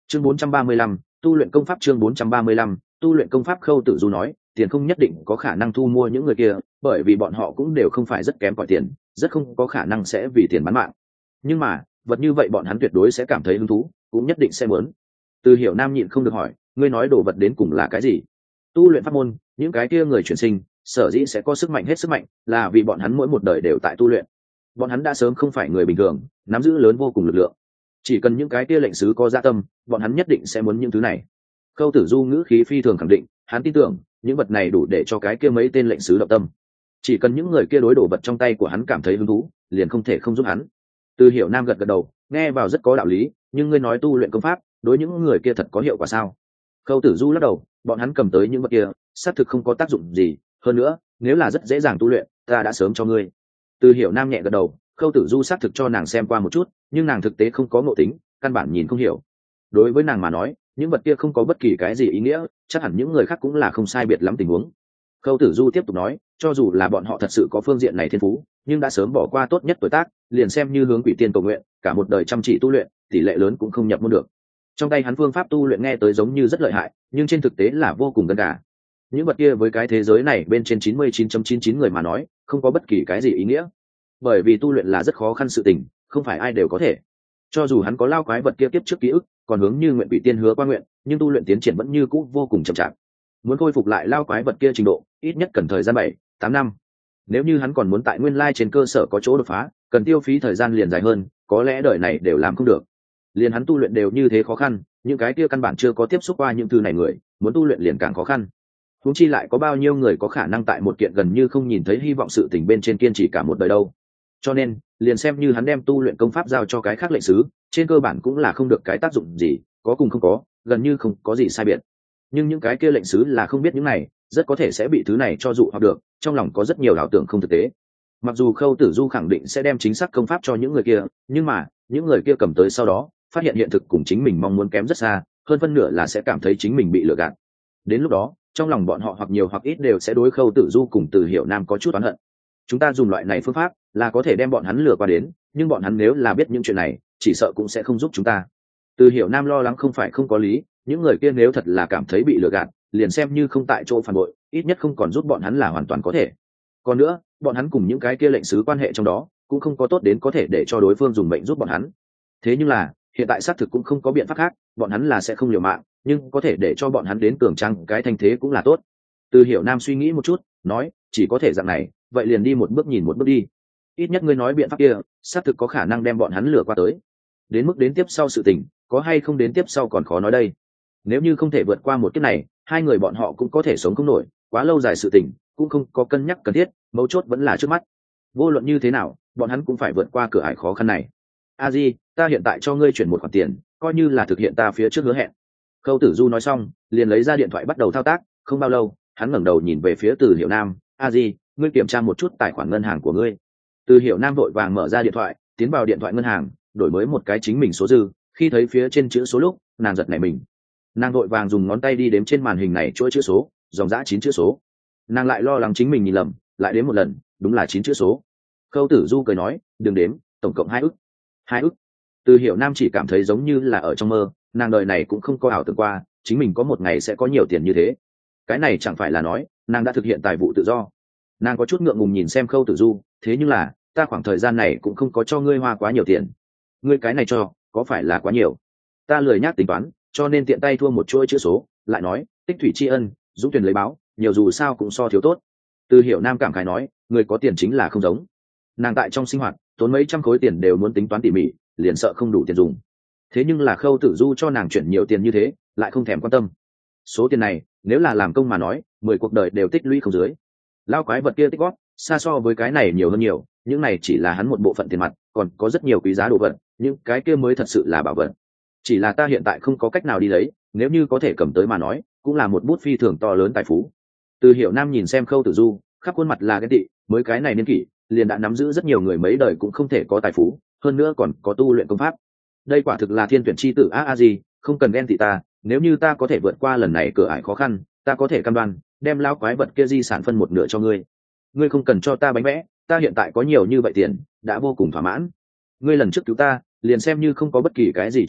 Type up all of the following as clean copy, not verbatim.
Chương 435, tu luyện công pháp. Chương 435, tu luyện công pháp. Khâu Tử Du nói, tiền không nhất định có khả năng thu mua những người kia, bởi vì bọn họ cũng đều không phải rất kém cỏi tiền, rất không có khả năng sẽ vì tiền bán mạng. Nhưng mà, vật như vậy bọn hắn tuyệt đối sẽ cảm thấy hứng thú, cũng nhất định sẽ muốn. Từ Hiểu Nam nhịn không được hỏi, ngươi nói đồ vật đến cùng là cái gì? Tu luyện pháp môn, những cái kia người chuyển sinh, sở dĩ sẽ có sức mạnh hết sức mạnh, là vì bọn hắn mỗi một đời đều tại tu luyện. Bọn hắn đã sớm không phải người bình thường, nắm giữ lớn vô cùng lực lượng. Chỉ cần những cái kia lệnh sứ có dạ tâm, bọn hắn nhất định sẽ muốn những thứ này. Khâu Tử Du ngữ khí phi thường khẳng định, hắn tin tưởng những vật này đủ để cho cái kia mấy tên lệnh sứ động tâm. Chỉ cần những người kia đối đồ vật trong tay của hắn cảm thấy hứng thú, liền không thể không giúp hắn. Từ Hiểu Nam gật gật đầu, nghe vào rất có đạo lý, nhưng ngươi nói tu luyện công pháp, đối những người kia thật có hiệu quả sao? Khâu Tử Du lắc đầu, bọn hắn cầm tới những vật kia, xác thực không có tác dụng gì, hơn nữa, nếu là rất dễ dàng tu luyện, ta đã sớm cho ngươi. Từ Hiểu Nam nhẹ gật đầu, Khâu Tử Du xác thực cho nàng xem qua một chút, nhưng nàng thực tế không có ngộ tính, căn bản nhìn không hiểu. Đối với nàng mà nói, những vật kia không có bất kỳ cái gì ý nghĩa, chắc hẳn những người khác cũng là không sai biệt lắm tình huống. Khâu Tử Du tiếp tục nói, cho dù là bọn họ thật sự có phương diện này thiên phú, nhưng đã sớm bỏ qua tốt nhất tuổi tác, liền xem như hướng quỷ tiên cầu nguyện, cả một đời chăm chỉ tu luyện, tỷ lệ lớn cũng không nhập môn được. Trong tay hắn phương pháp tu luyện nghe tới giống như rất lợi hại, nhưng trên thực tế là vô cùng gần gà. Những vật kia với cái thế giới này bên trên 99.99 người mà nói, không có bất kỳ cái gì ý nghĩa. Bởi vì tu luyện là rất khó khăn sự tình, không phải ai đều có thể. Cho dù hắn có lao quái vật kia tiếp trước ký ức, còn hướng như nguyện quỷ tiên hứa qua nguyện, nhưng tu luyện tiến triển vẫn như cũ vô cùng chậm chạp. Muốn khôi phục lại lao quái vật kia trình độ, ít nhất cần thời gian 7-8 năm. Nếu như hắn còn muốn tại nguyên lai trên cơ sở có chỗ đột phá, cần tiêu phí thời gian liền dài hơn, có lẽ đời này đều làm không được. Liền hắn tu luyện đều như thế khó khăn, những cái kia căn bản chưa có tiếp xúc qua những thứ này người, muốn tu luyện liền càng khó khăn. Huống chi lại có bao nhiêu người có khả năng tại một kiện gần như không nhìn thấy hy vọng sự tình bên trên kiên trì cả một đời đâu. Cho nên, liền xem như hắn đem tu luyện công pháp giao cho cái khác lệnh sứ, trên cơ bản cũng là không được cái tác dụng gì, có cùng không có, gần như không có gì sai biệt. Nhưng những cái kia lệnh sứ là không biết những này, rất có thể sẽ bị thứ này cho dụ hoặc được, trong lòng có rất nhiều ảo tưởng không thực tế. Mặc dù Khâu Tử Du khẳng định sẽ đem chính xác công pháp cho những người kia, nhưng mà những người kia cầm tới sau đó, phát hiện hiện thực cùng chính mình mong muốn kém rất xa, hơn phân nửa là sẽ cảm thấy chính mình bị lừa gạt. Đến lúc đó, trong lòng bọn họ hoặc nhiều hoặc ít đều sẽ đối Khâu Tử Du cùng Từ Hiểu Nam có chút oán hận. Chúng ta dùng loại này phương pháp là có thể đem bọn hắn lừa qua đến, nhưng bọn hắn nếu là biết những chuyện này, chỉ sợ cũng sẽ không giúp chúng ta. Từ Hiểu Nam lo lắng không phải không có lý, những người kia nếu thật là cảm thấy bị lừa gạt, liền xem như không tại chỗ phản bội, ít nhất không còn giúp bọn hắn là hoàn toàn có thể. Còn nữa, bọn hắn cùng những cái kia lệnh sứ quan hệ trong đó cũng không có tốt đến có thể để cho đối phương dùng mệnh giúp bọn hắn. Thế nhưng là, hiện tại xác thực cũng không có biện pháp khác, bọn hắn là sẽ không liều mạng, nhưng có thể để cho bọn hắn đến cường trang cái thanh thế cũng là tốt. Từ Hiểu Nam suy nghĩ một chút, nói, chỉ có thể dạng này, vậy liền đi một bước nhìn một bước đi. Ít nhất ngươi nói biện pháp kia, xác thực có khả năng đem bọn hắn lừa qua tới. Đến mức đến tiếp sau sự tình, có hay không đến tiếp sau còn khó nói đây. Nếu như không thể vượt qua một kiếp này, hai người bọn họ cũng có thể sống không nổi, quá lâu dài sự tình, cũng không có cân nhắc cần thiết, mấu chốt vẫn là trước mắt. Vô luận như thế nào, bọn hắn cũng phải vượt qua cửa ải khó khăn này. A Di, ta hiện tại cho ngươi chuyển một khoản tiền, coi như là thực hiện ta phía trước hứa hẹn. Khâu Tử Du nói xong, liền lấy ra điện thoại bắt đầu thao tác, không bao lâu, hắn ngẩng đầu nhìn về phía Từ Hiểu Nam, A Di, ngươi kiểm tra một chút tài khoản ngân hàng của ngươi. Từ Hiểu Nam vội vàng mở ra điện thoại, tiến vào điện thoại ngân hàng, đổi mới một cái chính mình số dư, khi thấy phía trên chữ số lúc, nàng giật nảy mình. Nàng vội vàng dùng ngón tay đi đếm trên màn hình này chuỗi chữ số, dòng dã 9 chữ số. Nàng lại lo lắng chính mình nhìn lầm, lại đếm một lần, đúng là 9 chữ số. Khâu Tử Du cười nói, đừng đếm, tổng cộng 2 ức. 2 ức. Từ Hiểu Nam chỉ cảm thấy giống như là ở trong mơ, nàng đời này cũng không có ảo tưởng qua, chính mình có một ngày sẽ có nhiều tiền như thế. Cái này chẳng phải là nói, nàng đã thực hiện tài vụ tự do. Nàng có chút ngượng ngùng nhìn xem Khâu Tử Du, thế nhưng là, ta khoảng thời gian này cũng không có cho ngươi hoa quá nhiều tiền. Ngươi cái này cho, có phải là quá nhiều? Ta lười nhác tính toán, cho nên tiện tay thua một chuỗi chữ số, lại nói, tích thủy tri ân, dũng tuyển lấy báo, nhiều dù sao cũng so thiếu tốt. Từ Hiểu Nam cảm khái nói, người có tiền chính là không giống. Nàng tại trong sinh hoạt, tốn mấy trăm khối tiền đều muốn tính toán tỉ mỉ, liền sợ không đủ tiền dùng. Thế nhưng là Khâu Tử Du cho nàng chuyển nhiều tiền như thế, lại không thèm quan tâm. Số tiền này, nếu là làm công mà nói, 10 cuộc đời đều tích lũy không dưới. Lao quái vật kia tích góp, xa so với cái này nhiều hơn nhiều, những này chỉ là hắn một bộ phận tiền mặt, còn có rất nhiều quý giá đồ vật, những cái kia mới thật sự là bảo vật. Chỉ là ta hiện tại không có cách nào đi lấy, nếu như có thể cầm tới mà nói, cũng là một bút phi thường to lớn tài phú. Từ Hiểu Nam nhìn xem Khâu Tử Du, khắp khuôn mặt là ghen tị, mới cái này niên kỷ, liền đã nắm giữ rất nhiều người mấy đời cũng không thể có tài phú, hơn nữa còn có tu luyện công pháp. Đây quả thực là thiên tuyển chi tử a gì, không cần ghen tị ta, nếu như ta có thể vượt qua lần này cửa ải khó khăn, ta có thể cam đoan đem lao quái vật kia di sản phân một nửa cho ngươi. Ngươi không cần cho ta bánh vẽ, ta hiện tại có nhiều như vậy tiền, đã vô cùng thỏa mãn. Ngươi lần trước cứu ta, liền xem như không có bất kỳ cái gì chỗ tốt,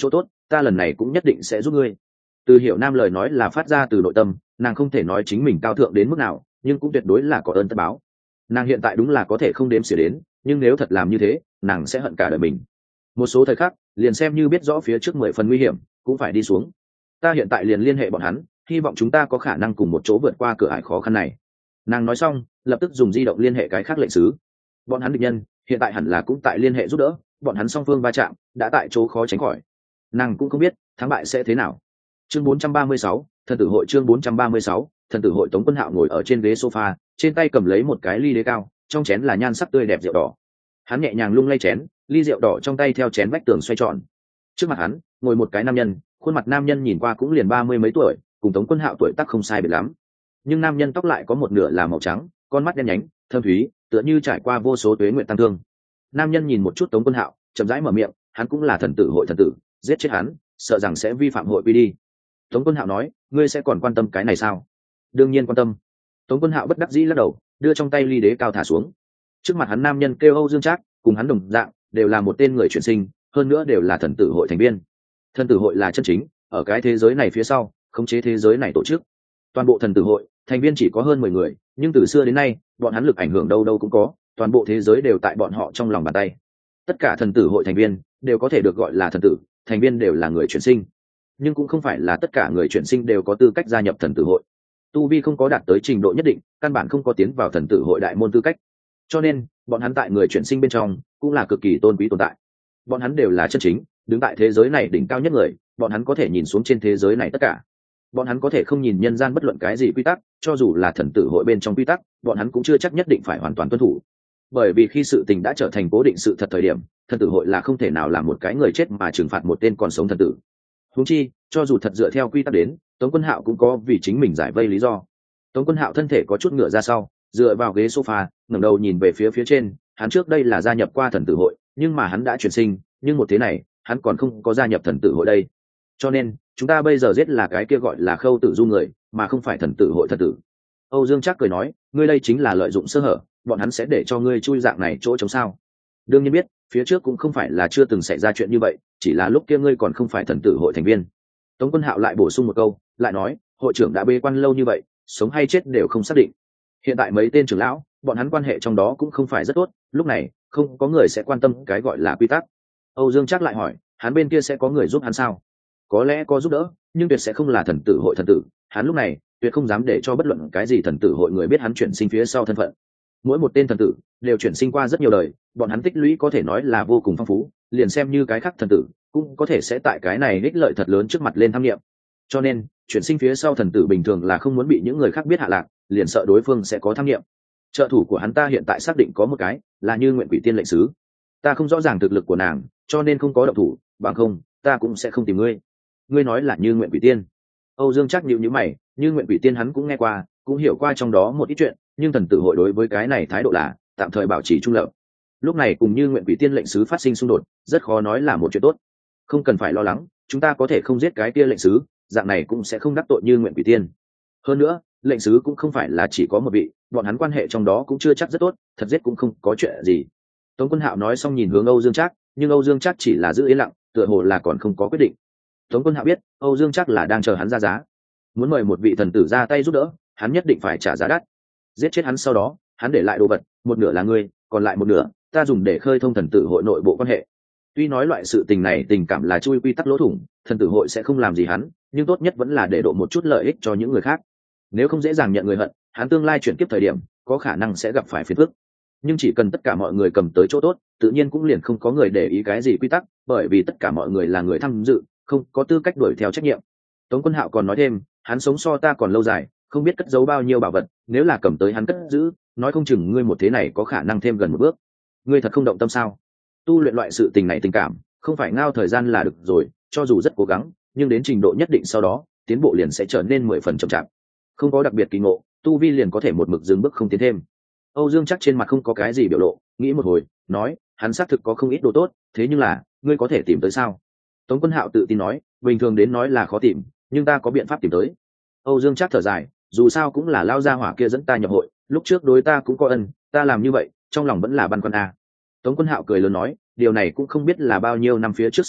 ta lần này cũng nhất định sẽ giúp ngươi. Từ Hiểu Nam lời nói là phát ra từ nội tâm, nàng không thể nói chính mình cao thượng đến mức nào, nhưng cũng tuyệt đối là có ơn tất báo. Nàng hiện tại đúng là có thể không đếm xỉa đến, nhưng nếu thật làm như thế, nàng sẽ hận cả đời mình. Một số thời khắc, liền xem như biết rõ phía trước 10 phần nguy hiểm, cũng phải đi xuống. Ta hiện tại liền liên hệ bọn hắn, hy vọng chúng ta có khả năng cùng một chỗ vượt qua cửa ải khó khăn này. Nàng nói xong, lập tức dùng di động liên hệ cái khác lệnh sứ. Bọn hắn địch nhân hiện tại hẳn là cũng tại liên hệ giúp đỡ, bọn hắn song phương va chạm, đã tại chỗ khó tránh khỏi. Nàng cũng không biết thắng bại sẽ thế nào. Chương 436, thần tử hội. Chương 436, thần tử hội. Tống Quân Hạo ngồi ở trên ghế sofa, trên tay cầm lấy một cái ly đế cao, trong chén là nhan sắc tươi đẹp rượu đỏ. Hắn nhẹ nhàng lung lay chén, ly rượu đỏ trong tay theo chén vách tường xoay tròn. Trước mặt hắn ngồi một cái nam nhân, khuôn mặt nam nhân nhìn qua cũng liền 30 mấy tuổi, cùng Tống Quân Hạo tuổi tác không sai biệt lắm. Nhưng nam nhân tóc lại có một nửa là màu trắng, con mắt đen nhánh, thâm thúy, tựa như trải qua vô số tuế nguyện tăng thương. Nam nhân nhìn một chút Tống Quân Hạo, chậm rãi mở miệng, hắn cũng là thần tử hội thần tử, giết chết hắn, sợ rằng sẽ vi phạm hội quy đi. Tống Quân Hạo nói, ngươi sẽ còn quan tâm cái này sao? Đương nhiên quan tâm. Tống Quân Hạo bất đắc dĩ lắc đầu, đưa trong tay ly đế cao thả xuống. Trước mặt hắn nam nhân kêu Âu Dương Trác, cùng hắn đồng dạng, đều là một tên người chuyển sinh, hơn nữa đều là thần tử hội thành viên. Thần tử hội là chân chính ở cái thế giới này phía sau khống chế thế giới này tổ chức. Toàn bộ thần tử hội thành viên chỉ có hơn 10 người, nhưng từ xưa đến nay bọn hắn lực ảnh hưởng đâu đâu cũng có, toàn bộ thế giới đều tại bọn họ trong lòng bàn tay. Tất cả thần tử hội thành viên đều có thể được gọi là thần tử, thành viên đều là người chuyển sinh, nhưng cũng không phải là tất cả người chuyển sinh đều có tư cách gia nhập thần tử hội. Tu vi không có đạt tới trình độ nhất định, căn bản không có tiến vào thần tử hội đại môn tư cách, cho nên bọn hắn tại người chuyển sinh bên trong cũng là cực kỳ tôn quý tồn tại. Bọn hắn đều là chân chính đứng tại thế giới này đỉnh cao nhất người, bọn hắn có thể nhìn xuống trên thế giới này tất cả. Bọn hắn có thể không nhìn nhân gian bất luận cái gì quy tắc, cho dù là thần tử hội bên trong quy tắc, bọn hắn cũng chưa chắc nhất định phải hoàn toàn tuân thủ. Bởi vì khi sự tình đã trở thành cố định sự thật thời điểm, thần tử hội là không thể nào làm một cái người chết mà trừng phạt một tên còn sống thần tử. Huống chi, cho dù thật dựa theo quy tắc đến, Tống Quân Hạo cũng có vì chính mình giải vây lý do. Tống Quân Hạo thân thể có chút ngửa ra sau, dựa vào ghế sofa, ngẩng đầu nhìn về phía trên. Hắn trước đây là gia nhập qua thần tử hội, nhưng mà hắn đã chuyển sinh, nhưng một thế này hắn còn không có gia nhập thần tử hội đây. Cho nên chúng ta bây giờ giết là cái kia gọi là Khâu Tử Du người, mà không phải thần tử hội thần tử. Âu Dương Trác cười nói, ngươi đây chính là lợi dụng sơ hở, bọn hắn sẽ để cho ngươi chui dạng này chỗ trống sao? Đương nhiên biết, phía trước cũng không phải là chưa từng xảy ra chuyện như vậy, chỉ là lúc kia ngươi còn không phải thần tử hội thành viên. Tống Quân Hạo lại bổ sung một câu, lại nói, hội trưởng đã bế quan lâu như vậy, sống hay chết đều không xác định. Hiện tại mấy tên trưởng lão, bọn hắn quan hệ trong đó cũng không phải rất tốt, lúc này không có người sẽ quan tâm cái gọi là quy tắc. Âu Dương Trác lại hỏi, hắn bên kia sẽ có người giúp hắn sao? Có lẽ có giúp đỡ, nhưng tuyệt sẽ không là thần tử hội thần tử. Hắn lúc này tuyệt không dám để cho bất luận cái gì thần tử hội người biết hắn chuyển sinh phía sau thân phận. Mỗi một tên thần tử đều chuyển sinh qua rất nhiều đời, bọn hắn tích lũy có thể nói là vô cùng phong phú, liền xem như cái khác thần tử cũng có thể sẽ tại cái này ích lợi thật lớn trước mặt lên tham nghiệm. Cho nên chuyển sinh phía sau thần tử bình thường là không muốn bị những người khác biết hạ lạc, liền sợ đối phương sẽ có tham nghiệm. Trợ thủ của hắn ta hiện tại xác định có một cái, là Như Nguyện Quỷ Tiên lệnh sứ. Ta không rõ ràng thực lực của nàng, cho nên không có động thủ, bằng không ta cũng sẽ không tìm ngươi. Ngươi nói là Như Nguyện Quỷ Tiên? Âu Dương Trác nhíu nhíu mày, Như Nguyện Quỷ Tiên hắn cũng nghe qua, cũng hiểu qua trong đó một ít chuyện, nhưng thần tử hội đối với cái này thái độ là tạm thời bảo trì trung lập. Lúc này cùng Như Nguyện Quỷ Tiên lệnh sứ phát sinh xung đột, rất khó nói là một chuyện tốt. Không cần phải lo lắng, chúng ta có thể không giết cái kia lệnh sứ, dạng này cũng sẽ không đắc tội Như Nguyện Quỷ Tiên. Hơn nữa, lệnh sứ cũng không phải là chỉ có một vị, bọn hắn quan hệ trong đó cũng chưa chắc rất tốt, thật giết cũng không có chuyện gì. Tống Quân Hạo nói xong nhìn hướng Âu Dương Trác, nhưng Âu Dương Trác chỉ là giữ yên lặng, tựa hồ là còn không có quyết định. Tống Quân Hạo biết, Âu Dương Trác là đang chờ hắn ra giá, muốn mời một vị thần tử ra tay giúp đỡ, hắn nhất định phải trả giá đắt. Giết chết hắn sau đó, hắn để lại đồ vật, một nửa là ngươi, còn lại một nửa, ta dùng để khơi thông thần tử hội nội bộ quan hệ. Tuy nói loại sự tình này tình cảm là chui quy tắc lỗ thủng, thần tử hội sẽ không làm gì hắn, nhưng tốt nhất vẫn là để độ một chút lợi ích cho những người khác. Nếu không dễ dàng nhận người hận, hắn tương lai chuyển kiếp thời điểm có khả năng sẽ gặp phải phiền phức. Nhưng chỉ cần tất cả mọi người cầm tới chỗ tốt, tự nhiên cũng liền không có người để ý cái gì quy tắc, bởi vì tất cả mọi người là người tham dự, không có tư cách đuổi theo trách nhiệm. Tống Quân Hạo còn nói thêm, hắn sống so ta còn lâu dài, không biết cất giấu bao nhiêu bảo vật, nếu là cầm tới hắn cất giữ, nói không chừng ngươi một thế này có khả năng thêm gần một bước. Ngươi thật không động tâm sao? Tu luyện loại sự tình này tình cảm, không phải ngao thời gian là được rồi, cho dù rất cố gắng, nhưng đến trình độ nhất định sau đó, tiến bộ liền sẽ trở nên 10 phần chậm chạp. Không có đặc biệt kỳ ngộ, tu vi liền có thể một mực dừng bước không tiến thêm. Âu Dương Trác trên mặt không có cái gì biểu lộ, nghĩ một hồi, nói, hắn xác thực có không ít đồ tốt, thế nhưng là, ngươi có thể tìm tới sao? Tống Quân Hạo tự tin nói, bình thường đến nói là khó tìm, nhưng ta có biện pháp tìm tới. Âu Dương Trác thở dài, dù sao cũng là lao gia hỏa kia dẫn ta nhập hội, lúc trước đối ta cũng có ân, ta làm như vậy, trong lòng vẫn là băn khoăn a. Tống Quân Hạo cười lớn nói, điều này cũng không biết là bao nhiêu năm phía trước sự tình,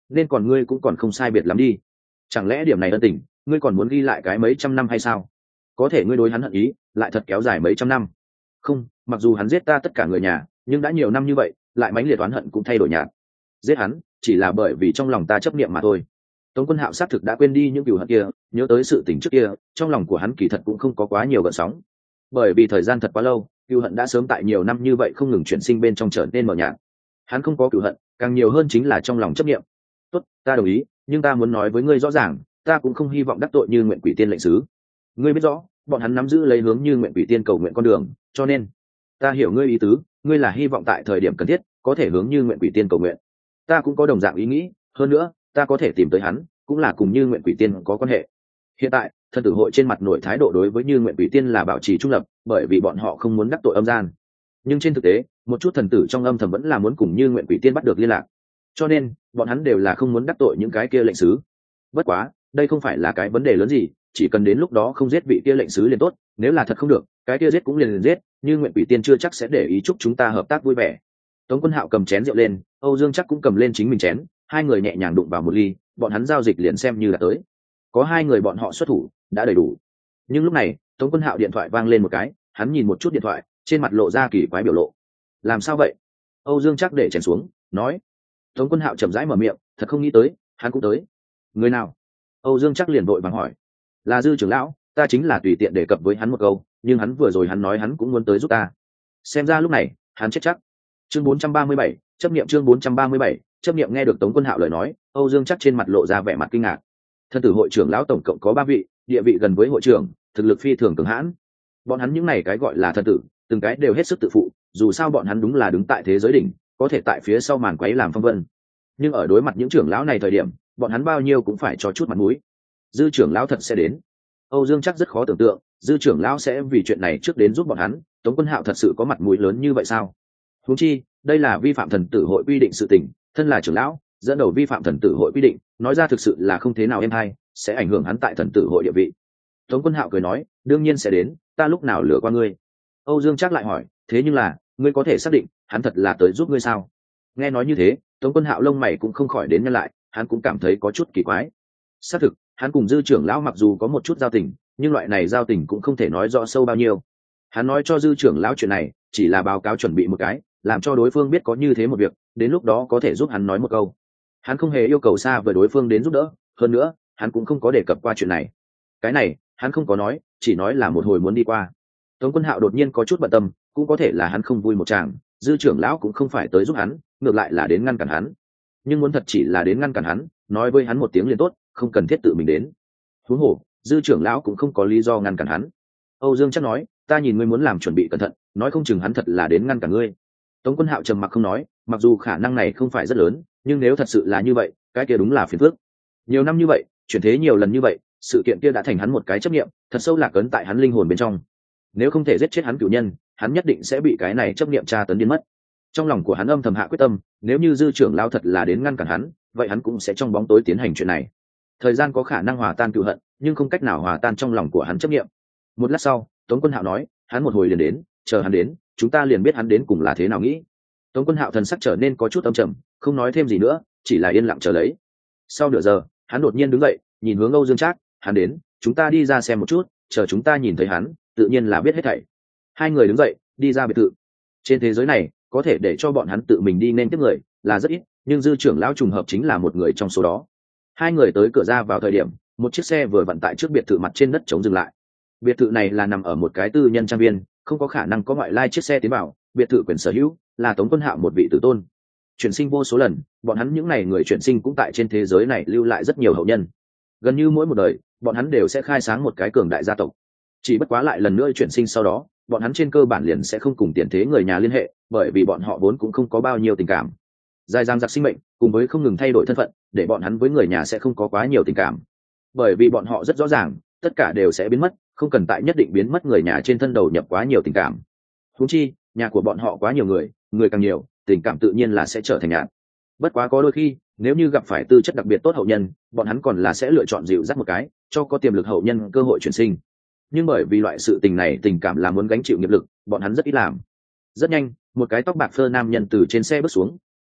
nên còn ngươi cũng còn không sai biệt lắm đi. Chẳng lẽ điểm này ân tình ngươi còn muốn ghi lại cái mấy trăm năm hay sao? Có thể ngươi đối hắn hận ý lại thật kéo dài mấy trăm năm. Không, mặc dù hắn giết ta tất cả người nhà, nhưng đã nhiều năm như vậy, lại mãnh liệt oán hận cũng thay đổi nhạt. Giết hắn chỉ là bởi vì trong lòng ta chấp niệm mà thôi. Tống Quân Hạo xác thực đã quên đi những cừu hận kia, nhớ tới sự tình trước kia, trong lòng của hắn kỳ thật cũng không có quá nhiều gợn sóng. Bởi vì thời gian thật quá lâu, cừu hận đã sớm tại nhiều năm như vậy không ngừng chuyển sinh bên trong trở nên mờ nhạt. Hắn không có cừu hận, càng nhiều hơn chính là trong lòng chấp niệm. Tốt, ta đồng ý, nhưng ta muốn nói với ngươi rõ ràng, ta cũng không hy vọng đắc tội Như Nguyện Quỷ Tiên lệnh sứ. Ngươi biết rõ, bọn hắn nắm giữ lấy hướng Như Nguyện Quỷ Tiên cầu nguyện con đường, cho nên ta hiểu ngươi ý tứ, ngươi là hy vọng tại thời điểm cần thiết có thể hướng Như Nguyện Quỷ Tiên cầu nguyện. Ta cũng có đồng dạng ý nghĩ, hơn nữa ta có thể tìm tới hắn cũng là cùng Như Nguyện Quỷ Tiên có quan hệ. Hiện tại thần tử hội trên mặt nội thái độ đối với Như Nguyện Quỷ Tiên là bảo trì trung lập, bởi vì bọn họ không muốn đắc tội âm gian. Nhưng trên thực tế một chút thần tử trong âm thầm vẫn là muốn cùng Như Nguyện Quỷ Tiên bắt được liên lạc, cho nên bọn hắn đều là không muốn đắc tội những cái kia lệnh sứ. Bất quá đây không phải là cái vấn đề lớn gì, chỉ cần đến lúc đó không giết vị kia lệnh sứ liền tốt, nếu là thật không được cái kia giết cũng liền giết, Như Nguyện Quỷ Tiên chưa chắc sẽ để ý, chúc chúng ta hợp tác vui vẻ. Tống Quân Hạo cầm chén rượu lên, Âu Dương chắc cũng cầm lên chính mình chén, hai người nhẹ nhàng đụng vào một ly, bọn hắn giao dịch liền xem như là tới. Có hai người bọn họ xuất thủ đã đầy đủ. Nhưng lúc này Tống Quân Hạo điện thoại vang lên một cái, hắn nhìn một chút điện thoại, trên mặt lộ ra kỳ quái biểu lộ. Làm sao vậy? Âu Dương chắc để chén xuống nói. Tống Quân Hạo chậm rãi mở miệng, thật không nghĩ tới hắn cũng tới. Người nào? Âu Dương chắc liền vội vàng hỏi. Là Dư trưởng lão, ta chính là tùy tiện đề cập với hắn một câu, nhưng hắn vừa rồi hắn nói hắn cũng muốn tới giúp ta. Xem ra lúc này hắn chết chắc. Chương 437, chấp niệm. Chương 437, chấp niệm. Nghe được Tống Quân Hạo lời nói, Âu Dương chắc trên mặt lộ ra vẻ mặt kinh ngạc. Thân tử hội trưởng lão tổng cộng có 3 vị, địa vị gần với hội trưởng, thực lực phi thường cường hãn. Bọn hắn những này cái gọi là thân tử, từng cái đều hết sức tự phụ, dù sao bọn hắn đúng là đứng tại thế giới đỉnh, có thể tại phía sau màn quấy làm phong vân. Nhưng ở đối mặt những trưởng lão này thời điểm, bọn hắn bao nhiêu cũng phải cho chút mặt mũi. Dư trưởng lão thật sẽ đến. Âu Dương chắc rất khó tưởng tượng, Dư trưởng lão sẽ vì chuyện này trước đến giúp bọn hắn. Tống Quân Hạo thật sự có mặt mũi lớn như vậy sao? Huống chi đây là vi phạm thần tử hội quy định sự tình, thân là trưởng lão dẫn đầu vi phạm thần tử hội quy định, nói ra thực sự là không thế nào êm hay, sẽ ảnh hưởng hắn tại thần tử hội địa vị. Tống Quân Hạo cười nói, đương nhiên sẽ đến, ta lúc nào lừa qua ngươi? Âu Dương chắc lại hỏi, thế nhưng là ngươi có thể xác định hắn thật là tới giúp ngươi sao? Nghe nói như thế, Tống Quân Hạo lông mày cũng không khỏi đến nhăn lại, hắn cũng cảm thấy có chút kỳ quái. Xác thực hắn cùng Dư trưởng lão mặc dù có một chút giao tình, nhưng loại này giao tình cũng không thể nói rõ sâu bao nhiêu. Hắn nói cho Dư trưởng lão chuyện này chỉ là báo cáo chuẩn bị một cái, làm cho đối phương biết có như thế một việc, đến lúc đó có thể giúp hắn nói một câu. Hắn không hề yêu cầu xa với đối phương đến giúp đỡ, hơn nữa hắn cũng không có đề cập qua chuyện này. Cái này hắn không có nói, chỉ nói là một hồi muốn đi qua. Tống Quân Hạo đột nhiên có chút bận tâm, cũng có thể là hắn không vui một chàng, Dư trưởng lão cũng không phải tới giúp hắn, ngược lại là đến ngăn cản hắn. Nhưng muốn thật chỉ là đến ngăn cản hắn, nói với hắn một tiếng liền tốt, không cần thiết tự mình đến. Huống hồ Dư trưởng lão cũng không có lý do ngăn cản hắn. Âu Dương chắc nói, ta nhìn ngươi muốn làm chuẩn bị cẩn thận, nói không chừng hắn thật là đến ngăn cản ngươi. Tống Quân Hạo trầm mặc không nói, mặc dù khả năng này không phải rất lớn, nhưng nếu thật sự là như vậy, cái kia đúng là phiền phức. Nhiều năm như vậy, chuyển thế nhiều lần như vậy, sự kiện kia đã thành hắn một cái chấp niệm, thật sâu lạc ấn tại hắn linh hồn bên trong. Nếu không thể giết chết hắn cửu nhân, hắn nhất định sẽ bị cái này chấp niệm tra tấn điên mất. Trong lòng của hắn âm thầm hạ quyết tâm, nếu như Dư trưởng lão thật là đến ngăn cản hắn, vậy hắn cũng sẽ trong bóng tối tiến hành chuyện này. Thời gian có khả năng hòa tan cựu hận, nhưng không cách nào hòa tan trong lòng của hắn chấp niệm. Một lát sau, Tống Quân Hạo nói, hắn một hồi liền đến, chờ hắn đến, chúng ta liền biết hắn đến cùng là thế nào nghĩ. Tống Quân Hạo thần sắc trở nên có chút âm trầm, không nói thêm gì nữa, chỉ là yên lặng chờ lấy. Sau nửa giờ, hắn đột nhiên đứng dậy, nhìn hướng Âu Dương Trác, hắn đến, chúng ta đi ra xem một chút, chờ chúng ta nhìn thấy hắn, tự nhiên là biết hết thảy. Hai người đứng dậy, đi ra biệt thự. Trên thế giới này, có thể để cho bọn hắn tự mình đi nên tiếp người là rất ít, nhưng Dư trưởng lão trùng hợp chính là một người trong số đó. Hai người tới cửa ra vào thời điểm, một chiếc xe vừa vận tại trước biệt thự mặt trên đất chống dừng lại. Biệt thự này là nằm ở một cái tư nhân trang viên, không có khả năng có ngoại lai chiếc xe tiến vào. Biệt thự quyền sở hữu là Tống Quân Hạo một vị tử tôn. Chuyển sinh vô số lần, bọn hắn những này người chuyển sinh cũng tại trên thế giới này lưu lại rất nhiều hậu nhân. Gần như mỗi một đời, bọn hắn đều sẽ khai sáng một cái cường đại gia tộc. Chỉ bất quá lại lần nữa chuyển sinh sau đó, bọn hắn trên cơ bản liền sẽ không cùng tiền thế người nhà liên hệ, bởi vì bọn họ vốn cũng không có bao nhiêu tình cảm. Dài dằng dặc sinh mệnh, cùng với không ngừng thay đổi thân phận, để bọn hắn với người nhà sẽ không có quá nhiều tình cảm. Bởi vì bọn họ rất rõ ràng, tất cả đều sẽ biến mất, không cần tại nhất định biến mất người nhà trên thân đầu nhập quá nhiều tình cảm. Huống chi, nhà của bọn họ quá nhiều người, người càng nhiều, tình cảm tự nhiên là sẽ trở thành nhạt. Bất quá có đôi khi, nếu như gặp phải tư chất đặc biệt tốt hậu nhân, bọn hắn còn là sẽ lựa chọn dịu dắt một cái, cho có tiềm lực hậu nhân cơ hội chuyển sinh. Nhưng bởi vì loại sự tình này tình cảm là muốn gánh chịu nghiệp lực, bọn hắn rất ít làm. Rất nhanh, một cái tóc bạc phơ nam nhân từ trên xe bước xuống,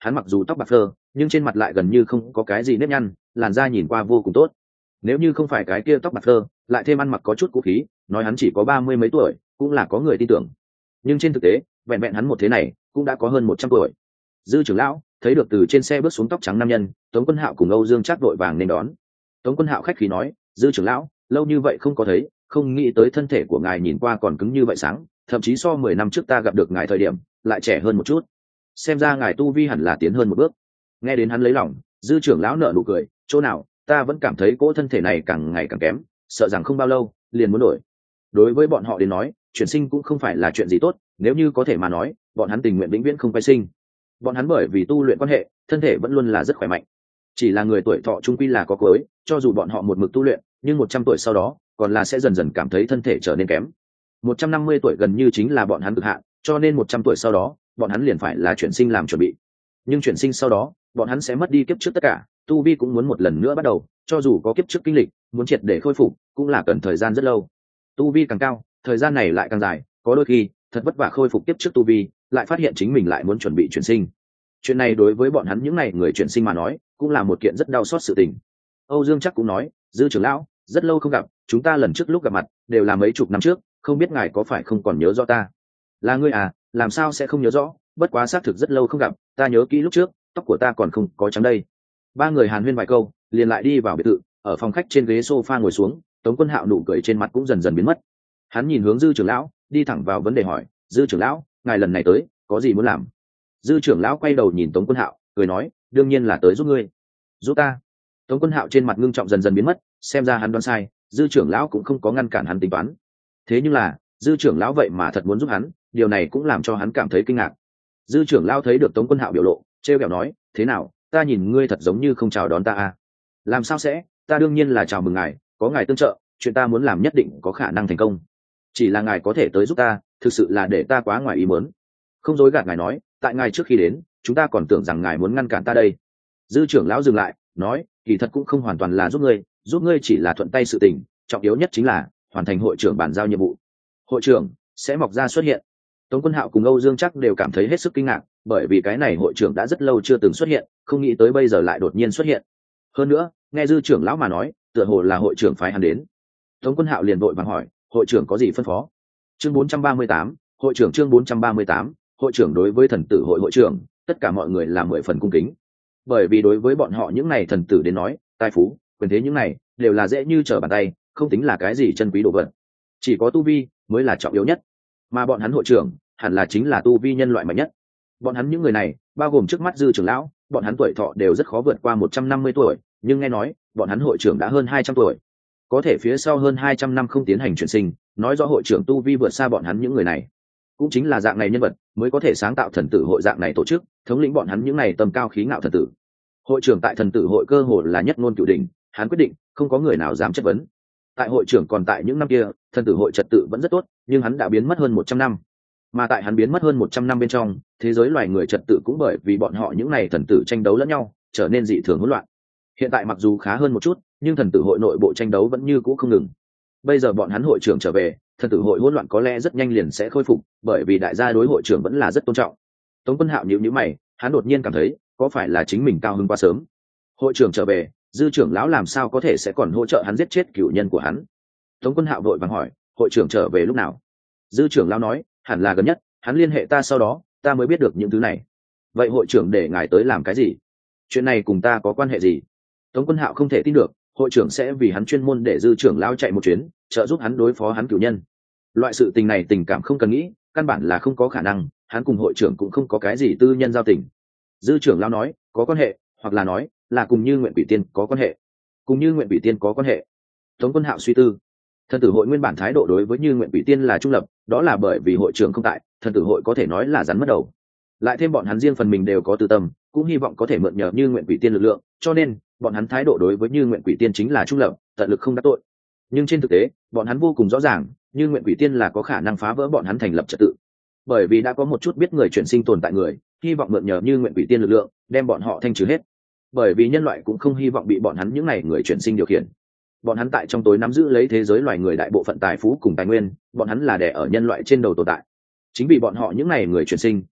hắn mặc dù tóc bạc phơ nhưng trên mặt lại gần như không có cái gì nếp nhăn, làn da nhìn qua vô cùng tốt. Nếu như không phải cái kia tóc bạc phơ lại thêm ăn mặc có chút cũ khí, nói hắn chỉ có 30 mấy tuổi cũng là có người tin tưởng. Nhưng trên thực tế vẹn vẹn hắn một thế này cũng đã có hơn 100 tuổi. Dư trưởng lão thấy được từ trên xe bước xuống tóc trắng nam nhân, Tống Quân Hạo cùng Âu Dương Trác đội vàng nên đón. Tống Quân Hạo khách khí nói, dư trưởng lão lâu như vậy không có thấy, không nghĩ tới thân thể của ngài nhìn qua còn cứng như vậy sáng, thậm chí so 10 năm trước ta gặp được ngài thời điểm lại trẻ hơn một chút, xem ra ngài tu vi hẳn là tiến hơn một bước. Nghe đến hắn lấy lòng, dư trưởng lão nở nụ cười, chỗ nào, ta vẫn cảm thấy cỗ thân thể này càng ngày càng kém, sợ rằng không bao lâu liền muốn đổi. Đối với bọn họ đến nói, chuyển sinh cũng không phải là chuyện gì tốt, nếu như có thể mà nói, bọn hắn tình nguyện vĩnh viễn không phải sinh. Bọn hắn bởi vì tu luyện quan hệ, thân thể vẫn luôn là rất khỏe mạnh. Chỉ là người tuổi thọ trung quy là có cuối, cho dù bọn họ một mực tu luyện, nhưng 100 tuổi sau đó, còn là sẽ dần dần cảm thấy thân thể trở nên kém. 150 tuổi gần như chính là bọn hắn cực hạn, cho nên 100 tuổi sau đó, bọn hắn liền phải là chuyển sinh làm chuẩn bị. Nhưng chuyển sinh sau đó, bọn hắn sẽ mất đi kiếp trước tất cả, tu vi cũng muốn một lần nữa bắt đầu, cho dù có kiếp trước kinh lịch, muốn triệt để khôi phục, cũng là cần thời gian rất lâu. Tu vi càng cao, thời gian này lại càng dài, có đôi khi thật vất vả khôi phục kiếp trước tu vi, lại phát hiện chính mình lại muốn chuẩn bị chuyển sinh. Chuyện này đối với bọn hắn những này người chuyển sinh mà nói, cũng là một kiện rất đau xót sự tình. Âu Dương Trác cũng nói, dư trưởng lão, rất lâu không gặp, chúng ta lần trước lúc gặp mặt đều là mấy chục năm trước, không biết ngài có phải không còn nhớ rõ ta? Là ngươi à? Làm sao sẽ không nhớ rõ, bất quá xác thực rất lâu không gặp, ta nhớ kỹ lúc trước tóc của ta còn không có trắng đây. Ba người hàn huyên vài câu liền lại đi vào biệt thự. Ở phòng khách trên ghế sofa ngồi xuống, Tống Quân Hạo nụ cười trên mặt cũng dần dần biến mất. Hắn nhìn hướng dư trưởng lão, đi thẳng vào vấn đề hỏi, dư trưởng lão, ngài lần này tới có gì muốn làm? Dư trưởng lão quay đầu nhìn Tống Quân Hạo, cười nói, đương nhiên là tới giúp ngươi. Giúp ta? Tống Quân Hạo trên mặt ngưng trọng dần dần biến mất, xem ra hắn đoán sai, dư trưởng lão cũng không có ngăn cản hắn tính toán. Thế nhưng là dư trưởng lão vậy mà thật muốn giúp hắn, điều này cũng làm cho hắn cảm thấy kinh ngạc. Dư trưởng lão thấy được Tống Quân Hạo biểu lộ, trêu ghẹo nói, thế nào, ta nhìn ngươi thật giống như không chào đón ta à? Làm sao sẽ, ta đương nhiên là chào mừng ngài, có ngài tương trợ, chuyện ta muốn làm nhất định có khả năng thành công. Chỉ là ngài có thể tới giúp ta, thực sự là để ta quá ngoài ý muốn. Không dối gạt ngài nói, tại ngài trước khi đến, chúng ta còn tưởng rằng ngài muốn ngăn cản ta đây. Dư trưởng lão dừng lại, nói, kỳ thật cũng không hoàn toàn là giúp ngươi chỉ là thuận tay sự tình, trọng yếu nhất chính là hoàn thành hội trưởng bàn giao nhiệm vụ. Hội trưởng sẽ mọc ra xuất hiện. Tống Quân Hạo cùng Âu Dương Trác đều cảm thấy hết sức kinh ngạc, bởi vì cái này hội trưởng đã rất lâu chưa từng xuất hiện, không nghĩ tới bây giờ lại đột nhiên xuất hiện. Hơn nữa, nghe dư trưởng lão mà nói, tựa hồ là hội trưởng phái hắn đến. Tống Quân Hạo liền vội vàng hỏi, hội trưởng có gì phân phó? Chương 438, hội trưởng chương 438, hội trưởng đối với thần tử hội hội trưởng, tất cả mọi người là 10 phần cung kính. Bởi vì đối với bọn họ những này thần tử đến nói, tài phú, quyền thế những này đều là dễ như trở bàn tay, không tính là cái gì chân quý đồ vật. Chỉ có tu vi mới là trọng yếu nhất. Mà bọn hắn hội trưởng hẳn là chính là tu vi nhân loại mạnh nhất. Bọn hắn những người này, bao gồm trước mắt dư trưởng lão, bọn hắn tuổi thọ đều rất khó vượt qua 150 tuổi, nhưng nghe nói, bọn hắn hội trưởng đã hơn 200 tuổi. Có thể phía sau hơn 200 năm không tiến hành chuyển sinh, nói rõ hội trưởng tu vi vượt xa bọn hắn những người này. Cũng chính là dạng này nhân vật mới có thể sáng tạo thần tử hội dạng này tổ chức, thống lĩnh bọn hắn những này tầm cao khí ngạo thần tử. Hội trưởng tại thần tử hội cơ hồ là nhất ngôn cửu đỉnh, hắn quyết định, không có người nào dám chất vấn. Tại hội trưởng còn tại những năm kia, thần tử hội trật tự vẫn rất tốt, nhưng hắn đã biến mất hơn 100 năm. Mà tại hắn biến mất hơn 100 năm bên trong, thế giới loài người trật tự cũng bởi vì bọn họ những này thần tử tranh đấu lẫn nhau, trở nên dị thường hỗn loạn. Hiện tại mặc dù khá hơn một chút, nhưng thần tử hội nội bộ tranh đấu vẫn như cũ không ngừng. Bây giờ bọn hắn hội trưởng trở về, thần tử hội hỗn loạn có lẽ rất nhanh liền sẽ khôi phục, bởi vì đại gia đối hội trưởng vẫn là rất tôn trọng. Tống Quân Hạo nhíu mày, hắn đột nhiên cảm thấy, có phải là chính mình cao hứng quá sớm? Hội trưởng trở về, dư trưởng lão làm sao có thể sẽ còn hỗ trợ hắn giết chết cửu nhân của hắn? Tống Quân Hạo vội vàng hỏi, hội trưởng trở về lúc nào? Dư trưởng lão nói, hẳn là gần nhất, hắn liên hệ ta sau đó, ta mới biết được những thứ này. Vậy hội trưởng để ngài tới làm cái gì? Chuyện này cùng ta có quan hệ gì? Tống Quân Hạo không thể tin được, hội trưởng sẽ vì hắn chuyên môn để dư trưởng lão chạy một chuyến, trợ giúp hắn đối phó hắn cửu nhân. Loại sự tình này tình cảm không cần nghĩ, căn bản là không có khả năng, hắn cùng hội trưởng cũng không có cái gì tư nhân giao tình. Dư trưởng lão nói, có quan hệ, hoặc là nói là cùng Như Nguyện Quỷ Tiên có quan hệ. Cùng Như Nguyện Quỷ Tiên có quan hệ. Tống Quân Hạo suy tư. Thần tử hội nguyên bản thái độ đối với Như Nguyện Quỷ Tiên là trung lập, đó là bởi vì hội trưởng không tại, thần tử hội có thể nói là rắn mất đầu. Lại thêm bọn hắn riêng phần mình đều có tư tâm, cũng hy vọng có thể mượn nhờ Như Nguyện Quỷ Tiên lực lượng, cho nên bọn hắn thái độ đối với Như Nguyện Quỷ Tiên chính là trung lập, tận lực không đắc tội. Nhưng trên thực tế, bọn hắn vô cùng rõ ràng, Như Nguyện Quỷ Tiên là có khả năng phá vỡ bọn hắn thành lập trật tự. Bởi vì đã có một chút biết người chuyển sinh tồn tại người, hy vọng mượn nhờ Như Nguyện Quỷ Tiên lực lượng, đem bọn họ thanh trừ hết. Bởi vì nhân loại cũng không hy vọng bị bọn hắn những này người chuyển sinh điều khiển. Bọn hắn tại trong tối nắm giữ lấy thế giới loài người đại bộ phận tài phú cùng tài nguyên, bọn hắn là đè ở nhân loại trên đầu tồn tại. Chính vì bọn họ những này người chuyển sinh,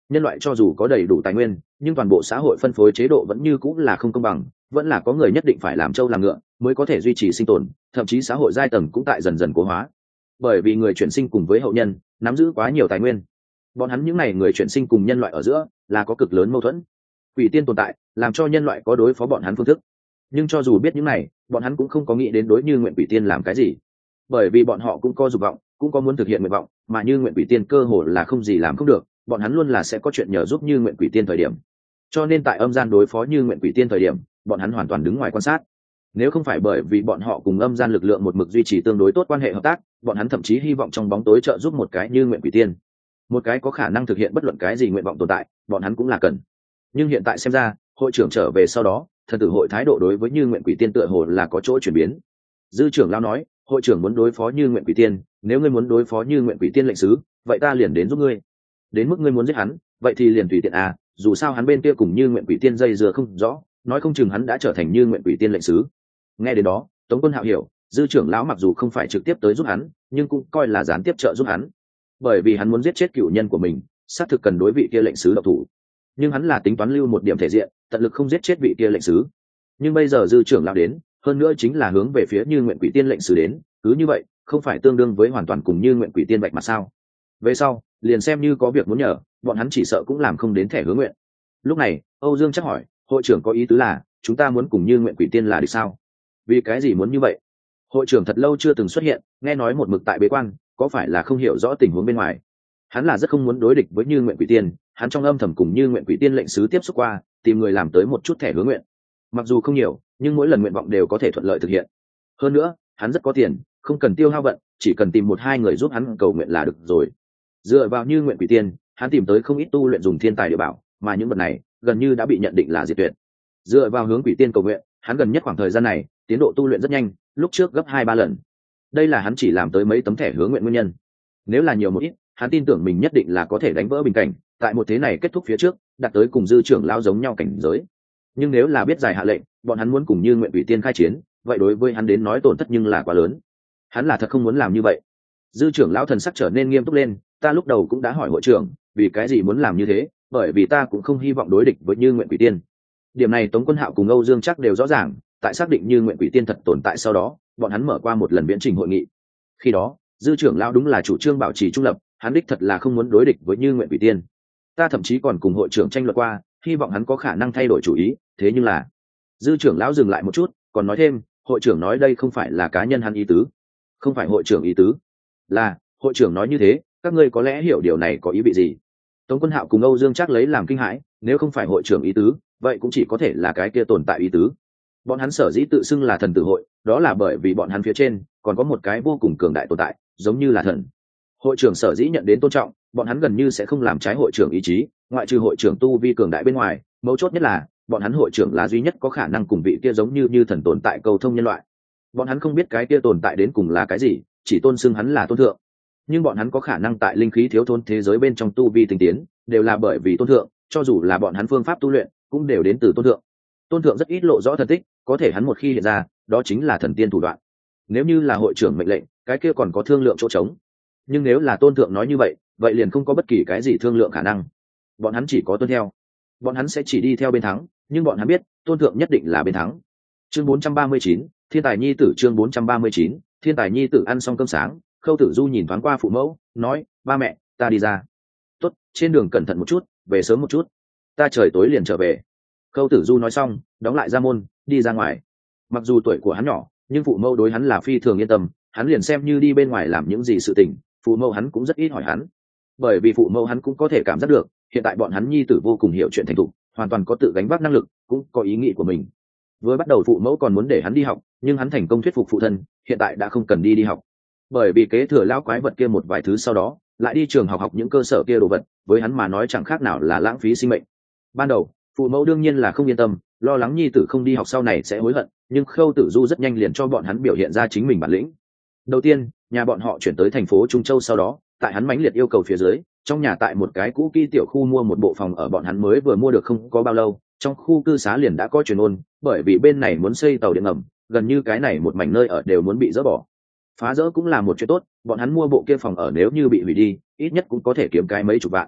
nhân loại cho dù có đầy đủ tài nguyên, nhưng toàn bộ xã hội phân phối chế độ vẫn như cũng là không công bằng, vẫn là có người nhất định phải làm trâu làm ngựa mới có thể duy trì sinh tồn, thậm chí xã hội giai tầng cũng tại dần dần cố hóa. Bởi vì người chuyển sinh cùng với hậu nhân nắm giữ quá nhiều tài nguyên, bọn hắn những n à y người chuyển sinh cùng nhân loại ở giữa là có cực lớn mâu thuẫn. Quỷ tiên tồn tại làm cho nhân loại có đối phó bọn hắn phương thức, nhưng cho dù biết những này, bọn hắn cũng không có nghĩ đến đối Như Nguyện Quỷ Tiên làm cái gì, bởi vì bọn họ cũng có dục vọng, cũng có muốn thực hiện nguyện vọng, mà Như Nguyện Quỷ Tiên cơ hồ là không gì làm không được, bọn hắn luôn là sẽ có chuyện nhờ giúp Như Nguyện Quỷ Tiên thời điểm. Cho nên tại âm gian đối phó Như Nguyện Quỷ Tiên thời điểm, bọn hắn hoàn toàn đứng ngoài quan sát. Nếu không phải bởi vì bọn họ cùng âm gian lực lượng một mực duy trì tương đối tốt quan hệ hợp tác, bọn hắn thậm chí hy vọng trong bóng tối trợ giúp một cái Như Nguyện Quỷ Tiên, một cái có khả năng thực hiện bất luận cái gì nguyện vọng tồn tại, bọn hắn cũng là cần. Nhưng hiện tại xem ra, hội trưởng trở về sau đó, thần tử hội thái độ đối với Như Nguyện Quỷ Tiên tựa hồ là có chỗ chuyển biến. Dư trưởng lão nói, hội trưởng muốn đối phó Như Nguyện Quỷ Tiên, nếu ngươi muốn đối phó Như Nguyện Quỷ Tiên lệnh sứ, vậy ta liền đến giúp ngươi. Đến mức ngươi muốn giết hắn, vậy thì liền tùy tiện à, dù sao hắn bên kia cùng Như Nguyện Quỷ Tiên dây dưa không rõ, nói không chừng hắn đã trở thành Như Nguyện Quỷ Tiên lệnh sứ. Nghe đến đó, Tống Quân Hạo hiểu, dư trưởng lão mặc dù không phải trực tiếp tới giúp hắn, nhưng cũng coi là gián tiếp trợ giúp hắn, bởi vì hắn muốn giết chết cựu nhân của mình, xác thực cần đối vị kia lệnh sứ độc thủ. Nhưng hắn là tính toán lưu một điểm thể diện, tận lực không giết chết vị kia lệnh sứ. Nhưng bây giờ dư trưởng lão đến, hơn nữa chính là hướng về phía Như Nguyện Quỷ Tiên lệnh sứ đến, cứ như vậy, không phải tương đương với hoàn toàn cùng Như Nguyện Quỷ Tiên vạch mặt sao? Về sau, liền xem như có việc muốn nhờ, bọn hắn chỉ sợ cũng làm không đến thẻ hứa nguyện. Lúc này, Âu Dương chắc hỏi, hội trưởng có ý tứ là, chúng ta muốn cùng Như Nguyện Quỷ Tiên là được sao? Vì cái gì muốn như vậy? Hội trưởng thật lâu chưa từng xuất hiện, nghe nói một mực tại bế quan, có phải là không hiểu rõ tình huống bên ngoài? Hắn là rất không muốn đối địch với Như Nguyện Quỷ Tiên, hắn trong âm thầm cùng Như Nguyện Quỷ Tiên lệnh sứ tiếp xúc qua, tìm người làm tới một chút thẻ hứa nguyện. Mặc dù không nhiều, nhưng mỗi lần nguyện vọng đều có thể thuận lợi thực hiện. Hơn nữa, hắn rất có tiền, không cần tiêu hao vận, chỉ cần tìm một hai người giúp hắn cầu nguyện là được rồi. Dựa vào Như Nguyện Quỷ Tiên, hắn tìm tới không ít tu luyện dùng thiên tài địa bảo, mà những vật này gần như đã bị nhận định là diệt tuyệt. Dựa vào hướng Quỷ Tiên cầu nguyện, hắn gần nhất khoảng thời gian này tiến độ tu luyện rất nhanh, lúc trước gấp 2-3 lần. Đây là hắn chỉ làm tới mấy tấm thẻ hứa nguyện nguyên nhân. Nếu là nhiều một ít, hắn tin tưởng mình nhất định là có thể đánh vỡ bình cảnh, tại một thế này kết thúc phía trước, đạt tới cùng dư trưởng lão giống nhau cảnh giới. Nhưng nếu là biết giải hạ lệnh, bọn hắn muốn cùng Như Nguyện Quỷ Tiên khai chiến, vậy đối với hắn đến nói tổn thất nhưng là quá lớn. Hắn là thật không muốn làm như vậy. Dư trưởng lão thần sắc trở nên nghiêm túc lên, ta lúc đầu cũng đã hỏi hội trưởng, vì cái gì muốn làm như thế, bởi vì ta cũng không hy vọng đối địch với Như Nguyện Quỷ Tiên. Điểm này Tống Quân Hạo cùng Âu Dương chắc đều rõ ràng, tại xác định Như Nguyện Quỷ Tiên thật tồn tại sau đó, bọn hắn mở qua một lần viễn trình hội nghị. Khi đó, dư trưởng lão đúng là chủ trương bảo trì trung lập, hắn đích thật là không muốn đối địch với Như Nguyện Quỷ Tiên. Ta thậm chí còn cùng hội trưởng tranh luận qua, hy vọng hắn có khả năng thay đổi chủ ý, thế nhưng là dư trưởng lão dừng lại một chút, còn nói thêm, hội trưởng nói đây không phải là cá nhân hắn ý tứ. Không phải hội trưởng ý tứ, là hội trưởng nói như thế, các ngươi có lẽ hiểu điều này có ý vị gì. Tống Quân Hạo cùng Âu Dương chắc lấy làm kinh hãi, nếu không phải hội trưởng ý tứ, vậy cũng chỉ có thể là cái kia tồn tại ý tứ. Bọn hắn sở dĩ tự xưng là thần tử hội, đó là bởi vì bọn hắn phía trên còn có một cái vô cùng cường đại tồn tại, giống như là thần. Hội trưởng sở dĩ nhận đến tôn trọng, bọn hắn gần như sẽ không làm trái hội trưởng ý chí, ngoại trừ hội trưởng tu vi cường đại bên ngoài, mấu chốt nhất là bọn hắn hội trưởng là duy nhất có khả năng cùng vị kia giống như thần tồn tại cầu thông nhân loại. Bọn hắn không biết cái kia tồn tại đến cùng là cái gì, chỉ tôn xưng hắn là tôn thượng. Nhưng bọn hắn có khả năng tại linh khí thiếu thốn thế giới bên trong tu vi tinh tiến, đều là bởi vì tôn thượng, cho dù là bọn hắn phương pháp tu luyện, cũng đều đến từ tôn thượng. Tôn thượng rất ít lộ rõ thần tích, có thể hắn một khi hiện ra, đó chính là thần tiên thủ đoạn. Nếu như là hội trưởng mệnh lệnh, cái kia còn có thương lượng chỗ trống. Nhưng nếu là tôn thượng nói như vậy, vậy liền không có bất kỳ cái gì thương lượng khả năng. Bọn hắn chỉ có tuân theo. Bọn hắn sẽ chỉ đi theo bên thắng, nhưng bọn hắn biết, tôn thượng nhất định là bên thắng. Chương 439, Thiên tài nhi tử. Chương 439, Thiên tài nhi tử. Ăn xong cơm sáng, Khâu Tử Du nhìn thoáng qua phụ mẫu, nói, ba mẹ, ta đi ra. Tốt, trên đường cẩn thận một chút, về sớm một chút. Ta trời tối liền trở về. Khâu Tử Du nói xong, đóng lại ra môn, đi ra ngoài. Mặc dù tuổi của hắn nhỏ, nhưng phụ mẫu đối hắn là phi thường yên tâm, hắn liền xem như đi bên ngoài làm những gì sự tình, phụ mẫu hắn cũng rất ít hỏi hắn. Bởi vì phụ mẫu hắn cũng có thể cảm giác được, hiện tại bọn hắn nhi tử vô cùng hiểu chuyện thành thục, hoàn toàn có tự gánh vác năng lực, cũng có ý nghĩ của mình. Vừa bắt đầu phụ mẫu còn muốn để hắn đi học, nhưng hắn thành công thuyết phục phụ thân, hiện tại đã không cần đi học. Bởi vì kế thừa lão quái vật kia một vài thứ sau đó, lại đi trường học những cơ sở kia đồ vật, với hắn mà nói chẳng khác nào là lãng phí sinh mệnh. Ban đầu, phụ mẫu đương nhiên là không yên tâm, lo lắng nhi tử không đi học sau này sẽ hối hận, nhưng Khâu Tử Du rất nhanh liền cho bọn hắn biểu hiện ra chính mình bản lĩnh. Đầu tiên, nhà bọn họ chuyển tới thành phố Trung Châu sau đó, tại hắn mãnh liệt yêu cầu phía dưới, trong nhà tại một cái cũ kỹ tiểu khu mua một bộ phòng ở bọn hắn mới vừa mua được không có bao lâu, trong khu cư xá liền đã có truyền ôn, bởi vì bên này muốn xây tàu điện ngầm, gần như cái này một mảnh nơi ở đều muốn bị dỡ bỏ. Phá dỡ cũng là một chuyện tốt, bọn hắn mua bộ kia phòng ở nếu như bị hủy đi, ít nhất cũng có thể kiếm cái mấy chục vạn.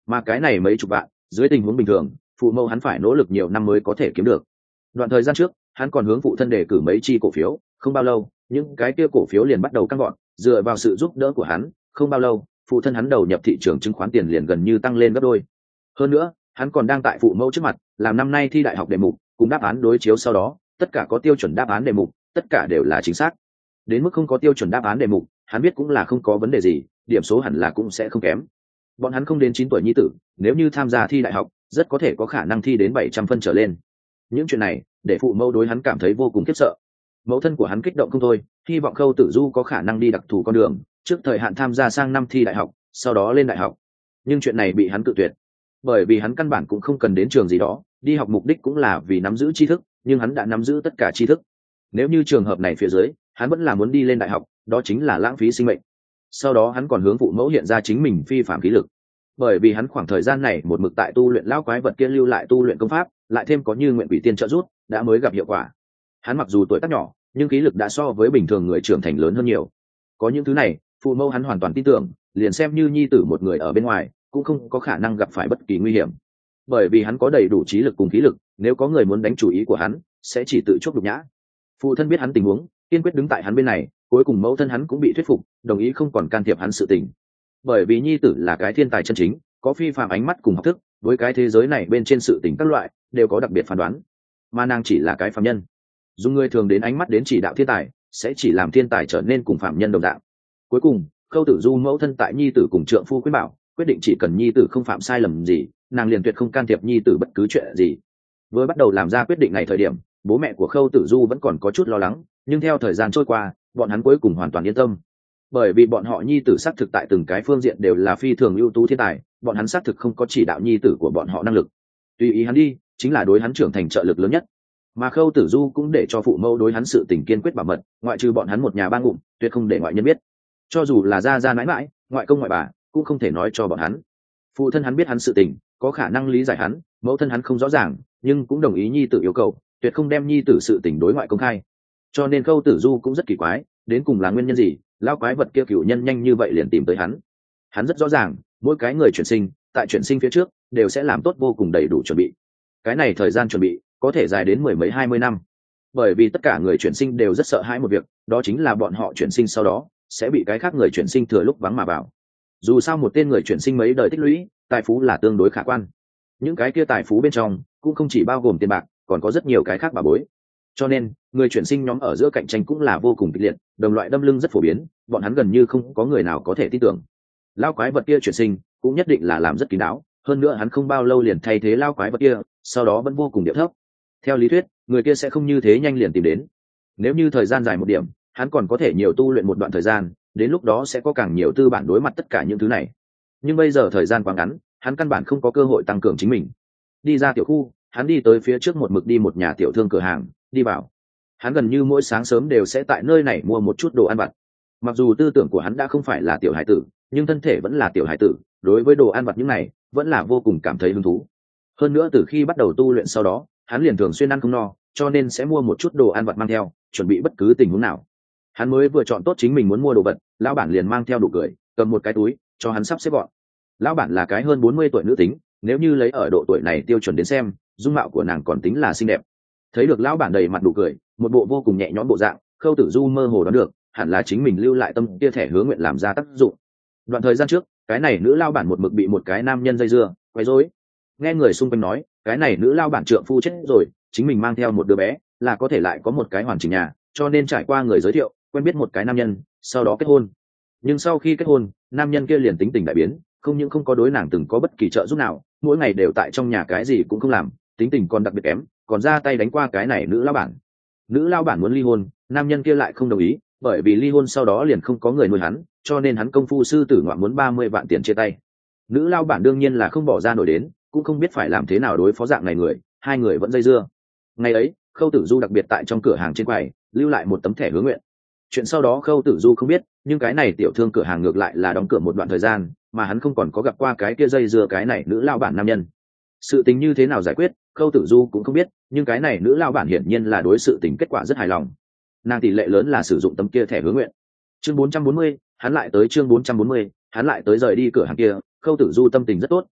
mà cái này mấy chục vạn dưới tình huống bình thường phụ mẫu hắn phải nỗ lực nhiều năm mới có thể kiếm được. Đoạn thời gian trước hắn còn hướng phụ thân đề cử mấy chi cổ phiếu, không bao lâu những cái kia cổ phiếu liền bắt đầu căng gọn, dựa vào sự giúp đỡ của hắn, không bao lâu phụ thân hắn đầu nhập thị trường chứng khoán tiền liền gần như tăng lên gấp đôi. Hơn nữa hắn còn đang tại phụ mẫu trước mặt làm năm nay thi đại học đề mục cùng đáp án đối chiếu, sau đó tất cả có tiêu chuẩn đáp án đề mục tất cả đều là chính xác. Đến mức không có tiêu chuẩn đáp án đề mục hắn biết cũng là không có vấn đề gì, điểm số hẳn là cũng sẽ không kém. Bọn hắn không đến 9 tuổi nhi tử nếu như tham gia thi đại học rất có thể có khả năng thi đến 700 phân trở lên. Những chuyện này để phụ mẫu đối hắn cảm thấy vô cùng khiếp sợ. Mẫu thân của hắn kích động không thôi, hy vọng Khâu Tử Du có khả năng đi đặc thù con đường, trước thời hạn tham gia sang năm thi đại học, sau đó lên đại học. Nhưng chuyện này bị hắn cự tuyệt, bởi vì hắn căn bản cũng không cần đến trường gì đó, đi học mục đích cũng là vì nắm giữ tri thức, nhưng hắn đã nắm giữ tất cả tri thức. Nếu như trường hợp này phía dưới, hắn vẫn là muốn đi lên đại học, đó chính là lãng phí sinh mệnh. Sau đó hắn còn hướng phụ mẫu hiện ra chính mình phi phạm khí lực, bởi vì hắn khoảng thời gian này một mực tại tu luyện lão quái vật kia lưu lại tu luyện công pháp, lại thêm có như nguyện quỷ tiên trợ giúp, đã mới gặp hiệu quả. Hắn mặc dù tuổi tác nhỏ nhưng khí lực đã so với bình thường người trưởng thành lớn hơn nhiều. Có những thứ này phụ mẫu hắn hoàn toàn tin tưởng, liền xem như nhi tử một người ở bên ngoài cũng không có khả năng gặp phải bất kỳ nguy hiểm, bởi vì hắn có đầy đủ trí lực cùng khí lực, nếu có người muốn đánh chủ ý của hắn sẽ chỉ tự chuốc nhục nhã. Phụ thân biết hắn tình huống, kiên quyết đứng tại hắn bên này, cuối cùng mẫu thân hắn cũng bị thuyết phục, đồng ý không còn can thiệp hắn sự tình. Bởi vì nhi tử là cái thiên tài chân chính, có phi phàm ánh mắt cùng học thức, với cái thế giới này bên trên sự tình các loại đều có đặc biệt phán đoán, mà nàng chỉ là cái phàm nhân. Dùng người thường đến ánh mắt đến chỉ đạo thiên tài sẽ chỉ làm thiên tài trở nên cùng phạm nhân đồng dạng. Cuối cùng Khâu Tử Du mẫu thân tại nhi tử cùng trượng phu khuyên bảo, quyết định chỉ cần nhi tử không phạm sai lầm gì, nàng liền tuyệt không can thiệp nhi tử bất cứ chuyện gì. Vừa bắt đầu làm ra quyết định này thời điểm, bố mẹ của Khâu Tử Du vẫn còn có chút lo lắng, nhưng theo thời gian trôi qua bọn hắn cuối cùng hoàn toàn yên tâm, bởi vì bọn họ nhi tử xác thực tại từng cái phương diện đều là phi thường ưu tú thiên tài, bọn hắn xác thực không có chỉ đạo nhi tử của bọn họ năng lực, tùy ý hắn đi chính là đối hắn trưởng thành trợ lực lớn nhất. Mà Khâu Tử Du cũng để cho phụ mẫu đối hắn sự tình kiên quyết bảo mật, ngoại trừ bọn hắn một nhà ba ngụm tuyệt không để ngoại nhân biết, cho dù là gia gia mãi mãi ngoại công ngoại bà cũng không thể nói cho bọn hắn. Phụ thân hắn biết hắn sự tình, có khả năng lý giải hắn, mẫu thân hắn không rõ ràng nhưng cũng đồng ý nhi tử yêu cầu, tuyệt không đem nhi tử sự tình đối ngoại công khai. Cho nên Khâu Tử Du cũng rất kỳ quái, đến cùng là nguyên nhân gì lao quái vật kia cửu nhân nhanh như vậy liền tìm tới hắn. Hắn rất rõ ràng mỗi cái người chuyển sinh tại chuyển sinh phía trước đều sẽ làm tốt vô cùng đầy đủ chuẩn bị, cái này thời gian chuẩn bị có thể dài đến 10 mấy 20 năm, bởi vì tất cả người chuyển sinh đều rất sợ hãi một việc, đó chính là bọn họ chuyển sinh sau đó sẽ bị cái khác người chuyển sinh thừa lúc vắng mà vào. Dù sao một tên người chuyển sinh mấy đời tích lũy tài phú là tương đối khả quan, những cái kia tài phú bên trong cũng không chỉ bao gồm tiền bạc, còn có rất nhiều cái khác bà bối. Cho nên người chuyển sinh nhóm ở giữa cạnh tranh cũng là vô cùng kịch liệt, đồng loại đâm lưng rất phổ biến, bọn hắn gần như không có người nào có thể tin tưởng. Lao quái vật kia chuyển sinh cũng nhất định là làm rất kín đáo, hơn nữa hắn không bao lâu liền thay thế lao quái vật kia, sau đó vẫn vô cùng điệu thấp. Theo lý thuyết người kia sẽ không như thế nhanh liền tìm đến, nếu như thời gian dài một điểm hắn còn có thể nhiều tu luyện một đoạn thời gian, đến lúc đó sẽ có càng nhiều tư bản đối mặt tất cả những thứ này. Nhưng bây giờ thời gian quá ngắn, hắn căn bản không có cơ hội tăng cường chính mình. Đi ra tiểu khu, hắn đi tới phía trước một mực đi một nhà tiểu thương cửa hàng, đi vào. Hắn gần như mỗi sáng sớm đều sẽ tại nơi này mua một chút đồ ăn vặt. Mặc dù tư tưởng của hắn đã không phải là tiểu hải tử, nhưng thân thể vẫn là tiểu hải tử, đối với đồ ăn vặt những này vẫn là vô cùng cảm thấy hứng thú. Hơn nữa từ khi bắt đầu tu luyện sau đó hắn liền thường xuyên ăn không no, cho nên sẽ mua một chút đồ ăn vặt mang theo, chuẩn bị bất cứ tình huống nào. Hắn mới vừa chọn tốt chính mình muốn mua đồ vật, lão bản liền mang theo đủ cười, cầm một cái túi cho hắn sắp xếp gọn. Lão bản là cái hơn 40 tuổi nữ tính, nếu như lấy ở độ tuổi này tiêu chuẩn đến xem, dung mạo của nàng còn tính là xinh đẹp. Thấy được lão bản đầy mặt đủ cười, một bộ vô cùng nhẹ nhõm bộ dạng, Khâu Tử Du mơ hồ đoán được hẳn là chính mình lưu lại tâm kia thẻ hứa nguyện làm ra tác dụng. Đoạn thời gian trước cái này nữ lão bản một mực bị một cái nam nhân dây dưa quấy rối, nghe người xung quanh nói cái này nữ lão bản trượng phu chết rồi, chính mình mang theo một đứa bé là có thể lại có một cái hoàn chỉnh nhà, cho nên trải qua người giới thiệu quen biết một cái nam nhân, sau đó kết hôn. Nhưng sau khi kết hôn nam nhân kia liền tính tình đại biến, không những không có đối nàng từng có bất kỳ trợ giúp nào, mỗi ngày đều tại trong nhà cái gì cũng không làm, tính tình còn đặc biệt kém, còn ra tay đánh qua cái này nữ lão bản. Nữ lão bản muốn ly hôn, nam nhân kia lại không đồng ý, bởi vì ly hôn sau đó liền không có người nuôi hắn, cho nên hắn công phu sư tử ngoạm muốn 30 vạn tiền chia tay. Nữ lão bản đương nhiên là không bỏ ra nổi đến, cũng không biết phải làm thế nào đối phó dạng này người, hai người vẫn dây dưa. Ngày ấy Khâu Tử Du đặc biệt tại trong cửa hàng trên quầy lưu lại một tấm thẻ hứa nguyện. Chuyện sau đó Khâu Tử Du không biết, nhưng cái này tiểu thương cửa hàng ngược lại là đóng cửa một đoạn thời gian, mà hắn không còn có gặp qua cái kia dây dưa cái này nữ lão bản nam nhân. Sự tình như thế nào giải quyết Khâu Tử Du cũng không biết, nhưng cái này nữ lão bản hiển nhiên là đối sự tình kết quả rất hài lòng, nàng tỷ lệ lớn là sử dụng tấm kia thẻ hứa nguyện. Chương 440, hắn lại tới, chương 440, hắn lại tới rời đi cửa hàng kia, Khâu Tử Du tâm tình rất tốt,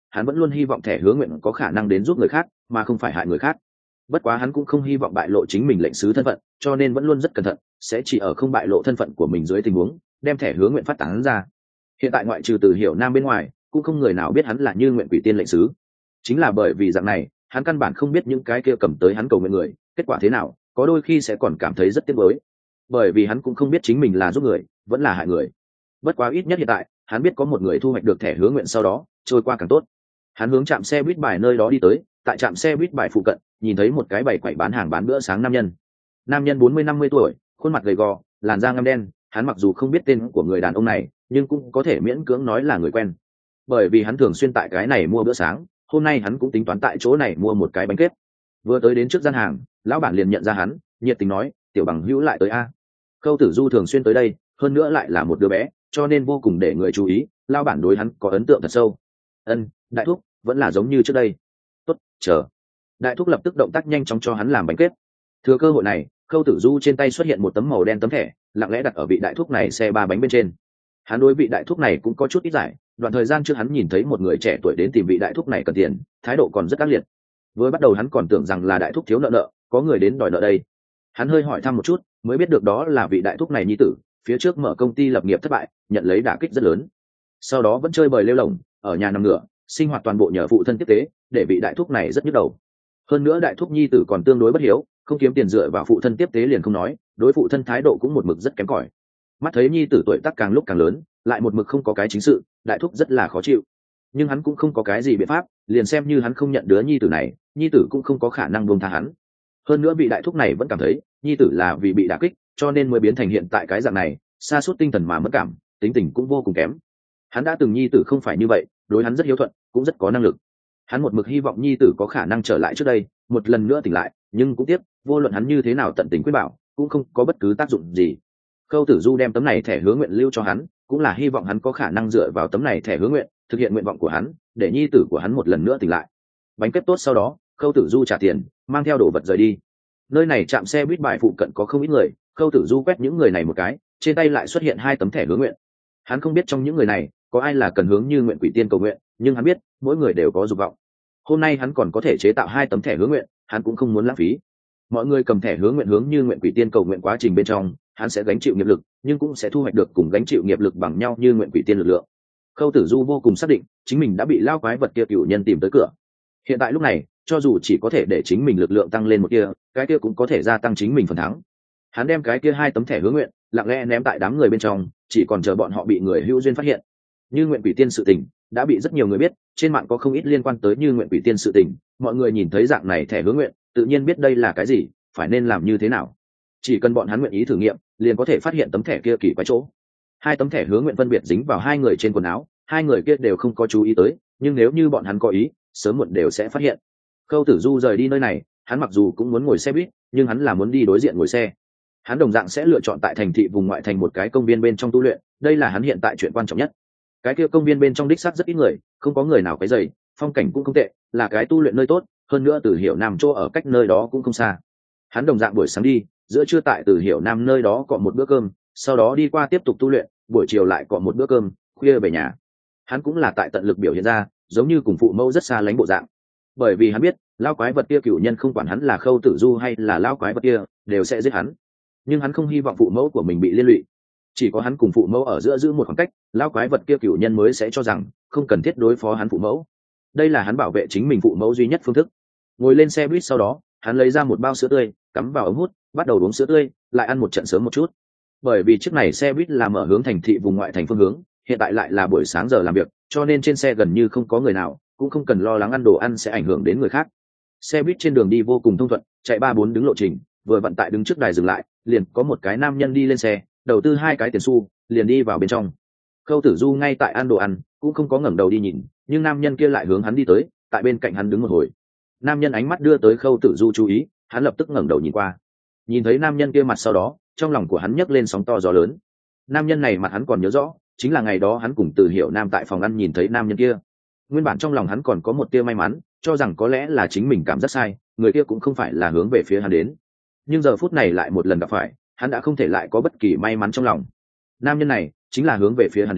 hắn vẫn luôn hy vọng thẻ hứa nguyện có khả năng đến giúp người khác mà không phải hại người khác. Bất quá hắn cũng không hy vọng bại lộ chính mình lệnh sứ thân phận, cho nên vẫn luôn rất cẩn thận, sẽ chỉ ở không bại lộ thân phận của mình dưới tình huống đem thẻ hứa nguyện phát tán ra. Hiện tại ngoại trừ Từ Hiểu Nam bên ngoài cũng không người nào biết hắn là Như Nguyện Quỷ Tiên lệnh sứ. Chính là bởi vì dạng này hắn căn bản không biết những cái kia cầm tới hắn cầu nguyện người kết quả thế nào, có đôi khi sẽ còn cảm thấy rất tiếc nuối, bởi vì hắn cũng không biết chính mình là giúp người vẫn là hại người. Bất quá ít nhất hiện tại hắn biết có một người thu hoạch được thẻ hứa nguyện, sau đó trôi qua càng tốt. Hắn hướng trạm xe buýt bài nơi đó đi tới, tại trạm xe buýt bài phụ cận nhìn thấy một cái bày quẩy bán hàng bán bữa sáng nam nhân 40-50 tuổi, khuôn mặt gầy gò, làn da ngăm đen. Hắn mặc dù không biết tên của người đàn ông này nhưng cũng có thể miễn cưỡng nói là người quen, bởi vì hắn thường xuyên tại cái này mua bữa sáng. Hôm nay hắn cũng tính toán tại chỗ này mua một cái bánh kết. Vừa tới đến trước gian hàng, lão bản liền nhận ra hắn, nhiệt tình nói: tiểu bằng hữu lại tới a. Khâu Tử Du thường xuyên tới đây, hơn nữa lại là một đứa bé, cho nên vô cùng để người chú ý. Lão bản đối hắn có ấn tượng thật sâu. Đại thúc vẫn là giống như trước đây. Tốt, chờ. Đại thúc lập tức động tác nhanh chóng cho hắn làm bánh kết. Thừa cơ hội này, Khâu Tử Du trên tay xuất hiện một tấm màu đen tấm thẻ, lặng lẽ đặt ở vị đại thúc này xe ba bánh bên trên. Hắn đối vị đại thúc này cũng có chút ít giải, đoạn thời gian trước hắn nhìn thấy một người trẻ tuổi đến tìm vị đại thúc này cần tiền, thái độ còn rất ác liệt. Vừa bắt đầu hắn còn tưởng rằng là đại thúc thiếu nợ, có người đến đòi nợ đây. Hắn hơi hỏi thăm một chút mới biết được đó là vị đại thúc này nhi tử, phía trước mở công ty lập nghiệp thất bại, nhận lấy đả kích rất lớn, sau đó vẫn chơi bời lêu lồng, ở nhà nằm ngửa, sinh hoạt toàn bộ nhờ phụ thân tiếp tế, để vị đại thúc này rất nhức đầu. Hơn nữa đại thúc nhi tử còn tương đối bất hiếu, không kiếm tiền dựa vào phụ thân tiếp tế liền không nói, đối phụ thân thái độ cũng một mực rất kém cỏi. Mắt thấy nhi tử tuổi tác càng lúc càng lớn, lại một mực không có cái chính sự, đại thúc rất là khó chịu. Nhưng hắn cũng không có cái gì biện pháp, liền xem như hắn không nhận đứa nhi tử này, nhi tử cũng không có khả năng buông tha hắn. Hơn nữa vị đại thúc này vẫn cảm thấy nhi tử là vì bị đả kích cho nên mới biến thành hiện tại cái dạng này, sa sút tinh thần mà mất cảm, tính tình cũng vô cùng kém. Hắn đã từng nhi tử không phải như vậy, đối hắn rất hiếu thuận, cũng rất có năng lực. Hắn một mực hy vọng nhi tử có khả năng trở lại trước đây, một lần nữa tỉnh lại, nhưng cũng tiếc, vô luận hắn như thế nào tận tình quyết bảo, cũng không có bất cứ tác dụng gì. Khâu Tử Du đem tấm này thẻ hứa nguyện lưu cho hắn, cũng là hy vọng hắn có khả năng dựa vào tấm này thẻ hứa nguyện thực hiện nguyện vọng của hắn, để nhi tử của hắn một lần nữa tỉnh lại. Bánh kết tốt sau đó, Khâu Tử Du trả tiền, mang theo đồ vật rời đi. Nơi này trạm xe buýt bài phụ cận có không ít người, Khâu Tử Du quét những người này một cái, trên tay lại xuất hiện 2 tấm thẻ hứa nguyện. Hắn không biết trong những người này có ai là cần hướng Như Nguyện Quỷ Tiên cầu nguyện, nhưng hắn biết mỗi người đều có dục vọng. Hôm nay hắn còn có thể chế tạo 2 tấm thẻ hứa nguyện, hắn cũng không muốn lãng phí. Mọi người cầm thẻ hứa nguyện hướng Như Nguyện Quỷ Tiên cầu nguyện quá trình bên trong, hắn sẽ gánh chịu nghiệp lực, nhưng cũng sẽ thu hoạch được cùng gánh chịu nghiệp lực bằng nhau Như Nguyện Quỷ Tiên lực lượng. Khâu Tử Du vô cùng xác định chính mình đã bị lao quái vật kia cửu nhân tìm tới cửa. Hiện tại lúc này, cho dù chỉ có thể để chính mình lực lượng tăng lên một kia, cái kia cũng có thể gia tăng chính mình phần thắng. Hắn đem cái kia 2 tấm thẻ hứa nguyện lặng lẽ ném tại đám người bên trong, chỉ còn chờ bọn họ bị người hữu duyên phát hiện. Như Nguyện Quỷ Tiên sự tình đã bị rất nhiều người biết, trên mạng có không ít liên quan tới Như Nguyện Quỷ Tiên sự tình, mọi người nhìn thấy dạng này thẻ hứa nguyện, tự nhiên biết đây là cái gì, phải nên làm như thế nào. Chỉ cần bọn hắn nguyện ý thử nghiệm, liền có thể phát hiện tấm thẻ kia kỳ quái chỗ. 2 tấm thẻ hứa nguyện phân biệt dính vào 2 người trên quần áo, 2 người kia đều không có chú ý tới, nhưng nếu như bọn hắn có ý, sớm muộn đều sẽ phát hiện. Khâu Tử Du rời đi nơi này, hắn mặc dù cũng muốn ngồi xe buýt, nhưng hắn là muốn đi đối diện ngồi xe. Hắn đồng dạng sẽ lựa chọn tại thành thị vùng ngoại thành một cái công viên bên trong tu luyện, đây là hắn hiện tại chuyện quan trọng nhất. Cái kia công viên bên trong đích xác rất ít người, không có người nào quấy rầy, phong cảnh cũng không tệ, là cái tu luyện nơi tốt, hơn nữa Từ Hiểu Nam chỗ ở cách nơi đó cũng không xa. Hắn đồng dạng buổi sáng đi, giữa trưa tại Từ Hiểu Nam nơi đó cọ một bữa cơm, sau đó đi qua tiếp tục tu luyện, buổi chiều lại cọ một bữa cơm, khuya về nhà. Hắn cũng là tại tận lực biểu hiện ra, giống như cùng phụ mẫu rất xa lánh bộ dạng. Bởi vì hắn biết, lao quái vật kia cửu nhân không quản hắn là Khâu Tử Du hay là lao quái vật kia, đều sẽ giết hắn. Nhưng hắn không hy vọng phụ mẫu của mình bị liên lụy. Chỉ có hắn cùng phụ mẫu ở giữa giữ một khoảng cách, lao quái vật kia cửu nhân mới sẽ cho rằng không cần thiết đối phó hắn phụ mẫu. Đây là hắn bảo vệ chính mình phụ mẫu duy nhất phương thức. Ngồi lên xe buýt sau đó, hắn lấy ra một bao sữa tươi, cắm vào ống hút, bắt đầu uống sữa tươi, lại ăn một trận sớm một chút. Bởi vì chiếc này xe buýt là mở hướng thành thị vùng ngoại thành phương hướng, hiện tại lại là buổi sáng giờ làm việc, cho nên trên xe gần như không có người nào, cũng không cần lo lắng ăn đồ ăn sẽ ảnh hưởng đến người khác. Xe buýt trên đường đi vô cùng thông thuận, chạy 3-4 đứng lộ trình, vừa vận tại đứng trước đài dừng lại, liền có một cái nam nhân đi lên xe, đầu tư 2 cái tiền xu, liền đi vào bên trong. Khâu Tử Du ngay tại ăn đồ ăn, cũng không có ngẩng đầu đi nhìn, nhưng nam nhân kia lại hướng hắn đi tới, tại bên cạnh hắn đứng một hồi. Nam nhân ánh mắt đưa tới Khâu Tử Du chú ý, hắn lập tức ngẩng đầu nhìn qua. Nhìn thấy nam nhân kia mặt sau đó, trong lòng của hắn nhấc lên sóng to gió lớn. Nam nhân này mặt hắn còn nhớ rõ, chính là ngày đó hắn cùng Từ Hiểu Nam tại phòng ăn nhìn thấy nam nhân kia. Nguyên bản trong lòng hắn còn có một tia may mắn, cho rằng có lẽ là chính mình cảm giác sai, người kia cũng không phải là hướng về phía hắn đến. Nhưng giờ phút này lại một lần gặp phải, hắn đã không thể lại có bất kỳ may mắn trong lòng. Nam nhân này chính là hướng về phía hắn đến,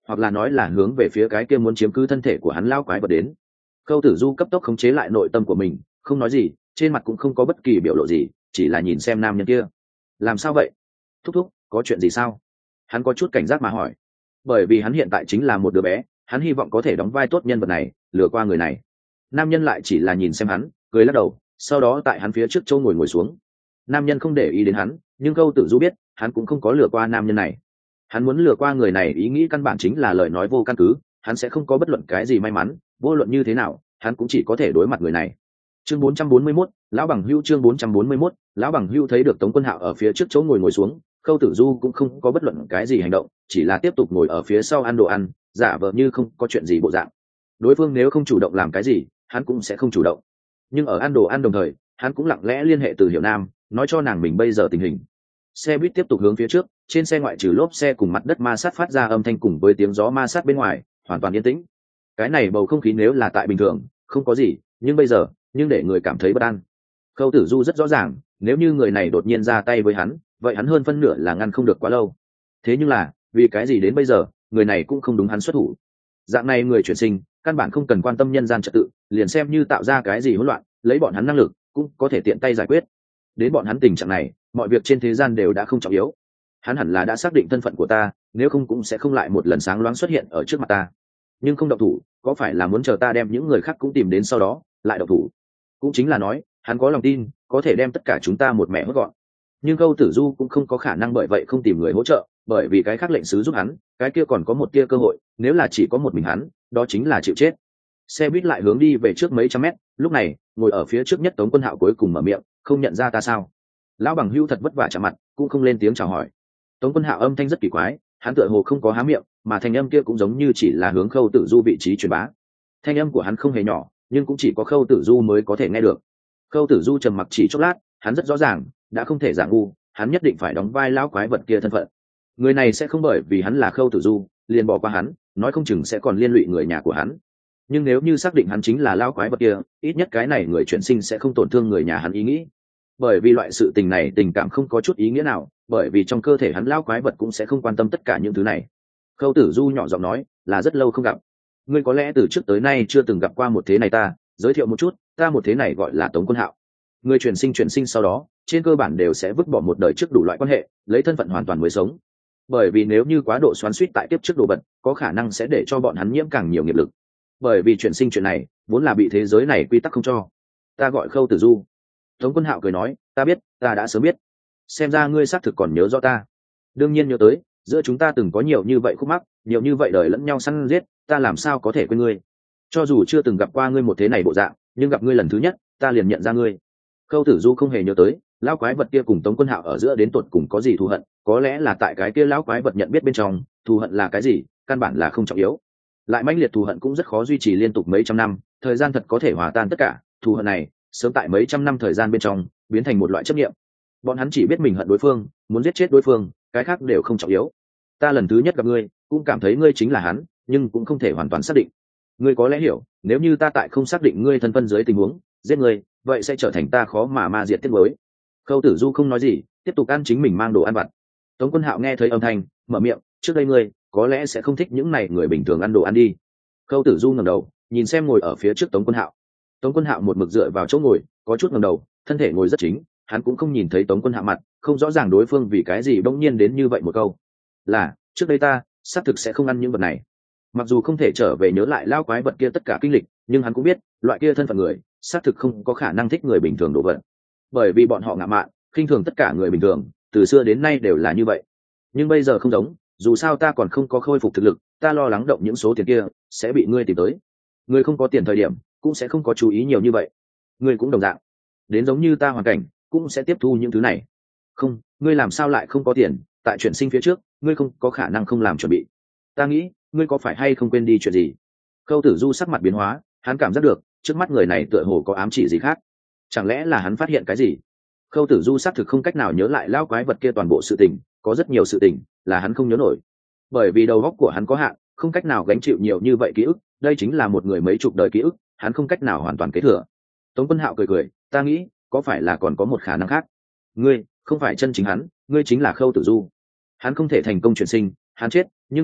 hoặc là nói là hướng về phía cái kia muốn chiếm cứ thân thể của hắn lao quái vật đến. Khâu Tử Du cấp tốc khống chế lại nội tâm của mình, không nói gì, trên mặt cũng không có bất kỳ biểu lộ gì, chỉ là nhìn xem nam nhân kia. Làm sao vậy? Thúc thúc, có chuyện gì sao? Hắn có chút cảnh giác mà hỏi. Bởi vì hắn hiện tại chính là một đứa bé, hắn hy vọng có thể đóng vai tốt nhân vật này, lừa qua người này. Nam nhân lại chỉ là nhìn xem hắn, cười lắc đầu, sau đó tại hắn phía trước châu ngồi xuống. Nam nhân không để ý đến hắn, nhưng Khâu Tử Du biết, hắn cũng không có lừa qua nam nhân này. Hắn muốn lừa qua người này ý nghĩ căn bản chính là lời nói vô căn cứ, hắn sẽ không có bất luận cái gì may mắn, vô luận như thế nào, hắn cũng chỉ có thể đối mặt người này. Chương 441, lão bằng hưu. Chương 441, lão bằng hưu. Thấy được Tống Quân Hạo ở phía trước chỗ ngồi xuống, Khâu Tử Du cũng không có bất luận cái gì hành động, chỉ là tiếp tục ngồi ở phía sau ăn đồ ăn, giả vờ như không có chuyện gì bộ dạng. Đối phương nếu không chủ động làm cái gì, hắn cũng sẽ không chủ động. Nhưng ở ăn đồ ăn đồng thời, hắn cũng lặng lẽ liên hệ Từ Hiểu Nam, nói cho nàng mình bây giờ tình hình. Xe buýt tiếp tục hướng phía trước, trên xe ngoại trừ lốp xe cùng mặt đất ma sát phát ra âm thanh cùng với tiếng gió ma sát bên ngoài, hoàn toàn yên tĩnh. Cái này bầu không khí nếu là tại bình thường, không có gì, nhưng bây giờ, nhưng để người cảm thấy bất an. Khâu Tử Du rất rõ ràng, nếu như người này đột nhiên ra tay với hắn, vậy hắn hơn phân nửa là ngăn không được quá lâu. Thế nhưng là, vì cái gì đến bây giờ, người này cũng không đúng hắn xuất thủ. Dạng này người chuyển sinh, căn bản không cần quan tâm nhân gian trật tự, liền xem như tạo ra cái gì hỗn loạn, lấy bọn hắn năng lực, cũng có thể tiện tay giải quyết. Đến bọn hắn tình trạng này, mọi việc trên thế gian đều đã không trọng yếu. Hắn hẳn là đã xác định thân phận của ta, nếu không cũng sẽ không lại một lần sáng loáng xuất hiện ở trước mặt ta. Nhưng không động thủ, có phải là muốn chờ ta đem những người khác cũng tìm đến sau đó lại động thủ? Cũng chính là nói, hắn có lòng tin, có thể đem tất cả chúng ta một mẹ hốt gọn. Nhưng Khâu Tử Du cũng không có khả năng bởi vậy không tìm người hỗ trợ, bởi vì cái khác lệnh sứ giúp hắn, cái kia còn có một tia cơ hội, nếu là chỉ có một mình hắn, đó chính là chịu chết. Xe buýt lại hướng đi về trước mấy trăm mét, lúc này, ngồi ở phía trước nhất Tống Quân Hạo cuối cùng mở miệng, không nhận ra ta sao? Lão bằng hữu thật vất vả chạm mặt, cũng không lên tiếng chào hỏi. Tống Quân Hạo âm thanh rất kỳ quái, hắn tựa hồ không có há miệng, mà thanh âm kia cũng giống như chỉ là hướng Khâu Tử Du vị trí truyền bá. Thanh âm của hắn không hề nhỏ, nhưng cũng chỉ có Khâu Tử Du mới có thể nghe được. Khâu Tử Du trầm mặc chỉ chốc lát, hắn rất rõ ràng, đã không thể giả ngu, hắn nhất định phải đóng vai lão quái vật kia thân phận. Người này sẽ không bởi vì hắn là Khâu Tử Du, liền bỏ qua hắn, nói không chừng sẽ còn liên lụy người nhà của hắn. Nhưng nếu như xác định hắn chính là lão quái vật kia, ít nhất cái này người chuyển sinh sẽ không tổn thương người nhà hắn ý nghĩ. Bởi vì loại sự tình này tình cảm không có chút ý nghĩa nào, bởi vì trong cơ thể hắn lão quái vật cũng sẽ không quan tâm tất cả những thứ này. Khâu Tử Du nhỏ giọng nói, là rất lâu không gặp. Ngươi có lẽ từ trước tới nay chưa từng gặp qua một thế này ta, giới thiệu một chút, ta một thế này gọi là Tống Quân Hạo. Người chuyển sinh sau đó, trên cơ bản đều sẽ vứt bỏ một đời trước đủ loại quan hệ, lấy thân phận hoàn toàn mới sống. Bởi vì nếu như quá độ xoắn xuýt tại tiếp trước đồ vật, có khả năng sẽ để cho bọn hắn nhiễm càng nhiều nghiệp lực. Bởi vì chuyển sinh chuyện này, vốn là bị thế giới này quy tắc không cho. Ta gọi Khâu Tử Du. Tống Quân Hạo cười nói, ta biết, ta đã sớm biết. Xem ra ngươi xác thực còn nhớ rõ ta. Đương nhiên nhớ tới, giữa chúng ta từng có nhiều như vậy khúc mắc, nhiều như vậy đời lẫn nhau săn giết, ta làm sao có thể quên ngươi. Cho dù chưa từng gặp qua ngươi một thế này bộ dạng, nhưng gặp ngươi lần thứ nhất, ta liền nhận ra ngươi. Khâu Tử Du không hề nhớ tới, lão quái vật kia cùng Tống Quân Hạo ở giữa đến tột cùng có gì thù hận, có lẽ là tại cái kia lão quái vật nhận biết bên trong, thù hận là cái gì, căn bản là không trọng yếu. Lại mãnh liệt thù hận cũng rất khó duy trì liên tục mấy trăm năm, thời gian thật có thể hòa tan tất cả, thù hận này, sớm tại mấy trăm năm thời gian bên trong, biến thành một loại chấp niệm. Bọn hắn chỉ biết mình hận đối phương, muốn giết chết đối phương, cái khác đều không trọng yếu. Ta lần thứ nhất gặp ngươi, cũng cảm thấy ngươi chính là hắn, nhưng cũng không thể hoàn toàn xác định. Ngươi có lẽ hiểu, nếu như ta tại không xác định ngươi thân phân dưới tình huống, giết ngươi, vậy sẽ trở thành ta khó mà ma diệt tiết mới. Khâu Tử Du không nói gì, tiếp tục ăn chính mình mang đồ ăn vặt. Tống Quân Hạo nghe thấy âm thanh, mở miệng, trước đây ngươi có lẽ sẽ không thích những này người bình thường ăn đồ ăn đi. Khâu Tử Du ngẩng đầu, nhìn xem ngồi ở phía trước Tống Quân Hạo. Tống Quân Hạo một mực dựa vào chỗ ngồi, có chút ngẩng đầu, thân thể ngồi rất chính, hắn cũng không nhìn thấy Tống Quân Hạo mặt, không rõ ràng đối phương vì cái gì bỗng nhiên đến như vậy một câu. Là, trước đây ta, xác thực sẽ không ăn những vật này. Mặc dù không thể trở về nhớ lại lao quái vật kia tất cả kinh lịch, nhưng hắn cũng biết, loại kia thân phận người, xác thực không có khả năng thích người bình thường đồ vật. Bởi vì bọn họ ngạo mạn, khinh thường tất cả người bình thường, từ xưa đến nay đều là như vậy. Nhưng bây giờ không giống, dù sao ta còn không có khôi phục thực lực, ta lo lắng động những số tiền kia sẽ bị ngươi tìm tới. Ngươi không có tiền thời điểm, cũng sẽ không có chú ý nhiều như vậy. Ngươi cũng đồng dạng, đến giống như ta hoàn cảnh, cũng sẽ tiếp thu những thứ này. Không, ngươi làm sao lại không có tiền, tại chuyển sinh phía trước, ngươi không có khả năng không làm chuẩn bị. Ta nghĩ, ngươi có phải hay không quên đi chuyện gì? Khâu Tử Du sắc mặt biến hóa, hắn cảm giác được, trước mắt người này tựa hồ có ám chỉ gì khác. Chẳng lẽ là hắn phát hiện cái gì? Khâu Tử Du xác thực không cách nào nhớ lại lao quái vật kia toàn bộ sự tình, có rất nhiều sự tình là hắn không nhớ nổi. Bởi vì đầu óc của hắn có hạn, không cách nào gánh chịu nhiều như vậy ký ức, đây chính là một người mấy chục đời ký ức, hắn không cách nào hoàn toàn kế thừa. Tống Quân Hạo cười cười, ta nghĩ, có phải là còn có một khả năng khác? Ngươi không phải chân chính hắn, ngươi chính là Khâu Tử Du. Hắn không thể thành công chuyển sinh, hắn chết, nhưng mà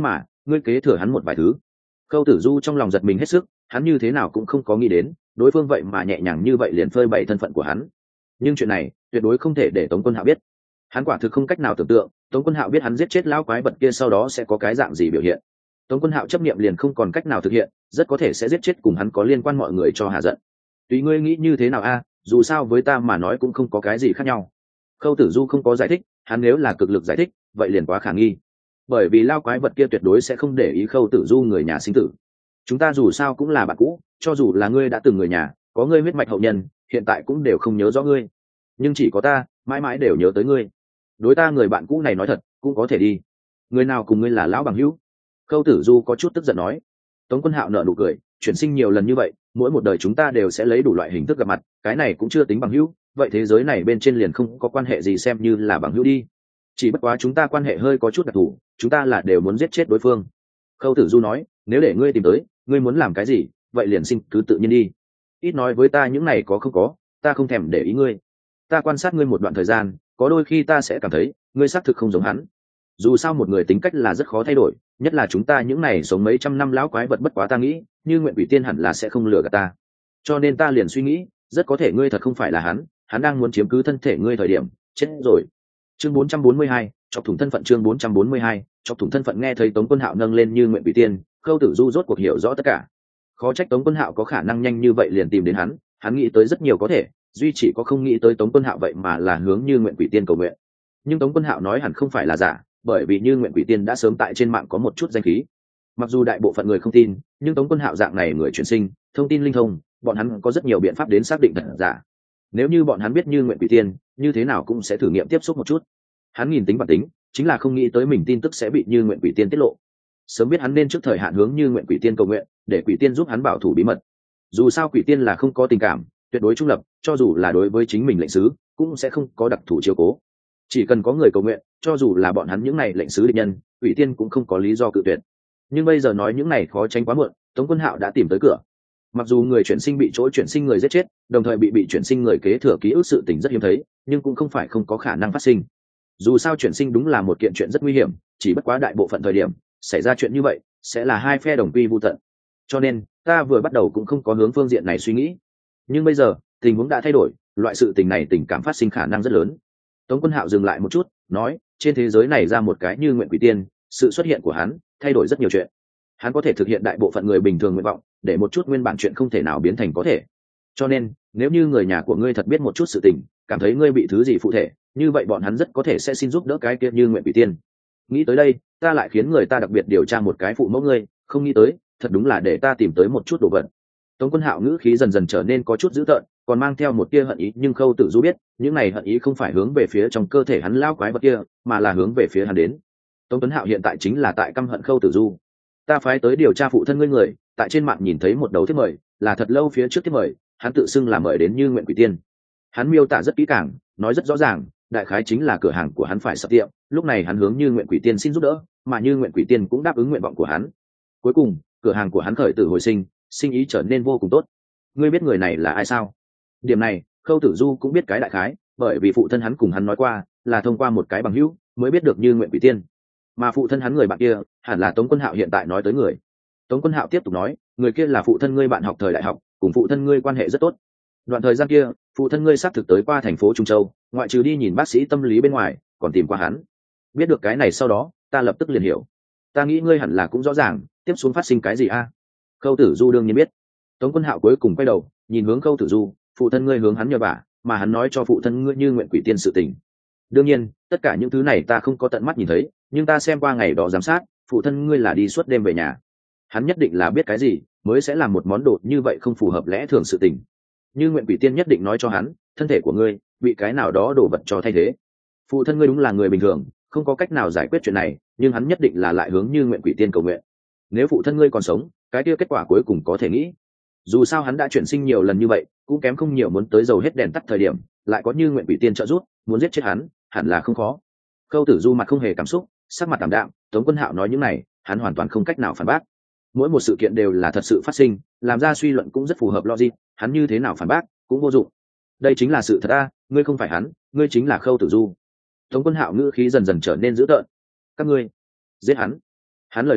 ngươi kế thừa hắn một vài thứ. Khâu Tử Du trong lòng giật mình hết sức, hắn như thế nào cũng không có nghĩ đến đối phương vậy mà nhẹ nhàng như vậy liền phơi bày thân phận của hắn. Nhưng chuyện này tuyệt đối không thể để Tống Quân Hạo biết. Hắn quả thực không cách nào tưởng tượng Tống Quân Hạo biết hắn giết chết lão quái vật kia sau đó sẽ có cái dạng gì biểu hiện. Tống Quân Hạo chấp niệm liền không còn cách nào thực hiện, rất có thể sẽ giết chết cùng hắn có liên quan mọi người cho hạ giận. Tùy ngươi nghĩ như thế nào a, dù sao với ta mà nói cũng không có cái gì khác nhau. Khâu Tử Du không có giải thích, hắn nếu là cực lực giải thích vậy liền quá khả nghi, bởi vì lao quái vật kia tuyệt đối sẽ không để ý Khâu Tử Du người nhà sinh tử. Chúng ta dù sao cũng là bạn cũ, cho dù là ngươi đã từng người nhà, có ngươi huyết mạch hậu nhân, hiện tại cũng đều không nhớ rõ ngươi, nhưng chỉ có ta mãi mãi đều nhớ tới ngươi. Đối ta người bạn cũ này nói thật cũng có thể đi, người nào cùng ngươi là lão bằng hữu? Khâu Tử Du có chút tức giận nói. Tống Quân Hạo nở nụ cười, chuyển sinh nhiều lần như vậy, mỗi một đời chúng ta đều sẽ lấy đủ loại hình thức gặp mặt, cái này cũng chưa tính bằng hữu, vậy thế giới này bên trên liền không có quan hệ gì xem như là bằng hữu đi. Chỉ bất quá chúng ta quan hệ hơi có chút đặc thù, chúng ta là đều muốn giết chết đối phương. Khâu Tử Du nói, nếu để ngươi tìm tới, ngươi muốn làm cái gì, vậy liền xin cứ tự nhiên đi. Ít nói với ta những này có không có, ta không thèm để ý ngươi. Ta quan sát ngươi một đoạn thời gian, có đôi khi ta sẽ cảm thấy ngươi xác thực không giống hắn. Dù sao một người tính cách là rất khó thay đổi, nhất là chúng ta những này sống mấy trăm năm lão quái vật, bất quá ta nghĩ như Nguyện Quỷ Tiên hẳn là sẽ không lừa gạt ta. Cho nên ta liền suy nghĩ, rất có thể ngươi thật không phải là hắn đang muốn chiếm cứ thân thể ngươi thời điểm chết rồi. Chương 442, chọc thủng thân phận. Chương 442, chọc thủng thân phận. Nghe thấy Tống Quân Hạo nâng lên như Nguyện Quỷ Tiên, Khâu Tử Du rốt cuộc hiểu rõ tất cả. Khó trách Tống Quân Hạo có khả năng nhanh như vậy liền tìm đến hắn nghĩ tới rất nhiều có thể, duy chỉ có không nghĩ tới Tống Quân Hạo vậy mà là hướng như Nguyện Quỷ Tiên cầu nguyện. Nhưng Tống Quân Hạo nói hẳn không phải là giả, bởi vì như Nguyện Quỷ Tiên đã sớm tại trên mạng có một chút danh khí. Mặc dù đại bộ phận người không tin, nhưng Tống Quân Hạo dạng này người chuyển sinh, thông tin linh thông, bọn hắn có rất nhiều biện pháp đến xác định thật giả. Nếu như bọn hắn biết như Nguyện Quỷ Tiên, như thế nào cũng sẽ thử nghiệm tiếp xúc một chút. Hắn nhìn tính bản tính, chính là không nghĩ tới mình tin tức sẽ bị như Nguyện Quỷ Tiên tiết lộ. Sớm biết hắn nên trước thời hạn hướng như Nguyện Quỷ Tiên cầu nguyện, để Quỷ Tiên giúp hắn bảo thủ bí mật. Dù sao Quỷ Tiên là không có tình cảm, tuyệt đối trung lập, cho dù là đối với chính mình lệnh sứ, cũng sẽ không có đặc thù chiếu cố. Chỉ cần có người cầu nguyện, cho dù là bọn hắn những này lệnh sứ địch nhân, Quỷ Tiên cũng không có lý do cự tuyệt. Nhưng bây giờ nói những này khó tránh quá muộn, Tống Quân Hạo đã tìm tới cửa. Mặc dù người chuyển sinh bị chỗ chuyển sinh người giết chết, đồng thời bị chuyển sinh người kế thừa ký ức sự tình rất hiếm thấy, nhưng cũng không phải không có khả năng phát sinh. Dù sao chuyển sinh đúng là một kiện chuyện rất nguy hiểm, chỉ bất quá đại bộ phận thời điểm xảy ra chuyện như vậy sẽ là hai phe đồng quy vu tận. Cho nên ta vừa bắt đầu cũng không có hướng phương diện này suy nghĩ, nhưng bây giờ tình huống đã thay đổi, loại sự tình này tình cảm phát sinh khả năng rất lớn. Tống Quân Hạo dừng lại một chút, nói, trên thế giới này ra một cái như Nguyện Quỷ Tiên, sự xuất hiện của hắn thay đổi rất nhiều chuyện. Hắn có thể thực hiện đại bộ phận người bình thường nguyện vọng, để một chút nguyên bản chuyện không thể nào biến thành có thể. Cho nên nếu như người nhà của ngươi thật biết một chút sự tình, cảm thấy ngươi bị thứ gì phụ thể, như vậy bọn hắn rất có thể sẽ xin giúp đỡ cái kia như Nguyện Quỷ Tiên. Nghĩ tới đây, ta lại khiến người ta đặc biệt điều tra một cái phụ mẫu ngươi, không nghĩ tới thật đúng là để ta tìm tới một chút đồ vật. Tống Quân Hạo ngữ khí dần dần trở nên có chút dữ tợn, còn mang theo một tia hận ý, nhưng Khâu Tử Du biết những này hận ý không phải hướng về phía trong cơ thể hắn lao quái vật kia, mà là hướng về phía hắn đến. Tống Tuấn Hạo hiện tại chính là tại căm hận Khâu Tử Du. Ta phái tới điều tra phụ thân ngươi người, tại trên mạng nhìn thấy một đầu thiếp mời, là thật lâu phía trước thiếp mời, hắn tự xưng là mời đến như Nguyện Quỷ Tiên. Hắn miêu tả rất kỹ càng, nói rất rõ ràng, đại khái chính là cửa hàng của hắn phải sập tiệm, lúc này hắn hướng như Nguyện Quỷ Tiên xin giúp đỡ, mà như Nguyện Quỷ Tiên cũng đáp ứng nguyện vọng của hắn. Cuối cùng cửa hàng của hắn khởi tử hồi sinh, sinh ý trở nên vô cùng tốt. Ngươi biết người này là ai sao? Điểm này Khâu Tử Du cũng biết cái đại khái, bởi vì phụ thân hắn cùng hắn nói qua, là thông qua một cái bằng hữu mới biết được như Nguyện Quỷ Tiên, mà phụ thân hắn người bạn kia hẳn là Tống Quân Hạo hiện tại nói tới người. Tống Quân Hạo tiếp tục nói, người kia là phụ thân ngươi bạn học thời đại học, cùng phụ thân ngươi quan hệ rất tốt. Đoạn thời gian kia phụ thân ngươi xác thực tới qua thành phố Trung Châu, ngoại trừ đi nhìn bác sĩ tâm lý bên ngoài còn tìm qua hắn. Biết được cái này sau đó ta lập tức liền hiểu. Ta nghĩ ngươi hẳn là cũng rõ ràng tiếp xuống phát sinh cái gì a? Khâu Tử Du đương nhiên biết. Tống Quân Hạo cuối cùng quay đầu nhìn hướng Khâu Tử Du, phụ thân ngươi hướng hắn nhờ vả, mà hắn nói cho phụ thân ngươi như Nguyện Quỷ Tiên sự tình. Đương nhiên tất cả những thứ này ta không có tận mắt nhìn thấy, nhưng ta xem qua ngày đó giám sát, phụ thân ngươi là đi suốt đêm về nhà. Hắn nhất định là biết cái gì mới sẽ làm một món đồ như vậy không phù hợp lẽ thường sự tình. Như Nguyện Quỷ Tiên nhất định nói cho hắn, thân thể của ngươi bị cái nào đó đổ vật cho thay thế. Phụ thân ngươi đúng là người bình thường, không có cách nào giải quyết chuyện này, nhưng hắn nhất định là lại hướng như Nguyện Quỷ Tiên cầu nguyện. Nếu phụ thân ngươi còn sống, cái kia kết quả cuối cùng có thể nghĩ. Dù sao hắn đã chuyển sinh nhiều lần như vậy, cũng kém không nhiều muốn tới dầu hết đèn tắt thời điểm, lại có như Nguyện Quỷ Tiên trợ giúp, muốn giết chết hắn, hẳn là không khó. Khâu Tử Du mặt không hề cảm xúc, sắc mặt tạm đạm. Tống Quân Hạo nói những này, hắn hoàn toàn không cách nào phản bác. Mỗi một sự kiện đều là thật sự phát sinh, làm ra suy luận cũng rất phù hợp logic, hắn như thế nào phản bác cũng vô dụng. Đây chính là sự thật a, ngươi không phải hắn, ngươi chính là Khâu Tử Du. Tống Quân Hạo ngữ khí dần dần trở nên dữ tợn. Các ngươi giết hắn. Hắn lời nói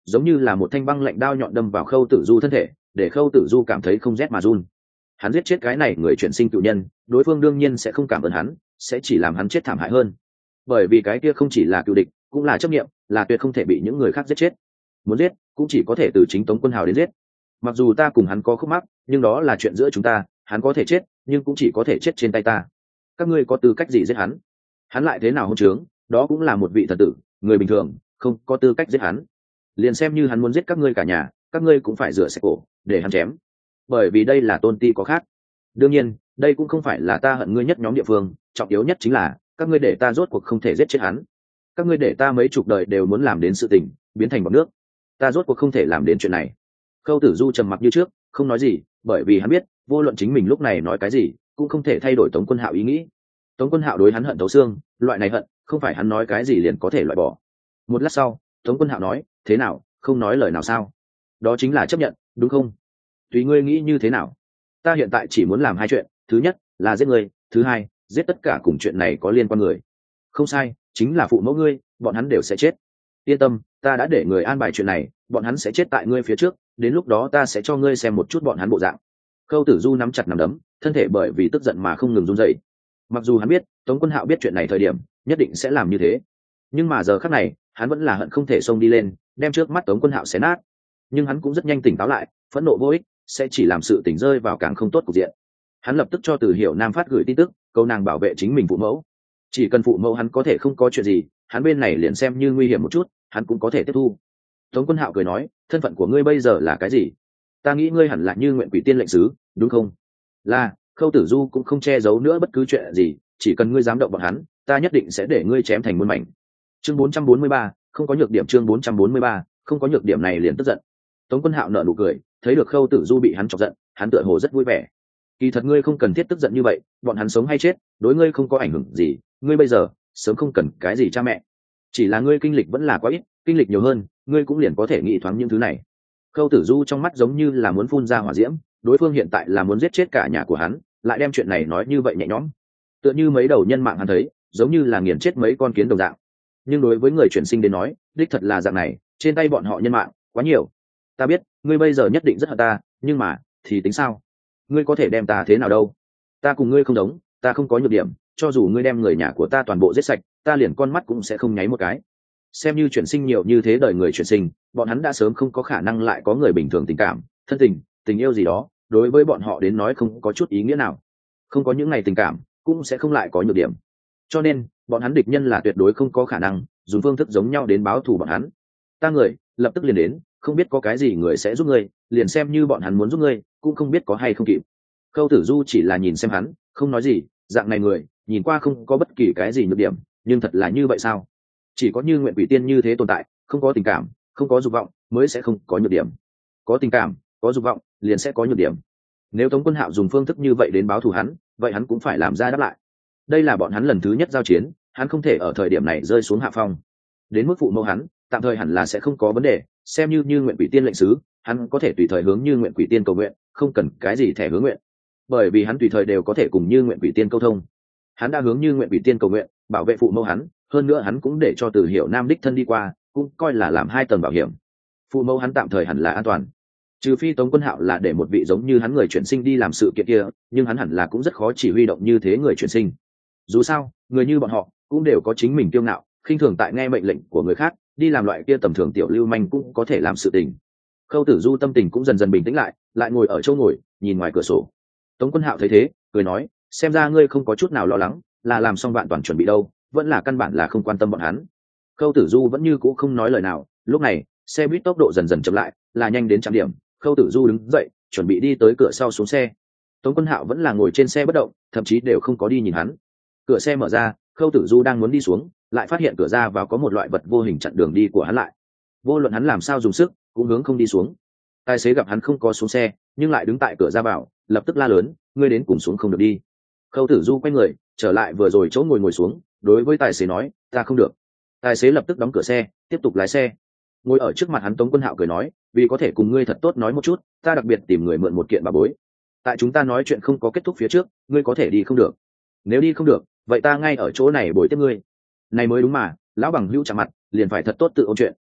giống như là một thanh băng lạnh đao nhọn đâm vào Khâu Tử Du thân thể, để Khâu Tử Du cảm thấy không rét mà run. Hắn giết chết cái này người chuyển sinh cựu nhân, đối phương đương nhiên sẽ không cảm ơn hắn, sẽ chỉ làm hắn chết thảm hại hơn. Bởi vì cái kia không chỉ là cựu địch, cũng là chấp niệm, là tuyệt không thể bị những người khác giết chết. Muốn giết, cũng chỉ có thể từ chính Tống Quân Hào đến giết. Mặc dù ta cùng hắn có khúc mắc, nhưng đó là chuyện giữa chúng ta, hắn có thể chết, nhưng cũng chỉ có thể chết trên tay ta. Các ngươi có tư cách gì giết hắn? Hắn lại thế nào hôn trướng, đó cũng là một vị thần tử, người bình thường không có tư cách giết hắn. Liền xem như hắn muốn giết các ngươi cả nhà, các ngươi cũng phải rửa sạch cổ để hắn chém, bởi vì đây là tôn ti có khác. Đương nhiên đây cũng không phải là ta hận ngươi nhất nhóm địa phương, trọng yếu nhất chính là các ngươi để ta rốt cuộc không thể giết chết hắn. Các ngươi để ta mấy chục đời đều muốn làm đến sự tình biến thành bọt nước, ta rốt cuộc không thể làm đến chuyện này. Khâu Tử Du trầm mặc như trước, không nói gì, bởi vì hắn biết vô luận chính mình lúc này nói cái gì cũng không thể thay đổi Tống Quân Hạo ý nghĩ. Tống Quân Hạo đối hắn hận thấu xương, loại này hận không phải hắn nói cái gì liền có thể loại bỏ. Một lát sau Tống Quân Hạo nói, thế nào, không nói lời nào sao? Đó chính là chấp nhận, đúng không? Tùy ngươi nghĩ như thế nào. Ta hiện tại chỉ muốn làm hai chuyện, thứ nhất là giết người, thứ hai giết tất cả cùng chuyện này có liên quan người. Không sai, chính là phụ mẫu ngươi, bọn hắn đều sẽ chết. Yên tâm, ta đã để người an bài chuyện này, bọn hắn sẽ chết tại ngươi phía trước, đến lúc đó ta sẽ cho ngươi xem một chút bọn hắn bộ dạng. Khâu Tử Du nắm chặt nắm đấm, thân thể bởi vì tức giận mà không ngừng run rẩy. Mặc dù hắn biết Tống Quân Hạo biết chuyện này thời điểm nhất định sẽ làm như thế, nhưng mà giờ khắc này hắn vẫn là hận không thể xông đi lên đem trước mắt Tống Quân Hạo xé nát. Nhưng hắn cũng rất nhanh tỉnh táo lại, phẫn nộ vô ích sẽ chỉ làm sự tỉnh rơi vào càng không tốt cục diện. Hắn lập tức cho Từ Hiểu Nam phát gửi tin tức, câu nàng bảo vệ chính mình phụ mẫu, chỉ cần phụ mẫu hắn có thể không có chuyện gì, hắn bên này liền xem như nguy hiểm một chút hắn cũng có thể tiếp thu. Tống Quân Hạo cười nói, thân phận của ngươi bây giờ là cái gì? Ta nghĩ ngươi hẳn là Như Nguyện Quỷ Tiên lệnh sứ, đúng không? Là. Khâu Tử Du cũng không che giấu nữa bất cứ chuyện gì, chỉ cần ngươi dám động bọn hắn, ta nhất định sẽ để ngươi chém thành muôn mảnh. Chương 443, không có nhược điểm. Chương 443, không có nhược điểm này liền tức giận. Tống Quân Hạo nở nụ cười, thấy được Khâu Tử Du bị hắn chọc giận, hắn tựa hồ rất vui vẻ. Kỳ thật ngươi không cần thiết tức giận như vậy, bọn hắn sống hay chết, đối ngươi không có ảnh hưởng gì, ngươi bây giờ sớm không cần cái gì cha mẹ. Chỉ là ngươi kinh lịch vẫn là quá ít, kinh lịch nhiều hơn, ngươi cũng liền có thể nghĩ thoáng những thứ này. Khâu Tử Du trong mắt giống như là muốn phun ra hỏa diễm, đối phương hiện tại là muốn giết chết cả nhà của hắn, lại đem chuyện này nói như vậy nhẹ nhõm, tựa như mấy đầu nhân mạng hắn thấy giống như là nghiền chết mấy con kiến đồng dạng. Nhưng đối với người chuyển sinh đến nói, đích thật là dạng này, trên tay bọn họ nhân mạng quá nhiều. Ta biết ngươi bây giờ nhất định rất hận ta, nhưng mà thì tính sao? Ngươi có thể đem ta thế nào đâu? Ta cùng ngươi không giống, ta không có nhược điểm, cho dù ngươi đem người nhà của ta toàn bộ giết sạch, ta liền con mắt cũng sẽ không nháy một cái. Xem như chuyển sinh nhiều như thế đời người chuyển sinh, bọn hắn đã sớm không có khả năng lại có người bình thường tình cảm, thân tình, tình yêu gì đó, đối với bọn họ đến nói không có chút ý nghĩa nào. Không có những ngày tình cảm, cũng sẽ không lại có nhược điểm. Cho nên bọn hắn địch nhân là tuyệt đối không có khả năng dùng phương thức giống nhau đến báo thù bọn hắn. Ta người lập tức liền đến, không biết có cái gì người sẽ giúp ngươi, liền xem như bọn hắn muốn giúp ngươi cũng không biết có hay không kịp. Khâu Tử Du chỉ là nhìn xem hắn, không nói gì. Dạng này người nhìn qua không có bất kỳ cái gì nhược điểm, nhưng thật là như vậy sao? Chỉ có Như Nguyện Quỷ Tiên như thế tồn tại, không có tình cảm, không có dục vọng, mới sẽ không có nhược điểm. Có tình cảm, có dục vọng, liền sẽ có nhược điểm. Nếu Tống Quân Hạo dùng phương thức như vậy đến báo thù hắn, vậy hắn cũng phải làm ra đáp lại. Đây là bọn hắn lần thứ nhất giao chiến, hắn không thể ở thời điểm này rơi xuống hạ phong. Đến mức phụ mẫu hắn, tạm thời hẳn là sẽ không có vấn đề, xem như Như Nguyện Quỷ Tiên lệnh sứ, hắn có thể tùy thời hướng Như Nguyện Quỷ Tiên cầu nguyện, không cần cái gì thẻ hướng nguyện, bởi vì hắn tùy thời đều có thể cùng Như Nguyện Quỷ Tiên câu thông. Hắn đã hướng Như Nguyện Quỷ Tiên cầu nguyện, bảo vệ phụ mẫu hắn, hơn nữa hắn cũng để cho Từ Hiểu Nam đích thân đi qua, cũng coi là làm hai tầng bảo hiểm. Phụ mẫu hắn tạm thời hẳn là an toàn, trừ phi Tống Quân Hạo là để một vị giống như hắn người chuyển sinh đi làm sự kiện kia, nhưng hắn hẳn là cũng rất khó chỉ huy động như thế người chuyển sinh. Dù sao người như bọn họ cũng đều có chính mình kiêu ngạo, khinh thường tại nghe mệnh lệnh của người khác, đi làm loại kia tầm thường tiểu lưu manh cũng có thể làm sự tình. Khâu Tử Du tâm tình cũng dần dần bình tĩnh lại, lại ngồi ở chỗ ngồi nhìn ngoài cửa sổ. Tống Quân Hạo thấy thế cười nói, xem ra ngươi không có chút nào lo lắng, là làm xong bạn toàn chuẩn bị đâu, vẫn là căn bản là không quan tâm bọn hắn. Khâu Tử Du vẫn như cũ không nói lời nào. Lúc này xe buýt tốc độ dần dần chậm lại, là nhanh đến trạm điểm. Khâu Tử Du đứng dậy chuẩn bị đi tới cửa sau xuống xe. Tống Quân Hạo vẫn là ngồi trên xe bất động, thậm chí đều không có đi nhìn hắn. Cửa xe mở ra, Khâu Tử Du đang muốn đi xuống, lại phát hiện cửa ra vào có một loại vật vô hình chặn đường đi của hắn lại. Vô luận hắn làm sao dùng sức cũng hướng không đi xuống. Tài xế gặp hắn không có xuống xe, nhưng lại đứng tại cửa ra vào, lập tức la lớn, ngươi đến cùng xuống không được đi. Khâu Tử Du quay người trở lại vừa rồi chỗ ngồi xuống, đối với tài xế nói, ta không được. Tài xế lập tức đóng cửa xe, tiếp tục lái xe. Ngồi ở trước mặt hắn Tống Quân Hạo cười nói, vì có thể cùng ngươi thật tốt nói một chút, ta đặc biệt tìm người mượn một kiện bảo bối. Tại chúng ta nói chuyện không có kết thúc phía trước, ngươi có thể đi không được. Nếu đi không được, vậy ta ngay ở chỗ này bồi tiếp ngươi. Này mới đúng mà, lão bằng hữu chạm mặt, liền phải thật tốt tự ôn chuyện.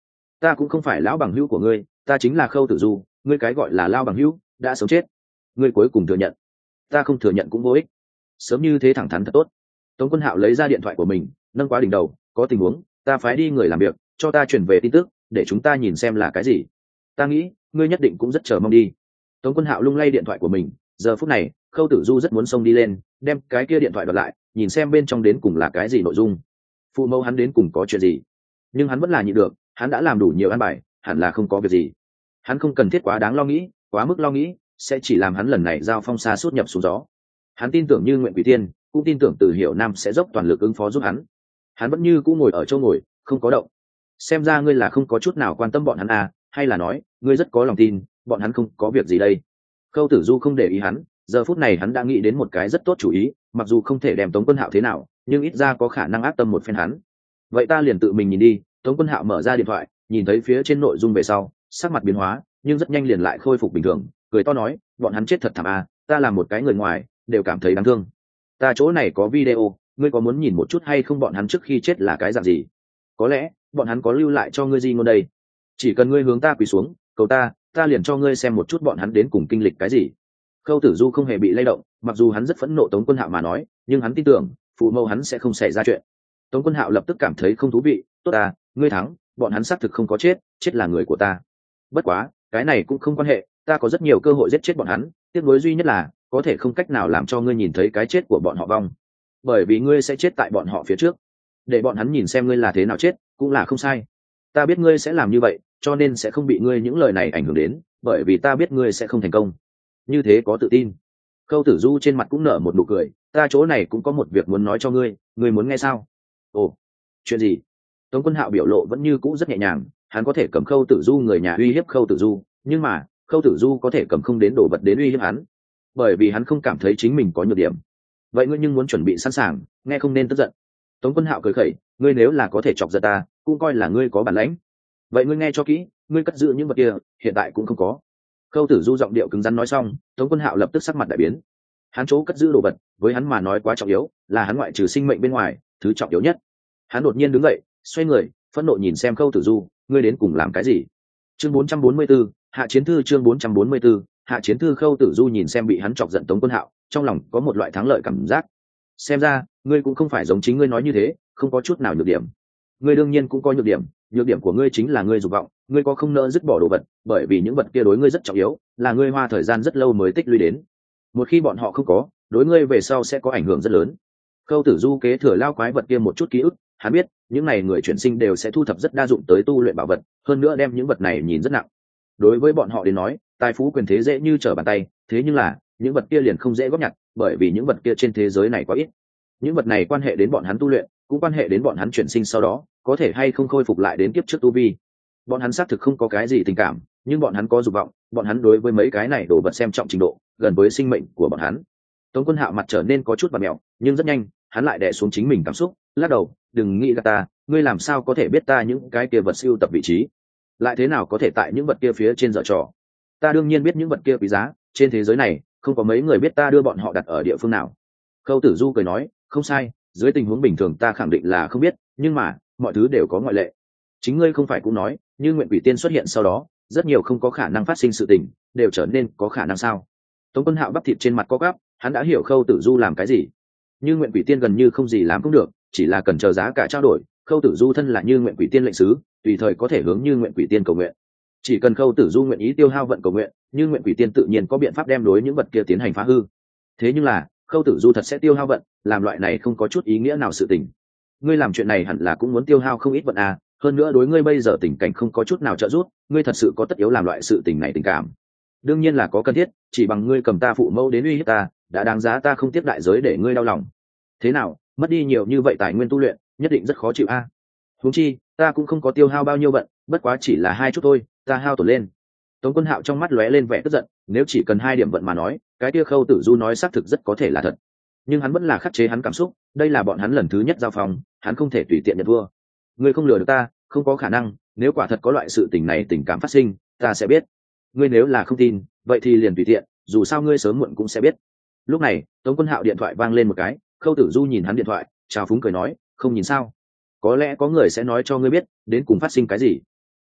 ta cũng không phải lão bằng hữu của ngươi, ta chính là Khâu Tử Du, ngươi cái gọi là lao bằng hữu đã sống chết. Ngươi cuối cùng thừa nhận. Ta không thừa nhận cũng vô ích, sớm như thế thẳng thắn thật tốt. Tống Quân Hạo lấy ra điện thoại của mình, nâng quá đỉnh đầu, có tình huống ta phái đi người làm việc cho ta chuyển về tin tức, để chúng ta nhìn xem là cái gì. Ta nghĩ ngươi nhất định cũng rất chờ mong đi. Tống Quân Hạo lung lay điện thoại của mình, giờ phút này Khâu Tử Du rất muốn xông đi lên đem cái kia điện thoại đoạt lại, nhìn xem bên trong đến cùng là cái gì nội dung, phụ mẫu hắn đến cùng có chuyện gì. Nhưng hắn vẫn là nhịn được, hắn đã làm đủ nhiều an bài, hẳn là không có việc gì. Hắn không cần thiết quá đáng lo nghĩ, quá mức lo nghĩ sẽ chỉ làm hắn lần này giao phong xa suốt nhập xuống gió. Hắn tin tưởng Như Nguyện Quỷ Tiên, cũng tin tưởng Từ Hiểu Nam sẽ dốc toàn lực ứng phó giúp hắn. Hắn vẫn như cũ ngồi ở chỗ ngồi không có động. Xem ra ngươi là không có chút nào quan tâm bọn hắn à, hay là nói ngươi rất có lòng tin bọn hắn không có việc gì đây. Khâu Tử Du không để ý hắn, giờ phút này hắn đã nghĩ đến một cái rất tốt chủ ý, mặc dù không thể đem Tống Quân Hạo thế nào, nhưng ít ra có khả năng ác tâm một phen hắn. Vậy ta liền tự mình nhìn đi. Tống Quân Hạo mở ra điện thoại, nhìn thấy phía trên nội dung về sau, sắc mặt biến hóa, nhưng rất nhanh liền lại khôi phục bình thường, cười to nói, bọn hắn chết thật thảm à, ta là một cái người ngoài đều cảm thấy đáng thương. Ta chỗ này có video, ngươi có muốn nhìn một chút hay không, bọn hắn trước khi chết là cái dạng gì? Có lẽ bọn hắn có lưu lại cho ngươi gì ngôn đây. Chỉ cần ngươi hướng ta quỳ xuống cầu ta liền cho ngươi xem một chút bọn hắn đến cùng kinh lịch cái gì. Khâu Tử Du không hề bị lay động, mặc dù hắn rất phẫn nộ Tống Quân Hạo mà nói, nhưng hắn tin tưởng phụ mẫu hắn sẽ không xảy ra chuyện. Tống Quân Hạo lập tức cảm thấy không thú vị. Tốt à, ngươi thắng, bọn hắn xác thực không có chết, chết là người của ta. Bất quá cái này cũng không quan hệ, ta có rất nhiều cơ hội giết chết bọn hắn, tiếc nuối duy nhất là có thể không cách nào làm cho ngươi nhìn thấy cái chết của bọn họ vong, bởi vì ngươi sẽ chết tại bọn họ phía trước. Để bọn hắn nhìn xem ngươi là thế nào chết cũng là không sai. Ta biết ngươi sẽ làm như vậy, cho nên sẽ không bị ngươi những lời này ảnh hưởng đến, bởi vì ta biết ngươi sẽ không thành công. Như thế có tự tin. Khâu Tử Du trên mặt cũng nở một nụ cười, ta chỗ này cũng có một việc muốn nói cho ngươi, ngươi muốn nghe sao? Ồ, chuyện gì? Tống Quân Hạo biểu lộ vẫn như cũ rất nhẹ nhàng, hắn có thể cầm Khâu Tử Du người nhà uy hiếp Khâu Tử Du, nhưng mà Khâu Tử Du có thể cầm không đến đồ vật đến uy hiếp hắn, bởi vì hắn không cảm thấy chính mình có nhược điểm. Vậy ngươi nhưng muốn chuẩn bị sẵn sàng, nghe không nên tức giận. Tống Quân Hạo cười khẩy, ngươi nếu là có thể chọc giận ta, cũng coi là ngươi có bản lãnh. Vậy ngươi nghe cho kỹ, ngươi cất giữ những vật kia, hiện tại cũng không có. Khâu Tử Du giọng điệu cứng rắn nói xong, Tống Quân Hạo lập tức sắc mặt đại biến. Hắn chỗ cất giữ đồ vật, với hắn mà nói quá trọng yếu, là hắn ngoại trừ sinh mệnh bên ngoài, thứ trọng yếu nhất. Hắn đột nhiên đứng dậy, xoay người, phẫn nộ nhìn xem Khâu Tử Du, ngươi đến cùng làm cái gì? Chương 444, Hạ Chiến Thư. Chương 444, Hạ Chiến Thư. Khâu Tử Du nhìn xem bị hắn chọc giận Tống Quân Hạo, trong lòng có một loại thắng lợi cảm giác. Xem ra ngươi cũng không phải giống chính ngươi nói như thế, không có chút nào nhược điểm. Ngươi đương nhiên cũng có nhược điểm của ngươi chính là ngươi dục vọng, ngươi có không nỡ dứt bỏ đồ vật, bởi vì những vật kia đối ngươi rất trọng yếu, là ngươi hoa thời gian rất lâu mới tích lũy đến. Một khi bọn họ không có, đối ngươi về sau sẽ có ảnh hưởng rất lớn. Khâu Tử Du kế thừa lao quái vật kia một chút ký ức, hắn biết những này người chuyển sinh đều sẽ thu thập rất đa dụng tới tu luyện bảo vật, hơn nữa đem những vật này nhìn rất nặng. Đối với bọn họ đến nói, tài phú quyền thế dễ như trở bàn tay, thế nhưng là những vật kia liền không dễ góp nhặt, bởi vì những vật kia trên thế giới này quá ít. Những vật này quan hệ đến bọn hắn tu luyện, cũng quan hệ đến bọn hắn chuyển sinh sau đó có thể hay không khôi phục lại đến kiếp trước tu vi. Bọn hắn xác thực không có cái gì tình cảm, nhưng bọn hắn có dục vọng, bọn hắn đối với mấy cái này đồ vật xem trọng trình độ gần với sinh mệnh của bọn hắn. Tống Quân Hạo mặt trở nên có chút bặm mèo, nhưng rất nhanh hắn lại đè xuống chính mình cảm xúc, lắc đầu, đừng nghĩ gạt ta, ngươi làm sao có thể biết ta những cái kia vật siêu tập vị trí, lại thế nào có thể tại những vật kia phía trên dở trò. Ta đương nhiên biết những vật kia quý giá, trên thế giới này không có mấy người biết ta đưa bọn họ đặt ở địa phương nào. Khâu Tử Du cười nói, không sai, dưới tình huống bình thường ta khẳng định là không biết, nhưng mà mọi thứ đều có ngoại lệ. Chính ngươi không phải cũng nói, Như Nguyện Quỷ Tiên xuất hiện sau đó, rất nhiều không có khả năng phát sinh sự tình đều trở nên có khả năng sao? Tống Quân Hạo bắp thịt trên mặt co gắp, hắn đã hiểu Khâu Tử Du làm cái gì. Như Nguyện Quỷ Tiên gần như không gì làm cũng được, chỉ là cần chờ giá cả trao đổi. Khâu Tử Du thân là Như Nguyện Quỷ Tiên lệnh sứ, tùy thời có thể hướng Như Nguyện Quỷ Tiên cầu nguyện. Chỉ cần Khâu Tử Du nguyện ý tiêu hao vận cầu nguyện, Như Nguyện Quỷ Tiên tự nhiên có biện pháp đem đối những vật kia tiến hành phá hư. Thế nhưng là Khâu Tử Du thật sẽ tiêu hao vận, làm loại này không có chút ý nghĩa nào sự tình. Ngươi làm chuyện này hẳn là cũng muốn tiêu hao không ít vận à, hơn nữa đối ngươi bây giờ tình cảnh không có chút nào trợ giúp, ngươi thật sự có tất yếu làm loại sự tình này tình cảm? Đương nhiên là có cần thiết, chỉ bằng ngươi cầm ta phụ mẫu đến uy hiếp ta, đã đáng giá ta không tiếp đại giới để ngươi đau lòng. Thế nào, mất đi nhiều như vậy tài nguyên tu luyện, nhất định rất khó chịu a. Huống chi, ta cũng không có tiêu hao bao nhiêu vận, bất quá chỉ là 2 chút thôi, ta hao tổn lên. Tống Quân Hạo trong mắt lóe lên vẻ tức giận, nếu chỉ cần 2 điểm vận mà nói, cái kia Khâu Tử Du nói xác thực rất có thể là thật. Nhưng hắn vẫn là khắc chế hắn cảm xúc, đây là bọn hắn lần thứ nhất giao phòng, hắn không thể tùy tiện nhận thua. Ngươi không lừa được ta, không có khả năng, nếu quả thật có loại sự tình này tình cảm phát sinh, ta sẽ biết. Ngươi nếu là không tin, vậy thì liền tùy tiện, dù sao ngươi sớm muộn cũng sẽ biết. Lúc này, Tống Quân Hạo điện thoại vang lên một cái, Khâu Tử Du nhìn hắn điện thoại, chào phúng cười nói, không nhìn sao? Có lẽ có người sẽ nói cho ngươi biết, đến cùng phát sinh cái gì.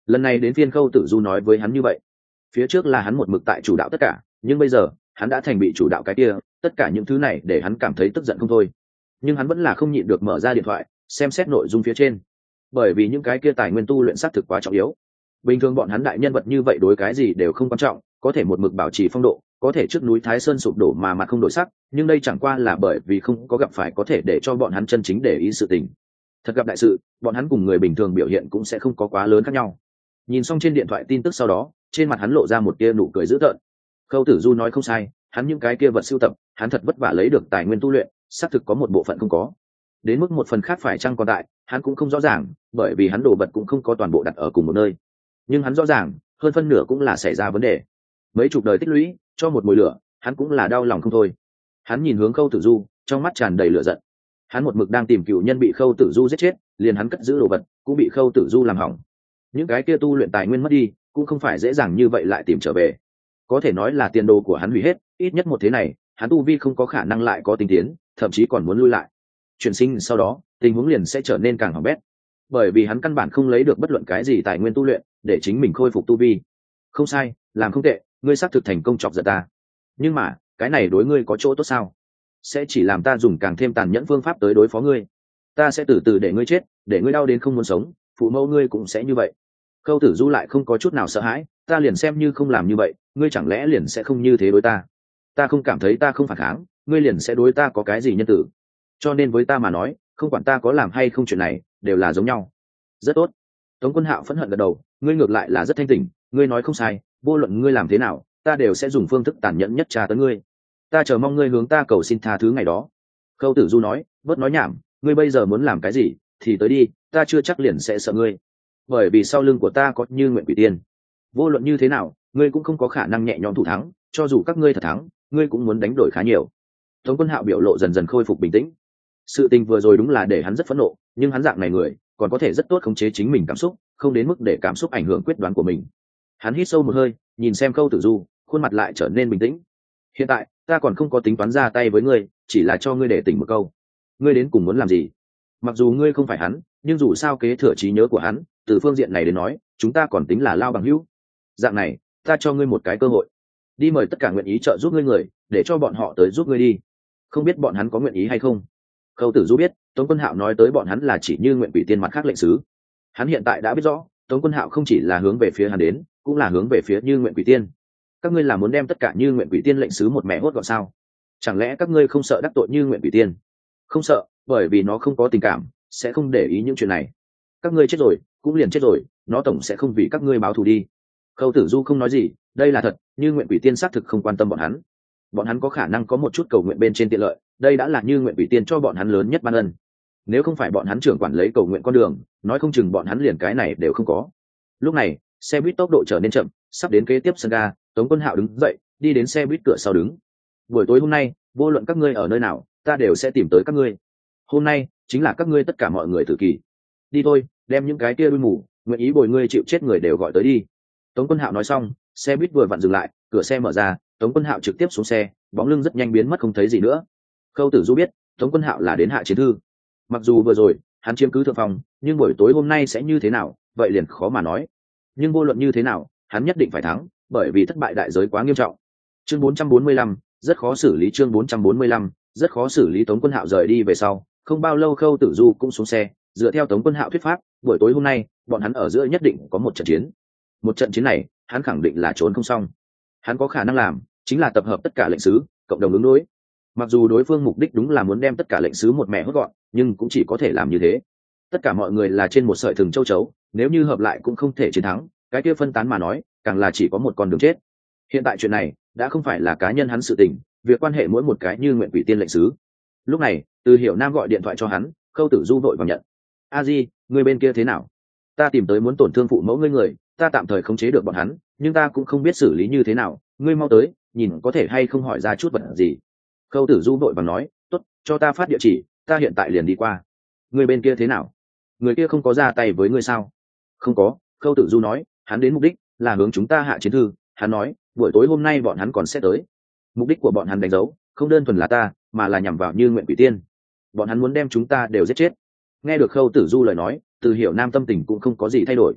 Lần này đến phiên Khâu Tử Du nói với hắn như vậy. Phía trước là hắn một mực tại chủ đạo tất cả, nhưng bây giờ hắn đã thành bị chủ đạo cái kia, tất cả những thứ này để hắn cảm thấy tức giận không thôi. Nhưng hắn vẫn là không nhịn được mở ra điện thoại xem xét nội dung phía trên, bởi vì những cái kia tài nguyên tu luyện xác thực quá trọng yếu. Bình thường bọn hắn đại nhân vật như vậy đối cái gì đều không quan trọng, có thể một mực bảo trì phong độ, có thể trước núi Thái Sơn sụp đổ mà mặt không đổi sắc, nhưng đây chẳng qua là bởi vì không có gặp phải có thể để cho bọn hắn chân chính để ý sự tình. Thật gặp đại sự, bọn hắn cùng người bình thường biểu hiện cũng sẽ không có quá lớn khác nhau. Nhìn xong trên điện thoại tin tức sau đó, trên mặt hắn lộ ra một tia nụ cười dữ tợn. Khâu Tử Du nói không sai, hắn những cái kia vật sưu tập, hắn thật vất vả lấy được tài nguyên tu luyện, xác thực có một bộ phận không có. Đến mức một phần khác phải chăng còn tại, hắn cũng không rõ ràng, bởi vì hắn đồ vật cũng không có toàn bộ đặt ở cùng một nơi. Nhưng hắn rõ ràng, hơn phân nửa cũng là xảy ra vấn đề. Mấy chục đời tích lũy, cho một mùi lửa, hắn cũng là đau lòng không thôi. Hắn nhìn hướng Khâu Tử Du, trong mắt tràn đầy lửa giận. Hắn một mực đang tìm cựu nhân bị Khâu Tử Du giết chết, liền hắn cất giữ đồ vật cũng bị Khâu Tử Du làm hỏng. Những cái kia tu luyện tài nguyên mất đi, cũng không phải dễ dàng như vậy lại tìm trở về. Có thể nói là tiền đồ của hắn hủy hết, ít nhất một thế này, hắn tu vi không có khả năng lại có tinh tiến, thậm chí còn muốn lui lại. Chuyển sinh sau đó, tình huống liền sẽ trở nên càng hỏng bét, bởi vì hắn căn bản không lấy được bất luận cái gì tài nguyên tu luyện để chính mình khôi phục tu vi. Không sai, làm không tệ, ngươi xác thực thành công chọc giận ta. Nhưng mà, cái này đối ngươi có chỗ tốt sao? Sẽ chỉ làm ta dùng càng thêm tàn nhẫn phương pháp tới đối phó ngươi. Ta sẽ từ từ để ngươi chết, để ngươi đau đến không muốn sống, phụ mẫu ngươi cũng sẽ như vậy. Khâu Tử Du lại không có chút nào sợ hãi, ta liền xem như không làm như vậy, ngươi chẳng lẽ liền sẽ không như thế đối ta? Ta không cảm thấy ta không phản kháng, ngươi liền sẽ đối ta có cái gì nhân tử? Cho nên với ta mà nói, không quản ta có làm hay không chuyện này, đều là giống nhau. Rất tốt. Tống Quân Hạo phẫn hận gật đầu, ngươi ngược lại là rất thanh tỉnh, ngươi nói không sai, vô luận ngươi làm thế nào, ta đều sẽ dùng phương thức tàn nhẫn nhất tra tấn ngươi. Ta chờ mong ngươi hướng ta cầu xin tha thứ ngày đó. Khâu Tử Du nói, bớt nói nhảm, ngươi bây giờ muốn làm cái gì thì tới đi, ta chưa chắc liền sẽ sợ ngươi, bởi vì sau lưng của ta có Như Nguyện Quỷ Tiên. Vô luận như thế nào, ngươi cũng không có khả năng nhẹ nhõm thủ thắng, cho dù các ngươi thật thắng, ngươi cũng muốn đánh đổi khá nhiều. Tống Quân Hạo biểu lộ dần dần khôi phục bình tĩnh. Sự tình vừa rồi đúng là để hắn rất phẫn nộ, nhưng hắn dạng này người còn có thể rất tốt khống chế chính mình cảm xúc, không đến mức để cảm xúc ảnh hưởng quyết đoán của mình. Hắn hít sâu một hơi, nhìn xem Khâu Tử Du, khuôn mặt lại trở nên bình tĩnh. Hiện tại ta còn không có tính toán ra tay với ngươi, chỉ là cho ngươi để tỉnh một câu. Ngươi đến cùng muốn làm gì? Mặc dù ngươi không phải hắn, nhưng dù sao kế thừa trí nhớ của hắn, từ phương diện này đến nói, chúng ta còn tính là lao bằng hữu. Dạng này, ta cho ngươi một cái cơ hội, đi mời tất cả nguyện ý trợ giúp ngươi người, để cho bọn họ tới giúp ngươi đi. Không biết bọn hắn có nguyện ý hay không? Khâu Tử Du biết, Tống Quân Hạo nói tới bọn hắn là chỉ Như Nguyện Quỷ Tiên mặt khác lệnh sứ. Hắn hiện tại đã biết rõ, Tống Quân Hạo không chỉ là hướng về phía hắn đến, cũng là hướng về phía Như Nguyện Quỷ Tiên. Các ngươi là muốn đem tất cả Như Nguyện Quỷ Tiên lệnh sứ một mẹ hốt gọn sao? Chẳng lẽ các ngươi không sợ đắc tội Như Nguyện Quỷ Tiên? Không sợ, bởi vì nó không có tình cảm, sẽ không để ý những chuyện này. Các ngươi chết rồi, cũng liền chết rồi, nó tổng sẽ không vì các ngươi báo thù đi. Khâu Tử Du không nói gì, đây là thật, Như Nguyện Quỷ Tiên xác thực không quan tâm bọn hắn. Bọn hắn có khả năng có một chút cầu nguyện bên trên tiện lợi, đây đã là Như Nguyện Quỷ Tiên cho bọn hắn lớn nhất ban ân. Nếu không phải bọn hắn trưởng quản lấy cầu nguyện con đường, nói không chừng bọn hắn liền cái này đều không có. Lúc này, xe buýt tốc độ trở nên chậm, sắp đến kế tiếp sân ga, Tống Quân Hạo đứng dậy, đi đến xe buýt cửa sau đứng. Buổi tối hôm nay, vô luận các ngươi ở nơi nào, ta đều sẽ tìm tới các ngươi. Hôm nay chính là các ngươi tất cả mọi người tử kỳ. Đi thôi, đem những cái kia đuôi mù, nguyện ý bồi ngươi chịu chết người đều gọi tới đi. Tống Quân Hạo nói xong, xe buýt vừa vặn dừng lại, cửa xe mở ra, Tống Quân Hạo trực tiếp xuống xe, bóng lưng rất nhanh biến mất không thấy gì nữa. Khâu Tử Du biết, Tống Quân Hạo là đến hạ chiến thư. Mặc dù vừa rồi hắn chiếm cứ thượng phòng, nhưng buổi tối hôm nay sẽ như thế nào, vậy liền khó mà nói. Nhưng vô luận như thế nào, hắn nhất định phải thắng, bởi vì thất bại đại giới quá nghiêm trọng. Chương 445, rất khó xử lý. Chương 445, rất khó xử lý. Tống Quân Hạo rời đi về sau, không bao lâu Khâu Tử Du cũng xuống xe. Dựa theo Tống Quân Hạo thuyết pháp, buổi tối hôm nay bọn hắn ở giữa nhất định có một trận chiến. Một trận chiến này, hắn khẳng định là trốn không xong. Hắn có khả năng làm chính là tập hợp tất cả lệnh sứ, cộng đồng ứng đối. Mặc dù đối phương mục đích đúng là muốn đem tất cả lệnh sứ một mẹ hốt gọn, nhưng cũng chỉ có thể làm như thế. Tất cả mọi người là trên một sợi thừng châu chấu, nếu như hợp lại cũng không thể chiến thắng, cái kia phân tán mà nói, càng là chỉ có một con đường chết. Hiện tại chuyện này đã không phải là cá nhân hắn sự tình, việc quan hệ mỗi một cái Như Nguyện Quỷ Tiên lệnh sứ. Lúc này, Từ Hiểu Nam gọi điện thoại cho hắn, Khâu Tử Du vội vàng nhận. A Di, người bên kia thế nào? Ta tìm tới muốn tổn thương phụ mẫu ngươi người, ta tạm thời khống chế được bọn hắn, nhưng ta cũng không biết xử lý như thế nào, ngươi mau tới, nhìn có thể hay không hỏi ra chút vật gì. Khâu Tử Du vội vàng nói, tốt, cho ta phát địa chỉ, ta hiện tại liền đi qua. Người bên kia thế nào? Người kia không có ra tay với ngươi sao? Không có. Khâu Tử Du nói, hắn đến mục đích là hướng chúng ta hạ chiến thư. Hắn nói, buổi tối hôm nay bọn hắn còn sẽ tới. Mục đích của bọn hắn đánh dấu không đơn thuần là ta, mà là nhằm vào Như Nguyện Quỷ Tiên. Bọn hắn muốn đem chúng ta đều giết chết. Nghe được Khâu Tử Du lời nói, Từ Hiểu Nam tâm tình cũng không có gì thay đổi.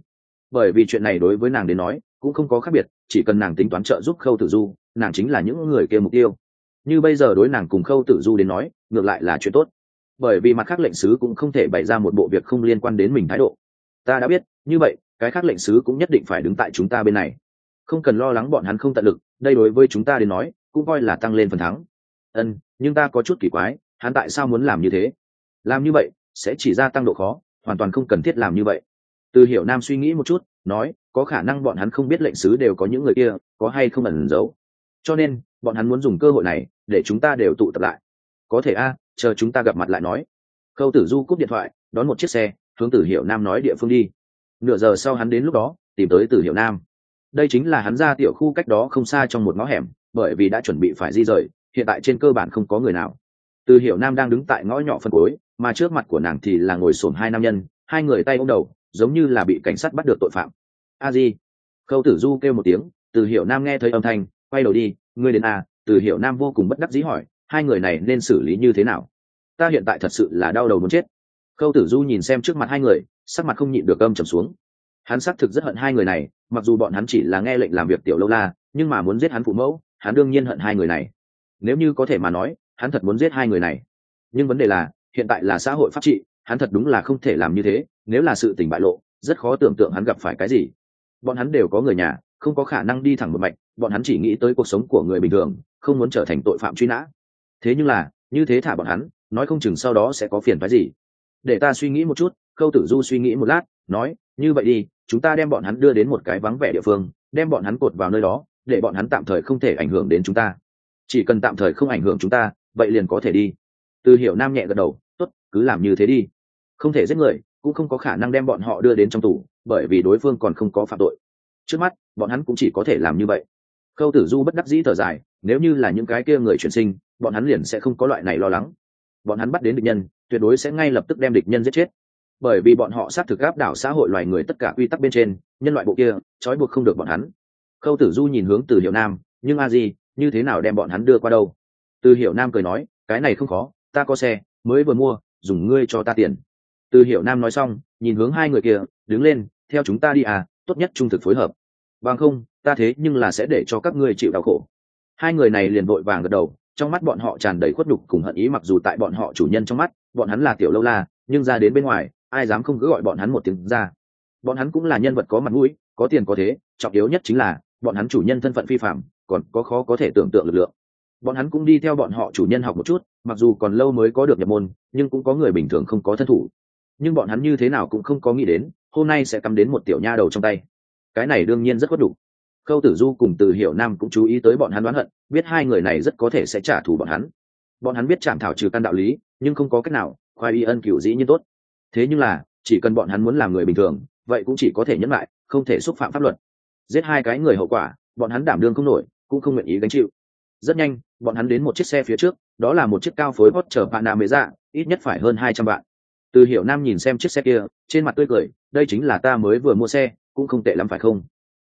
bởi vì chuyện này đối với nàng đến nói cũng không có khác biệt, chỉ cần nàng tính toán trợ giúp Khâu Tử Du, nàng chính là những người kia mục tiêu. Như bây giờ đối nàng cùng Khâu Tử Du đến nói ngược lại là chuyện tốt, bởi vì mặt khác lệnh sứ cũng không thể bày ra một bộ việc không liên quan đến mình thái độ. Ta đã biết, như vậy cái khác lệnh sứ cũng nhất định phải đứng tại chúng ta bên này, không cần lo lắng bọn hắn không tận lực, đây đối với chúng ta đến nói cũng coi là tăng lên phần thắng. Nhưng ta có chút kỳ quái, hắn tại sao muốn làm như thế? Làm như vậy sẽ chỉ gia tăng độ khó, hoàn toàn không cần thiết làm như vậy. Từ Hiểu Nam suy nghĩ một chút, nói, có khả năng bọn hắn không biết lệnh sứ đều có những người kia, có hay không ẩn giấu. Cho nên, bọn hắn muốn dùng cơ hội này để chúng ta đều tụ tập lại. Có thể chờ chúng ta gặp mặt lại nói. Khâu Tử Du cúp điện thoại, đón một chiếc xe, hướng Từ Hiểu Nam nói địa phương đi. Nửa giờ sau hắn đến lúc đó, tìm tới Từ Hiểu Nam. Đây chính là hắn ra tiểu khu cách đó không xa trong một ngõ hẻm, bởi vì đã chuẩn bị phải di rời, hiện tại trên cơ bản không có người nào. Từ Hiểu Nam đang đứng tại ngõ nhỏ phân cuối, mà trước mặt của nàng thì là ngồi xổm hai nam nhân, hai người tay ôm đầu, giống như là bị cảnh sát bắt được tội phạm. A Di. Khâu Tử Du kêu một tiếng, Từ Hiểu Nam nghe thấy âm thanh, quay đầu đi, ngươi đến à? Từ Hiểu Nam vô cùng bất đắc dĩ hỏi, hai người này nên xử lý như thế nào? Ta hiện tại thật sự là đau đầu muốn chết. Khâu Tử Du nhìn xem trước mặt hai người, sắc mặt không nhịn được âm trầm xuống. Hắn xác thực rất hận hai người này, mặc dù bọn hắn chỉ là nghe lệnh làm việc tiểu lâu la, nhưng mà muốn giết hắn phụ mẫu, hắn đương nhiên hận hai người này. Nếu như có thể mà nói, hắn thật muốn giết hai người này. Nhưng vấn đề là, hiện tại là xã hội pháp trị, hắn thật đúng là không thể làm như thế, nếu là sự tình bại lộ, rất khó tưởng tượng hắn gặp phải cái gì. Bọn hắn đều có người nhà, không có khả năng đi thẳng một mạch, bọn hắn chỉ nghĩ tới cuộc sống của người bình thường, không muốn trở thành tội phạm truy nã. Thế nhưng là, như thế thả bọn hắn, nói không chừng sau đó sẽ có phiền phức gì. Để ta suy nghĩ một chút. Khâu Tử Du suy nghĩ một lát, nói, như vậy đi, chúng ta đem bọn hắn đưa đến một cái vắng vẻ địa phương, đem bọn hắn cột vào nơi đó, để bọn hắn tạm thời không thể ảnh hưởng đến chúng ta. Chỉ cần tạm thời không ảnh hưởng chúng ta, vậy liền có thể đi. Từ Hiểu Nam nhẹ gật đầu, tốt, cứ làm như thế đi. Không thể giết người, cũng không có khả năng đem bọn họ đưa đến trong tù, bởi vì đối phương còn không có phạm tội. Trước mắt, bọn hắn cũng chỉ có thể làm như vậy. Khâu Tử Du bất đắc dĩ thở dài, nếu như là những cái kia người chuyển sinh, bọn hắn liền sẽ không có loại này lo lắng. Bọn hắn bắt đến địch nhân, tuyệt đối sẽ ngay lập tức đem địch nhân giết chết, bởi vì bọn họ xác thực áp đảo xã hội loài người tất cả quy tắc bên trên, nhân loại bộ kia trói buộc không được bọn hắn. Khâu Tử Du nhìn hướng Từ Hiểu Nam, nhưng a gì, như thế nào đem bọn hắn đưa qua đâu? Từ Hiểu Nam cười nói, cái này không khó, ta có xe mới vừa mua, dùng ngươi cho ta tiền. Từ Hiểu Nam nói xong, nhìn hướng hai người kia, đứng lên, theo chúng ta đi à, tốt nhất trung thực phối hợp. Bằng không, ta thế nhưng là sẽ để cho các ngươi chịu đau khổ. Hai người này liền vội vàng gật đầu, trong mắt bọn họ tràn đầy khuất nhục cùng hận ý, mặc dù tại bọn họ chủ nhân trong mắt, bọn hắn là tiểu lâu la, nhưng ra đến bên ngoài, ai dám không cứ gọi bọn hắn một tiếng ra. Bọn hắn cũng là nhân vật có mặt mũi, có tiền có thế, trọng yếu nhất chính là bọn hắn chủ nhân thân phận phi phàm, còn có khó có thể tưởng tượng lực lượng. Bọn hắn cũng đi theo bọn họ chủ nhân học một chút, mặc dù còn lâu mới có được nhập môn, nhưng cũng có người bình thường không có thân thủ. Nhưng bọn hắn như thế nào cũng không có nghĩ đến, hôm nay sẽ cắm đến một tiểu nha đầu trong tay. Cái này đương nhiên rất khuất đủ. Khâu Tử Du cùng Từ Hiểu Nam cũng chú ý tới bọn hắn đoán hận, biết hai người này rất có thể sẽ trả thù bọn hắn. Bọn hắn biết chạm thảo trừ căn đạo lý, nhưng không có cách nào, khoai y ân cửu dĩ nhiên tốt. Thế nhưng là, chỉ cần bọn hắn muốn làm người bình thường, vậy cũng chỉ có thể nhẫn lại, không thể xúc phạm pháp luật. Giết hai cái người hậu quả, bọn hắn đảm đương không nổi, cũng không nguyện ý gánh chịu. Rất nhanh, bọn hắn đến một chiếc xe phía trước, đó là một chiếc cao phối Porsche Panamera, ít nhất phải hơn 200 vạn. Từ Hiểu Nam nhìn xem chiếc xe kia, trên mặt tươi cười, đây chính là ta mới vừa mua xe, cũng không tệ lắm phải không?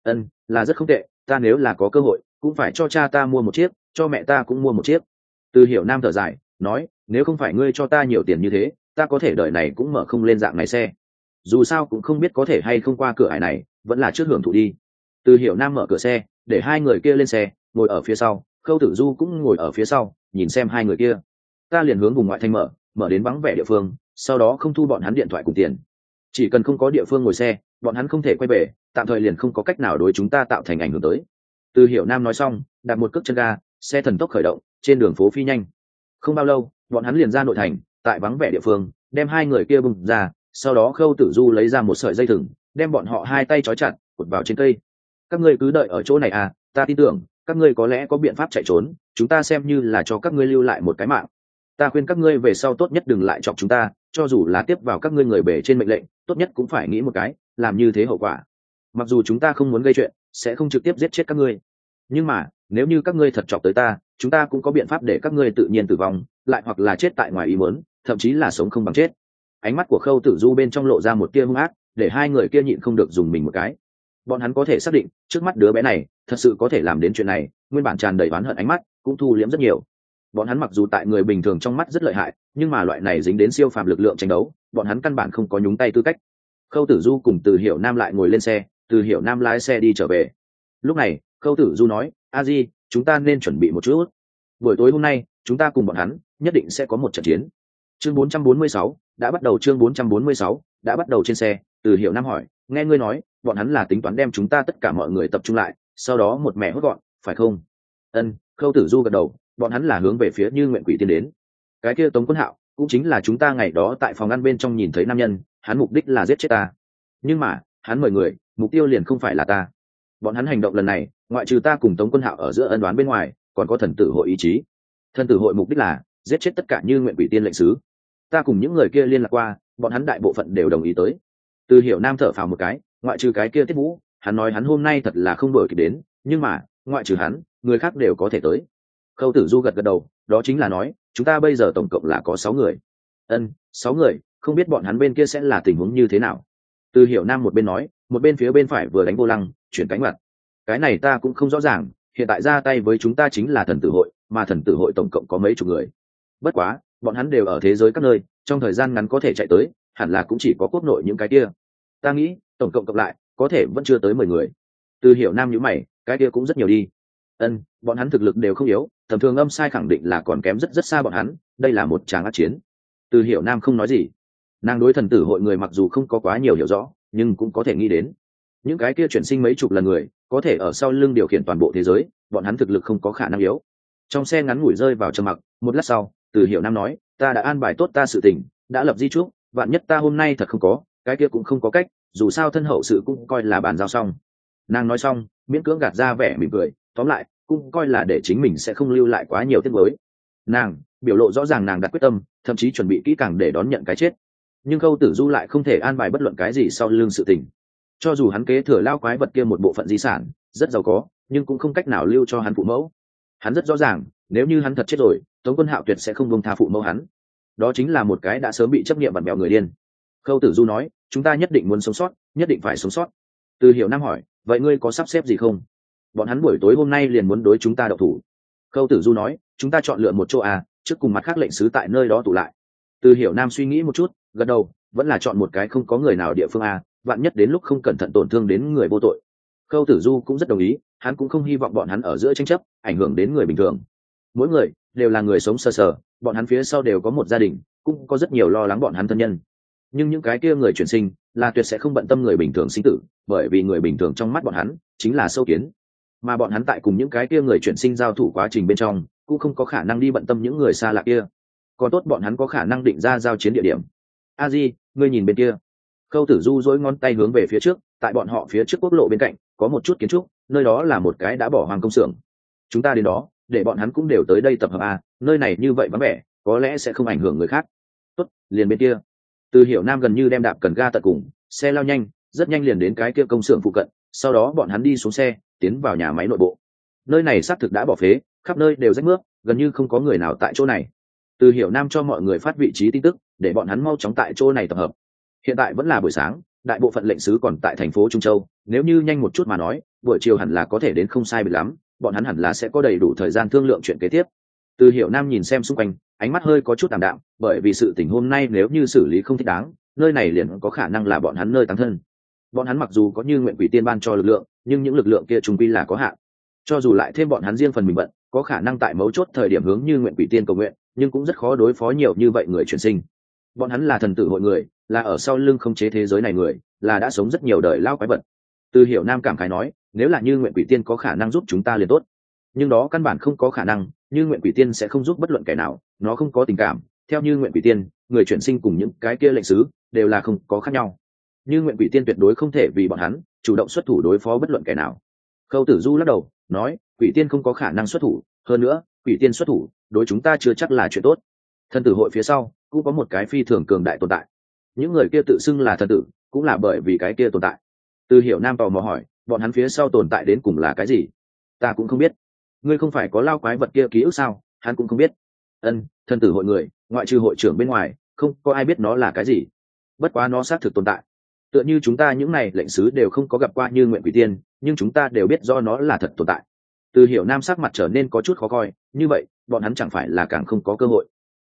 Là rất không tệ, ta nếu là có cơ hội, cũng phải cho cha ta mua một chiếc, cho mẹ ta cũng mua một chiếc. Từ Hiểu Nam thở dài, nói, nếu không phải ngươi cho ta nhiều tiền như thế, ta có thể đợi này cũng mở không lên dạng này xe. Dù sao cũng không biết có thể hay không qua cửa ải này, vẫn là trước hưởng thụ đi. Từ Hiểu Nam mở cửa xe, để hai người kia lên xe, ngồi ở phía sau, Khâu Tử Du cũng ngồi ở phía sau, nhìn xem hai người kia. Ta liền hướng vùng ngoại thành mở đến vắng vẻ địa phương, sau đó không thu bọn hắn điện thoại cùng tiền. Chỉ cần không có địa phương ngồi xe, bọn hắn không thể quay về, tạm thời liền không có cách nào đối chúng ta tạo thành ảnh hưởng tới. Từ Hiểu Nam nói xong, đặt một cước chân ga, xe thần tốc khởi động, trên đường phố phi nhanh. Không bao lâu, bọn hắn liền ra nội thành, tại vắng vẻ địa phương, đem hai người kia bung ra, sau đó Khâu Tử Du lấy ra một sợi dây thừng, đem bọn họ hai tay trói chặt, cột vào trên cây. Các ngươi cứ đợi ở chỗ này à, ta tin tưởng các ngươi có lẽ có biện pháp chạy trốn, chúng ta xem như là cho các ngươi lưu lại một cái mạng. Ta khuyên các ngươi về sau tốt nhất đừng lại chọc chúng ta, cho dù là tiếp vào các ngươi người bể trên mệnh lệnh, tốt nhất cũng phải nghĩ một cái, làm như thế hậu quả. Mặc dù chúng ta không muốn gây chuyện, sẽ không trực tiếp giết chết các ngươi, nhưng mà nếu như các ngươi thật chọc tới ta, chúng ta cũng có biện pháp để các ngươi tự nhiên tử vong, lại hoặc là chết tại ngoài ý muốn, thậm chí là sống không bằng chết. Ánh mắt của Khâu Tử Du bên trong lộ ra một tia hung ác, để hai người kia nhịn không được dùng mình một cái. Bọn hắn có thể xác định, trước mắt đứa bé này thật sự có thể làm đến chuyện này, nguyên bản tràn đầy oán hận ánh mắt cũng thu liễm rất nhiều. Bọn hắn mặc dù tại người bình thường trong mắt rất lợi hại, nhưng mà loại này dính đến siêu phàm lực lượng tranh đấu, bọn hắn căn bản không có nhúng tay tư cách. Khâu Tử Du cùng Từ Hiểu Nam lại ngồi lên xe, Từ Hiểu Nam lái xe đi trở về. Lúc này Khâu Tử Du nói, a di, chúng ta nên chuẩn bị một chút, buổi tối hôm nay chúng ta cùng bọn hắn nhất định sẽ có một trận chiến. Chương 446 đã bắt đầu. Chương 446 đã bắt đầu. Trên xe Từ Hiểu Nam hỏi, nghe ngươi nói bọn hắn là tính toán đem chúng ta tất cả mọi người tập trung lại, sau đó một mẹ hốt gọn, phải không? Ân. Khâu Tử Du gật đầu, bọn hắn là hướng về phía Như Nguyện Quỷ Tiên đến. Cái kia Tống Quân Hạo cũng chính là chúng ta ngày đó tại phòng ăn bên trong nhìn thấy nam nhân, hắn mục đích là giết chết ta, nhưng mà hắn mời người, mục tiêu liền không phải là ta. Bọn hắn hành động lần này ngoại trừ ta cùng Tống Quân Hạo ở giữa ân đoán bên ngoài, còn có thần tử hội ý chí. Thần tử hội mục đích là giết chết tất cả Như Nguyện Quỷ Tiên lệnh sứ. Ta cùng những người kia liên lạc qua, bọn hắn đại bộ phận đều đồng ý tới. Từ Hiểu Nam thở phào một cái, ngoại trừ cái kia Tiết Vũ, hắn nói hắn hôm nay thật là không đổi kịp đến, nhưng mà ngoại trừ hắn, người khác đều có thể tới. Khâu Tử Du gật gật đầu, đó chính là nói chúng ta bây giờ tổng cộng là có 6 người. Ân, 6 người, không biết bọn hắn bên kia sẽ là tình huống như thế nào. Từ Hiểu Nam một bên nói, một bên phía bên phải vừa đánh vô lăng, chuyển cánh mặt. Cái này ta cũng không rõ ràng, hiện tại ra tay với chúng ta chính là thần tử hội, mà thần tử hội tổng cộng có mấy chục người. Bất quá bọn hắn đều ở thế giới các nơi, trong thời gian ngắn có thể chạy tới, hẳn là cũng chỉ có quốc nội những cái kia. Ta nghĩ tổng cộng cộng lại có thể vẫn chưa tới 10 người. Từ Hiểu Nam nhíu mày, cái kia cũng rất nhiều đi. Ân, bọn hắn thực lực đều không yếu, tầm thường âm sai khẳng định là còn kém rất rất xa bọn hắn, đây là một tràng ác chiến. Từ Hiểu Nam không nói gì. Nàng đối thần tử hội người mặc dù không có quá nhiều hiểu rõ, nhưng cũng có thể nghĩ đến những cái kia chuyển sinh mấy chục lần người có thể ở sau lưng điều khiển toàn bộ thế giới, bọn hắn thực lực không có khả năng yếu. Trong xe ngắn ngủi rơi vào trầm mặc, một lát sau Từ Hiểu Nam nói, ta đã an bài tốt ta sự tình, đã lập di chúc, vạn nhất ta hôm nay thật không có, cái kia cũng không có cách, dù sao thân hậu sự cũng coi là bàn giao xong. Nàng nói xong miễn cưỡng gạt ra vẻ mỉm cười, tóm lại cũng coi là để chính mình sẽ không lưu lại quá nhiều tiếc nuối. Nàng biểu lộ rõ ràng nàng đặt quyết tâm, thậm chí chuẩn bị kỹ càng để đón nhận cái chết. Nhưng Khâu Tử Du lại không thể an bài bất luận cái gì sau lưng sự tình. Cho dù hắn kế thừa lao quái vật kia một bộ phận di sản rất giàu có, nhưng cũng không cách nào lưu cho hắn phụ mẫu. Hắn rất rõ ràng, nếu như hắn thật chết rồi, Tống Quân Hạo tuyệt sẽ không buông tha phụ mẫu hắn. Đó chính là một cái đã sớm bị chấp nghiệm vặn bèo người điên. Khâu Tử Du nói, chúng ta nhất định muốn sống sót, nhất định phải sống sót. Từ Hiểu Nam hỏi, vậy ngươi có sắp xếp gì không? Bọn hắn buổi tối hôm nay liền muốn đối chúng ta đậu thủ. Khâu Tử Du nói, chúng ta chọn lựa một chỗ trước cùng mặt khác lệnh sứ tại nơi đó tụ lại. Từ Hiểu Nam suy nghĩ một chút, gật đầu, vẫn là chọn một cái không có người nào địa phương vạn nhất đến lúc không cẩn thận tổn thương đến người vô tội. Khâu Tử Du cũng rất đồng ý, hắn cũng không hy vọng bọn hắn ở giữa tranh chấp ảnh hưởng đến người bình thường. Mỗi người đều là người sống sờ sờ, bọn hắn phía sau đều có một gia đình, cũng có rất nhiều lo lắng bọn hắn thân nhân. Nhưng những cái kia người chuyển sinh là tuyệt sẽ không bận tâm người bình thường sinh tử, bởi vì người bình thường trong mắt bọn hắn chính là sâu kiến, mà bọn hắn tại cùng những cái kia người chuyển sinh giao thủ quá trình bên trong cũng không có khả năng đi bận tâm những người xa lạ kia. Còn tốt bọn hắn có khả năng định ra giao chiến địa điểm. A Di, ngươi nhìn bên kia. Khâu Tử Du dỗi ngón tay hướng về phía trước, tại bọn họ phía trước quốc lộ bên cạnh có một chút kiến trúc, nơi đó là một cái đã bỏ hoang công xưởng. Chúng ta đến đó để bọn hắn cũng đều tới đây tập hợp nơi này như vậy vắng vẻ, có lẽ sẽ không ảnh hưởng người khác. Tốt, liền bên kia. Từ Hiểu Nam gần như đem đạp cần ga tận cùng, xe lao nhanh, rất nhanh liền đến cái kia công xưởng phụ cận, sau đó bọn hắn đi xuống xe, tiến vào nhà máy nội bộ. Nơi này xác thực đã bỏ phế, khắp nơi đều rách mướp, gần như không có người nào tại chỗ này. Từ Hiểu Nam cho mọi người phát vị trí tin tức, để bọn hắn mau chóng tại chỗ này tập hợp. Hiện tại vẫn là buổi sáng, đại bộ phận lệnh sứ còn tại thành phố Trung Châu, nếu như nhanh một chút mà nói, buổi chiều hẳn là có thể đến không sai biệt lắm, bọn hắn hẳn là sẽ có đầy đủ thời gian thương lượng chuyện kế tiếp. Từ Hiểu Nam nhìn xem xung quanh, ánh mắt hơi có chút tạm đạm, bởi vì sự tình hôm nay nếu như xử lý không thích đáng, nơi này liền có khả năng là bọn hắn nơi táng thân. Bọn hắn mặc dù có Như Nguyện Quỷ Tiên ban cho lực lượng, nhưng những lực lượng kia chung quy là có hạn. Cho dù lại thêm bọn hắn riêng phần mình bận, có khả năng tại mấu chốt thời điểm hướng Như Nguyện Quỷ Tiên cầu nguyện, nhưng cũng rất khó đối phó nhiều như vậy người chuyển sinh. Bọn hắn là thần tử hội người, là ở sau lưng khống chế thế giới này người, là đã sống rất nhiều đời lao quái vật. Từ Hiểu Nam cảm khái nói, nếu là Như Nguyện Quỷ Tiên có khả năng giúp chúng ta liền tốt, nhưng đó căn bản không có khả năng. Như Nguyện Quỷ Tiên sẽ không giúp bất luận kẻ nào, nó không có tình cảm. Theo Như Nguyện Quỷ Tiên, người chuyển sinh cùng những cái kia lệnh sứ đều là không có khác nhau. Như Nguyện Quỷ Tiên tuyệt đối không thể vì bọn hắn chủ động xuất thủ đối phó bất luận kẻ nào. Khâu Tử Du lắc đầu nói, Quỷ Tiên không có khả năng xuất thủ, hơn nữa Quỷ Tiên xuất thủ đối chúng ta chưa chắc là chuyện tốt. Thần tử hội phía sau cũng có một cái phi thường cường đại tồn tại, những người kia tự xưng là thần tử cũng là bởi vì cái kia tồn tại. Từ Hiểu Nam tò mò hỏi, bọn hắn phía sau tồn tại đến cùng là cái gì? Ta cũng không biết. Ngươi không phải có lao quái vật kia ký ức sao? Hắn cũng không biết. Ân, thần tử hội người ngoại trừ hội trưởng bên ngoài không có ai biết nó là cái gì, bất quá nó xác thực tồn tại. Tựa như chúng ta những này lệnh sứ đều không có gặp qua Như Nguyện Quỷ Tiên, nhưng chúng ta đều biết do nó là thật tồn tại. Từ Hiểu Nam sắc mặt trở nên có chút khó coi, như vậy bọn hắn chẳng phải là càng không có cơ hội.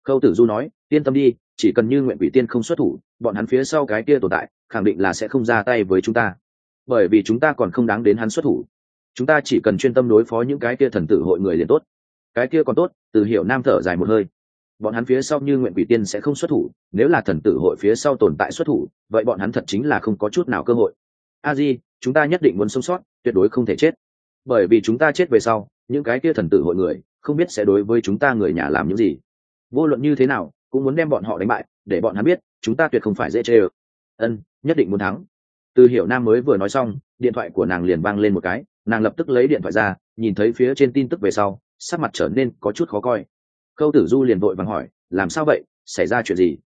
Khâu Tử Du nói, yên tâm đi, chỉ cần Như Nguyện Quỷ Tiên không xuất thủ, bọn hắn phía sau cái kia tồn tại khẳng định là sẽ không ra tay với chúng ta, bởi vì chúng ta còn không đáng đến hắn xuất thủ. Chúng ta chỉ cần chuyên tâm đối phó những cái kia thần tử hội người liền tốt. Cái kia còn tốt. Từ Hiểu Nam thở dài một hơi. Bọn hắn phía sau Như Nguyện Quỷ Tiên sẽ không xuất thủ, nếu là thần tử hội phía sau tồn tại xuất thủ, vậy bọn hắn thật chính là không có chút nào cơ hội. A Di, chúng ta nhất định muốn sống sót, tuyệt đối không thể chết, bởi vì chúng ta chết về sau, những cái kia thần tử hội người không biết sẽ đối với chúng ta người nhà làm những gì. Vô luận như thế nào cũng muốn đem bọn họ đánh bại, để bọn hắn biết chúng ta tuyệt không phải dễ chơi. Ân, nhất định muốn thắng. Từ Hiểu Nam mới vừa nói xong, điện thoại của nàng liền vang lên một cái, nàng lập tức lấy điện thoại ra, nhìn thấy phía trên tin tức về sau, sắc mặt trở nên có chút khó coi. Khâu Tử Du liền vội vàng hỏi, làm sao vậy, xảy ra chuyện gì?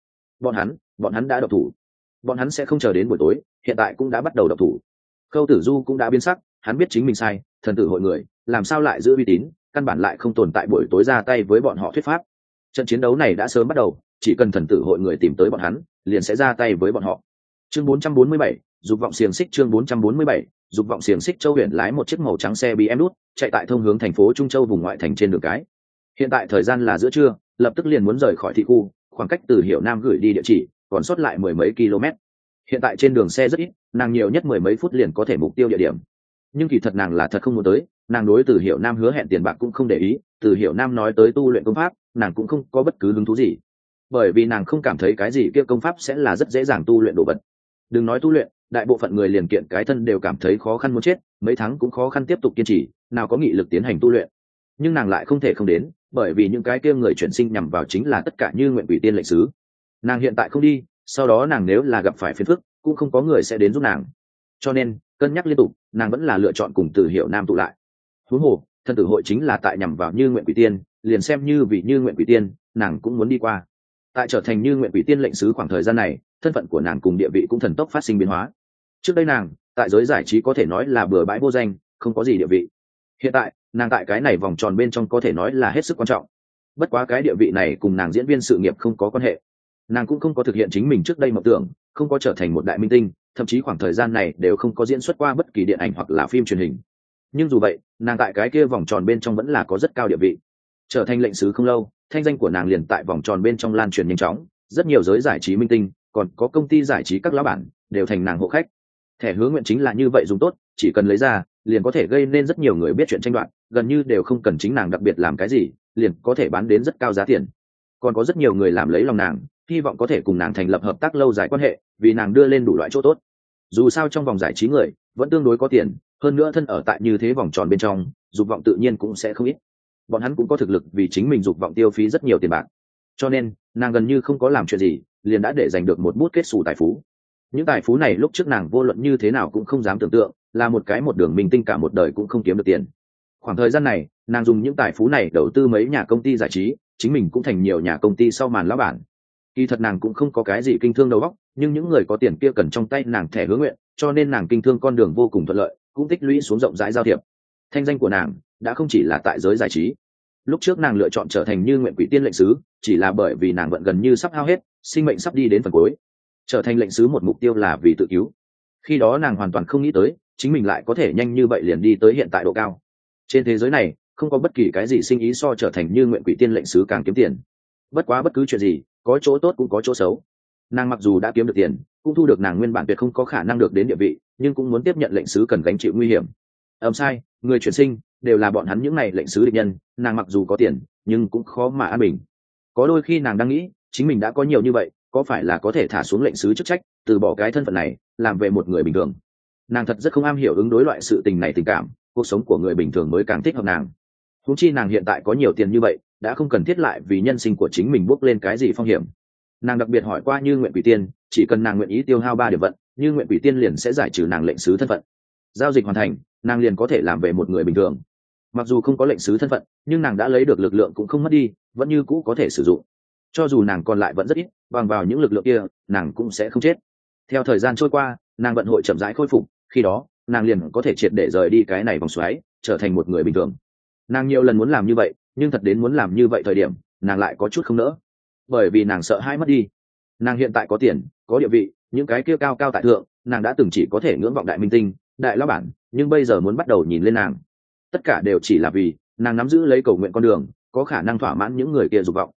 Bọn hắn đã độc thủ. Bọn hắn sẽ không chờ đến buổi tối, hiện tại cũng đã bắt đầu độc thủ. Khâu Tử Du cũng đã biến sắc, hắn biết chính mình sai, thần tử hội người làm sao lại giữ uy tín, căn bản lại không tồn tại buổi tối ra tay với bọn họ thuyết pháp. Trận chiến đấu này đã sớm bắt đầu, chỉ cần thần tử hội người tìm tới bọn hắn, liền sẽ ra tay với bọn họ. Chương 447, dục vọng xiềng xích. Chương 447, dục vọng xiềng xích. Châu Huyền lái một chiếc màu trắng xe BMW chạy tại thông hướng thành phố Trung Châu vùng ngoại thành trên đường cái. Hiện tại thời gian là giữa trưa, lập tức liền muốn rời khỏi thị khu, khoảng cách từ Hiểu Nam gửi đi địa chỉ còn sót lại mười mấy km. Hiện tại trên đường xe rất ít, nàng nhiều nhất mười mấy phút liền có thể mục tiêu địa điểm. Nhưng kỳ thật nàng là thật không muốn tới, nàng đối từ Hiểu Nam hứa hẹn tiền bạc cũng không để ý, từ Hiểu Nam nói tới tu luyện công pháp, nàng cũng không có bất cứ hứng thú gì, bởi vì nàng không cảm thấy cái gì kia công pháp sẽ là rất dễ dàng tu luyện đồ vật. Đừng nói tu luyện, đại bộ phận người liền kiện cái thân đều cảm thấy khó khăn muốn chết, mấy tháng cũng khó khăn tiếp tục kiên trì, nào có nghị lực tiến hành tu luyện. Nhưng nàng lại không thể không đến, bởi vì những cái kia người chuyển sinh nhằm vào chính là tất cả Như Nguyện Quỷ Tiên lệnh sứ. Nàng hiện tại không đi, sau đó nàng nếu là gặp phải phiền phức, cũng không có người sẽ đến giúp nàng. Cho nên cân nhắc liên tục, nàng vẫn là lựa chọn cùng Từ Hiểu Nam tụ lại. Huống hồ thần tử hội chính là tại nhằm vào Như Nguyện Quỷ Tiên, liền xem như vì Như Nguyện Quỷ Tiên, nàng cũng muốn đi qua. Tại trở thành Như Nguyện Quỷ Tiên lệnh sứ khoảng thời gian này, thân phận của nàng cùng địa vị cũng thần tốc phát sinh biến hóa. Trước đây nàng tại giới giải trí có thể nói là bừa bãi vô danh, không có gì địa vị. Hiện tại nàng tại cái này vòng tròn bên trong có thể nói là hết sức quan trọng. Bất quá cái địa vị này cùng nàng diễn viên sự nghiệp không có quan hệ, nàng cũng không có thực hiện chính mình trước đây mộng tưởng, không có trở thành một đại minh tinh, thậm chí khoảng thời gian này đều không có diễn xuất qua bất kỳ điện ảnh hoặc là phim truyền hình. Nhưng dù vậy, nàng tại cái kia vòng tròn bên trong vẫn là có rất cao địa vị. Trở thành lệnh sứ không lâu, thanh danh của nàng liền tại vòng tròn bên trong lan truyền nhanh chóng, rất nhiều giới giải trí minh tinh, còn có công ty giải trí các lão bản đều thành nàng hộ khách. Thẻ hứa nguyện chính là như vậy dùng tốt, chỉ cần lấy ra, liền có thể gây nên rất nhiều người biết chuyện tranh đoạt, gần như đều không cần chính nàng đặc biệt làm cái gì, liền có thể bán đến rất cao giá tiền. Còn có rất nhiều người làm lấy lòng nàng, hy vọng có thể cùng nàng thành lập hợp tác lâu dài quan hệ, vì nàng đưa lên đủ loại chỗ tốt. Dù sao trong vòng giải trí người vẫn tương đối có tiền, hơn nữa thân ở tại như thế vòng tròn bên trong, dục vọng tự nhiên cũng sẽ không ít. Bọn hắn cũng có thực lực vì chính mình dục vọng tiêu phí rất nhiều tiền bạc, cho nên nàng gần như không có làm chuyện gì, liền đã để giành được một bút kết xù tài phú. Những tài phú này lúc trước nàng vô luận như thế nào cũng không dám tưởng tượng, là một cái một đường minh tinh cả một đời cũng không kiếm được tiền. Khoảng thời gian này nàng dùng những tài phú này đầu tư mấy nhà công ty giải trí, chính mình cũng thành nhiều nhà công ty sau màn lão bản. Kỳ thật nàng cũng không có cái gì kinh thương đầu óc, nhưng những người có tiền kia cần trong tay nàng thẻ hứa nguyện, cho nên nàng kinh thương con đường vô cùng thuận lợi, cũng tích lũy xuống rộng rãi giao thiệp. Thanh danh của nàng đã không chỉ là tại giới giải trí. Lúc trước nàng lựa chọn trở thành Như Nguyện Quỷ Tiên lệnh sứ, chỉ là bởi vì nàng vận gần như sắp hao hết, sinh mệnh sắp đi đến phần cuối. Trở thành lệnh sứ một mục tiêu là vì tự cứu. Khi đó nàng hoàn toàn không nghĩ tới, chính mình lại có thể nhanh như vậy liền đi tới hiện tại độ cao. Trên thế giới này, không có bất kỳ cái gì sinh ý so trở thành Như Nguyện Quỷ Tiên lệnh sứ càng kiếm tiền. Bất quá bất cứ chuyện gì, có chỗ tốt cũng có chỗ xấu. Nàng mặc dù đã kiếm được tiền, cũng thu được nàng nguyên bản tuyệt không có khả năng được đến địa vị, nhưng cũng muốn tiếp nhận lệnh sứ cần gánh chịu nguy hiểm. Sai, người chuyển sinh đều là bọn hắn những này lệnh sứ địch nhân, nàng mặc dù có tiền, nhưng cũng khó mà an bình. Có đôi khi nàng đang nghĩ, chính mình đã có nhiều như vậy, có phải là có thể thả xuống lệnh sứ chức trách, từ bỏ cái thân phận này, làm về một người bình thường. Nàng thật rất không am hiểu ứng đối loại sự tình này tình cảm, cuộc sống của người bình thường mới càng thích hợp nàng. Huống chi nàng hiện tại có nhiều tiền như vậy, đã không cần thiết lại vì nhân sinh của chính mình bước lên cái gì phong hiểm. Nàng đặc biệt hỏi qua Như Nguyện Quỷ Tiên, chỉ cần nàng nguyện ý tiêu hao 3 điểm vận, Như Nguyện Quỷ Tiên liền sẽ giải trừ nàng lệnh sứ thân phận. Giao dịch hoàn thành, nàng liền có thể làm về một người bình thường. Mặc dù không có lệnh sứ thân phận, nhưng nàng đã lấy được lực lượng cũng không mất đi, vẫn như cũ có thể sử dụng. Cho dù nàng còn lại vẫn rất ít, bằng vào những lực lượng kia, nàng cũng sẽ không chết. Theo thời gian trôi qua, nàng vận hội chậm rãi khôi phục, khi đó, nàng liền có thể triệt để rời đi cái này vòng xoáy, trở thành một người bình thường. Nàng nhiều lần muốn làm như vậy, nhưng thật đến muốn làm như vậy thời điểm, nàng lại có chút không nỡ, bởi vì nàng sợ hãi mất đi. Nàng hiện tại có tiền, có địa vị, những cái kia cao cao tại thượng, nàng đã từng chỉ có thể ngưỡng vọng đại minh tinh, đại lão bản, nhưng bây giờ muốn bắt đầu nhìn lên nàng, tất cả đều chỉ là vì nàng nắm giữ lấy cầu nguyện con đường, có khả năng thỏa mãn những người kia dục vọng.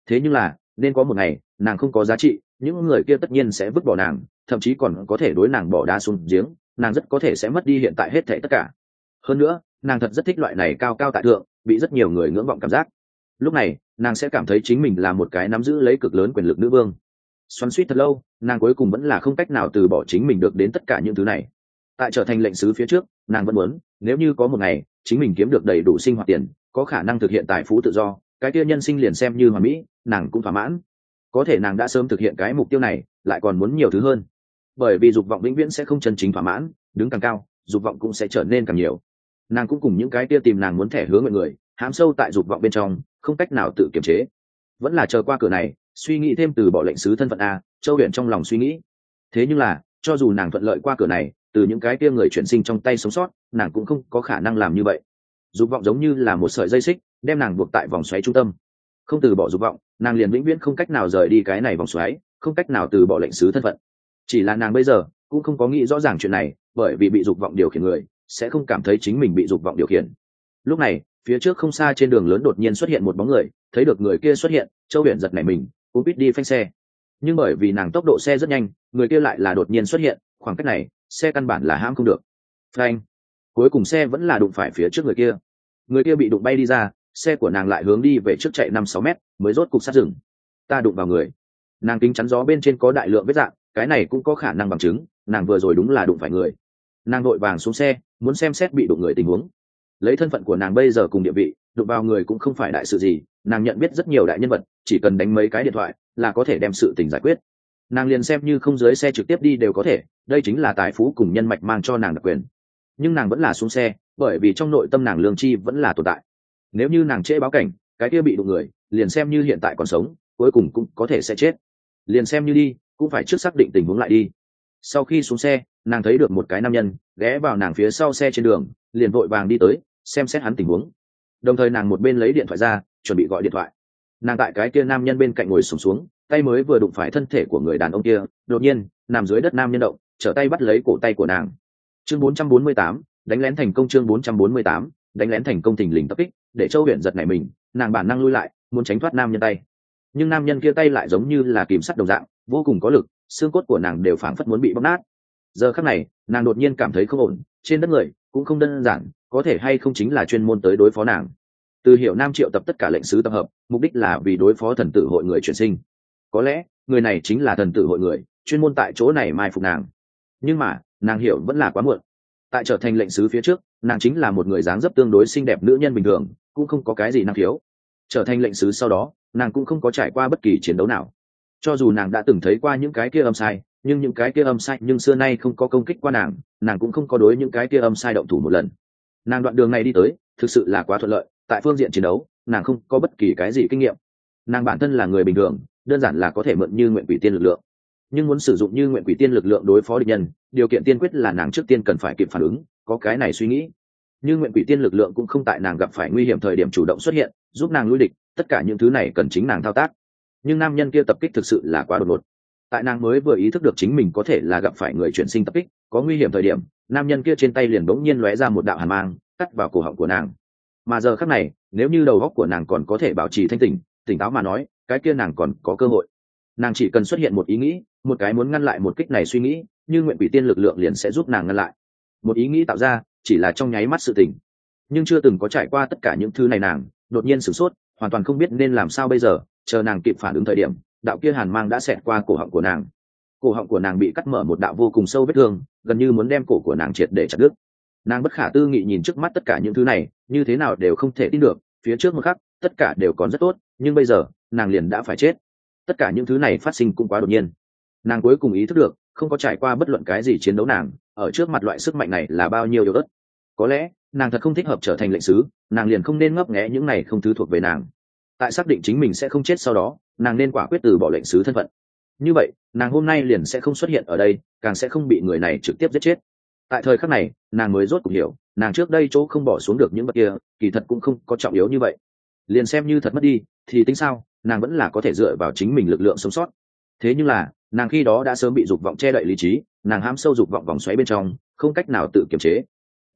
Thế nhưng là nên có một ngày nàng không có giá trị, những người kia tất nhiên sẽ vứt bỏ nàng, thậm chí còn có thể đối nàng bỏ đá xuống giếng, nàng rất có thể sẽ mất đi hiện tại hết thảy tất cả. Hơn nữa nàng thật rất thích loại này cao cao tại thượng, bị rất nhiều người ngưỡng vọng cảm giác. Lúc này nàng sẽ cảm thấy chính mình là một cái nắm giữ lấy cực lớn quyền lực nữ vương. Xoắn suýt thật lâu, nàng cuối cùng vẫn là không cách nào từ bỏ chính mình được đến tất cả những thứ này. Tại trở thành lệnh sứ phía trước, nàng vẫn muốn, nếu như có một ngày chính mình kiếm được đầy đủ sinh hoạt tiền, có khả năng thực hiện tài phú tự do, cái kia nhân sinh liền xem như hoàn mỹ, nàng cũng thỏa mãn. Có thể nàng đã sớm thực hiện cái mục tiêu này, lại còn muốn nhiều thứ hơn. Bởi vì dục vọng vĩnh viễn sẽ không chân chính thỏa mãn, đứng càng cao, dục vọng cũng sẽ trở nên càng nhiều. Nàng cũng cùng những cái kia tìm nàng muốn thẻ hướng mọi người, hãm sâu tại dục vọng bên trong, không cách nào tự kiềm chế. Vẫn là chờ qua cửa này, suy nghĩ thêm từ bỏ lệnh sứ thân phận a, Châu Huyền trong lòng suy nghĩ. Thế nhưng là, cho dù nàng thuận lợi qua cửa này, từ những cái kia người chuyển sinh trong tay sống sót, nàng cũng không có khả năng làm như vậy. Dục vọng giống như là một sợi dây xích, đem nàng buộc tại vòng xoáy trung tâm. Không từ bỏ dục vọng, nàng liền vĩnh viễn không cách nào rời đi cái này vòng xoáy, không cách nào từ bỏ lệnh sứ thân phận. Chỉ là nàng bây giờ cũng không có nghĩ rõ ràng chuyện này, bởi vì bị dục vọng điều khiển người sẽ không cảm thấy chính mình bị dục vọng điều khiển. Lúc này phía trước không xa trên đường lớn đột nhiên xuất hiện một bóng người, thấy được người kia xuất hiện, Châu Huyền giật nảy mình, cũng biết đi phanh xe. Nhưng bởi vì nàng tốc độ xe rất nhanh, người kia lại là đột nhiên xuất hiện, khoảng cách này xe căn bản là hãm không được. Phanh! Cuối cùng xe vẫn là đụng phải phía trước người kia bị đụng bay đi ra, xe của nàng lại hướng đi về trước chạy 5-6 mét mới rốt cục sát dừng. Ta đụng vào người. Nàng kính chắn gió bên trên có đại lượng vết dạng, cái này cũng có khả năng bằng chứng nàng vừa rồi đúng là đụng phải người. Nàng vội vàng xuống xe, muốn xem xét bị đụng người tình huống. Lấy thân phận của nàng bây giờ cùng địa vị, đụng vào người cũng không phải đại sự gì, nàng nhận biết rất nhiều đại nhân vật, chỉ cần đánh mấy cái điện thoại là có thể đem sự tình giải quyết. Nàng liền xem như không dưới xe trực tiếp đi đều có thể, đây chính là tài phú cùng nhân mạch mang cho nàng đặc quyền. Nhưng nàng vẫn là xuống xe, bởi vì trong nội tâm nàng lương tri vẫn là tồn tại. Nếu như nàng trễ báo cảnh, cái kia bị đụng người liền xem như hiện tại còn sống, cuối cùng cũng có thể sẽ chết. Liền xem như đi, cũng phải trước xác định tình huống lại đi. Sau khi xuống xe, nàng thấy được một cái nam nhân ghé vào nàng phía sau xe trên đường, liền vội vàng đi tới xem xét hắn tình huống. Đồng thời nàng một bên lấy điện thoại ra chuẩn bị gọi điện thoại. Nàng tại cái kia nam nhân bên cạnh ngồi sụp xuống, tay mới vừa đụng phải thân thể của người đàn ông kia, đột nhiên nằm dưới đất nam nhân động, trở tay bắt lấy cổ tay của nàng. Chương 448, đánh lén thành công. Chương 448, đánh lén thành công. Thình lình tập kích để Châu Huyền giật nảy mình, nàng bản năng lui lại muốn tránh thoát nam nhân tay, nhưng nam nhân kia tay lại giống như là kìm sắt đồng dạng, vô cùng có lực, xương cốt của nàng đều phảng phất muốn bị bóc nát. Giờ khắc này nàng đột nhiên cảm thấy không ổn, trên đất người cũng không đơn giản, có thể hay không chính là chuyên môn tới đối phó nàng. Từ Hiểu Nam triệu tập tất cả lệnh sứ tập hợp, mục đích là vì đối phó thần tử hội người chuyển sinh. Có lẽ người này chính là thần tử hội người, chuyên môn tại chỗ này mai phục nàng. Nhưng mà nàng hiểu vẫn là quá muộn. Tại trở thành lệnh sứ phía trước, nàng chính là một người dáng dấp tương đối xinh đẹp nữ nhân bình thường, cũng không có cái gì năng khiếu. Trở thành lệnh sứ sau đó, nàng cũng không có trải qua bất kỳ chiến đấu nào. Cho dù nàng đã từng thấy qua những cái kia âm sai, nhưng những cái kia âm sai nhưng xưa nay không có công kích qua nàng cũng không có đối những cái kia âm sai động thủ một lần. Nàng đoạn đường này đi tới thực sự là quá thuận lợi, tại phương diện chiến đấu nàng không có bất kỳ cái gì kinh nghiệm. Nàng bản thân là người bình thường, đơn giản là có thể mượn Như Nguyện Quỷ Tiên lực lượng, nhưng muốn sử dụng Như Nguyện Quỷ Tiên lực lượng đối phó địch nhân, điều kiện tiên quyết là nàng trước tiên cần phải kịp phản ứng, có cái này suy nghĩ. Như Nguyện Quỷ Tiên lực lượng cũng không tại nàng gặp phải nguy hiểm thời điểm chủ động xuất hiện, giúp nàng lui địch, tất cả những thứ này cần chính nàng thao tác. Nhưng nam nhân kia tập kích thực sự là quá đột ngột. Tại nàng mới vừa ý thức được chính mình có thể là gặp phải người chuyển sinh tập kích, có nguy hiểm thời điểm, nam nhân kia trên tay liền bỗng nhiên lóe ra một đạo hàn mang, cắt vào cổ họng của nàng. Mà giờ khắc này, nếu như đầu óc của nàng còn có thể bảo trì thanh tỉnh, tỉnh táo mà nói, cái kia nàng còn có cơ hội. Nàng chỉ cần xuất hiện một ý nghĩ, một cái muốn ngăn lại một kích này suy nghĩ, Như Nguyện Quỷ Tiên lực lượng liền sẽ giúp nàng ngăn lại. Một ý nghĩ tạo ra chỉ là trong nháy mắt sự tình, nhưng chưa từng có trải qua tất cả những thứ này nàng đột nhiên sửng sốt, hoàn toàn không biết nên làm sao bây giờ. Chờ nàng kịp phản ứng thời điểm, đạo kia hàn mang đã xẹt qua cổ họng của nàng. Cổ họng của nàng bị cắt mở một đạo vô cùng sâu vết thương, gần như muốn đem cổ của nàng triệt để chặt đứt. Nàng bất khả tư nghị nhìn trước mắt tất cả những thứ này, như thế nào đều không thể tin được, phía trước một khắc tất cả đều còn rất tốt, nhưng bây giờ nàng liền đã phải chết. Tất cả những thứ này phát sinh cũng quá đột nhiên. Nàng cuối cùng ý thức được, không có trải qua bất luận cái gì chiến đấu, nàng ở trước mặt loại sức mạnh này là bao nhiêu yếu ớt. Có lẽ nàng thật không thích hợp trở thành lệnh sứ, nàng liền không nên ngấp nghé những này không thứ thuộc về nàng. Tại xác định chính mình sẽ không chết sau đó, nàng nên quả quyết từ bỏ lệnh sứ thân phận. Như vậy nàng hôm nay liền sẽ không xuất hiện ở đây, càng sẽ không bị người này trực tiếp giết chết. Tại thời khắc này nàng mới rốt cuộc hiểu, nàng trước đây chỗ không bỏ xuống được những vật kia kỳ thật cũng không có trọng yếu như vậy. Liền xem như thật mất đi thì tính sao, nàng vẫn là có thể dựa vào chính mình lực lượng sống sót. Thế nhưng là nàng khi đó đã sớm bị dục vọng che đậy lý trí, nàng hãm sâu dục vọng vòng xoáy bên trong, không cách nào tự kiềm chế.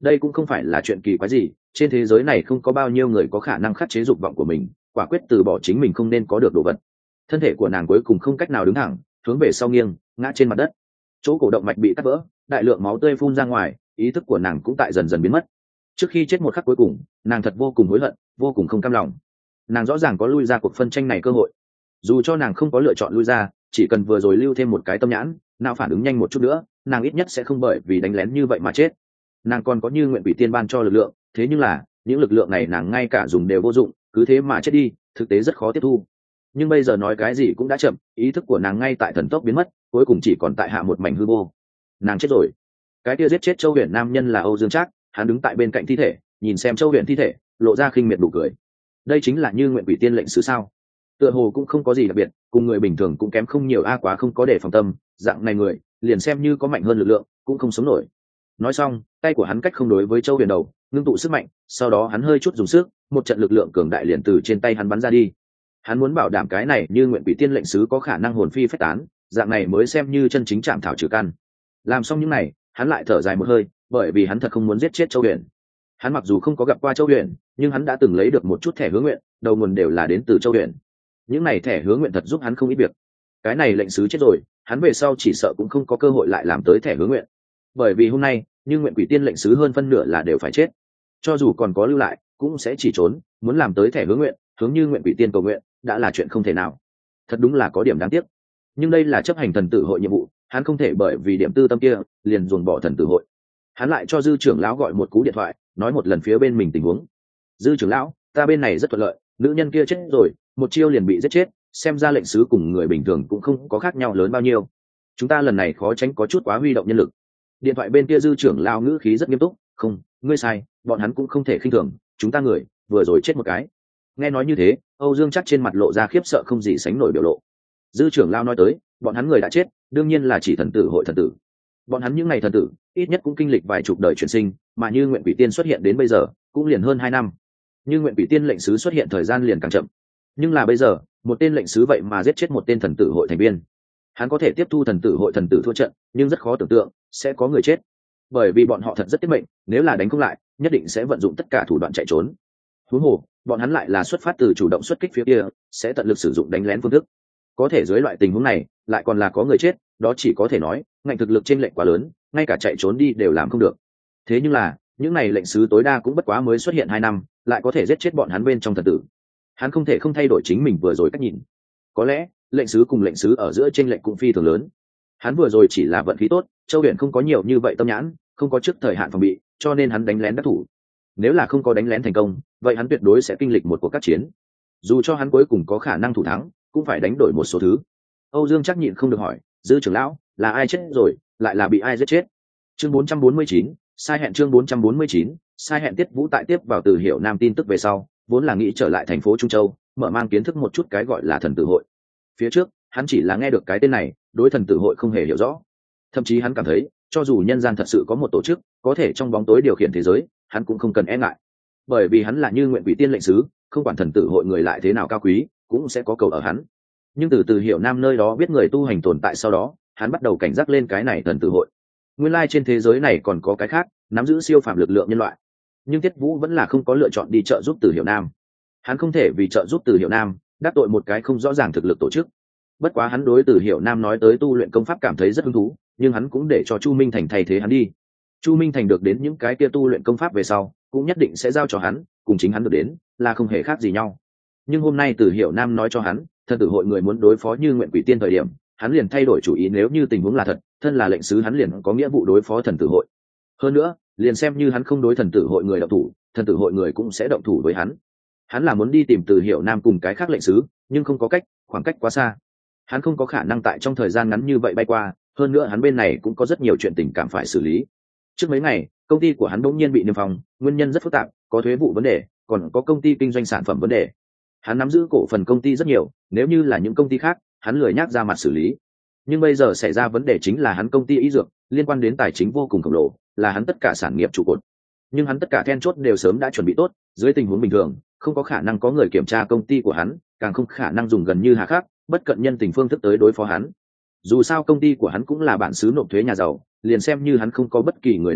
đây cũng không phải là chuyện kỳ quái gì, trên thế giới này không có bao nhiêu người có khả năng khắc chế dục vọng của mình, quả quyết từ bỏ chính mình không nên có được đồ vật. Thân thể của nàng cuối cùng không cách nào đứng thẳng, hướng về sau nghiêng, ngã trên mặt đất. Chỗ cổ động mạch bị cắt vỡ, đại lượng máu tươi phun ra ngoài, ý thức của nàng cũng tại dần dần biến mất. Trước khi chết một khắc cuối cùng, nàng thật vô cùng hối hận, vô cùng không cam lòng. Nàng rõ ràng có lui ra cuộc phân tranh này cơ hội, dù cho nàng không có lựa chọn lui ra, chỉ cần vừa rồi lưu thêm một cái tâm nhãn, nào phản ứng nhanh một chút nữa, nàng ít nhất sẽ không bởi vì đánh lén như vậy mà chết. Nàng còn có Như Nguyện Quỷ Tiên ban cho lực lượng, thế nhưng là những lực lượng này nàng ngay cả dùng đều vô dụng, cứ thế mà chết đi, thực tế rất khó tiếp thu. Nhưng bây giờ nói cái gì cũng đã chậm, ý thức của nàng ngay tại thần tốc biến mất, cuối cùng chỉ còn tại hạ một mảnh hư vô. Nàng chết rồi. Cái kia giết chết Châu Huyền nam nhân là Âu Dương Trác, hắn đứng tại bên cạnh thi thể, nhìn xem Châu Huyền thi thể, lộ ra khinh miệt nụ cười. Đây chính là Như Nguyện Quỷ Tiên lệnh sứ sao? Tựa hồ cũng không có gì đặc biệt, cùng người bình thường cũng kém không nhiều, quá không có để phòng tâm, dạng này người, liền xem như có mạnh hơn lực lượng, cũng không sống nổi. Nói xong, tay của hắn cách không đối với Châu Huyền đầu, ngưng tụ sức mạnh, sau đó hắn hơi chút dùng sức, một trận lực lượng cường đại liền từ trên tay hắn bắn ra đi. Hắn muốn bảo đảm cái này Như Nguyện Quỷ Tiên lệnh sứ có khả năng hồn phi phách tán, dạng này mới xem như chân chính chạm thảo trừ căn. Làm xong những này, hắn lại thở dài một hơi, bởi vì hắn thật không muốn giết chết Châu Huyền. Hắn mặc dù không có gặp qua Châu Huyền, nhưng hắn đã từng lấy được một chút thẻ hứa nguyện, đầu nguồn đều là đến từ Châu Huyền. Những này thẻ hứa nguyện thật giúp hắn không ít việc. Cái này lệnh sứ chết rồi, hắn về sau chỉ sợ cũng không có cơ hội lại làm tới thẻ hứa nguyện. Bởi vì hôm nay, Như Nguyện Quỷ Tiên lệnh sứ hơn phân nửa là đều phải chết. Cho dù còn có lưu lại, cũng sẽ chỉ trốn, muốn làm tới thẻ hứa nguyện, hướng Như Nguyện Quỷ Tiên cầu nguyện, đã là chuyện không thể nào. Thật đúng là có điểm đáng tiếc. Nhưng đây là chấp hành thần tử hội nhiệm vụ, hắn không thể bởi vì điểm tư tâm kia liền dồn bỏ thần tử hội. Hắn lại cho Dư trưởng lão gọi một cú điện thoại, nói một lần phía bên mình tình huống. Dư trưởng lão, ta bên này rất thuận lợi, nữ nhân kia chết rồi, một chiêu liền bị giết chết, xem ra lệnh sứ cùng người bình thường cũng không có khác nhau lớn bao nhiêu. Chúng ta lần này khó tránh có chút quá huy động nhân lực. Điện thoại bên kia Dư trưởng lão ngữ khí rất nghiêm túc, không, ngươi sai, bọn hắn cũng không thể khinh thường, chúng ta người vừa rồi chết một cái. Nghe nói như thế, Âu Dương chắc trên mặt lộ ra khiếp sợ không gì sánh nổi biểu lộ. Dư trưởng lão nói tới, bọn hắn người đã chết, đương nhiên là chỉ thần tử hội thần tử. Bọn hắn những ngày thần tử, ít nhất cũng kinh lịch vài chục đời chuyển sinh, mà Như Nguyện Quỷ Tiên xuất hiện đến bây giờ, cũng liền hơn 2 năm. Như Nguyện Quỷ Tiên lệnh sứ xuất hiện thời gian liền càng chậm. Nhưng là bây giờ, một tên lệnh sứ vậy mà giết chết một tên thần tử hội thành viên. Hắn có thể tiếp thu thần tử hội thần tử thua trận, nhưng rất khó tưởng tượng sẽ có người chết. Bởi vì bọn họ thật rất tiết mệnh, nếu là đánh không lại, nhất định sẽ vận dụng tất cả thủ đoạn chạy trốn. Huống hồ, bọn hắn lại là xuất phát từ chủ động xuất kích phía kia, sẽ tận lực sử dụng đánh lén phương thức. Có thể dưới loại tình huống này, lại còn là có người chết, đó chỉ có thể nói, ngạnh thực lực chênh lệch quá lớn, ngay cả chạy trốn đi đều làm không được. Thế nhưng là, những này lệnh sứ tối đa cũng bất quá mới xuất hiện 2 năm, lại có thể giết chết bọn hắn bên trong thần tử. Hắn không thể không thay đổi chính mình vừa rồi cách nhìn. Có lẽ, lệnh sứ cùng lệnh sứ ở giữa chênh lệch cũng phi thường lớn. Hắn vừa rồi chỉ là vận khí tốt, Châu Huyền không có nhiều như vậy tâm nhãn, không có trước thời hạn phòng bị, cho nên hắn đánh lén đắc thủ. Nếu là không có đánh lén thành công, vậy hắn tuyệt đối sẽ kinh lịch một cuộc các chiến. Dù cho hắn cuối cùng có khả năng thủ thắng, cũng phải đánh đổi một số thứ. Âu Dương chắc nhịn không được hỏi, Dư trưởng lão, là ai chết rồi, lại là bị ai giết chết? Chương 449, sai hẹn. Chương 449, sai hẹn. Tiết Vũ tại tiếp vào Từ Hiểu Nam tin tức về sau, vốn là nghĩ trở lại thành phố Trung Châu, mở mang kiến thức một chút cái gọi là thần tử hội. Phía trước, hắn chỉ là nghe được cái tên này, đối thần tử hội không hề hiểu rõ. Thậm chí hắn cảm thấy, cho dù nhân gian thật sự có một tổ chức có thể trong bóng tối điều khiển thế giới, hắn cũng không cần e ngại. Bởi vì hắn là Như Nguyện Quỷ Tiên lệnh sứ, không quản thần tử hội người lại thế nào cao quý, cũng sẽ có cầu ở hắn. Nhưng từ Hiểu Nam nơi đó biết người tu hành tồn tại sau đó, hắn bắt đầu cảnh giác lên cái này thần tử hội. Nguyên lai trên thế giới này còn có cái khác, nắm giữ siêu phàm lực lượng nhân loại. Nhưng Tiết Vũ vẫn là không có lựa chọn đi trợ giúp Từ Hiểu Nam. Hắn không thể vì trợ giúp Từ Hiểu Nam, đắc tội một cái không rõ ràng thực lực tổ chức. Bất quá hắn đối Từ Hiểu Nam nói tới tu luyện công pháp cảm thấy rất hứng thú, nhưng hắn cũng để cho Chu Minh Thành thay thế hắn đi. Chu Minh Thành được đến những cái kia tu luyện công pháp về sau, cũng nhất định sẽ giao cho hắn, cùng chính hắn được đến là không hề khác gì nhau. Nhưng hôm nay Từ Hiểu Nam nói cho hắn, thần tử hội người muốn đối phó Như Nguyện Quỷ Tiên thời điểm, hắn liền thay đổi chủ ý, nếu như tình huống là thật, thân là lệnh sứ hắn liền có nghĩa vụ đối phó thần tử hội. Hơn nữa, liền xem như hắn không đối thần tử hội người động thủ, thần tử hội người cũng sẽ động thủ với hắn. Hắn là muốn đi tìm Từ Hiểu Nam cùng cái khác lệnh sứ, nhưng không có cách, khoảng cách quá xa. Hắn không có khả năng tại trong thời gian ngắn như vậy bay qua, hơn nữa hắn bên này cũng có rất nhiều chuyện tình cảm phải xử lý. Trước mấy ngày, công ty của hắn bỗng nhiên bị niêm phong, nguyên nhân rất phức tạp, có thuế vụ vấn đề, còn có công ty kinh doanh sản phẩm vấn đề. Hắn nắm giữ cổ phần công ty rất nhiều, nếu như là những công ty khác, hắn lười nhác ra mặt xử lý. Nhưng bây giờ xảy ra vấn đề chính là hắn công ty y dược, liên quan đến tài chính vô cùng khổng lồ, là hắn tất cả sản nghiệp trụ cột. Nhưng hắn tất cả then chốt đều sớm đã chuẩn bị tốt, dưới tình huống bình thường, không có khả năng có người kiểm tra công ty của hắn, càng không khả năng dùng gần như hà khắc, bất cận nhân tình phương thức tới đối phó hắn. Dù sao công ty của hắn cũng là bản xứ nộp thuế nhà giàu, liền xem như hắn không có bất kỳ người nào mạnh,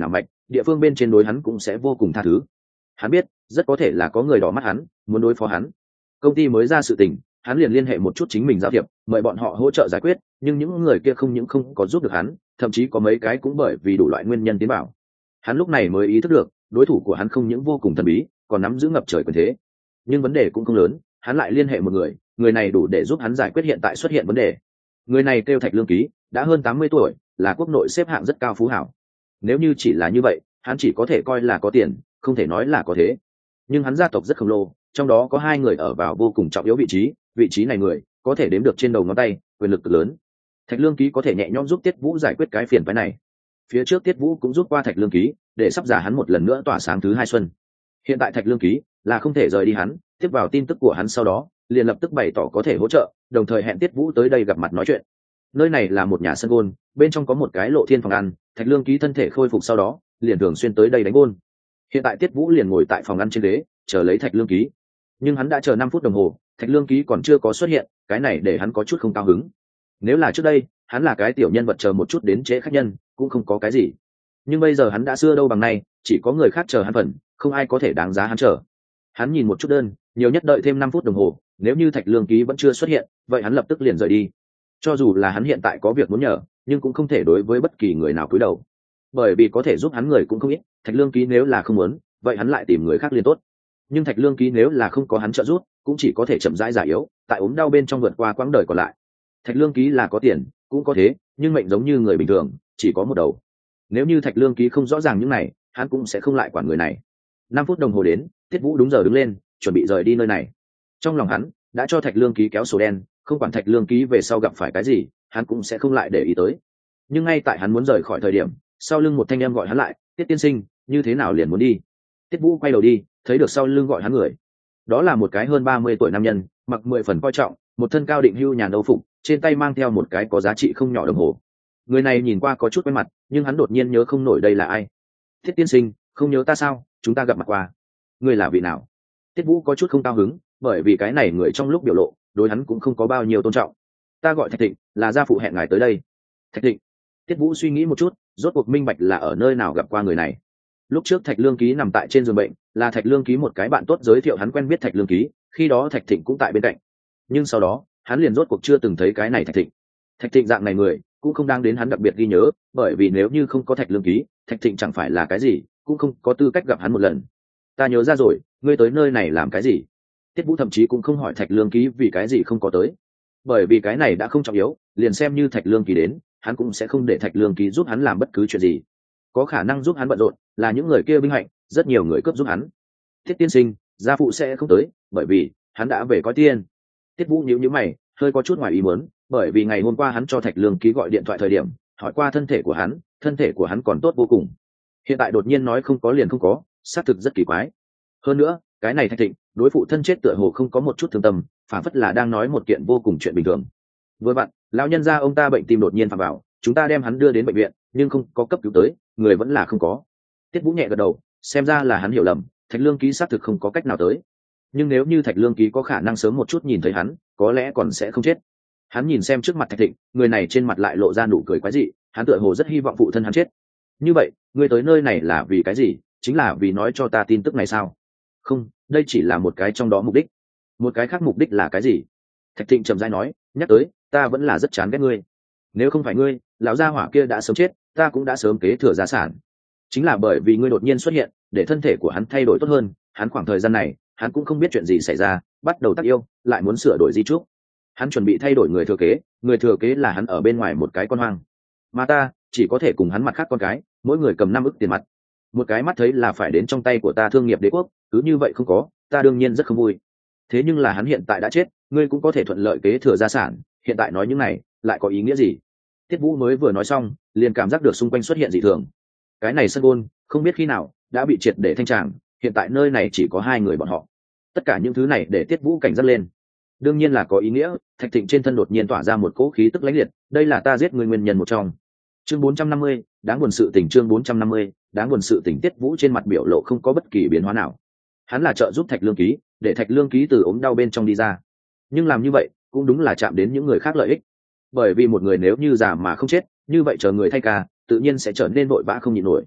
địa phương bên trên đối hắn cũng sẽ vô cùng tha thứ. Hắn biết rất có thể là có người đỏ mắt hắn, muốn đối phó hắn. Công ty mới ra sự tình, hắn liền liên hệ một chút chính mình giao thiệp, mời bọn họ hỗ trợ giải quyết, nhưng những người kia không những không có giúp được hắn, thậm chí có mấy cái cũng bởi vì đủ loại nguyên nhân tiến bảo. Hắn lúc này mới ý thức được, đối thủ của hắn không những vô cùng thần bí, còn nắm giữ ngập trời quyền thế. Nhưng vấn đề cũng không lớn, hắn lại liên hệ một người, người này đủ để giúp hắn giải quyết hiện tại xuất hiện vấn đề. Người này kêu Thạch Lương Ký, đã hơn 80 tuổi, là quốc nội xếp hạng rất cao phú hảo. Nếu như chỉ là như vậy, hắn chỉ có thể coi là có tiền, không thể nói là có thế. Nhưng hắn gia tộc rất khổng lồ, trong đó có 2 người ở vào vô cùng trọng yếu vị trí này người có thể đếm được trên đầu ngón tay, quyền lực cực lớn. Thạch Lương Ký có thể nhẹ nhõm giúp Tiết Vũ giải quyết cái phiền phức này. Phía trước Tiết Vũ cũng giúp qua Thạch Lương Ký, để sắp giả hắn một lần nữa tỏa sáng thứ 2 xuân. Hiện tại Thạch Lương Ký là không thể rời đi hắn, tiếp vào tin tức của hắn sau đó, liền lập tức bày tỏ có thể hỗ trợ, đồng thời hẹn Tiết Vũ tới đây gặp mặt nói chuyện. Nơi này là một nhà sân gôn, bên trong có một cái lộ thiên phòng ăn, Thạch Lương Ký thân thể khôi phục sau đó, liền thường xuyên tới đây đánh gôn. Hiện tại Tiết Vũ liền ngồi tại phòng ăn trên ghế, chờ lấy Thạch Lương Ký. Nhưng hắn đã chờ 5 phút đồng hồ, Thạch Lương Ký còn chưa có xuất hiện, cái này để hắn có chút không cao hứng. Nếu là trước đây, hắn là cái tiểu nhân vật chờ một chút đến trễ khách nhân, cũng không có cái gì. Nhưng bây giờ hắn đã xưa đâu bằng nay, chỉ có người khác chờ hắn phần, không ai có thể đáng giá hắn chờ. Hắn nhìn một chút đơn, nhiều nhất đợi thêm 5 phút đồng hồ, nếu như Thạch Lương Ký vẫn chưa xuất hiện, vậy hắn lập tức liền rời đi. Cho dù là hắn hiện tại có việc muốn nhờ, nhưng cũng không thể đối với bất kỳ người nào cúi đầu. Bởi vì có thể giúp hắn người cũng không ít, Thạch Lương Ký nếu là không muốn, vậy hắn lại tìm người khác liền tốt. Nhưng Thạch Lương Ký nếu là không có hắn trợ giúp, cũng chỉ có thể chậm rãi già yếu, tại ốm đau bên trong vượt qua quãng đời còn lại. Thạch Lương Ký là có tiền, cũng có thế, nhưng mệnh giống như người bình thường, chỉ có một đầu. Nếu như Thạch Lương Ký không rõ ràng những này, hắn cũng sẽ không lại quản người này. 5 phút đồng hồ đến, Tiết Vũ đúng giờ đứng lên, chuẩn bị rời đi nơi này. Trong lòng hắn đã cho Thạch Lương Ký kéo sổ đen, không quản Thạch Lương Ký về sau gặp phải cái gì, hắn cũng sẽ không lại để ý tới. Nhưng ngay tại hắn muốn rời khỏi thời điểm, sau lưng một thanh em gọi hắn lại, "Tiết tiên sinh, như thế nào liền muốn đi?" Tiết Vũ quay đầu đi, thấy được sau lưng gọi hắn người. Đó là một cái hơn 30 tuổi nam nhân, mặc 10 phần coi trọng, một thân cao định hưu nhàn âu phục, trên tay mang theo một cái có giá trị không nhỏ đồng hồ. Người này nhìn qua có chút quen mặt, nhưng hắn đột nhiên nhớ không nổi đây là ai. "Thiết tiên sinh, không nhớ ta sao? Chúng ta gặp mặt qua." "Người là vị nào?" Tiết Vũ có chút không cao hứng, bởi vì cái này người trong lúc biểu lộ, đối hắn cũng không có bao nhiêu tôn trọng. "Ta gọi Thạch Thịnh, là gia phụ hẹn ngài tới đây." "Thạch Thịnh?" Tiết Vũ suy nghĩ một chút, rốt cuộc minh bạch là ở nơi nào gặp qua người này. Lúc trước Thạch Lương Ký nằm tại trên giường bệnh, là Thạch Lương Ký một cái bạn tốt giới thiệu hắn quen biết Thạch Lương Ký, khi đó Thạch Thịnh cũng tại bên cạnh. Nhưng sau đó, hắn liền rốt cuộc chưa từng thấy cái này Thạch Thịnh. Thạch Thịnh dạng này người, cũng không đang đến hắn đặc biệt ghi nhớ, bởi vì nếu như không có Thạch Lương Ký, Thạch Thịnh chẳng phải là cái gì, cũng không có tư cách gặp hắn một lần. "Ta nhớ ra rồi, ngươi tới nơi này làm cái gì?" Tiết Vũ thậm chí cũng không hỏi Thạch Lương Ký vì cái gì không có tới, bởi vì cái này đã không trọng yếu, liền xem như Thạch Lương Ký đến, hắn cũng sẽ không để Thạch Lương Ký giúp hắn làm bất cứ chuyện gì. Có khả năng giúp hắn bận rộn là những người kia vinh hạnh, rất nhiều người cướp giúp hắn. "Thiết tiên sinh, gia phụ sẽ không tới, bởi vì hắn đã về coi tiên." Tiết Vũ nhíu nhíu mày, hơi có chút ngoài ý muốn, bởi vì ngày hôm qua hắn cho Thạch Lương Ký gọi điện thoại thời điểm, hỏi qua thân thể của hắn còn tốt vô cùng. Hiện tại đột nhiên nói không có liền không có, xác thực rất kỳ quái. Hơn nữa, cái này Thạch Thịnh, đối phụ thân chết tựa hồ không có một chút thương tâm, phản phất là đang nói một kiện vô cùng chuyện bình thường. Vừa vặn, lão nhân gia ông ta bệnh tim đột nhiên phạm vào, chúng ta đem hắn đưa đến bệnh viện, nhưng không có cấp cứu tới, người vẫn là không có. Tiết Vũ nhẹ gật đầu, xem ra là hắn hiểu lầm, Thạch Lương Ký xác thực không có cách nào tới. Nhưng nếu như Thạch Lương Ký có khả năng sớm một chút nhìn thấy hắn, có lẽ còn sẽ không chết. Hắn nhìn xem trước mặt Thạch Thịnh, người này trên mặt lại lộ ra nụ cười quái dị, hắn tựa hồ rất hy vọng phụ thân hắn chết. "Như vậy, ngươi tới nơi này là vì cái gì? Chính là vì nói cho ta tin tức này sao?" "Không, đây chỉ là một cái trong đó mục đích." "Một cái khác mục đích là cái gì?" Thạch Thịnh trầm rãi nói, "Nhắc tới, ta vẫn là rất chán ghét ngươi. Nếu không phải ngươi, lão gia hỏa kia đã sớm chết, ta cũng đã sớm kế thừa gia sản. Chính là bởi vì ngươi đột nhiên xuất hiện, để thân thể của hắn thay đổi tốt hơn, hắn khoảng thời gian này, hắn cũng không biết chuyện gì xảy ra, bắt đầu tác yêu, lại muốn sửa đổi di chúc. Hắn chuẩn bị thay đổi người thừa kế là hắn ở bên ngoài một cái con hoang. Mà ta, chỉ có thể cùng hắn mặt khác con cái, mỗi người cầm 5 ức tiền mặt. Một cái mắt thấy là phải đến trong tay của ta thương nghiệp đế quốc, cứ như vậy không có, ta đương nhiên rất không vui. Thế nhưng là hắn hiện tại đã chết, ngươi cũng có thể thuận lợi kế thừa gia sản, hiện tại nói những này, lại có ý nghĩa gì?" Tiết Vũ mới vừa nói xong, liền cảm giác được xung quanh xuất hiện dị thường. Cái này sân gôn, không biết khi nào đã bị triệt để thanh tràng, hiện tại nơi này chỉ có 2 người bọn họ. Tất cả những thứ này để Tiết Vũ cảnh giác lên. Đương nhiên là có ý nghĩa, Thạch Thịnh trên thân đột nhiên tỏa ra một cỗ khí tức lãnh liệt, đây là ta giết người nguyên nhân một trong. Chương 450, đáng buồn sự tình. Chương 450, đáng buồn sự tình. Tiết Vũ trên mặt biểu lộ không có bất kỳ biến hóa nào. Hắn là trợ giúp Thạch Lương Ký, để Thạch Lương Ký từ ốm đau bên trong đi ra. Nhưng làm như vậy, cũng đúng là chạm đến những người khác lợi ích. Bởi vì một người nếu như già mà không chết, như vậy chờ người thay ca, tự nhiên sẽ trở nên vội vã không nhịn nổi.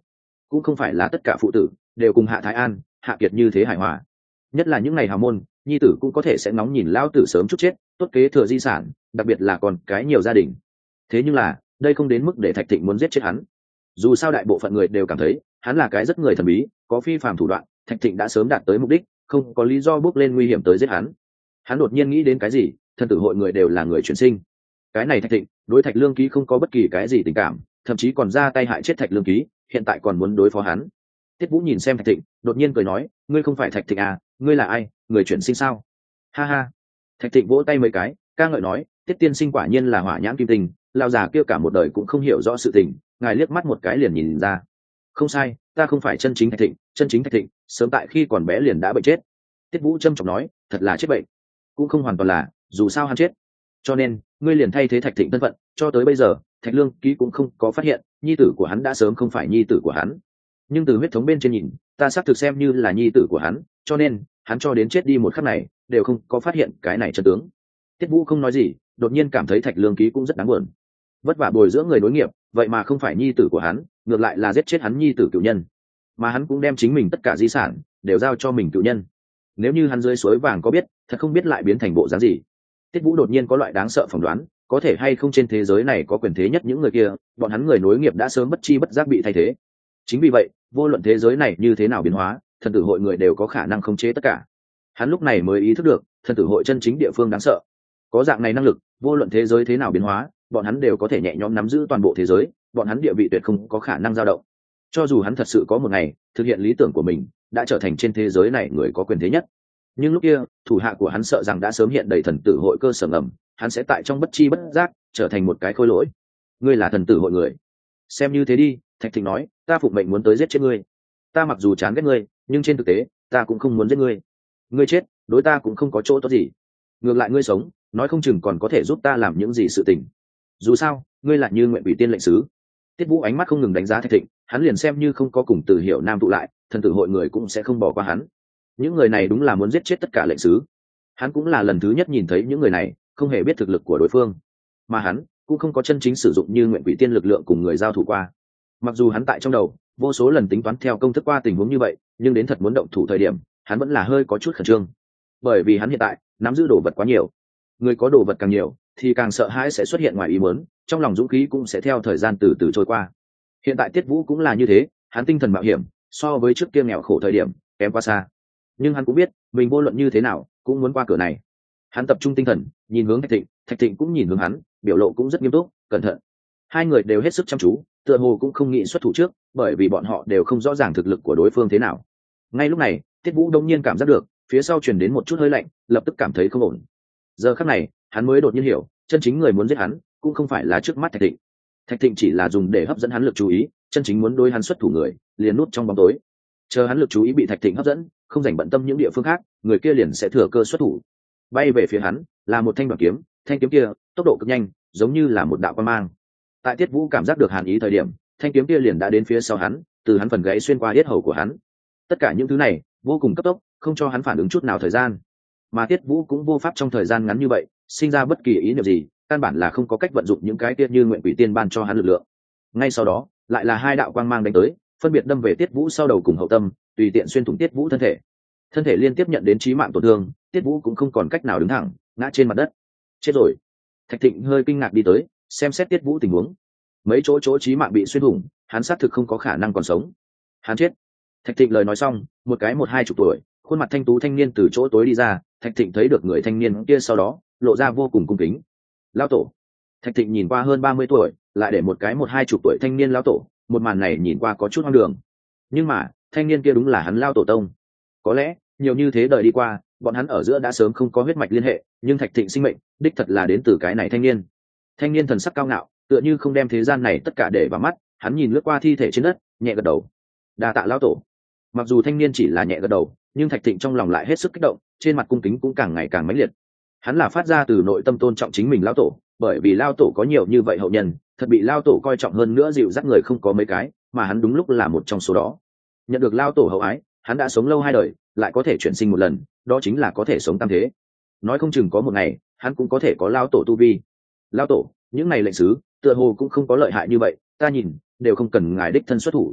cũng không phải là tất cả phụ tử đều cùng Hạ Thái An, Hạ Kiệt như thế hài hòa. Nhất là những ngày hào môn, nhi tử cũng có thể sẽ ngóng nhìn lao tử sớm chút chết, tốt kế thừa di sản, đặc biệt là còn cái nhiều gia đình. Thế nhưng là đây không đến mức để Thạch Thịnh muốn giết chết hắn. Dù sao đại bộ phận người đều cảm thấy hắn là cái rất người thần bí, có phi phàm thủ đoạn, Thạch Thịnh đã sớm đạt tới mục đích, không có lý do bước lên nguy hiểm tới giết hắn. Hắn đột nhiên nghĩ đến cái gì, thần tử hội người đều là người chuyển sinh, cái này Thạch Thịnh đối Thạch Lương Ký không có bất kỳ cái gì tình cảm, thậm chí còn ra tay hại chết Thạch Lương Ký, hiện tại còn muốn đối phó hắn. Tiết Vũ nhìn xem Thạch Thịnh, đột nhiên cười nói, ngươi không phải Thạch Thịnh à, ngươi là ai, người chuyển sinh sao? Ha ha. Thạch Thịnh vỗ tay mấy cái, ca ngợi nói, Tiết tiên sinh quả nhiên là hỏa nhãn kim tinh, lão già kia cả một đời cũng không hiểu rõ sự tình, ngài liếc mắt một cái liền nhìn ra. Không sai, ta không phải chân chính Thạch Thịnh, chân chính Thạch Thịnh sớm tại khi còn bé liền đã bệnh chết. Tiết Vũ trâm trọng nói, thật là chết bệnh. Cũng không hoàn toàn là, dù sao hắn chết, cho nên ngươi liền thay thế Thạch Thịnh thân phận, cho tới bây giờ Thạch Lương Ký cũng không có phát hiện nhi tử của hắn đã sớm không phải nhi tử của hắn, nhưng từ huyết thống bên trên nhìn, ta xác thực xem như là nhi tử của hắn, cho nên hắn cho đến chết đi một khắc này đều không có phát hiện cái này chân tướng. Tiết Vũ không nói gì, đột nhiên cảm thấy Thạch Lương Ký cũng rất đáng buồn, vất vả bồi dưỡng người nối nghiệp, vậy mà không phải nhi tử của hắn, ngược lại là giết chết hắn nhi tử cựu nhân, mà hắn cũng đem chính mình tất cả di sản đều giao cho mình cựu nhân. Nếu như hắn dưới suối vàng có biết, thật không biết lại biến thành bộ dáng gì. Tiết Vũ đột nhiên có loại đáng sợ phỏng đoán, có thể hay không trên thế giới này có quyền thế nhất những người kia, bọn hắn người nối nghiệp đã sớm bất chi bất giác bị thay thế. Chính vì vậy, vô luận thế giới này như thế nào biến hóa, thần tử hội người đều có khả năng khống chế tất cả. Hắn lúc này mới ý thức được, thần tử hội chân chính địa phương đáng sợ. Có dạng này năng lực, vô luận thế giới thế nào biến hóa, bọn hắn đều có thể nhẹ nhõm nắm giữ toàn bộ thế giới, bọn hắn địa vị tuyệt không có khả năng dao động. Cho dù hắn thật sự có một ngày thực hiện lý tưởng của mình, đã trở thành trên thế giới này người có quyền thế nhất, nhưng lúc kia thủ hạ của hắn sợ rằng đã sớm hiện đầy thần tử hội cơ sở ngầm, hắn sẽ tại trong bất chi bất giác trở thành một cái khôi lỗi. Ngươi là thần tử hội người, xem như thế đi. Thạch Thịnh nói, ta phụng mệnh muốn tới giết chết ngươi. Ta mặc dù chán ghét ngươi, nhưng trên thực tế ta cũng không muốn giết ngươi. Ngươi chết đối ta cũng không có chỗ tốt gì, ngược lại ngươi sống nói không chừng còn có thể giúp ta làm những gì sự tình. Dù sao ngươi là Như Nguyện Ủy tiên lệnh sứ. Tiết Vũ ánh mắt không ngừng đánh giá Thạch Thịnh, hắn liền xem như không có cùng Từ Hiểu Nam tụ lại, thần tử hội người cũng sẽ không bỏ qua hắn. Những người này đúng là muốn giết chết tất cả lệnh sứ. Hắn cũng là lần thứ nhất nhìn thấy những người này, không hề biết thực lực của đối phương, mà hắn cũng không có chân chính sử dụng Như Nguyện Quỷ tiên lực lượng cùng người giao thủ qua. Mặc dù hắn tại trong đầu vô số lần tính toán theo công thức qua tình huống như vậy, nhưng đến thật muốn động thủ thời điểm, hắn vẫn là hơi có chút khẩn trương, bởi vì hắn hiện tại nắm giữ đồ vật quá nhiều. Người có đồ vật càng nhiều thì càng sợ hãi sẽ xuất hiện ngoài ý muốn, trong lòng dũng khí cũng sẽ theo thời gian từ từ trôi qua. Hiện tại Tiết Vũ cũng là như thế, hắn tinh thần mạo hiểm so với trước kia nghèo khổ thời điểm kém quá xa, nhưng hắn cũng biết mình vô luận như thế nào cũng muốn qua cửa này. Hắn tập trung tinh thần nhìn hướng Thạch Thịnh, Thạch Thịnh cũng nhìn hướng hắn, biểu lộ cũng rất nghiêm túc cẩn thận. Hai người đều hết sức chăm chú, tựa hồ cũng không nghĩ xuất thủ trước, bởi vì bọn họ đều không rõ ràng thực lực của đối phương thế nào. Ngay lúc này Tiết Vũ đông nhiên cảm giác được phía sau truyền đến một chút hơi lạnh, lập tức cảm thấy không ổn. Giờ khắc này hắn mới đột nhiên hiểu, chân chính người muốn giết hắn cũng không phải là trước mắt Thạch Thịnh. Thạch Thịnh chỉ là dùng để hấp dẫn hắn lực chú ý, chân chính muốn đối hắn xuất thủ người liền núp trong bóng tối, chờ hắn lực chú ý bị Thạch Thịnh hấp dẫn, không dành bận tâm những địa phương khác, người kia liền sẽ thừa cơ xuất thủ. Bay về phía hắn là một thanh đoạn kiếm, thanh kiếm kia tốc độ cực nhanh, giống như là một đạo quang mang. Tại Tiết Vũ cảm giác được hàn ý thời điểm, thanh kiếm kia liền đã đến phía sau hắn, từ hắn phần gáy xuyên qua yết hầu của hắn. Tất cả những thứ này vô cùng cấp tốc, không cho hắn phản ứng chút nào thời gian. Mà Tiết Vũ cũng vô pháp trong thời gian ngắn như vậy sinh ra bất kỳ ý niệm gì, căn bản là không có cách vận dụng những cái kia Như Nguyện Quỷ tiên ban cho hắn lực lượng. Ngay sau đó lại là hai đạo quang mang đánh tới, phân biệt đâm về Tiết Vũ sau đầu cùng hậu tâm, tùy tiện xuyên thủng Tiết Vũ thân thể liên tiếp nhận đến chí mạng tổn thương. Tiết Vũ cũng không còn cách nào đứng thẳng, ngã trên mặt đất. Chết rồi. Thạch Thịnh hơi kinh ngạc đi tới, xem xét Tiết Vũ tình huống. Mấy chỗ chí mạng bị xuyên thủng, hắn xác thực không có khả năng còn sống. Hắn chết. Thạch Thịnh lời nói xong, một cái 12 tuổi, khuôn mặt thanh tú thanh niên từ chỗ tối đi ra. Thạch Thịnh thấy được người thanh niên kia sau đó, lộ ra vô cùng cung kính. Lão tổ. Thạch Thịnh nhìn qua hơn 30 tuổi, lại để một cái 12 tuổi thanh niên lão tổ, một màn này nhìn qua có chút hoang đường. Nhưng mà, thanh niên kia đúng là hắn lão tổ tông. Có lẽ, nhiều như thế đời đi qua, bọn hắn ở giữa đã sớm không có huyết mạch liên hệ, nhưng Thạch Thịnh sinh mệnh, đích thật là đến từ cái này thanh niên. Thanh niên thần sắc cao ngạo, tựa như không đem thế gian này tất cả để vào mắt, hắn nhìn lướt qua thi thể trên đất, nhẹ gật đầu. Đa tạ lão tổ. Mặc dù thanh niên chỉ là nhẹ gật đầu, nhưng Thạch Thịnh trong lòng lại hết sức kích động, trên mặt cung kính cũng càng ngày càng mãnh liệt. Hắn là phát ra từ nội tâm tôn trọng chính mình lão tổ, bởi vì lão tổ có nhiều như vậy hậu nhân, thật bị lão tổ coi trọng hơn nữa, dịu dắt người không có mấy cái, mà hắn đúng lúc là một trong số đó. Nhận được lão tổ hậu ái, hắn đã sống lâu 2 đời, lại có thể chuyển sinh một lần, đó chính là có thể sống tam thế. Nói không chừng có một ngày, hắn cũng có thể có lão tổ tu vi. Lão tổ, những này lệnh sứ, tựa hồ cũng không có lợi hại như vậy, ta nhìn đều không cần ngài đích thân xuất thủ.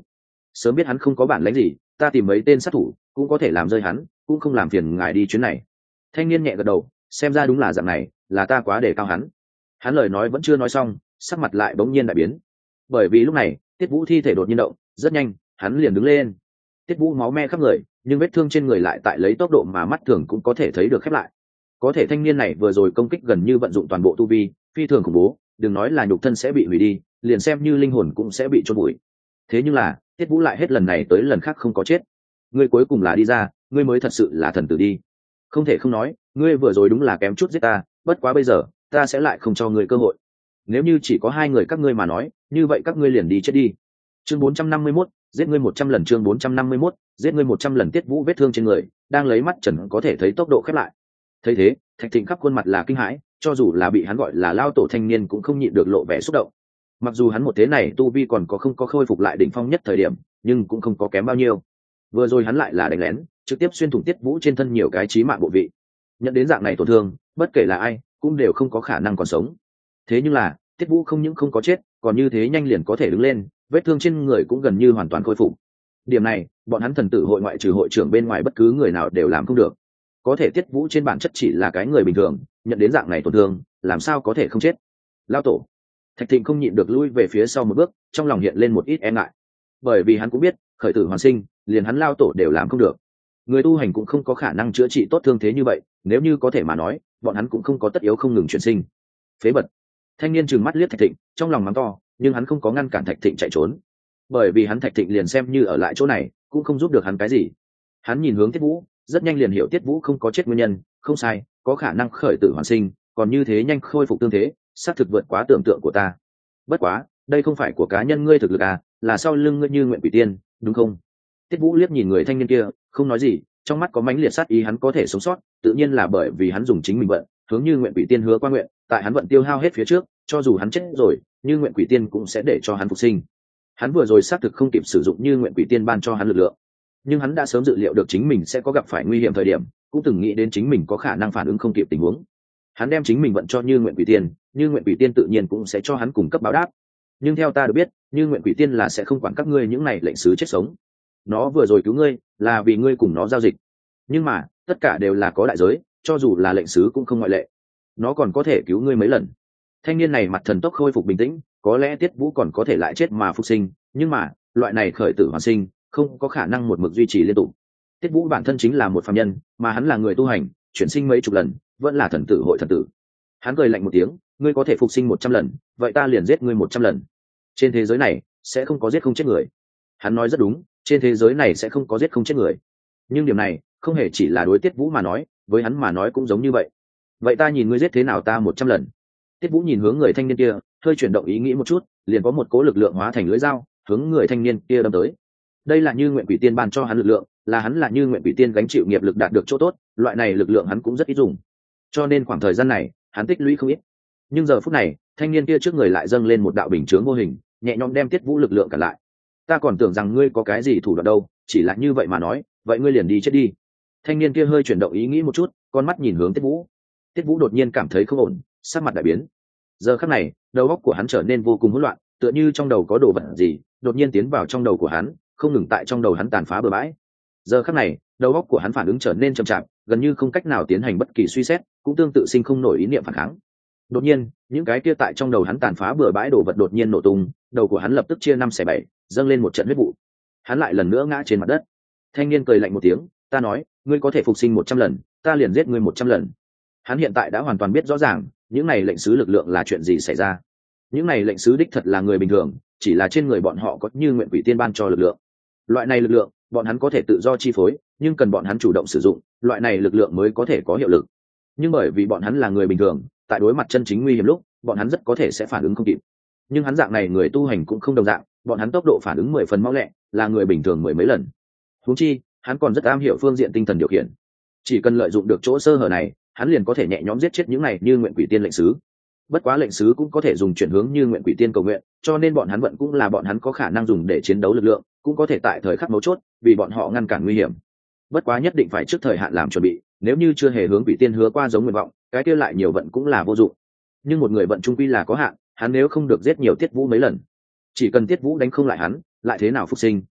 sớm biết hắn không có bản lĩnh gì, ta tìm mấy tên sát thủ cũng có thể làm rơi hắn, cũng không làm phiền ngài đi chuyến này. Thanh niên nhẹ gật đầu, xem ra đúng là dạng này, là ta quá đề cao hắn. Hắn lời nói vẫn chưa nói xong, sắc mặt lại bỗng nhiên đại biến. Bởi vì lúc này Tiết Vũ thi thể đột nhiên động, rất nhanh hắn liền đứng lên. Tiết Vũ máu me khắp người, nhưng vết thương trên người lại tại lấy tốc độ mà mắt thường cũng có thể thấy được khép lại. Có thể thanh niên này vừa rồi công kích gần như vận dụng toàn bộ tu vi, phi thường khủng bố, đừng nói là nhục thân sẽ bị hủy đi, liền xem như linh hồn cũng sẽ bị chôn bụi. Thế nhưng là Tiết Vũ lại hết lần này tới lần khác không có chết. Ngươi cuối cùng là đi ra, ngươi mới thật sự là thần tử đi. Không thể không nói, ngươi vừa rồi đúng là kém chút giết ta, bất quá bây giờ ta sẽ lại không cho ngươi cơ hội. Nếu như chỉ có hai người các ngươi mà nói, như vậy các ngươi liền đi chết đi. Chương 451, giết ngươi 100 lần. Chương 451, giết ngươi 100 lần. Tiết Vũ vết thương trên người đang lấy mắt trần có thể thấy tốc độ khép lại. Thấy thế, Thạch Thịnh khắp khuôn mặt là kinh hãi, cho dù là bị hắn gọi là lao tổ thanh niên cũng không nhịn được lộ vẻ xúc động. Mặc dù hắn một thế này tu vi còn không có khôi phục lại đỉnh phong nhất thời điểm, nhưng cũng không có kém bao nhiêu. Vừa rồi hắn lại là đánh lén, trực tiếp xuyên thủng Tiết Vũ trên thân nhiều cái chí mạng bộ vị. Nhận đến dạng này tổn thương, bất kể là ai cũng đều không có khả năng còn sống. Thế nhưng là Tiết Vũ không những không có chết, còn như thế nhanh liền có thể đứng lên, vết thương trên người cũng gần như hoàn toàn khôi phục. Điểm này bọn hắn thần tử hội ngoại trừ hội trưởng bên ngoài bất cứ người nào đều làm không được. Có thể Tiết Vũ trên bản chất chỉ là cái người bình thường, nhận đến dạng này tổn thương làm sao có thể không chết. Lao tổ. Thạch Thịnh không nhịn được lui về phía sau một bước, trong lòng hiện lên một ít e ngại. Bởi vì hắn cũng biết khởi tử hoàn sinh liền hắn lao tổ đều làm không được, người tu hành cũng không có khả năng chữa trị tốt thương thế như vậy, nếu như có thể mà nói bọn hắn cũng không có tất yếu không ngừng chuyển sinh. Phế vật. Thanh niên trừng mắt liếc Thạch Thịnh, trong lòng mắng to, nhưng hắn không có ngăn cản Thạch Thịnh chạy trốn, bởi vì hắn Thạch Thịnh liền xem như ở lại chỗ này cũng không giúp được hắn cái gì. Hắn nhìn hướng Tiết Vũ, rất nhanh liền hiểu Tiết Vũ không có chết nguyên nhân, không sai, có khả năng khởi tử hoàn sinh, còn như thế nhanh khôi phục tương thế, xác thực vượt quá tưởng tượng của ta. Bất quá đây không phải của cá nhân ngươi thực lực à, là sau lưng ngươi Như Nguyện Quỷ Tiên đúng không? Tiết Vũ liếc nhìn người thanh niên kia, không nói gì, trong mắt có mãnh liệt sát ý. Hắn có thể sống sót tự nhiên là bởi vì hắn dùng chính mình vận hướng Như Nguyện Quỷ Tiên hứa qua nguyện, tại hắn vận tiêu hao hết phía trước, cho dù hắn chết rồi, Như Nguyện Quỷ Tiên cũng sẽ để cho hắn phục sinh. Hắn vừa rồi xác thực không kịp sử dụng Như Nguyện Quỷ Tiên ban cho hắn lực lượng, nhưng hắn đã sớm dự liệu được chính mình sẽ có gặp phải nguy hiểm thời điểm, cũng từng nghĩ đến chính mình có khả năng phản ứng không kịp tình huống. Hắn đem chính mình vận cho Như Nguyện Quỷ Tiên, Như Nguyện Quỷ Tiên tự nhiên cũng sẽ cho hắn cung cấp báo đáp. Nhưng theo ta được biết, Như Nguyện Quỷ Tiên là sẽ không quản các ngươi những này lệnh sứ chết sống. Nó vừa rồi cứu ngươi là vì ngươi cùng nó giao dịch, nhưng mà tất cả đều là có đại giới, cho dù là lệnh sứ cũng không ngoại lệ. Nó còn có thể cứu ngươi mấy lần. Thanh niên này mặt thần tốc khôi phục bình tĩnh, có lẽ Tiết Vũ còn có thể lại chết mà phục sinh, nhưng mà loại này khởi tử hoàn sinh không có khả năng một mực duy trì liên tục. Tiết Vũ bản thân chính là một phàm nhân, mà hắn là người tu hành, chuyển sinh mấy chục lần, vẫn là thần tử hội thần tử. Hắn cười lạnh một tiếng, ngươi có thể phục sinh 100 lần, vậy ta liền giết ngươi 100 lần. Trên thế giới này sẽ không có giết không chết người. Hắn nói rất đúng, trên thế giới này sẽ không có giết không chết người. Nhưng điểm này không hề chỉ là đối Tiết Vũ mà nói, với hắn mà nói cũng giống như vậy. Vậy ta nhìn ngươi giết thế nào ta 100 lần. Tiết Vũ nhìn hướng người thanh niên kia, hơi chuyển động ý nghĩ một chút, liền có một cố lực lượng hóa thành lưỡi dao, hướng người thanh niên kia đâm tới. Đây là Như Nguyện Quỷ Tiên ban cho hắn lực lượng, là hắn là Như Nguyện Quỷ Tiên gánh chịu nghiệp lực đạt được chỗ tốt, loại này lực lượng hắn cũng rất ít dùng. Cho nên khoảng thời gian này, hắn tích lũy không ít. Nhưng giờ phút này, thanh niên kia trước người lại dâng lên một đạo bình chướng vô hình, nhẹ nhõm đem Tiết Vũ lực lượng cản lại. Ta còn tưởng rằng ngươi có cái gì thủ đoạn đâu, chỉ là như vậy mà nói, vậy ngươi liền đi chết đi. Thanh niên kia hơi chuyển động ý nghĩ một chút, con mắt nhìn hướng Tiết Vũ. Tiết Vũ đột nhiên cảm thấy không ổn, sắc mặt đại biến. Giờ khắc này, đầu óc của hắn trở nên vô cùng hỗn loạn, tựa như trong đầu có đồ vật gì đột nhiên tiến vào trong đầu của hắn, không ngừng tại trong đầu hắn tàn phá bừa bãi. Giờ khắc này, đầu óc của hắn phản ứng trở nên chậm chạp, gần như không cách nào tiến hành bất kỳ suy xét, cũng tương tự sinh không nổi ý niệm phản kháng. Đột nhiên, những cái kia tại trong đầu hắn tàn phá bừa bãi đồ vật đột nhiên nổ tung, đầu của hắn lập tức chia 5/7, dâng lên một trận huyết vụ. Hắn lại lần nữa ngã trên mặt đất. Thanh niên cười lạnh một tiếng, ta nói, ngươi có thể phục sinh 100 lần, ta liền giết ngươi 100 lần. Hắn hiện tại đã hoàn toàn biết rõ ràng, những này lệnh sứ lực lượng là chuyện gì xảy ra. Những này lệnh sứ đích thật là người bình thường, chỉ là trên người bọn họ có Như Nguyện Quỷ Tiên ban cho lực lượng. Loại này lực lượng, bọn hắn có thể tự do chi phối, nhưng cần bọn hắn chủ động sử dụng, loại này lực lượng mới có thể có hiệu lực. Nhưng bởi vì bọn hắn là người bình thường, tại đối mặt chân chính nguy hiểm lúc, bọn hắn rất có thể sẽ phản ứng không kịp. Nhưng hắn dạng này người tu hành cũng không đồng dạng, bọn hắn tốc độ phản ứng 10 phần mau lẹ, là người bình thường 10 mấy lần. Huống chi, hắn còn rất am hiểu phương diện tinh thần điều khiển. Chỉ cần lợi dụng được chỗ sơ hở này, hắn liền có thể nhẹ nhõm giết chết những này Như Nguyện Quỷ Tiên lệnh sứ. Bất quá lệnh sứ cũng có thể dùng chuyển hướng Như Nguyện Quỷ Tiên cầu nguyện, cho nên bọn hắn vận cũng là bọn hắn có khả năng dùng để chiến đấu lực lượng, cũng có thể tại thời khắc mấu chốt vì bọn họ ngăn cản nguy hiểm. Bất quá nhất định phải trước thời hạn làm chuẩn bị, nếu như chưa hề hướng Quỷ Tiên hứa qua giống nguyện vọng, cái kia lại nhiều vận cũng là vô dụng. Nhưng một người vận trung quy là có hạn, hắn nếu không được giết nhiều Tiết Vũ mấy lần, chỉ cần Tiết Vũ đánh không lại hắn, lại thế nào phục sinh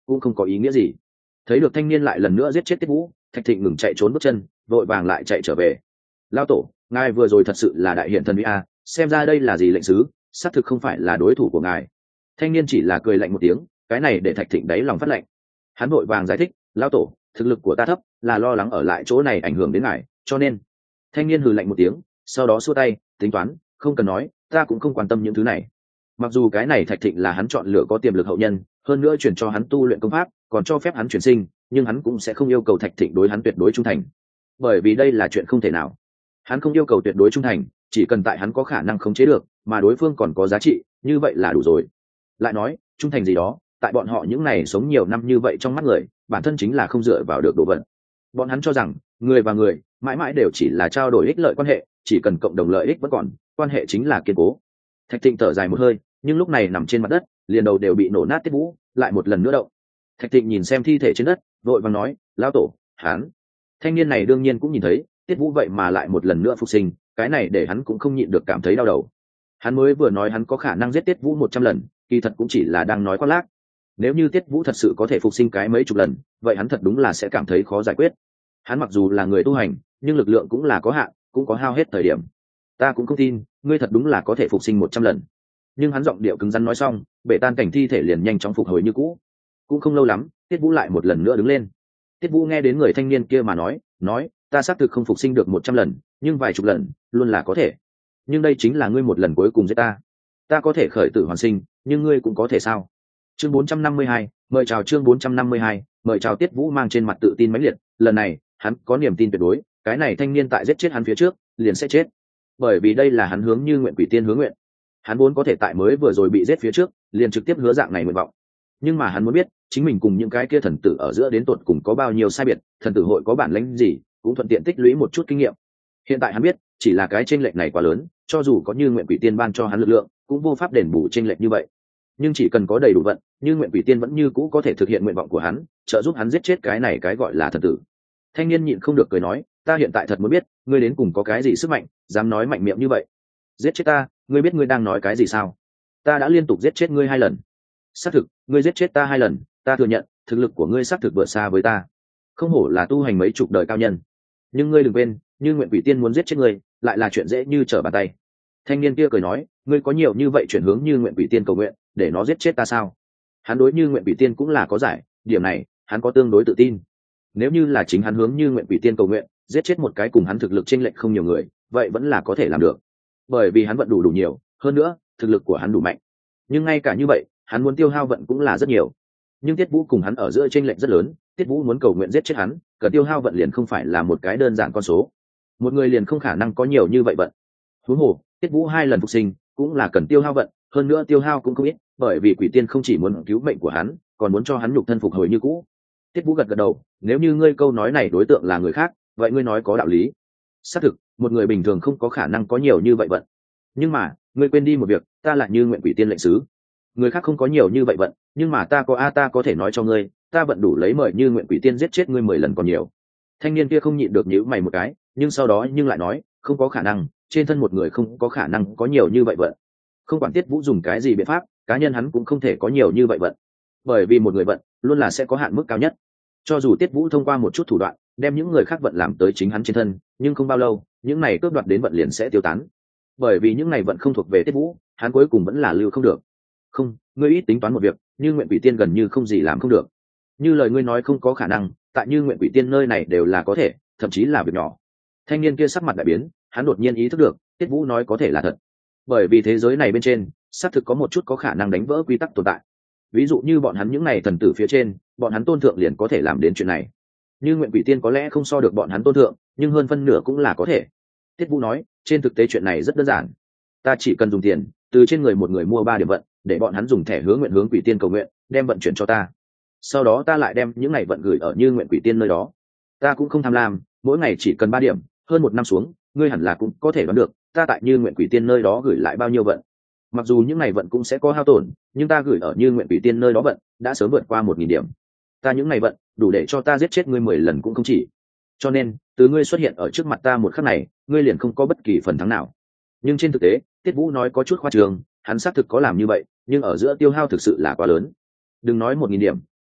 cũng không có ý nghĩa gì. Thấy được thanh niên lại lần nữa giết chết Tiết Vũ, Thạch Thịnh ngừng chạy trốn bước chân, vội vàng lại chạy trở về. Lão tổ, ngài vừa rồi thật sự là đại hiện thần uy a, xem ra đây là gì lệnh sứ, xác thực không phải là đối thủ của ngài. Thanh niên chỉ là cười lạnh một tiếng, cái này để Thạch Thịnh đáy lòng phát lạnh. Hắn vội vàng giải thích, lão tổ, thực lực của ta thấp, là lo lắng ở lại chỗ này ảnh hưởng đến ngài, cho nên. Thanh niên hừ lạnh một tiếng, sau đó xua tay, tính toán, không cần nói, ta cũng không quan tâm những thứ này. Mặc dù cái này Thạch Thịnh là hắn chọn lựa có tiềm lực hậu nhân, hơn nữa chuyển cho hắn tu luyện công pháp, còn cho phép hắn chuyển sinh, nhưng hắn cũng sẽ không yêu cầu Thạch Thịnh đối hắn tuyệt đối trung thành, bởi vì đây là chuyện không thể nào. Hắn không yêu cầu tuyệt đối trung thành, chỉ cần tại hắn có khả năng khống chế được, mà đối phương còn có giá trị, như vậy là đủ rồi. Lại nói, trung thành gì đó, tại bọn họ những này sống nhiều năm như vậy trong mắt người, bản thân chính là không dựa vào được đồ vật. Bọn hắn cho rằng, người và người, mãi mãi đều chỉ là trao đổi ích lợi quan hệ, chỉ cần cộng đồng lợi ích vẫn còn, quan hệ chính là kiên cố. Thạch Thịnh thở dài một hơi, nhưng lúc này nằm trên mặt đất, liền đầu đều bị nổ nát. Tiết Vũ lại một lần nữa động. Thạch Thịnh nhìn xem thi thể trên đất, vội vàng nói, lão tổ, hắn. Thanh niên này đương nhiên cũng nhìn thấy, Tiết Vũ vậy mà lại một lần nữa phục sinh, cái này để hắn cũng không nhịn được cảm thấy đau đầu. Hắn mới vừa nói hắn có khả năng giết Tiết Vũ 100 lần, kỳ thật cũng chỉ là đang nói khoác lác. Nếu như Tiết Vũ thật sự có thể phục sinh cái mấy chục lần, vậy hắn thật đúng là sẽ cảm thấy khó giải quyết. Hắn mặc dù là người tu hành, nhưng lực lượng cũng là có hạn, cũng có hao hết thời điểm. Ta cũng không tin, ngươi thật đúng là có thể phục sinh 100 lần. Nhưng hắn giọng điệu cứng rắn nói xong, bể tan cảnh thi thể liền nhanh chóng phục hồi như cũ. Cũng không lâu lắm, Tiết Vũ lại một lần nữa đứng lên. Tiết Vũ nghe đến người thanh niên kia mà nói, ta xác thực không phục sinh được 100 lần, nhưng vài chục lần luôn là có thể. Nhưng đây chính là ngươi một lần cuối cùng giết ta. Ta có thể khởi tử hoàn sinh, nhưng ngươi cũng có thể sao? Chương 452, mời chào chương 452, mời chào. Tiết Vũ mang trên mặt tự tin mãnh liệt, lần này, hắn có niềm tin tuyệt đối, cái này thanh niên tại giết chết hắn phía trước, liền sẽ chết. Bởi vì đây là hắn hướng Như Nguyện Quỷ Tiên hứa nguyện. Hắn vốn có thể tại mới vừa rồi bị giết phía trước, liền trực tiếp hứa dạng này nguyện vọng. Nhưng mà hắn muốn biết, chính mình cùng những cái kia thần tử ở giữa đến tột cùng có bao nhiêu sai biệt, thần tử hội có bản lĩnh gì, cũng thuận tiện tích lũy một chút kinh nghiệm. Hiện tại hắn biết, chỉ là cái chênh lệch này quá lớn, cho dù có Như Nguyện Quỷ Tiên ban cho hắn lực lượng, cũng vô pháp đền bù chênh lệch như vậy. Nhưng chỉ cần có đầy đủ vận, Như Nguyện Quỷ Tiên vẫn như cũ có thể thực hiện nguyện vọng của hắn, trợ giúp hắn giết chết cái này cái gọi là thần tử. Thanh niên nhịn không được cười nói, ta hiện tại thật muốn biết, ngươi đến cùng có cái gì sức mạnh, dám nói mạnh miệng như vậy. Giết chết ta, ngươi biết ngươi đang nói cái gì sao? Ta đã liên tục giết chết ngươi 2 lần. Xác thực, ngươi giết chết ta 2 lần, ta thừa nhận, thực lực của ngươi xác thực vượt xa với ta. Không hổ là tu hành mấy chục đời cao nhân. Nhưng ngươi đừng quên, Như Nguyện Quỷ Tiên muốn giết chết ngươi, lại là chuyện dễ như trở bàn tay. Thanh niên kia cười nói, ngươi có nhiều như vậy chuyển hướng Như Nguyện Quỷ Tiên cầu nguyện, để nó giết chết ta sao? Hắn đối Như Nguyện Quỷ Tiên cũng là có giải, điểm này, hắn có tương đối tự tin. Nếu như là chính hắn hướng Như Nguyện Quỷ Tiên cầu nguyện, giết chết một cái cùng hắn thực lực chênh lệch không nhiều người, vậy vẫn là có thể làm được. Bởi vì hắn vận đủ nhiều, hơn nữa, thực lực của hắn đủ mạnh. Nhưng ngay cả như vậy, hắn muốn tiêu hao vận cũng là rất nhiều. Nhưng Tiết Vũ cùng hắn ở giữa chênh lệch rất lớn, Tiết Vũ muốn cầu nguyện giết chết hắn, cần tiêu hao vận liền không phải là một cái đơn giản con số. Một người liền không khả năng có nhiều như vậy vận. Huống hồ, Tiết Vũ 2 lần phục sinh, cũng là cần tiêu hao vận, hơn nữa tiêu hao cũng không ít, bởi vì Quỷ Tiên không chỉ muốn cứu mệnh của hắn, còn muốn cho hắn nhục thân phục hồi như cũ. Tiết Vũ gật gật đầu, nếu như ngươi câu nói này đối tượng là người khác, vậy ngươi nói có đạo lý. Xác thực, một người bình thường không có khả năng có nhiều như vậy vận. Nhưng mà, ngươi quên đi một việc, ta là Như Nguyện Quỷ Tiên lệnh sứ. Người khác không có nhiều như vậy vận, nhưng mà ta có ta có thể nói cho ngươi, ta vận đủ lấy mời Như Nguyện Quỷ Tiên giết chết ngươi 10 lần còn nhiều. Thanh niên kia không nhịn được nhíu mày một cái, nhưng sau đó lại nói, không có khả năng, trên thân một người không có khả năng có nhiều như vậy vận. Không quản Tiết Vũ dùng cái gì biện pháp, cá nhân hắn cũng không thể có nhiều như vậy vận. Bởi vì một người vận, luôn là sẽ có hạn mức cao nhất. Cho dù Tiết Vũ thông qua một chút thủ đoạn, đem những người khác vận làm tới chính hắn trên thân, nhưng không bao lâu, những này cướp đoạt đến vận liền sẽ tiêu tán. Bởi vì những này vận không thuộc về Tiết Vũ, hắn cuối cùng vẫn là lưu không được. Không, ngươi ít tính toán một việc, Như Nguyện Quỷ Tiên gần như không gì làm không được. Như lời ngươi nói không có khả năng, tại Như Nguyện Quỷ Tiên nơi này đều là có thể, thậm chí là việc nhỏ. Thanh niên kia sắc mặt đại biến, hắn đột nhiên ý thức được, Tiết Vũ nói có thể là thật. Bởi vì thế giới này bên trên, xác thực có một chút có khả năng đánh vỡ quy tắc tồn tại. Ví dụ như bọn hắn những này thần tử phía trên, bọn hắn tôn thượng liền có thể làm đến chuyện này. Như Nguyện Quỷ Tiên có lẽ không so được bọn hắn tôn thượng, nhưng hơn phân nửa cũng là có thể. Tiết Vũ nói, trên thực tế chuyện này rất đơn giản. Ta chỉ cần dùng tiền, từ trên người một người mua 3 điểm vận, để bọn hắn dùng thẻ hứa nguyện hướng Quỷ Tiên cầu nguyện, đem vận chuyển cho ta. Sau đó ta lại đem những ngày vận gửi ở Như Nguyện Quỷ Tiên nơi đó. Ta cũng không tham lam, mỗi ngày chỉ cần 3 điểm, hơn 1 năm xuống, ngươi hẳn là cũng có thể đoán được, ta tại Như Nguyện Quỷ Tiên nơi đó gửi lại bao nhiêu vận. Mặc dù những ngày vận cũng sẽ có hao tổn, nhưng ta gửi ở Như Nguyện Quỷ Tiên nơi đó vận đã sớm vượt qua 1000 điểm. Ta những ngày vận đủ để cho ta giết chết ngươi 10 lần cũng không chỉ. Cho nên, từ ngươi xuất hiện ở trước mặt ta một khắc này, ngươi liền không có bất kỳ phần thắng nào. Nhưng trên thực tế, Tiết Vũ nói có chút khoa trương, hắn xác thực có làm như vậy, nhưng ở giữa tiêu hao thực sự là quá lớn. Đừng nói 1000 điểm,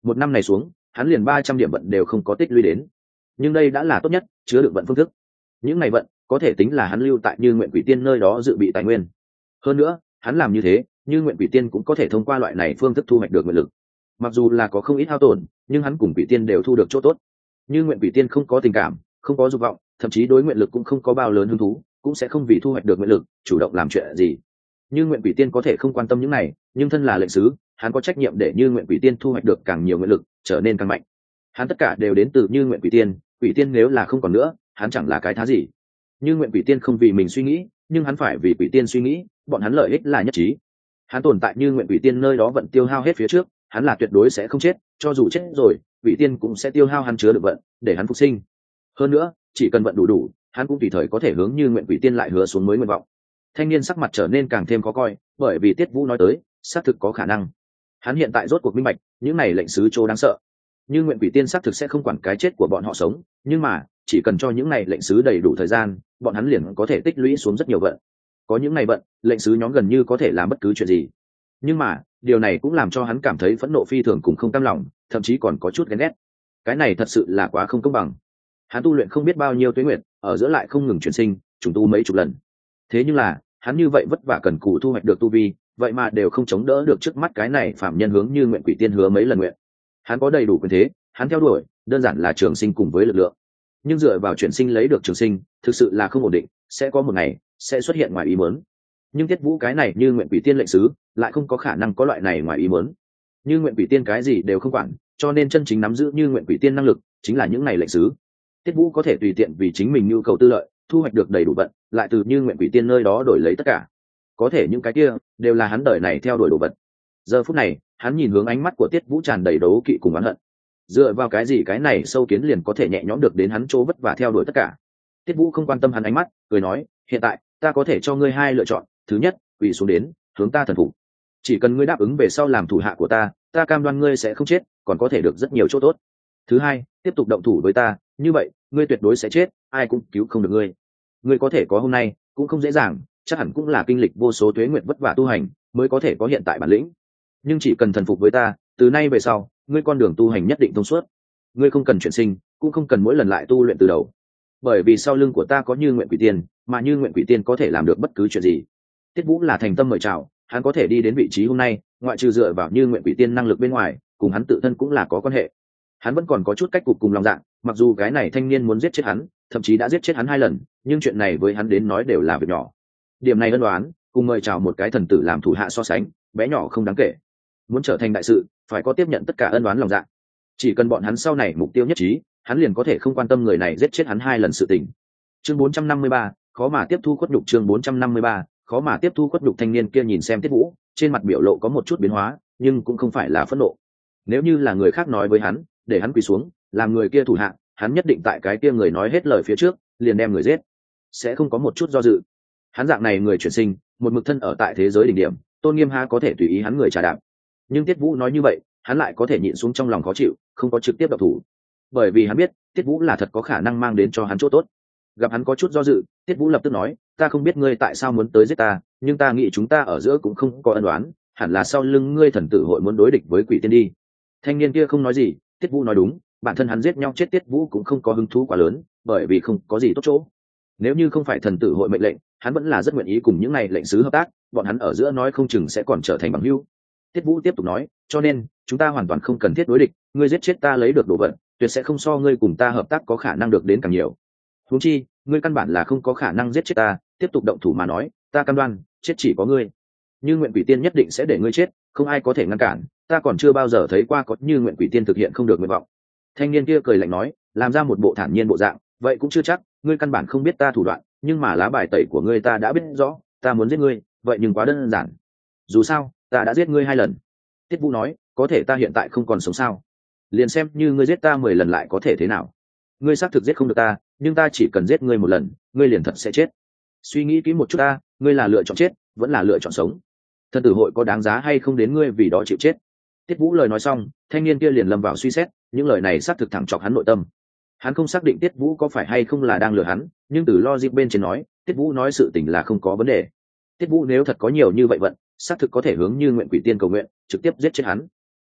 một năm này xuống hắn liền 300 điểm vận đều không có tích lũy đến, nhưng đây đã là tốt nhất chứa đựng vận phương thức. Những ngày vận có thể tính là hắn lưu tại Như Nguyện Quỷ Tiên nơi đó dự bị tài nguyên. Hơn nữa hắn làm như thế, Như Nguyện Quỷ Tiên cũng có thể thông qua loại này phương thức thu hoạch được nguyện lực. Mặc dù là có không ít hao tổn, nhưng hắn cùng Quỷ Tiên đều thu được chỗ tốt. Như Nguyện Quỷ Tiên không có tình cảm, không có dục vọng, thậm chí đối nguyện lực cũng không có bao lớn hứng thú, cũng sẽ không vì thu hoạch được nguyện lực chủ động làm chuyện gì. Như Nguyện Quỷ Tiên có thể không quan tâm những này, nhưng thân là lệnh sứ, hắn có trách nhiệm để Như Nguyện Quỷ Tiên thu hoạch được càng nhiều nguyện lực, trở nên càng mạnh. Hắn tất cả đều đến từ Như Nguyện Quỷ Tiên, Quỷ Tiên nếu là không còn nữa, hắn chẳng là cái thá gì. Như Nguyện Quỷ Tiên không vì mình suy nghĩ, nhưng hắn phải vì Quỷ Tiên suy nghĩ, bọn hắn lợi ích là nhất trí. Hắn tồn tại Như Nguyện Quỷ Tiên nơi đó vận tiêu hao hết phía trước, hắn là tuyệt đối sẽ không chết, cho dù chết rồi, Quỷ Tiên cũng sẽ tiêu hao hắn chứa được vận, để hắn phục sinh. Hơn nữa, chỉ cần vận đủ, hắn cũng tùy thời có thể hướng Như Nguyện Quỷ Tiên lại hứa xuống mới nguyện vọng. Thanh niên sắc mặt trở nên càng thêm khó coi, bởi vì Tiết Vũ nói tới, xác thực có khả năng. Hắn hiện tại rốt cuộc minh bạch, những này lệnh sứ trô đáng sợ. Như Nguyện Quỷ Tiên xác thực sẽ không quản cái chết của bọn họ sống, nhưng mà chỉ cần cho những này lệnh sứ đầy đủ thời gian, bọn hắn liền có thể tích lũy xuống rất nhiều vận. Có những này vận, lệnh sứ nhóm gần như có thể làm bất cứ chuyện gì. Nhưng mà điều này cũng làm cho hắn cảm thấy phẫn nộ phi thường cùng không cam lòng, thậm chí còn có chút ghen ghét. Cái này thật sự là quá không công bằng. Hắn tu luyện không biết bao nhiêu tuế nguyệt, ở giữa lại không ngừng chuyển sinh, trùng tu mấy chục lần. Thế nhưng là hắn như vậy vất vả cần cù thu hoạch được tu vi, vậy mà đều không chống đỡ được trước mắt cái này phạm nhân hướng Như Nguyện Quỷ Tiên hứa mấy lần nguyện. Hắn có đầy đủ quyền thế, hắn theo đuổi đơn giản là trường sinh cùng với lực lượng, nhưng dựa vào chuyển sinh lấy được trường sinh thực sự là không ổn định, sẽ có một ngày sẽ xuất hiện ngoài ý muốn. Nhưng Tiết Vũ cái này Như Nguyện Quỷ Tiên lệnh sứ lại không có khả năng có loại này ngoài ý muốn. Như Nguyện Quỷ Tiên cái gì đều không quản, cho nên chân chính nắm giữ Như Nguyện Quỷ Tiên năng lực chính là những này lệnh sứ. Tiết Vũ có thể tùy tiện vì chính mình nhu cầu tư lợi thu hoạch được đầy đủ vận, lại từ Như Nguyện Quỷ Tiên nơi đó đổi lấy tất cả. Có thể những cái kia đều là hắn đời này theo đuổi đồ vật. Giờ phút này hắn nhìn hướng ánh mắt của Tiết Vũ tràn đầy đố kỵ cùng oán hận. Dựa vào cái gì cái này sâu kiến liền có thể nhẹ nhõm được đến hắn chỗ vất vả theo đuổi tất cả. Tiết Vũ không quan tâm hắn ánh mắt, cười nói, hiện tại ta có thể cho ngươi hai lựa chọn. Thứ nhất, quỳ xuống đến hướng ta thần phục. Chỉ cần ngươi đáp ứng về sau làm thủ hạ của ta, ta cam đoan ngươi sẽ không chết, còn có thể được rất nhiều chỗ tốt. Thứ hai, tiếp tục động thủ với ta, như vậy ngươi tuyệt đối sẽ chết, ai cũng cứu không được ngươi. Ngươi có thể có hôm nay cũng không dễ dàng, chắc hẳn cũng là kinh lịch vô số tuế nguyệt vất vả tu hành mới có thể có hiện tại bản lĩnh. Nhưng chỉ cần thần phục với ta, từ nay về sau ngươi con đường tu hành nhất định thông suốt. Ngươi không cần chuyển sinh, cũng không cần mỗi lần lại tu luyện từ đầu, bởi vì sau lưng của ta có Như Nguyện Quỷ Tiên, mà Như Nguyện Quỷ Tiên có thể làm được bất cứ chuyện gì. Tiết Vũ là thành tâm mời chào, hắn có thể đi đến vị trí hôm nay, ngoại trừ dựa vào Như Nguyện Quỷ Tiên năng lực bên ngoài, cùng hắn tự thân cũng là có quan hệ. Hắn vẫn còn có chút cách cục cùng lòng dạ, mặc dù cái này thanh niên muốn giết chết hắn, thậm chí đã giết chết hắn 2 lần, nhưng chuyện này với hắn đến nói đều là việc nhỏ. Điểm này ân đoán, cùng mời chào một cái thần tử làm thủ hạ so sánh, bé nhỏ không đáng kể. Muốn trở thành đại sự, phải có tiếp nhận tất cả ân đoán lòng dạ. Chỉ cần bọn hắn sau này mục tiêu nhất trí, hắn liền có thể không quan tâm người này giết chết hắn 2 lần sự tình. Chương 453, khó mà tiếp thu khuất nhục. Chương 453, khó mà tiếp thu khuất nhục. Thanh niên kia nhìn xem Tiết Vũ, trên mặt biểu lộ có một chút biến hóa, nhưng cũng không phải là phẫn nộ. Nếu như là người khác nói với hắn, để hắn quỳ xuống, làm người kia thủ hạ, hắn nhất định tại cái kia người nói hết lời phía trước, liền đem người giết, sẽ không có một chút do dự. Hắn dạng này người chuyển sinh, một mực thân ở tại thế giới đỉnh điểm, tôn nghiêm ha có thể tùy ý hắn người trả đạp. Nhưng Tiết Vũ nói như vậy, hắn lại có thể nhịn xuống trong lòng khó chịu, không có trực tiếp động thủ, bởi vì hắn biết Tiết Vũ là thật có khả năng mang đến cho hắn chỗ tốt. Gặp hắn có chút do dự, Tiết Vũ lập tức nói, ta không biết ngươi tại sao muốn tới giết ta, nhưng ta nghĩ chúng ta ở giữa cũng không có ân oán, hẳn là sau lưng ngươi thần tử hội muốn đối địch với Quỷ Tiên đi. Thanh niên kia không nói gì, Tiết Vũ nói đúng, bản thân hắn giết nhau chết Tiết Vũ cũng không có hứng thú quá lớn, bởi vì không có gì tốt chỗ. Nếu như không phải thần tử hội mệnh lệnh, hắn vẫn là rất nguyện ý cùng những này lệnh sứ hợp tác, bọn hắn ở giữa nói không chừng sẽ còn trở thành bằng hữu. Tiết Vũ tiếp tục nói, cho nên chúng ta hoàn toàn không cần thiết đối địch, ngươi giết chết ta lấy được đồ vật, tuyệt sẽ không so ngươi cùng ta hợp tác có khả năng được đến càng nhiều. Huống chi, ngươi căn bản là không có khả năng giết chết ta, tiếp tục động thủ mà nói, ta cam đoan, chết chỉ có ngươi. Như Nguyện Quỷ Tiên nhất định sẽ để ngươi chết, không ai có thể ngăn cản, ta còn chưa bao giờ thấy qua có Như Nguyện Quỷ Tiên thực hiện không được nguyện vọng. Thanh niên kia cười lạnh nói, làm ra một bộ thản nhiên bộ dạng, vậy cũng chưa chắc, ngươi căn bản không biết ta thủ đoạn, nhưng mà lá bài tẩy của ngươi ta đã biết rõ, ta muốn giết ngươi, vậy nhưng quá đơn giản. Dù sao, ta đã giết ngươi 2 lần. Tiết Vũ nói, có thể ta hiện tại không còn sống sao? Liền xem như ngươi giết ta 10 lần lại có thể thế nào? Ngươi xác thực giết không được ta, nhưng ta chỉ cần giết ngươi 1 lần, ngươi liền thật sẽ chết. Suy nghĩ kỹ một chút ta, ngươi là lựa chọn chết, vẫn là lựa chọn sống? Thần tử hội có đáng giá hay không đến ngươi vì đó chịu chết? Tiết Vũ lời nói xong, thanh niên kia liền lâm vào suy xét, những lời này xác thực thẳng chọc hắn nội tâm. Hắn không xác định Tiết Vũ có phải hay không là đang lừa hắn, nhưng từ logic bên trên nói, Tiết Vũ nói sự tình là không có vấn đề. Tiết Vũ nếu thật có nhiều như vậy vận, xác thực có thể hướng Như Nguyện Quỷ Tiên cầu nguyện, trực tiếp giết chết hắn.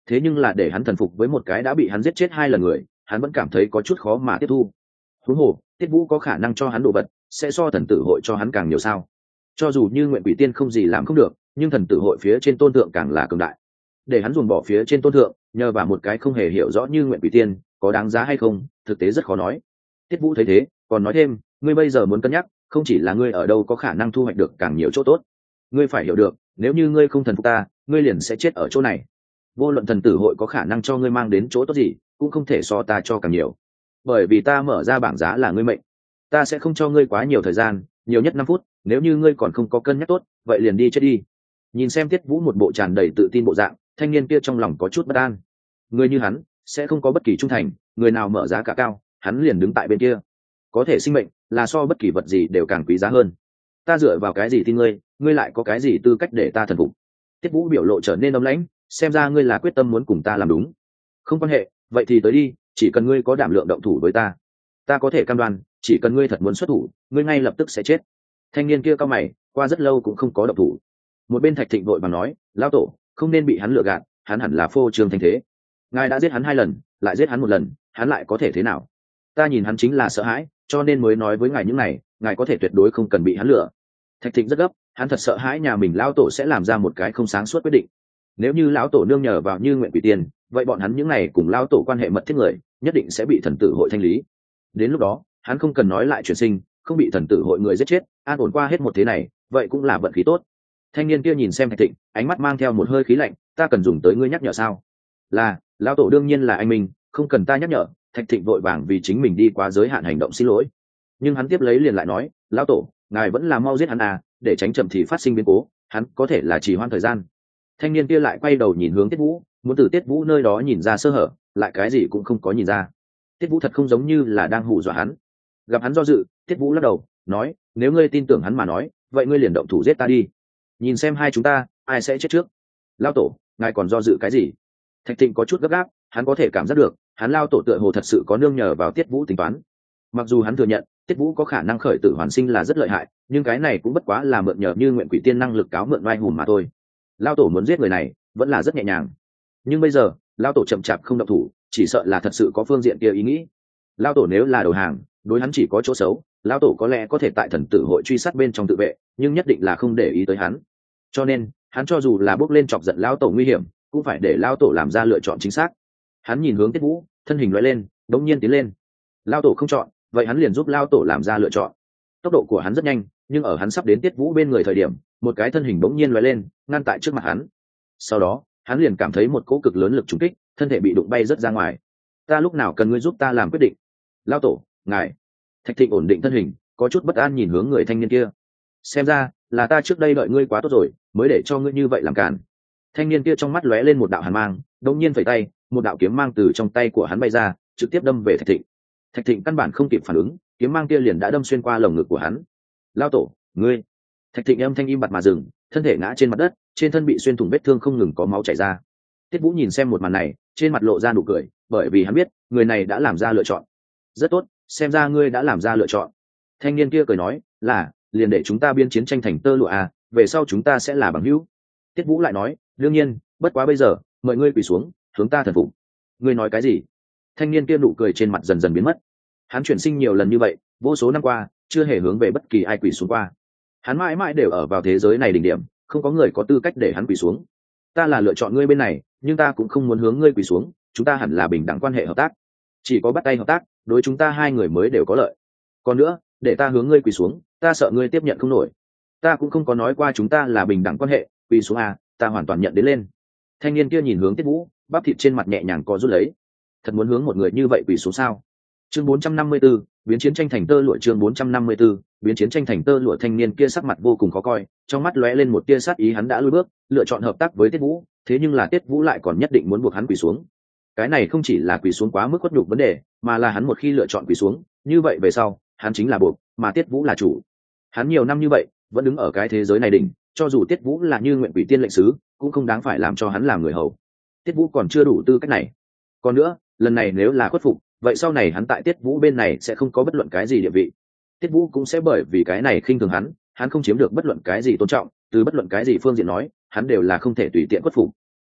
thế nhưng là để hắn thần phục với một cái đã bị hắn giết chết 2 lần người, hắn vẫn cảm thấy có chút khó mà tiếp thu. Huống hồ Tiết Vũ có khả năng cho hắn đồ vật sẽ so thần tử hội cho hắn càng nhiều sao? Cho dù như nguyện quỷ tiên không gì làm không được, nhưng thần tử hội phía trên tôn thượng càng là cường đại, để hắn dồn bỏ phía trên tôn thượng nhờ vào một cái không hề hiểu rõ như nguyện quỷ tiên có đáng giá hay không, thực tế rất khó nói. Tiết Vũ thấy thế còn nói thêm, ngươi bây giờ muốn cân nhắc không chỉ là ngươi ở đâu có khả năng thu hoạch được càng nhiều chỗ tốt, ngươi phải hiểu được nếu như ngươi không thần phục ta, ngươi liền sẽ chết ở chỗ này. Vô luận thần tử hội có khả năng cho ngươi mang đến chỗ tốt gì cũng không thể so ta cho càng nhiều, bởi vì ta mở ra bảng giá là ngươi mệnh. Ta sẽ không cho ngươi quá nhiều thời gian, nhiều nhất 5 phút, nếu như ngươi còn không có cân nhắc tốt vậy liền đi chết đi. Nhìn xem Tiết Vũ một bộ tràn đầy tự tin bộ dạng, thanh niên kia trong lòng có chút bất an. Người như hắn sẽ không có bất kỳ trung thành, người nào mở giá cả cao hắn liền đứng tại bên kia. Có thể sinh mệnh là so bất kỳ vật gì đều càng quý giá hơn. Ta dựa vào cái gì tin ngươi, ngươi lại có cái gì tư cách để ta thần phục? Tiết Vũ biểu lộ trở nên âm lãnh, xem ra ngươi là quyết tâm muốn cùng ta làm đúng. Không quan hệ, vậy thì tới đi, chỉ cần ngươi có đảm lượng động thủ với ta, ta có thể cam đoan chỉ cần ngươi thật muốn xuất thủ, ngươi ngay lập tức sẽ chết. Thanh niên kia cau mày, qua rất lâu cũng không có động thủ. Một bên Thạch Thịnh vội vàng nói, lão tổ không nên bị hắn lừa gạt, hắn hẳn là phô trương thanh thế. Ngài đã giết hắn 2 lần, lại giết hắn 1 lần, hắn lại có thể thế nào? Ta nhìn hắn chính là sợ hãi, cho nên mới nói với ngài những này, ngài có thể tuyệt đối không cần bị hắn lừa. Thạch Thịnh rất gấp, hắn thật sợ hãi nhà mình lão tổ sẽ làm ra một cái không sáng suốt quyết định. Nếu như lão tổ nương nhờ vào như nguyện quỷ tiền, vậy bọn hắn những này cùng lão tổ quan hệ mật thiết người nhất định sẽ bị thần tử hội thanh lý. Đến lúc đó hắn không cần nói lại chuyển sinh, không bị thần tử hội người giết chết, an ổn qua hết một thế này, vậy cũng là vận khí tốt. Thanh niên kia nhìn xem Thạch Thịnh, ánh mắt mang theo một hơi khí lạnh, ta cần dùng tới ngươi nhắc nhở sao? Là, lão tổ đương nhiên là anh mình, không cần ta nhắc nhở. Thạch Thịnh vội vàng vì chính mình đi quá giới hạn hành động xin lỗi, nhưng hắn tiếp lấy liền lại nói, lão tổ ngài vẫn là mau giết hắn à, để tránh chậm thì phát sinh biến cố, hắn có thể là trì hoãn thời gian. Thanh niên kia lại quay đầu nhìn hướng Tiết Vũ, muốn từ Tiết Vũ nơi đó nhìn ra sơ hở, lại cái gì cũng không có nhìn ra. Tiết Vũ thật không giống như là đang hù dọa hắn. Gặp hắn do dự, Tiết Vũ lắc đầu nói, nếu ngươi tin tưởng hắn mà nói, vậy ngươi liền động thủ giết ta đi, nhìn xem hai chúng ta ai sẽ chết trước. Lão tổ ngài còn do dự cái gì? Thạch Thịnh có chút gấp gáp, hắn có thể cảm giác được hắn lao tổ tựa hồ thật sự có nương nhờ vào Tiết Vũ tính toán. Mặc dù hắn thừa nhận Tiết Vũ có khả năng khởi tử hoàn sinh là rất lợi hại, nhưng cái này cũng bất quá là mượn nhờ như nguyện quỷ tiên năng lực cáo mượn oai hùng mà thôi. Lao tổ muốn giết người này vẫn là rất nhẹ nhàng, nhưng bây giờ lao tổ chậm chạp không động thủ, chỉ sợ là thật sự có phương diện kia ý nghĩ. Lao tổ nếu là đầu hàng, đối hắn chỉ có chỗ xấu. Lao tổ có lẽ có thể tại thần tử hội truy sát bên trong tự vệ, nhưng nhất định là không để ý tới hắn. Cho nên hắn cho dù là bước lên chọc giận lao tổ nguy hiểm, cũng phải để lao tổ làm ra lựa chọn chính xác. Hắn nhìn hướng Tiết Vũ, thân hình loại lên, đống nhiên tiến lên. Lao tổ không chọn, vậy hắn liền giúp lao tổ làm ra lựa chọn. Tốc độ của hắn rất nhanh, nhưng ở hắn sắp đến Tiết Vũ bên người thời điểm, một cái thân hình bỗng nhiên loại lên, ngăn tại trước mặt hắn. Sau đó hắn liền cảm thấy một cỗ cực lớn lực trùng kích, thân thể bị đụng bay rất ra ngoài. Ta lúc nào cần ngươi giúp ta làm quyết định? Lao tổ ngài. Thạch Thịnh ổn định thân hình, có chút bất an nhìn hướng người thanh niên kia. Xem ra là ta trước đây đợi ngươi quá tốt rồi, mới để cho ngươi như vậy làm cản. Thanh niên kia trong mắt lóe lên một đạo hàn mang, đột nhiên phẩy tay, một đạo kiếm mang từ trong tay của hắn bay ra, trực tiếp đâm về Thạch Thịnh. Thạch Thịnh căn bản không kịp phản ứng, kiếm mang kia liền đã đâm xuyên qua lồng ngực của hắn. Lao tổ ngươi. Thạch Thịnh âm thanh im bặt mà dừng, thân thể ngã trên mặt đất, trên thân bị xuyên thủng vết thương không ngừng có máu chảy ra. Tiết Vũ nhìn xem một màn này, trên mặt lộ ra nụ cười, bởi vì hắn biết người này đã làm ra lựa chọn. Rất tốt, xem ra ngươi đã làm ra lựa chọn. Thanh niên kia cười nói, là liền để chúng ta biên chiến tranh thành tơ lụa à, về sau chúng ta sẽ là bằng hữu. Tiết Vũ lại nói, đương nhiên, bất quá bây giờ mời ngươi quỳ xuống, hướng ta thần phục. Ngươi nói cái gì? Thanh niên kia nụ cười trên mặt dần dần biến mất. Hắn chuyển sinh nhiều lần như vậy, vô số năm qua chưa hề hướng về bất kỳ ai quỳ xuống qua. Hắn mãi mãi đều ở vào thế giới này đỉnh điểm, không có người có tư cách để hắn quỳ xuống. Ta là lựa chọn ngươi bên này, nhưng ta cũng không muốn hướng ngươi quỳ xuống, chúng ta hẳn là bình đẳng quan hệ hợp tác, chỉ có bắt tay hợp tác, đối chúng ta hai người mới đều có lợi. Còn nữa, để ta hướng ngươi quỳ xuống, ta sợ ngươi tiếp nhận không nổi. Ta cũng không có nói qua chúng ta là bình đẳng quan hệ, quỳ xuống à, ta hoàn toàn nhận đến lên. Thanh niên kia nhìn hướng Tiết Vũ, bắp thịt trên mặt nhẹ nhàng co rút lấy. Thật muốn hướng một người như vậy quỳ xuống sao? Chương 454, biến chiến tranh thành tơ lụa. Chương 454, biến chiến tranh thành tơ lụa. Thanh niên kia sắc mặt vô cùng khó coi, trong mắt lóe lên một tia sát ý. Hắn đã lùi bước, lựa chọn hợp tác với Tiết Vũ, thế nhưng là Tiết Vũ lại còn nhất định muốn buộc hắn quỳ xuống. Cái này không chỉ là quỳ xuống quá mức khuất nhục vấn đề, mà là hắn một khi lựa chọn quỳ xuống, như vậy về sau, hắn chính là buộc, mà Tiết Vũ là chủ. Hắn nhiều năm như vậy, vẫn đứng ở cái thế giới này đỉnh, cho dù Tiết Vũ là như nguyện quỷ tiên lệnh sứ, cũng không đáng phải làm cho hắn làm người hầu. Tiết Vũ còn chưa đủ tư cách này. Còn nữa, lần này nếu là khuất phục, vậy sau này hắn tại Tiết Vũ bên này sẽ không có bất luận cái gì địa vị. Tiết Vũ cũng sẽ bởi vì cái này khinh thường hắn không chiếm được bất luận cái gì tôn trọng, từ bất luận cái gì phương diện nói, hắn đều là không thể tùy tiện khuất phục.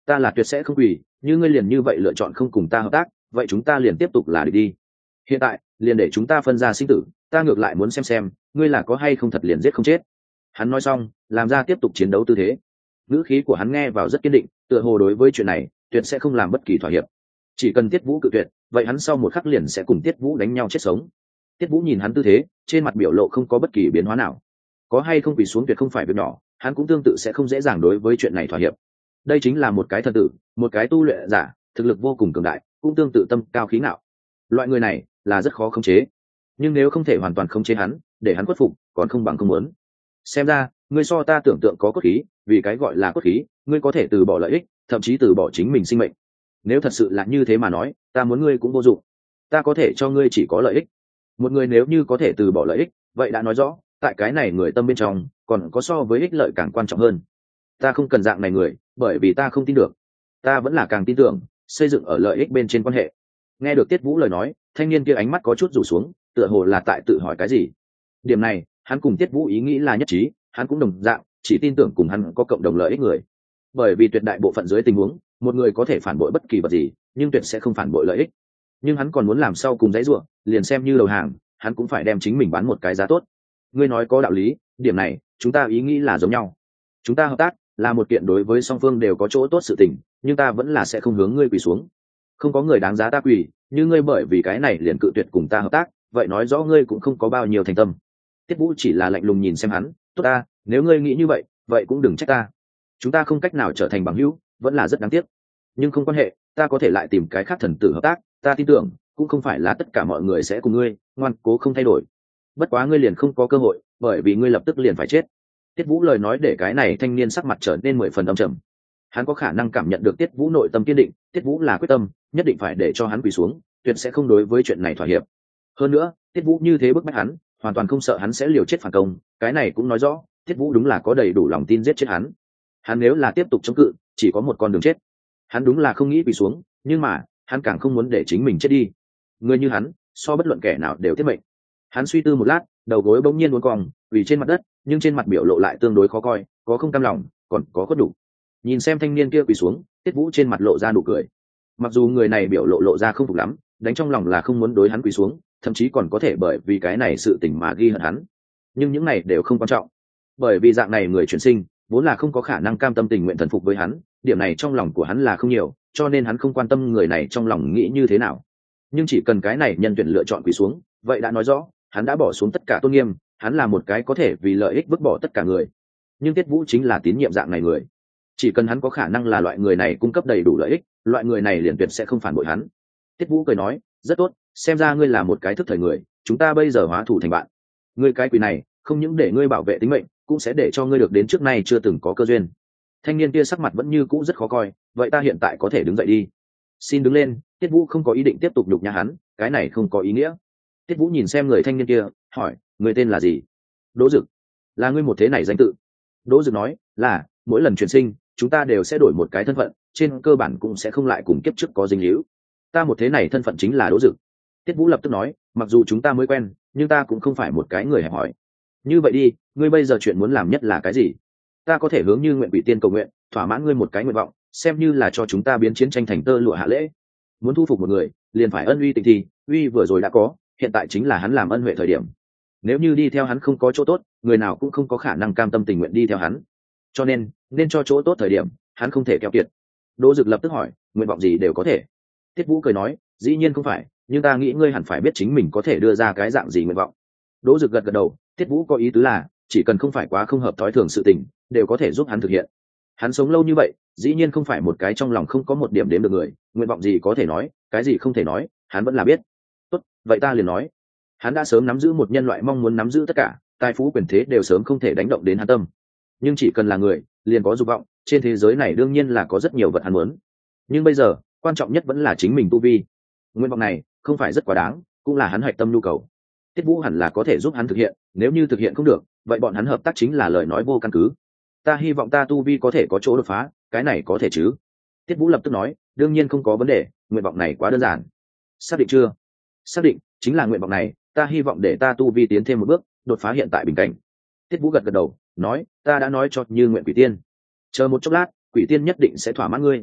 ta là tuyệt sẽ không quỳ, như ngươi liền như vậy lựa chọn không cùng ta hợp tác, vậy chúng ta liền tiếp tục là địch đi. Hiện tại liền để chúng ta phân ra sinh tử, ta ngược lại muốn xem ngươi là có hay không thật liền giết không chết. Hắn nói xong làm ra tiếp tục chiến đấu tư thế. Ngữ khí của hắn nghe vào rất kiên định, tựa hồ đối với chuyện này tuyệt sẽ không làm bất kỳ thỏa hiệp. Chỉ cần Tiết Vũ cự tuyệt, vậy hắn sau một khắc liền sẽ cùng Tiết Vũ đánh nhau chết sống. Tiết Vũ nhìn hắn tư thế, trên mặt biểu lộ không có bất kỳ biến hóa nào. Có hay không quỳ xuống tuyệt không phải việc nhỏ, hắn cũng tương tự sẽ không dễ dàng đối với chuyện này thỏa hiệp. Đây chính là một cái thần tử, một cái tu luyện giả, thực lực vô cùng cường đại, cũng tương tự tâm cao khí ngạo. Loại người này là rất khó khống chế, nhưng nếu không thể hoàn toàn khống chế hắn, để hắn khuất phục, còn không bằng không muốn. Xem ra ngươi so ta tưởng tượng có cốt khí, vì cái gọi là cốt khí, ngươi có thể từ bỏ lợi ích, thậm chí từ bỏ chính mình sinh mệnh. Nếu thật sự là như thế mà nói, ta muốn ngươi cũng vô dụng. Ta có thể cho ngươi chỉ có lợi ích. Một người nếu như có thể từ bỏ lợi ích, vậy đã nói rõ tại cái này người tâm bên trong còn có so với ích lợi càng quan trọng hơn. Ta không cần dạng này người, bởi vì ta không tin được. Ta vẫn là càng tin tưởng xây dựng ở lợi ích bên trên quan hệ. Nghe được Tiết Vũ lời nói, thanh niên kia ánh mắt có chút rủ xuống, tựa hồ là tại tự hỏi cái gì. Điểm này hắn cùng Tiết Vũ ý nghĩ là nhất trí, hắn cũng đồng dạng chỉ tin tưởng cùng hắn có cộng đồng lợi ích người. Bởi vì tuyệt đại bộ phận dưới tình huống, một người có thể phản bội bất kỳ vật gì, nhưng tuyệt sẽ không phản bội lợi ích. Nhưng hắn còn muốn làm sau cùng dãy ruộng, liền xem như đầu hàng, hắn cũng phải đem chính mình bán một cái giá tốt. Ngươi nói có đạo lý, điểm này chúng ta ý nghĩ là giống nhau. Chúng ta hợp tác là một kiện đối với song phương đều có chỗ tốt sự tình, nhưng ta vẫn là sẽ không hướng ngươi quỳ xuống. Không có người đáng giá ta quỳ, như ngươi bởi vì cái này liền cự tuyệt cùng ta hợp tác, vậy nói rõ ngươi cũng không có bao nhiêu thành tâm. Tiết Vũ chỉ là lạnh lùng nhìn xem hắn, tốt ta, nếu ngươi nghĩ như vậy, vậy cũng đừng trách ta. Chúng ta không cách nào trở thành bằng hữu, vẫn là rất đáng tiếc. Nhưng không quan hệ, ta có thể lại tìm cái khác thần tử hợp tác, ta tin tưởng cũng không phải là tất cả mọi người sẽ cùng ngươi ngoan cố không thay đổi. Bất quá ngươi liền không có cơ hội, bởi vì ngươi lập tức liền phải chết. Tiết Vũ lời nói để cái này thanh niên sắc mặt trở nên 10 phần âm trầm. Hắn có khả năng cảm nhận được Tiết Vũ nội tâm kiên định, Tiết Vũ là quyết tâm nhất định phải để cho hắn quỳ xuống, tuyệt sẽ không đối với chuyện này thỏa hiệp. Hơn nữa Tiết Vũ như thế bức bách hắn, hoàn toàn không sợ hắn sẽ liều chết phản công, cái này cũng nói rõ Tiết Vũ đúng là có đầy đủ lòng tin giết chết hắn. Hắn nếu là tiếp tục chống cự, chỉ có một con đường chết. Hắn đúng là không nghĩ quỳ xuống, nhưng mà hắn càng không muốn để chính mình chết đi. Người như hắn so bất luận kẻ nào đều thiết mệnh. Hắn suy tư một lát, đầu gối bỗng nhiên uốn cong, quỳ trên mặt đất, nhưng trên mặt biểu lộ lại tương đối khó coi, có không cam lòng, còn có khuất đủ. Nhìn xem thanh niên kia quỳ xuống, Tiết Vũ trên mặt lộ ra nụ cười. Mặc dù người này biểu lộ ra không phục lắm, đánh trong lòng là không muốn đối hắn quỳ xuống, thậm chí còn có thể bởi vì cái này sự tình mà ghi hận hắn. Nhưng những này đều không quan trọng, bởi vì dạng này người chuyển sinh vốn là không có khả năng cam tâm tình nguyện thần phục với hắn, điểm này trong lòng của hắn là không nhiều, cho nên hắn không quan tâm người này trong lòng nghĩ như thế nào. Nhưng chỉ cần cái này nhân tuyển lựa chọn quỳ xuống, vậy đã nói rõ hắn đã bỏ xuống tất cả tôn nghiêm, hắn là một cái có thể vì lợi ích vứt bỏ tất cả người. Nhưng Tiết Vũ chính là tín nhiệm dạng này người, chỉ cần hắn có khả năng là loại người này cung cấp đầy đủ lợi ích, loại người này liền tuyệt sẽ không phản bội hắn. Tiết Vũ cười nói, rất tốt, xem ra ngươi là một cái thức thời người, chúng ta bây giờ hóa thủ thành bạn. Ngươi cái quỷ này không những để ngươi bảo vệ tính mệnh, cũng sẽ để cho ngươi được đến trước nay chưa từng có cơ duyên. Thanh niên kia sắc mặt vẫn như cũ rất khó coi, vậy ta hiện tại có thể đứng dậy đi. Xin đứng lên. Tiết Vũ không có ý định tiếp tục nhục nhã hắn, cái này không có ý nghĩa. Tiết Vũ nhìn xem người thanh niên kia, hỏi, người tên là gì? Đỗ Dực. Là ngươi một thế này danh tự? Đỗ Dực nói, là, mỗi lần chuyển sinh chúng ta đều sẽ đổi một cái thân phận, trên cơ bản cũng sẽ không lại cùng kiếp trước có dính líu. Ta một thế này thân phận chính là Đỗ Dực. Tiết Vũ lập tức nói, mặc dù chúng ta mới quen, nhưng ta cũng không phải một cái người hẹp hòi. Như vậy đi, ngươi bây giờ chuyện muốn làm nhất là cái gì? Ta có thể hướng Như Nguyện Quỷ Tiên cầu nguyện, thỏa mãn ngươi một cái nguyện vọng, xem như là cho chúng ta biến chiến tranh thành tơ lụa hạ lễ. Muốn thu phục một người, liền phải ân uy tình thì, uy vừa rồi đã có, hiện tại chính là hắn làm ân huệ thời điểm. Nếu như đi theo hắn không có chỗ tốt, người nào cũng không có khả năng cam tâm tình nguyện đi theo hắn. Cho nên cho chỗ tốt thời điểm, hắn không thể keo kiệt. Đỗ Dực lập tức hỏi, nguyện vọng gì đều có thể. Tiết Vũ cười nói, dĩ nhiên không phải, nhưng ta nghĩ ngươi hẳn phải biết chính mình có thể đưa ra cái dạng gì nguyện vọng. Đỗ Dực gật gật đầu, Tiết Vũ có ý tứ là, chỉ cần không phải quá không hợp thói thường sự tình, đều có thể giúp hắn thực hiện. Hắn sống lâu như vậy, dĩ nhiên không phải một cái trong lòng không có một điểm đếm được người, nguyện vọng gì có thể nói, cái gì không thể nói, hắn vẫn là biết. Tốt, vậy ta liền nói. Hắn đã sớm nắm giữ một nhân loại mong muốn nắm giữ tất cả, tài phú quyền thế đều sớm không thể đánh động đến hắn tâm. Nhưng chỉ cần là người, liền có dục vọng, trên thế giới này đương nhiên là có rất nhiều vật hắn muốn. Nhưng bây giờ, quan trọng nhất vẫn là chính mình tu vi. Nguyện vọng này không phải rất quá đáng, cũng là hắn hoạch tâm nhu cầu. Tiết Vũ hẳn là có thể giúp hắn thực hiện, nếu như thực hiện không được, vậy bọn hắn hợp tác chính là lời nói vô căn cứ. Ta hy vọng ta tu vi có thể có chỗ đột phá, cái này có thể chứ? Tiết Vũ lập tức nói, đương nhiên không có vấn đề, nguyện vọng này quá đơn giản. Xác định chưa? Xác định, chính là nguyện vọng này, ta hy vọng để ta tu vi tiến thêm một bước, đột phá hiện tại bình cảnh. Tiết Vũ gật gật đầu, nói, ta đã nói cho Như Nguyện Quỷ Tiên, chờ một chốc lát, Quỷ Tiên nhất định sẽ thỏa mãn ngươi.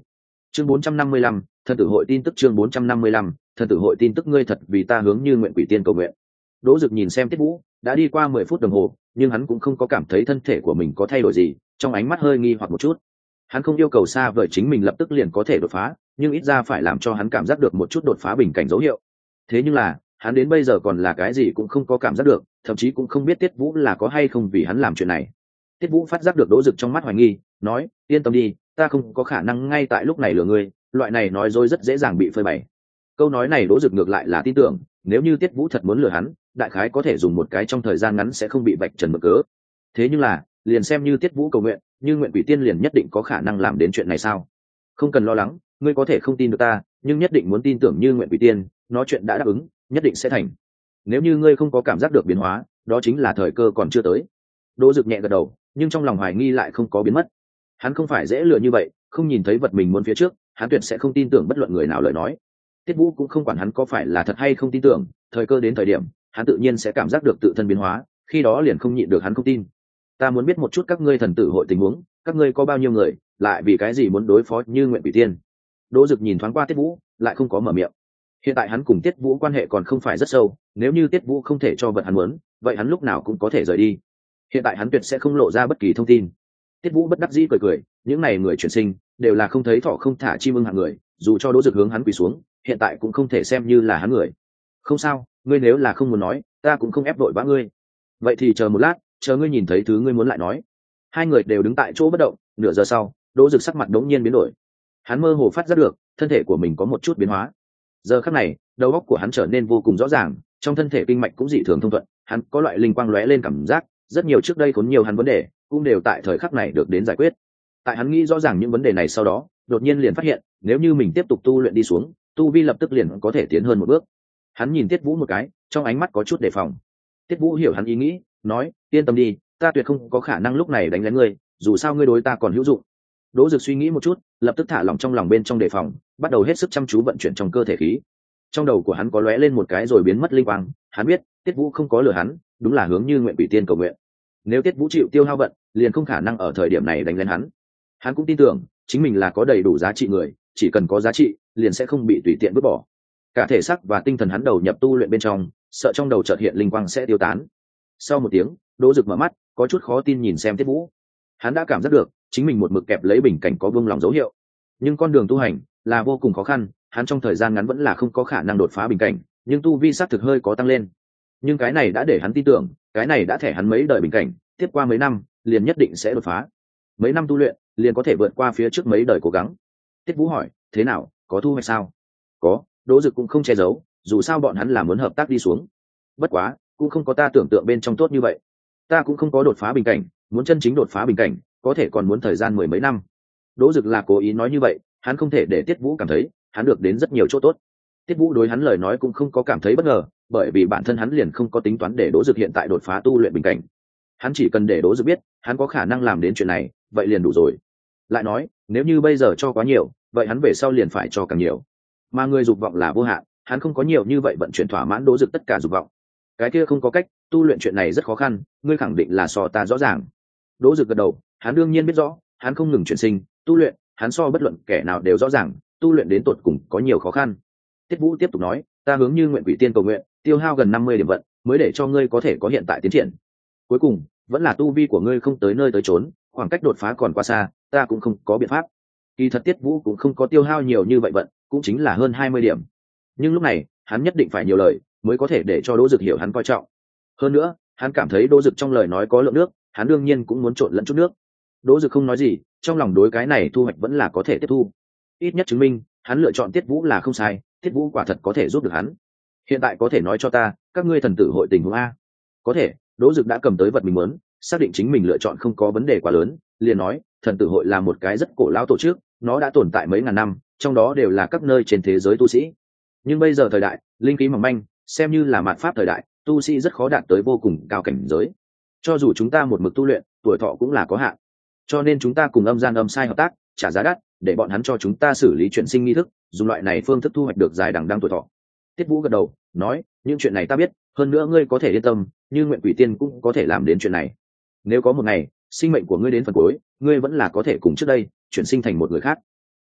Chương 455, thân tử hội tin tức. Chương 455, thân tử hội tin tức. Ngươi thật vì ta hướng như nguyện quỷ tiên cầu nguyện. Đỗ Dực nhìn xem Tiết Vũ, đã đi qua 10 phút đồng hồ, nhưng hắn cũng không có cảm thấy thân thể của mình có thay đổi gì, trong ánh mắt hơi nghi hoặc một chút. Hắn không yêu cầu xa vời chính mình lập tức liền có thể đột phá, nhưng ít ra phải làm cho hắn cảm giác được một chút đột phá bình cảnh dấu hiệu. Thế nhưng là, hắn đến bây giờ còn là cái gì cũng không có cảm giác được, thậm chí cũng không biết Tiết Vũ là có hay không vì hắn làm chuyện này. Tiết Vũ phát giác được Đỗ Dực trong mắt hoài nghi, nói: "Yên tâm đi, ta không có khả năng ngay tại lúc này lừa ngươi, loại này nói dối rất dễ dàng bị phơi bày." Câu nói này Đỗ Dực ngược lại là tin tưởng, nếu như Tiết Vũ thật muốn lừa hắn, đại khái có thể dùng một cái trong thời gian ngắn sẽ không bị vạch trần mực cớ. Thế nhưng là, liền xem như Tiết Vũ cầu nguyện, như nguyện quỷ tiên liền nhất định có khả năng làm đến chuyện này sao? Không cần lo lắng, ngươi có thể không tin được ta, nhưng nhất định muốn tin tưởng như nguyện quỷ tiên, nó chuyện đã đáp ứng, nhất định sẽ thành. Nếu như ngươi không có cảm giác được biến hóa, đó chính là thời cơ còn chưa tới. Đỗ Dực nhẹ gật đầu, nhưng trong lòng hoài nghi lại không có biến mất. Hắn không phải dễ lừa như vậy, không nhìn thấy vật mình muốn phía trước, hắn tuyệt sẽ không tin tưởng bất luận người nào lời nói. Tiết Vũ cũng không quản hắn có phải là thật hay không tin tưởng, thời cơ đến thời điểm, hắn tự nhiên sẽ cảm giác được tự thân biến hóa, khi đó liền không nhịn được hắn không tin. Ta muốn biết một chút các ngươi thần tử hội tình huống, các ngươi có bao nhiêu người, lại vì cái gì muốn đối phó như nguyện quỷ tiên. Đỗ Dực nhìn thoáng qua Tiết Vũ, lại không có mở miệng. Hiện tại hắn cùng Tiết Vũ quan hệ còn không phải rất sâu, nếu như Tiết Vũ không thể cho vật hắn muốn, vậy hắn lúc nào cũng có thể rời đi. Hiện tại hắn tuyệt sẽ không lộ ra bất kỳ thông tin. Tiết Vũ bất đắc dĩ cười cười, những này người chuyển sinh đều là không thấy thỏ không thả chim ưng hạng người, dù cho Đỗ Dực hướng hắn quỳ xuống, hiện tại cũng không thể xem như là hắn người. Không sao, ngươi nếu là không muốn nói, ta cũng không ép đội vã ngươi. Vậy thì chờ một lát, chờ ngươi nhìn thấy thứ ngươi muốn lại nói. Hai người đều đứng tại chỗ bất động, nửa giờ sau, Đỗ Dực sắc mặt đống nhiên biến đổi. Hắn mơ hồ phát giác được, thân thể của mình có một chút biến hóa. Giờ khắc này, đầu óc của hắn trở nên vô cùng rõ ràng, trong thân thể kinh mạch cũng dị thường thông thuận, hắn có loại linh quang lóe lên cảm giác, rất nhiều trước đây khốn nhiều hắn vấn đề, cũng đều tại thời khắc này được đến giải quyết. Tại hắn nghĩ rõ ràng những vấn đề này sau đó, đột nhiên liền phát hiện, nếu như mình tiếp tục tu luyện đi xuống, tu vi lập tức liền có thể tiến hơn một bước. Hắn nhìn Tiết Vũ một cái, trong ánh mắt có chút đề phòng. Tiết Vũ hiểu hắn ý nghĩ, nói: "Yên tâm đi, ta tuyệt không có khả năng lúc này đánh lén ngươi, dù sao ngươi đối ta còn hữu dụng." Đỗ Dực suy nghĩ một chút, lập tức thả lỏng trong lòng bên trong đề phòng, bắt đầu hết sức chăm chú vận chuyển trong cơ thể khí. Trong đầu của hắn có lóe lên một cái rồi biến mất linh quang, hắn biết, Tiết Vũ không có lừa hắn, đúng là hướng như nguyện quỷ tiên cầu nguyện. Nếu Tiết Vũ chịu tiêu hao vận, liền không khả năng ở thời điểm này đánh lên hắn. Hắn cũng tin tưởng, chính mình là có đầy đủ giá trị người, chỉ cần có giá trị, liền sẽ không bị tùy tiện vứt bỏ. Cả thể xác và tinh thần hắn đầu nhập tu luyện bên trong, sợ trong đầu chợt hiện linh quang sẽ tiêu tán. Sau một tiếng, Đỗ Dực mở mắt, có chút khó tin nhìn xem Tiết Vũ. Hắn đã cảm giác được, chính mình một mực kẹp lấy bình cảnh có vương lòng dấu hiệu. Nhưng con đường tu hành là vô cùng khó khăn, hắn trong thời gian ngắn vẫn là không có khả năng đột phá bình cảnh, nhưng tu vi sát thực hơi có tăng lên. Nhưng cái này đã để hắn tin tưởng, cái này đã thẻ hắn mấy đời bình cảnh, tiếp qua mấy năm, liền nhất định sẽ đột phá. Mấy năm tu luyện, liền có thể vượt qua phía trước mấy đời cố gắng. Tiết Vũ hỏi: "Thế nào, có thu hoạch sao?" "Có." Đỗ Dực cũng không che giấu, dù sao bọn hắn là muốn hợp tác đi xuống. "Bất quá, cũng không có ta tưởng tượng bên trong tốt như vậy. Ta cũng không có đột phá bình cảnh, muốn chân chính đột phá bình cảnh, có thể còn muốn thời gian 10 mấy năm." Đỗ Dực là cố ý nói như vậy, hắn không thể để Tiết Vũ cảm thấy hắn được đến rất nhiều chỗ tốt. Tiết Vũ đối hắn lời nói cũng không có cảm thấy bất ngờ, bởi vì bản thân hắn liền không có tính toán để Đỗ Dực hiện tại đột phá tu luyện bình cảnh. Hắn chỉ cần để Đỗ Dực biết, hắn có khả năng làm đến chuyện này, vậy liền đủ rồi. Lại nói, nếu như bây giờ cho quá nhiều, vậy hắn về sau liền phải cho càng nhiều. Mà người dục vọng là vô hạn, hắn không có nhiều như vậy vận chuyển thỏa mãn Đỗ Dực tất cả dục vọng. Cái kia không có cách, tu luyện chuyện này rất khó khăn, ngươi khẳng định là so ta rõ ràng. Đỗ Dực gật đầu, hắn đương nhiên biết rõ, hắn không ngừng chuyển sinh, tu luyện, hắn so bất luận kẻ nào đều rõ ràng, tu luyện đến tột cùng có nhiều khó khăn. Tiết Vũ tiếp tục nói: "Ta hướng như nguyện quỷ tiên cầu nguyện, tiêu hao gần 50 điểm vận, mới để cho ngươi có thể có hiện tại tiến triển. Cuối cùng, vẫn là tu vi của ngươi không tới nơi tới chốn, khoảng cách đột phá còn quá xa, ta cũng không có biện pháp." Kỳ thật Tiết Vũ cũng không có tiêu hao nhiều như vậy vận, cũng chính là hơn 20 điểm. Nhưng lúc này, hắn nhất định phải nhiều lời, mới có thể để cho Đỗ Dực hiểu hắn coi trọng. Hơn nữa, hắn cảm thấy Đỗ Dực trong lời nói có lượng nước, hắn đương nhiên cũng muốn trộn lẫn chút nước. Đỗ Dực không nói gì, trong lòng đối cái này thu hoạch vẫn là có thể tiếp thu. Ít nhất chứng minh, hắn lựa chọn Tiết Vũ là không sai, Tiết Vũ quả thật có thể giúp được hắn. "Hiện tại có thể nói cho ta, các ngươi thần tử hội tình huống a?" "Có thể." Đỗ Dực đã cầm tới vật mình muốn, xác định chính mình lựa chọn không có vấn đề quá lớn, liền nói: "Thần tử hội là một cái rất cổ lão tổ chức, nó đã tồn tại mấy ngàn năm, trong đó đều là các nơi trên thế giới tu sĩ. Nhưng bây giờ thời đại, linh khí mỏng manh, xem như là mạt pháp thời đại, tu sĩ rất khó đạt tới vô cùng cao cảnh giới. Cho dù chúng ta một mực tu luyện, tuổi thọ cũng là có hạn. Cho nên chúng ta cùng âm gian âm sai hợp tác, trả giá đắt, để bọn hắn cho chúng ta xử lý chuyện sinh nghi thức, dùng loại này phương thức thu hoạch được dài đằng đẵng tuổi thọ." Tiết Vũ gật đầu, nói: "Những chuyện này ta biết, hơn nữa ngươi có thể yên tâm, như nguyện quỷ tiên cũng có thể làm đến chuyện này. Nếu có một ngày, sinh mệnh của ngươi đến phần cuối, ngươi vẫn là có thể cùng trước đây chuyển sinh thành một người khác."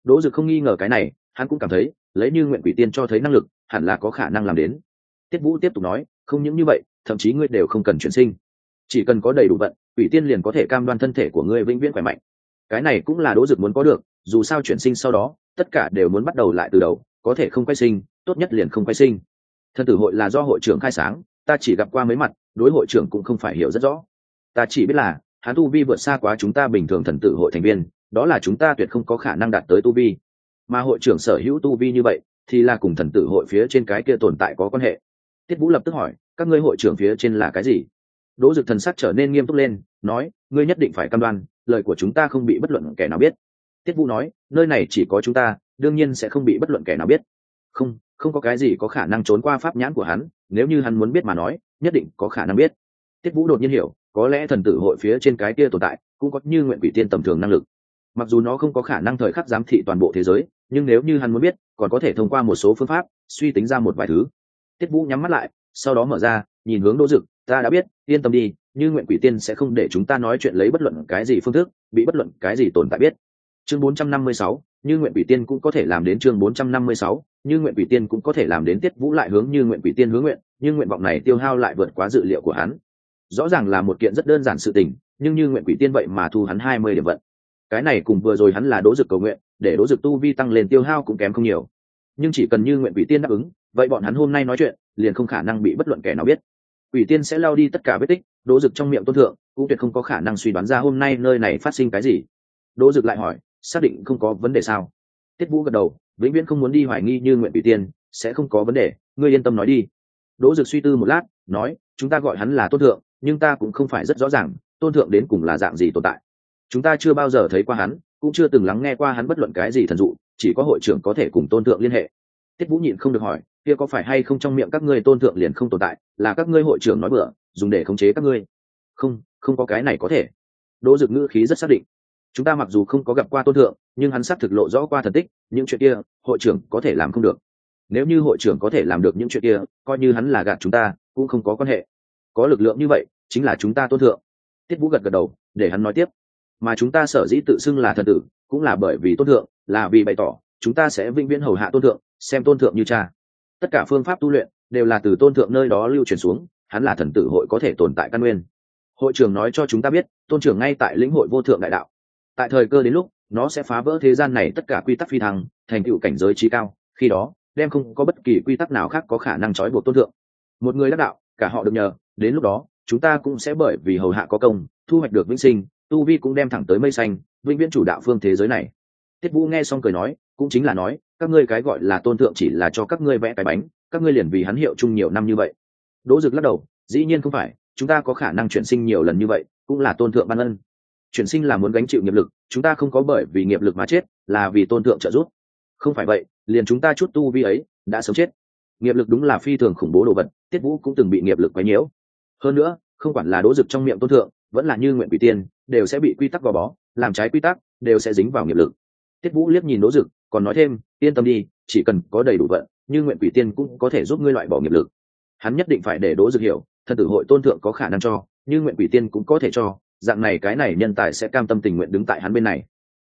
Đỗ Dực không nghi ngờ cái này, hắn cũng cảm thấy lấy Như Nguyện Quỷ Tiên cho thấy năng lực, hẳn là có khả năng làm đến. Tiết Vũ tiếp tục nói, không những như vậy, thậm chí ngươi đều không cần chuyển sinh, chỉ cần có đầy đủ vận, Quỷ Tiên liền có thể cam đoan thân thể của ngươi vĩnh viễn khỏe mạnh. Cái này cũng là Đỗ Dực muốn có được, dù sao chuyển sinh sau đó, tất cả đều muốn bắt đầu lại từ đầu, có thể không quay sinh, tốt nhất liền không quay sinh. Thần tử hội là do hội trưởng khai sáng, ta chỉ gặp qua mấy mặt, đối hội trưởng cũng không phải hiểu rất rõ. Ta chỉ biết là hắn tu vi vượt xa quá chúng ta bình thường thần tử hội thành viên, đó là chúng ta tuyệt không có khả năng đạt tới tu vi. Mà hội trưởng sở hữu tu vi như vậy, thì là cùng thần tử hội phía trên cái kia tồn tại có quan hệ. Tiết Vũ lập tức hỏi, các ngươi hội trưởng phía trên là cái gì? Đỗ Dực thần sắc trở nên nghiêm túc lên, nói, ngươi nhất định phải cam đoan, lời của chúng ta không bị bất luận kẻ nào biết. Tiết Vũ nói, nơi này chỉ có chúng ta, đương nhiên sẽ không bị bất luận kẻ nào biết. Không có cái gì có khả năng trốn qua pháp nhãn của hắn, nếu như hắn muốn biết mà nói, nhất định có khả năng biết. Tiết Vũ đột nhiên hiểu, có lẽ thần tử hội phía trên cái kia tồn tại cũng có Như Nguyện Quỷ Tiên tầm thường năng lực. Mặc dù nó không có khả năng thời khắc giám thị toàn bộ thế giới, nhưng nếu như hắn muốn biết, còn có thể thông qua một số phương pháp suy tính ra một vài thứ. Tiết Vũ nhắm mắt lại, sau đó mở ra, nhìn hướng Đỗ Dực, ta đã biết, yên tâm đi, Như Nguyện Quỷ Tiên sẽ không để chúng ta nói chuyện lấy bất luận cái gì phương thức, bị bất luận cái gì tồn tại biết. Chương 456, Như Nguyện Quỷ Tiên cũng có thể làm đến. Chương 456, Như Nguyện Quỷ Tiên cũng có thể làm đến. Tiết Vũ lại hướng Như Nguyện Quỷ Tiên hướng nguyện, nhưng nguyện vọng này tiêu hao lại vượt quá dự liệu của hắn. Rõ ràng là một kiện rất đơn giản sự tình, nhưng Như Nguyện Quỷ Tiên vậy mà thu hắn 20 điểm vận. Cái này cùng vừa rồi hắn là Đỗ Dực cầu nguyện, để Đỗ Dực tu vi tăng lên tiêu hao cũng kém không nhiều. Nhưng chỉ cần Như Nguyện Quỷ Tiên đáp ứng, vậy bọn hắn hôm nay nói chuyện, liền không khả năng bị bất luận kẻ nào biết. Quỷ Tiên sẽ lao đi tất cả vết tích, Đỗ Dực trong miệng tôn thượng, cũng tuyệt không có khả năng suy đoán ra hôm nay nơi này phát sinh cái gì. Đỗ Dực lại hỏi, xác định không có vấn đề sao? Tiết Vũ gật đầu, vĩnh viễn không muốn đi hoài nghi Như Nguyện Quỷ Tiên, sẽ không có vấn đề, ngươi yên tâm nói đi. Đỗ Dực suy tư một lát, nói, chúng ta gọi hắn là tôn thượng, nhưng ta cũng không phải rất rõ ràng, tôn thượng đến cùng là dạng gì tồn tại. Chúng ta chưa bao giờ thấy qua hắn, cũng chưa từng lắng nghe qua hắn bất luận cái gì thần dụ, chỉ có hội trưởng có thể cùng tôn thượng liên hệ. Tiết Vũ nhịn không được hỏi, kia có phải hay không trong miệng các ngươi tôn thượng liền không tồn tại, là các ngươi hội trưởng nói bừa, dùng để khống chế các ngươi? Không có cái này có thể. Đỗ Dực ngữ khí rất xác định. Chúng ta mặc dù không có gặp qua tôn thượng, nhưng hắn xác thực lộ rõ qua thần tích, những chuyện kia hội trưởng có thể làm không được. Nếu như hội trưởng có thể làm được những chuyện kia, coi như hắn là gạt chúng ta cũng không có quan hệ. Có lực lượng như vậy chính là chúng ta tôn thượng. Tiết Vũ gật gật đầu, để hắn nói tiếp. Mà chúng ta sở dĩ tự xưng là thần tử, cũng là bởi vì tôn thượng, là vì bày tỏ chúng ta sẽ vĩnh viễn hầu hạ tôn thượng, xem tôn thượng như cha. Tất cả phương pháp tu luyện đều là từ tôn thượng nơi đó lưu truyền xuống, hắn là thần tử hội có thể tồn tại căn nguyên. Hội trưởng nói cho chúng ta biết, tôn trưởng ngay tại lĩnh hội vô thượng đại đạo. Tại thời cơ đến lúc, nó sẽ phá vỡ thế gian này tất cả quy tắc phi thăng, thành tựu cảnh giới trí cao, khi đó đem không có bất kỳ quy tắc nào khác có khả năng trói buộc tôn thượng. Một người đắc đạo, cả họ được nhờ, đến lúc đó chúng ta cũng sẽ bởi vì hầu hạ có công, thu hoạch được vĩnh sinh, tu vi cũng đem thẳng tới mây xanh, vĩnh viễn chủ đạo phương thế giới này. Tiết Vũ nghe xong cười nói, cũng chính là nói, các ngươi cái gọi là tôn thượng chỉ là cho các ngươi vẽ cái bánh, các ngươi liền vì hắn hiệu chung nhiều năm như vậy. Đỗ Dực lắc đầu, dĩ nhiên không phải, chúng ta có khả năng chuyển sinh nhiều lần như vậy, cũng là tôn thượng ban ân. Chuyển sinh là muốn gánh chịu nghiệp lực, chúng ta không có bởi vì nghiệp lực mà chết, là vì tôn thượng trợ giúp. Không phải vậy, liền chúng ta chút tu vi ấy đã sớm chết. Nghiệp lực đúng là phi thường khủng bố đồ vật, Tiết Vũ cũng từng bị nghiệp lực quấy nhiễu. Hơn nữa, không quản là Đỗ Dực trong miệng tôn thượng, vẫn là Như Nguyện Quỷ Tiên, đều sẽ bị quy tắc gò bó, làm trái quy tắc, đều sẽ dính vào nghiệp lực. Tiết Vũ liếc nhìn Đỗ Dực, còn nói thêm, yên tâm đi, chỉ cần có đầy đủ vận, Như Nguyện Quỷ Tiên cũng có thể giúp ngươi loại bỏ nghiệp lực. Hắn nhất định phải để Đỗ Dực hiểu, thần tử hội tôn thượng có khả năng cho, Như Nguyện Quỷ Tiên cũng có thể cho, dạng này cái này nhân tài sẽ cam tâm tình nguyện đứng tại hắn bên này.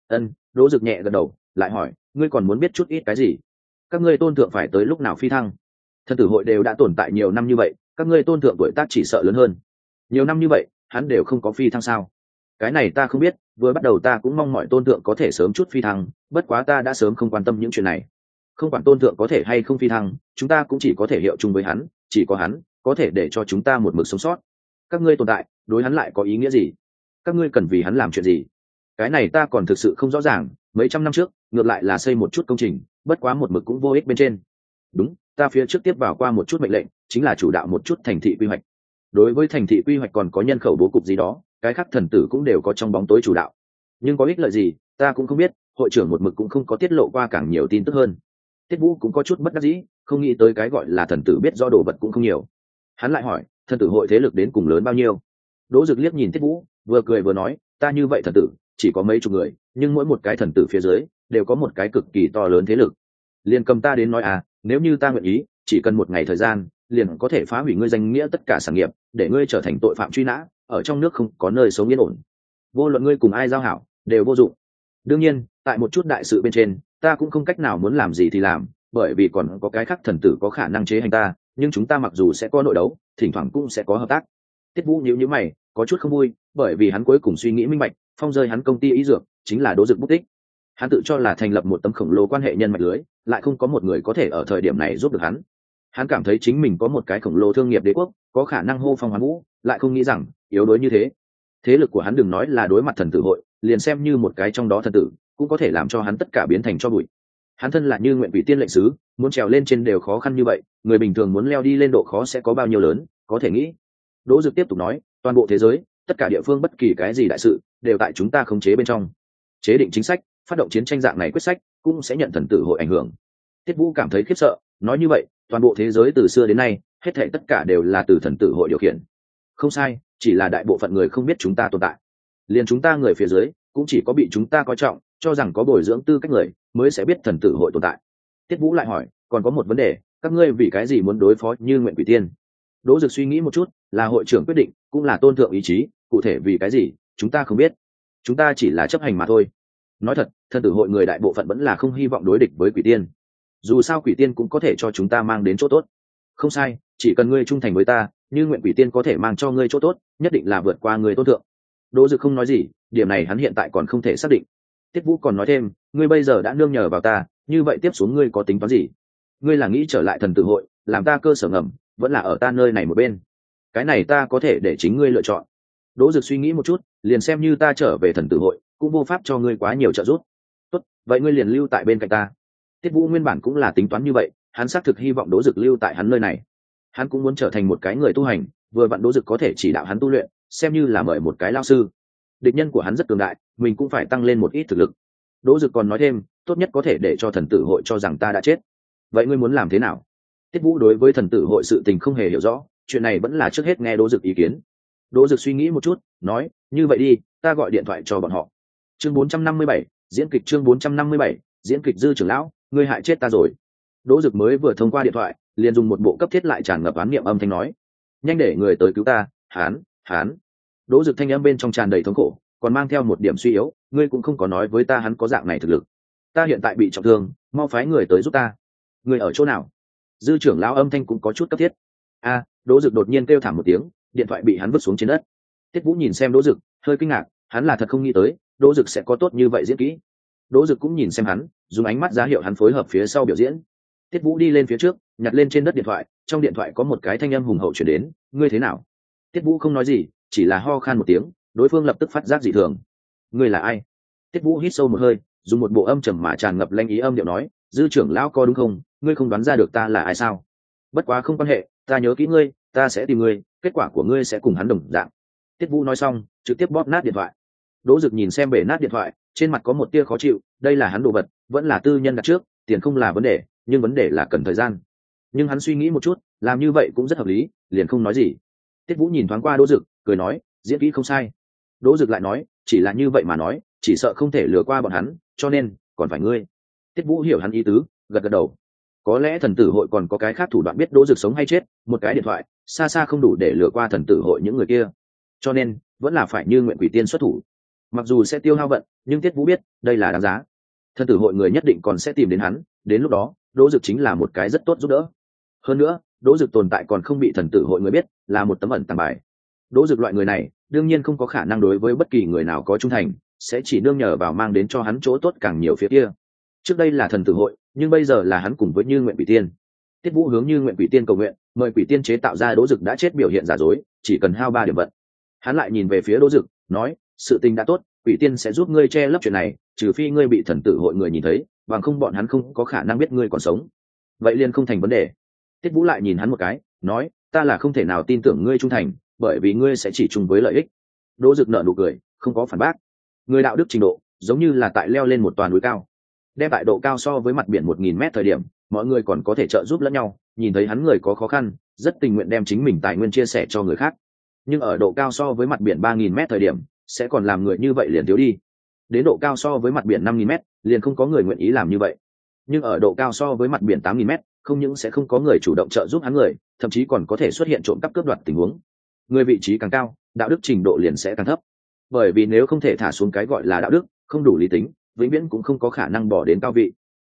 Đỗ Dực nhẹ gật đầu, lại hỏi, ngươi còn muốn biết chút ít cái gì? Các ngươi tôn thượng phải tới lúc nào phi thăng? Thần tử hội đều đã tồn tại nhiều năm như vậy, các ngươi tôn thượng tuổi tác chỉ sợ lớn hơn. Nhiều năm như vậy, hắn đều không có phi thăng sao? Cái này ta không biết, vừa bắt đầu ta cũng mong mọi tôn thượng có thể sớm chút phi thăng, bất quá ta đã sớm không quan tâm những chuyện này. Không quản tôn thượng có thể hay không phi thăng, chúng ta cũng chỉ có thể hiệu chung với hắn, chỉ có hắn có thể để cho chúng ta một mực sống sót. Các ngươi tồn tại, đối hắn lại có ý nghĩa gì? Các ngươi cần vì hắn làm chuyện gì? Cái này ta còn thực sự không rõ ràng, mấy trăm năm trước, ngược lại là xây một chút công trình, bất quá một mực cũng vô ích bên trên. Đúng, ta phía trước tiếp vào qua một chút mệnh lệnh, chính là chủ đạo một chút thành thị quy hoạch. Đối với thành thị quy hoạch còn có nhân khẩu bố cục gì đó, cái khác thần tử cũng đều có trong bóng tối chủ đạo. Nhưng có ích lợi gì, ta cũng không biết, hội trưởng một mực cũng không có tiết lộ qua càng nhiều tin tức hơn. Tiết Vũ cũng có chút bất đắc dĩ, không nghĩ tới cái gọi là thần tử biết do đồ vật cũng không nhiều. Hắn lại hỏi, thần tử hội thế lực đến cùng lớn bao nhiêu? Đỗ Dực liếc nhìn Tiết Vũ, vừa cười vừa nói, ta như vậy thần tử chỉ có mấy chục người, nhưng mỗi một cái thần tử phía dưới đều có một cái cực kỳ to lớn thế lực. Liền cầm ta đến nói à, nếu như ta nguyện ý, chỉ cần một ngày thời gian, liền có thể phá hủy ngươi danh nghĩa tất cả sản nghiệp, để ngươi trở thành tội phạm truy nã, ở trong nước không có nơi sống yên ổn. Vô luận ngươi cùng ai giao hảo, đều vô dụng. Đương nhiên, tại một chút đại sự bên trên, ta cũng không cách nào muốn làm gì thì làm, bởi vì còn có cái khác thần tử có khả năng chế hành ta, nhưng chúng ta mặc dù sẽ có nội đấu, thỉnh thoảng cũng sẽ có hợp tác. Tiết Vũ nhíu nhíu mày, có chút không vui, bởi vì hắn cuối cùng suy nghĩ minh bạch, phong rơi hắn công ty ý dược chính là Đỗ Dực bút tích. Hắn tự cho là thành lập một tấm khổng lồ quan hệ nhân mạch lưới, lại không có một người có thể ở thời điểm này giúp được hắn. Hắn cảm thấy chính mình có một cái khổng lồ thương nghiệp đế quốc, có khả năng hô phong hoán vũ, lại không nghĩ rằng yếu đuối như thế. Thế lực của hắn đừng nói là đối mặt thần tử hội, liền xem như một cái trong đó thần tử, cũng có thể làm cho hắn tất cả biến thành tro bụi. Hắn thân là Như Nguyện Quỷ Tiên lệnh sứ, muốn trèo lên trên đều khó khăn như vậy, người bình thường muốn leo đi lên độ khó sẽ có bao nhiêu lớn, có thể nghĩ. Đỗ Dực tiếp tục nói, toàn bộ thế giới, tất cả địa phương bất kỳ cái gì đại sự, đều tại chúng ta khống chế bên trong. Chế định chính sách, phát động chiến tranh dạng này quyết sách, cũng sẽ nhận thần tử hội ảnh hưởng. Tiết Vũ cảm thấy khiếp sợ, nói như vậy, toàn bộ thế giới từ xưa đến nay, hết thảy tất cả đều là từ thần tử hội điều khiển. Không sai, chỉ là đại bộ phận người không biết chúng ta tồn tại. Liền chúng ta người phía dưới, cũng chỉ có bị chúng ta coi trọng, cho rằng có bồi dưỡng tư cách người, mới sẽ biết thần tử hội tồn tại. Tiết Vũ lại hỏi, còn có một vấn đề, các ngươi vì cái gì muốn đối phó Như Nguyện Quỷ Tiên? Đỗ Dực suy nghĩ một chút, là hội trưởng quyết định, cũng là tôn thượng ý chí, cụ thể vì cái gì, chúng ta không biết. Chúng ta chỉ là chấp hành mà thôi. Nói thật, thần tử hội người đại bộ phận vẫn là không hy vọng đối địch với Quỷ Tiên. Dù sao Quỷ Tiên cũng có thể cho chúng ta mang đến chỗ tốt. Không sai, chỉ cần ngươi trung thành với ta, Như Nguyện Quỷ Tiên có thể mang cho ngươi chỗ tốt, nhất định là vượt qua người tôn thượng. Đỗ Dực không nói gì, điểm này hắn hiện tại còn không thể xác định. Tiết Vũ còn nói thêm, ngươi bây giờ đã nương nhờ vào ta, như vậy tiếp xuống ngươi có tính toán gì? Ngươi là nghĩ trở lại thần tử hội, làm ta cơ sở ngầm, vẫn là ở ta nơi này một bên? Cái này ta có thể để chính ngươi lựa chọn. Đỗ Dực suy nghĩ một chút, liền xem như ta trở về thần tử hội, cũng vô pháp cho ngươi quá nhiều trợ giúp. Tốt, vậy ngươi liền lưu tại bên cạnh ta. Tiết Vũ nguyên bản cũng là tính toán như vậy, hắn xác thực hy vọng Đỗ Dực lưu tại hắn nơi này. Hắn cũng muốn trở thành một cái người tu hành, vừa vặn Đỗ Dực có thể chỉ đạo hắn tu luyện, xem như là mời một cái lao sư. Địch nhân của hắn rất cường đại, mình cũng phải tăng lên một ít thực lực. Đỗ Dực còn nói thêm, tốt nhất có thể để cho thần tử hội cho rằng ta đã chết. Vậy ngươi muốn làm thế nào? Tiết Vũ đối với thần tử hội sự tình không hề hiểu rõ, chuyện này vẫn là trước hết nghe Đỗ Dực ý kiến. Đỗ Dực suy nghĩ một chút, nói, như vậy đi, ta gọi điện thoại cho bọn họ. Chương 457, diễn kịch chương 457, diễn kịch Dư trưởng lão, ngươi hại chết ta rồi. Đỗ Dực mới vừa thông qua điện thoại, liền dùng một bộ cấp thiết lại tràn ngập oán niệm âm thanh nói, nhanh để người tới cứu ta, hắn. Đỗ Dực thanh âm bên trong tràn đầy thống khổ, còn mang theo một điểm suy yếu, ngươi cũng không có nói với ta hắn có dạng này thực lực. Ta hiện tại bị trọng thương, mau phái người tới giúp ta. Người ở chỗ nào? Dư trưởng lão âm thanh cũng có chút cấp thiết. Đỗ Dực đột nhiên kêu thảm một tiếng, điện thoại bị hắn vứt xuống trên đất. Tiết Vũ nhìn xem Đỗ Dực, hơi kinh ngạc, hắn là thật không nghĩ tới, Đỗ Dực sẽ có tốt như vậy diễn kỹ. Đỗ Dực cũng nhìn xem hắn, dùng ánh mắt ra hiệu hắn phối hợp phía sau biểu diễn. Tiết Vũ đi lên phía trước, nhặt lên trên đất điện thoại, trong điện thoại có một cái thanh âm hùng hậu truyền đến, ngươi thế nào? Tiết Vũ không nói gì, chỉ là ho khan một tiếng, đối phương lập tức phát giác dị thường. Ngươi là ai? Tiết Vũ hít sâu một hơi, dùng một bộ âm trầm mà tràn ngập lanh ý âm điệu nói, Dư trưởng lão có đúng không? Ngươi không đoán ra được ta là ai sao? Bất quá không quan hệ, ta nhớ kỹ ngươi, ta sẽ tìm ngươi, kết quả của ngươi sẽ cùng hắn đồng dạng. Tiết Vũ nói xong, trực tiếp bóp nát điện thoại. Đỗ Dực nhìn xem bể nát điện thoại, trên mặt có một tia khó chịu, đây là hắn đồ vật, vẫn là tư nhân đặt trước, tiền không là vấn đề, nhưng vấn đề là cần thời gian. Nhưng hắn suy nghĩ một chút, làm như vậy cũng rất hợp lý, liền không nói gì. Tiết Vũ nhìn thoáng qua Đỗ Dực, cười nói, diễn kỹ không sai. Đỗ Dực lại nói, chỉ là như vậy mà nói, chỉ sợ không thể lừa qua bọn hắn, cho nên còn phải ngươi. Tiết Vũ hiểu hắn ý tứ, gật gật đầu. Có lẽ thần tử hội còn có cái khác thủ đoạn biết Đỗ Dực sống hay chết, một cái điện thoại xa xa không đủ để lừa qua thần tử hội những người kia, cho nên vẫn là phải Như Nguyện Quỷ Tiên xuất thủ. Mặc dù sẽ tiêu hao vận, nhưng Tiết Vũ biết đây là đáng giá. Thần tử hội người nhất định còn sẽ tìm đến hắn, đến lúc đó Đỗ Dực chính là một cái rất tốt giúp đỡ. Hơn nữa Đỗ Dực tồn tại còn không bị thần tử hội người biết, là một tấm ẩn tàng bài. Đỗ Dực loại người này đương nhiên không có khả năng đối với bất kỳ người nào có trung thành, sẽ chỉ nương nhờ vào mang đến cho hắn chỗ tốt càng nhiều phía kia. Trước đây là thần tử hội, nhưng bây giờ là hắn cùng với Như Nguyện Quỷ Tiên. Tiết Vũ hướng Như Nguyện Quỷ Tiên cầu nguyện, mời Quỷ Tiên chế tạo ra Đỗ Dực đã chết biểu hiện giả dối, chỉ cần hao 3 điểm vận. Hắn lại nhìn về phía Đỗ Dực, nói, sự tình đã tốt, Quỷ Tiên sẽ giúp ngươi che lấp chuyện này, trừ phi ngươi bị thần tử hội người nhìn thấy, bằng không bọn hắn không có khả năng biết ngươi còn sống. Vậy liền không thành vấn đề. Tiết Vũ lại nhìn hắn một cái, nói, ta là không thể nào tin tưởng ngươi trung thành, bởi vì ngươi sẽ chỉ chung với lợi ích. Đỗ Dực nở nụ cười, không có phản bác. Người đạo đức trình độ giống như là tại leo lên một toàn núi cao, đem tại độ cao so với mặt biển 1000 mét thời điểm, mọi người còn có thể trợ giúp lẫn nhau, nhìn thấy hắn người có khó khăn, rất tình nguyện đem chính mình tài nguyên chia sẻ cho người khác. Nhưng ở độ cao so với mặt biển 3000 mét thời điểm, sẽ còn làm người như vậy liền thiếu đi. Đến độ cao so với mặt biển 5000 mét, liền không có người nguyện ý làm như vậy. Nhưng ở độ cao so với mặt biển 8000 mét, không những sẽ không có người chủ động trợ giúp hắn người, thậm chí còn có thể xuất hiện trộm cắp cướp đoạt tình huống. Người vị trí càng cao, đạo đức trình độ liền sẽ càng thấp. Bởi vì nếu không thể thả xuống cái gọi là đạo đức, không đủ lý tính, vĩnh viễn cũng không có khả năng bỏ đến cao vị.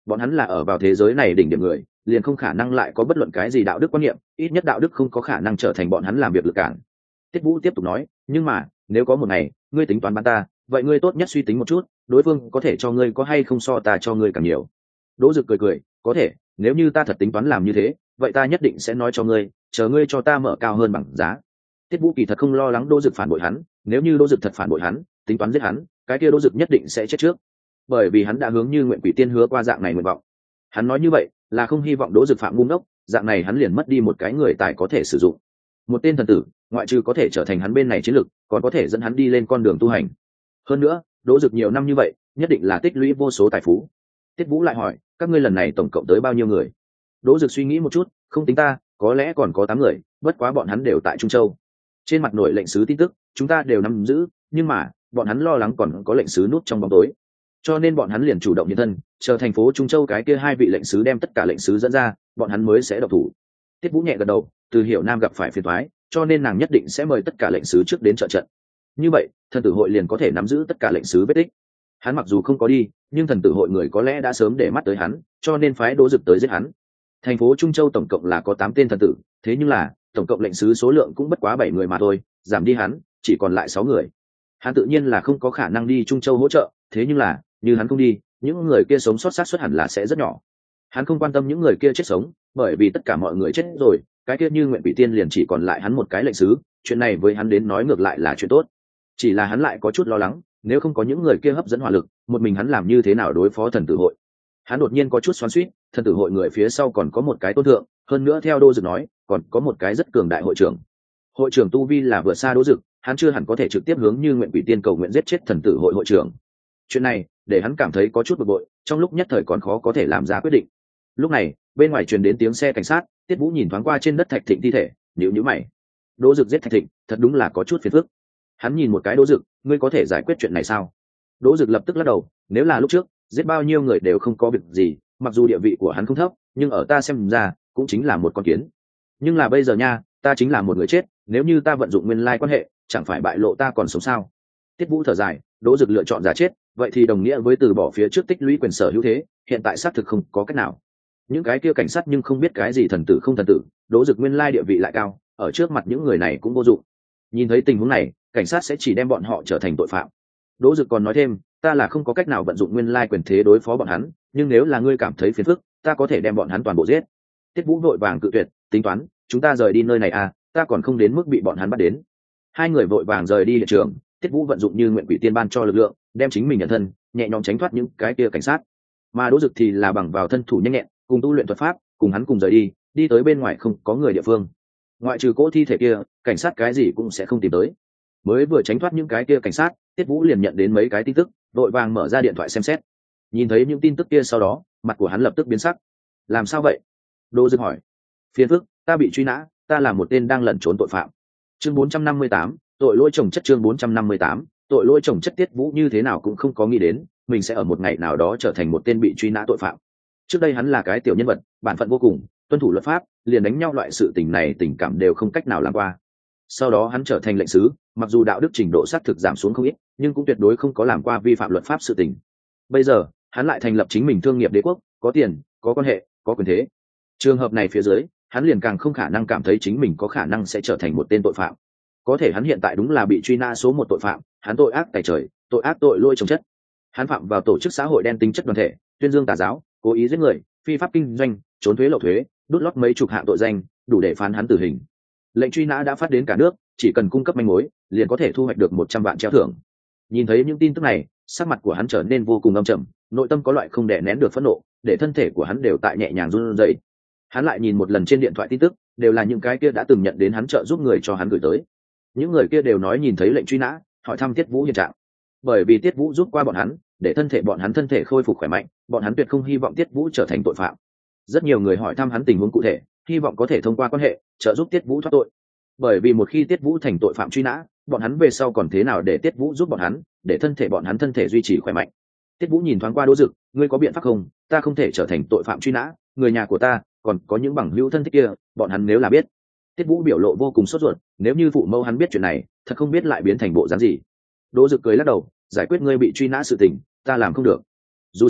bọn hắn là ở vào thế giới này đỉnh điểm người, liền không khả năng lại có bất luận cái gì đạo đức quan niệm, ít nhất đạo đức không có khả năng trở thành bọn hắn làm việc lực cản. Tiết Vũ tiếp tục nói, nhưng mà nếu có một ngày ngươi tính toán bán ta, vậy ngươi tốt nhất suy tính một chút, đối phương có thể cho ngươi có hay không so ta cho ngươi càng nhiều. Đỗ Dực cười cười, có thể, nếu như ta thật tính toán làm như thế, vậy ta nhất định sẽ nói cho ngươi, chờ ngươi cho ta mở cao hơn bằng giá. Tiết Vũ kỳ thật không lo lắng Đỗ Dực phản bội hắn, nếu như Đỗ Dực thật phản bội hắn, tính toán giết hắn, cái kia Đỗ Dực nhất định sẽ chết trước, bởi vì hắn đã hướng Như Nguyện Quỷ Tiên hứa qua dạng này nguyện vọng. Hắn nói như vậy là không hy vọng Đỗ Dực phạm ngu ngốc, dạng này hắn liền mất đi một cái người tài có thể sử dụng. Một tên thần tử, ngoại trừ có thể trở thành hắn bên này chiến lực, còn có thể dẫn hắn đi lên con đường tu hành. Hơn nữa, Đỗ Dực nhiều năm như vậy, nhất định là tích lũy vô số tài phú. Tiết Vũ lại hỏi, các ngươi lần này tổng cộng tới bao nhiêu người? Đỗ Dực suy nghĩ một chút, không tính ta, có lẽ còn có 8 người, bất quá bọn hắn đều tại Trung Châu. Trên mặt nổi lệnh sứ tin tức, chúng ta đều nắm giữ, nhưng mà, bọn hắn lo lắng còn có lệnh sứ núp trong bóng tối. Cho nên bọn hắn liền chủ động hiện thân, chờ thành phố Trung Châu cái kia 2 vị lệnh sứ đem tất cả lệnh sứ dẫn ra, bọn hắn mới sẽ động thủ. Tiết Vũ nhẹ gật đầu, từ Hiểu Nam gặp phải phiền toái, cho nên nàng nhất định sẽ mời tất cả lệnh sứ trước đến trợ trận. Như vậy, thần tử hội liền có thể nắm giữ tất cả lệnh sứ vết tích. Hắn mặc dù không có đi, nhưng thần tử hội người có lẽ đã sớm để mắt tới hắn, cho nên phái Đỗ Dực tới giết hắn. Thành phố Trung Châu tổng cộng là có 8 tên thần tử, thế nhưng là tổng cộng lệnh sứ số lượng cũng bất quá 7 người mà thôi, giảm đi hắn, chỉ còn lại 6 người. Hắn tự nhiên là không có khả năng đi Trung Châu hỗ trợ, thế nhưng là, như hắn không đi, những người kia sống sót xác suất hẳn là sẽ rất nhỏ. Hắn không quan tâm những người kia chết sống, bởi vì tất cả mọi người chết rồi, cái kia Như Nguyện Quỷ Tiên liền chỉ còn lại hắn một cái lệnh sứ, chuyện này với hắn đến nói ngược lại là chuyện tốt. Chỉ là hắn lại có chút lo lắng, nếu không có những người kia hấp dẫn hỏa lực, một mình hắn làm như thế nào đối phó thần tử hội. Hắn đột nhiên có chút xoắn xuýt, thần tử hội người phía sau còn có một cái tôn thượng, hơn nữa theo Đỗ Dực nói, còn có một cái rất cường đại hội trưởng. Hội trưởng tu vi là vượt xa Đỗ Dực, hắn chưa hẳn có thể trực tiếp hướng Như Nguyện Quỷ Tiên cầu nguyện giết chết thần tử hội hội trưởng. Chuyện này để hắn cảm thấy có chút bực bội, trong lúc nhất thời còn khó có thể làm ra quyết định. Lúc này, bên ngoài truyền đến tiếng xe cảnh sát, Tiết Vũ nhìn thoáng qua trên đất Thạch Thịnh thi thể, nhíu nhíu mày. Đỗ Dực giết Thạch Thịnh, thật đúng là có chút phiền phức. Hắn nhìn một cái Đỗ Dực, ngươi có thể giải quyết chuyện này sao? Đỗ Dực lập tức lắc đầu, nếu là lúc trước, giết bao nhiêu người đều không có việc gì, mặc dù địa vị của hắn không thấp, nhưng ở ta xem ra, cũng chính là một con kiến. Nhưng là bây giờ nha, ta chính là một người chết, nếu như ta vận dụng nguyên lai quan hệ, chẳng phải bại lộ ta còn sống sao? Tiết Vũ thở dài, Đỗ Dực lựa chọn giả chết, vậy thì đồng nghĩa với từ bỏ phía trước tích lũy quyền sở hữu thế, hiện tại xác thực không có cách nào. Những cái kia cảnh sát nhưng không biết cái gì thần tử không thần tử, Đỗ Dực nguyên lai địa vị lại cao, ở trước mặt những người này cũng vô dụng. Nhìn thấy tình huống này, cảnh sát sẽ chỉ đem bọn họ trở thành tội phạm. Đỗ Dực còn nói thêm, ta là không có cách nào vận dụng nguyên lai quyền thế đối phó bọn hắn, nhưng nếu là ngươi cảm thấy phiền phức, ta có thể đem bọn hắn toàn bộ giết. Tiết Vũ vội vàng cự tuyệt, tính toán, chúng ta rời đi nơi này à, ta còn không đến mức bị bọn hắn bắt đến. Hai người vội vàng rời đi hiện trường, Tiết Vũ vận dụng Như Nguyện Quỷ Tiên ban cho lực lượng, đem chính mình nhận thân, nhẹ nhõm tránh thoát những cái kia cảnh sát. Mà Đỗ Dực thì là bằng vào thân thủ nhanh nhẹn, cùng tu luyện thuật pháp, cùng hắn cùng rời đi, đi tới bên ngoài không có người địa phương. Ngoại trừ cỗ thi thể kia, cảnh sát cái gì cũng sẽ không tìm tới. Mới vừa tránh thoát những cái kia cảnh sát, Tiết Vũ liền nhận đến mấy cái tin tức, vội vàng mở ra điện thoại xem xét. Nhìn thấy những tin tức kia sau đó, mặt của hắn lập tức biến sắc. Làm sao vậy? Đỗ Dực hỏi. Phiền phức, ta bị truy nã, ta là một tên đang lẩn trốn tội phạm. Chương 458, tội lỗi chồng chất. Chương 458, tội lỗi chồng chất. Tiết Vũ như thế nào cũng không có nghĩ đến, mình sẽ ở một ngày nào đó trở thành một tên bị truy nã tội phạm. Trước đây hắn là cái tiểu nhân vật, bản phận vô cùng, tuân thủ luật pháp, liền đánh nhau loại sự tình này tình cảm đều không cách nào làm qua. Sau đó hắn trở thành lệnh sứ, mặc dù đạo đức trình độ xác thực giảm xuống không ít, nhưng cũng tuyệt đối không có làm qua vi phạm luật pháp sự tình. Bây giờ, hắn lại thành lập chính mình thương nghiệp đế quốc, có tiền, có quan hệ, có quyền thế. Trường hợp này phía dưới, hắn liền càng không khả năng cảm thấy chính mình có khả năng sẽ trở thành một tên tội phạm. Có thể hắn hiện tại đúng là bị truy nã số 1 tội phạm, hắn tội ác tày trời, tội ác tội lỗi chồng chất. Hắn phạm vào tổ chức xã hội đen tính chất đoàn thể, tuyên dương tà giáo, cố ý giết người, phi pháp kinh doanh, trốn thuế lậu thuế, đút lót mấy chục hạng tội danh, đủ để phán hắn tử hình. Lệnh truy nã đã phát đến cả nước, chỉ cần cung cấp manh mối, liền có thể thu hoạch được 100 vạn treo thưởng. Nhìn thấy những tin tức này, sắc mặt của hắn trở nên vô cùng âm trầm, nội tâm có loại không đè nén được phẫn nộ, để thân thể của hắn đều tại nhẹ nhàng run rẩy. Hắn lại nhìn một lần trên điện thoại tin tức, đều là những cái kia đã từng nhận đến hắn trợ giúp người cho hắn gửi tới. Những người kia đều nói nhìn thấy lệnh truy nã, hỏi thăm Tiết Vũ hiện trạng. Bởi vì Tiết Vũ giúp qua bọn hắn, để thân thể bọn hắn thân thể khôi phục khỏe mạnh, bọn hắn tuyệt không hy vọng Tiết Vũ trở thành tội phạm. Rất nhiều người hỏi thăm hắn tình huống cụ thể, hy vọng có thể thông qua quan hệ trợ giúp Tiết Vũ thoát tội. Bởi vì một khi Tiết Vũ thành tội phạm truy nã, bọn hắn về sau còn thế nào để Tiết Vũ giúp bọn hắn, để thân thể bọn hắn thân thể duy trì khỏe mạnh. Tiết Vũ nhìn thoáng qua Đỗ Dực, ngươi có biện pháp không? Ta không thể trở thành tội phạm truy nã, người nhà của ta, còn có những bằng hữu thân thích kia, bọn hắn nếu là biết. Tiết Vũ biểu lộ vô cùng sốt ruột, nếu như phụ mẫu hắn biết chuyện này, thật không biết lại biến thành bộ dáng gì. Đỗ Dực cười lắc đầu, giải quyết ngươi bị truy nã sự tình, ta làm không được. Dù sao,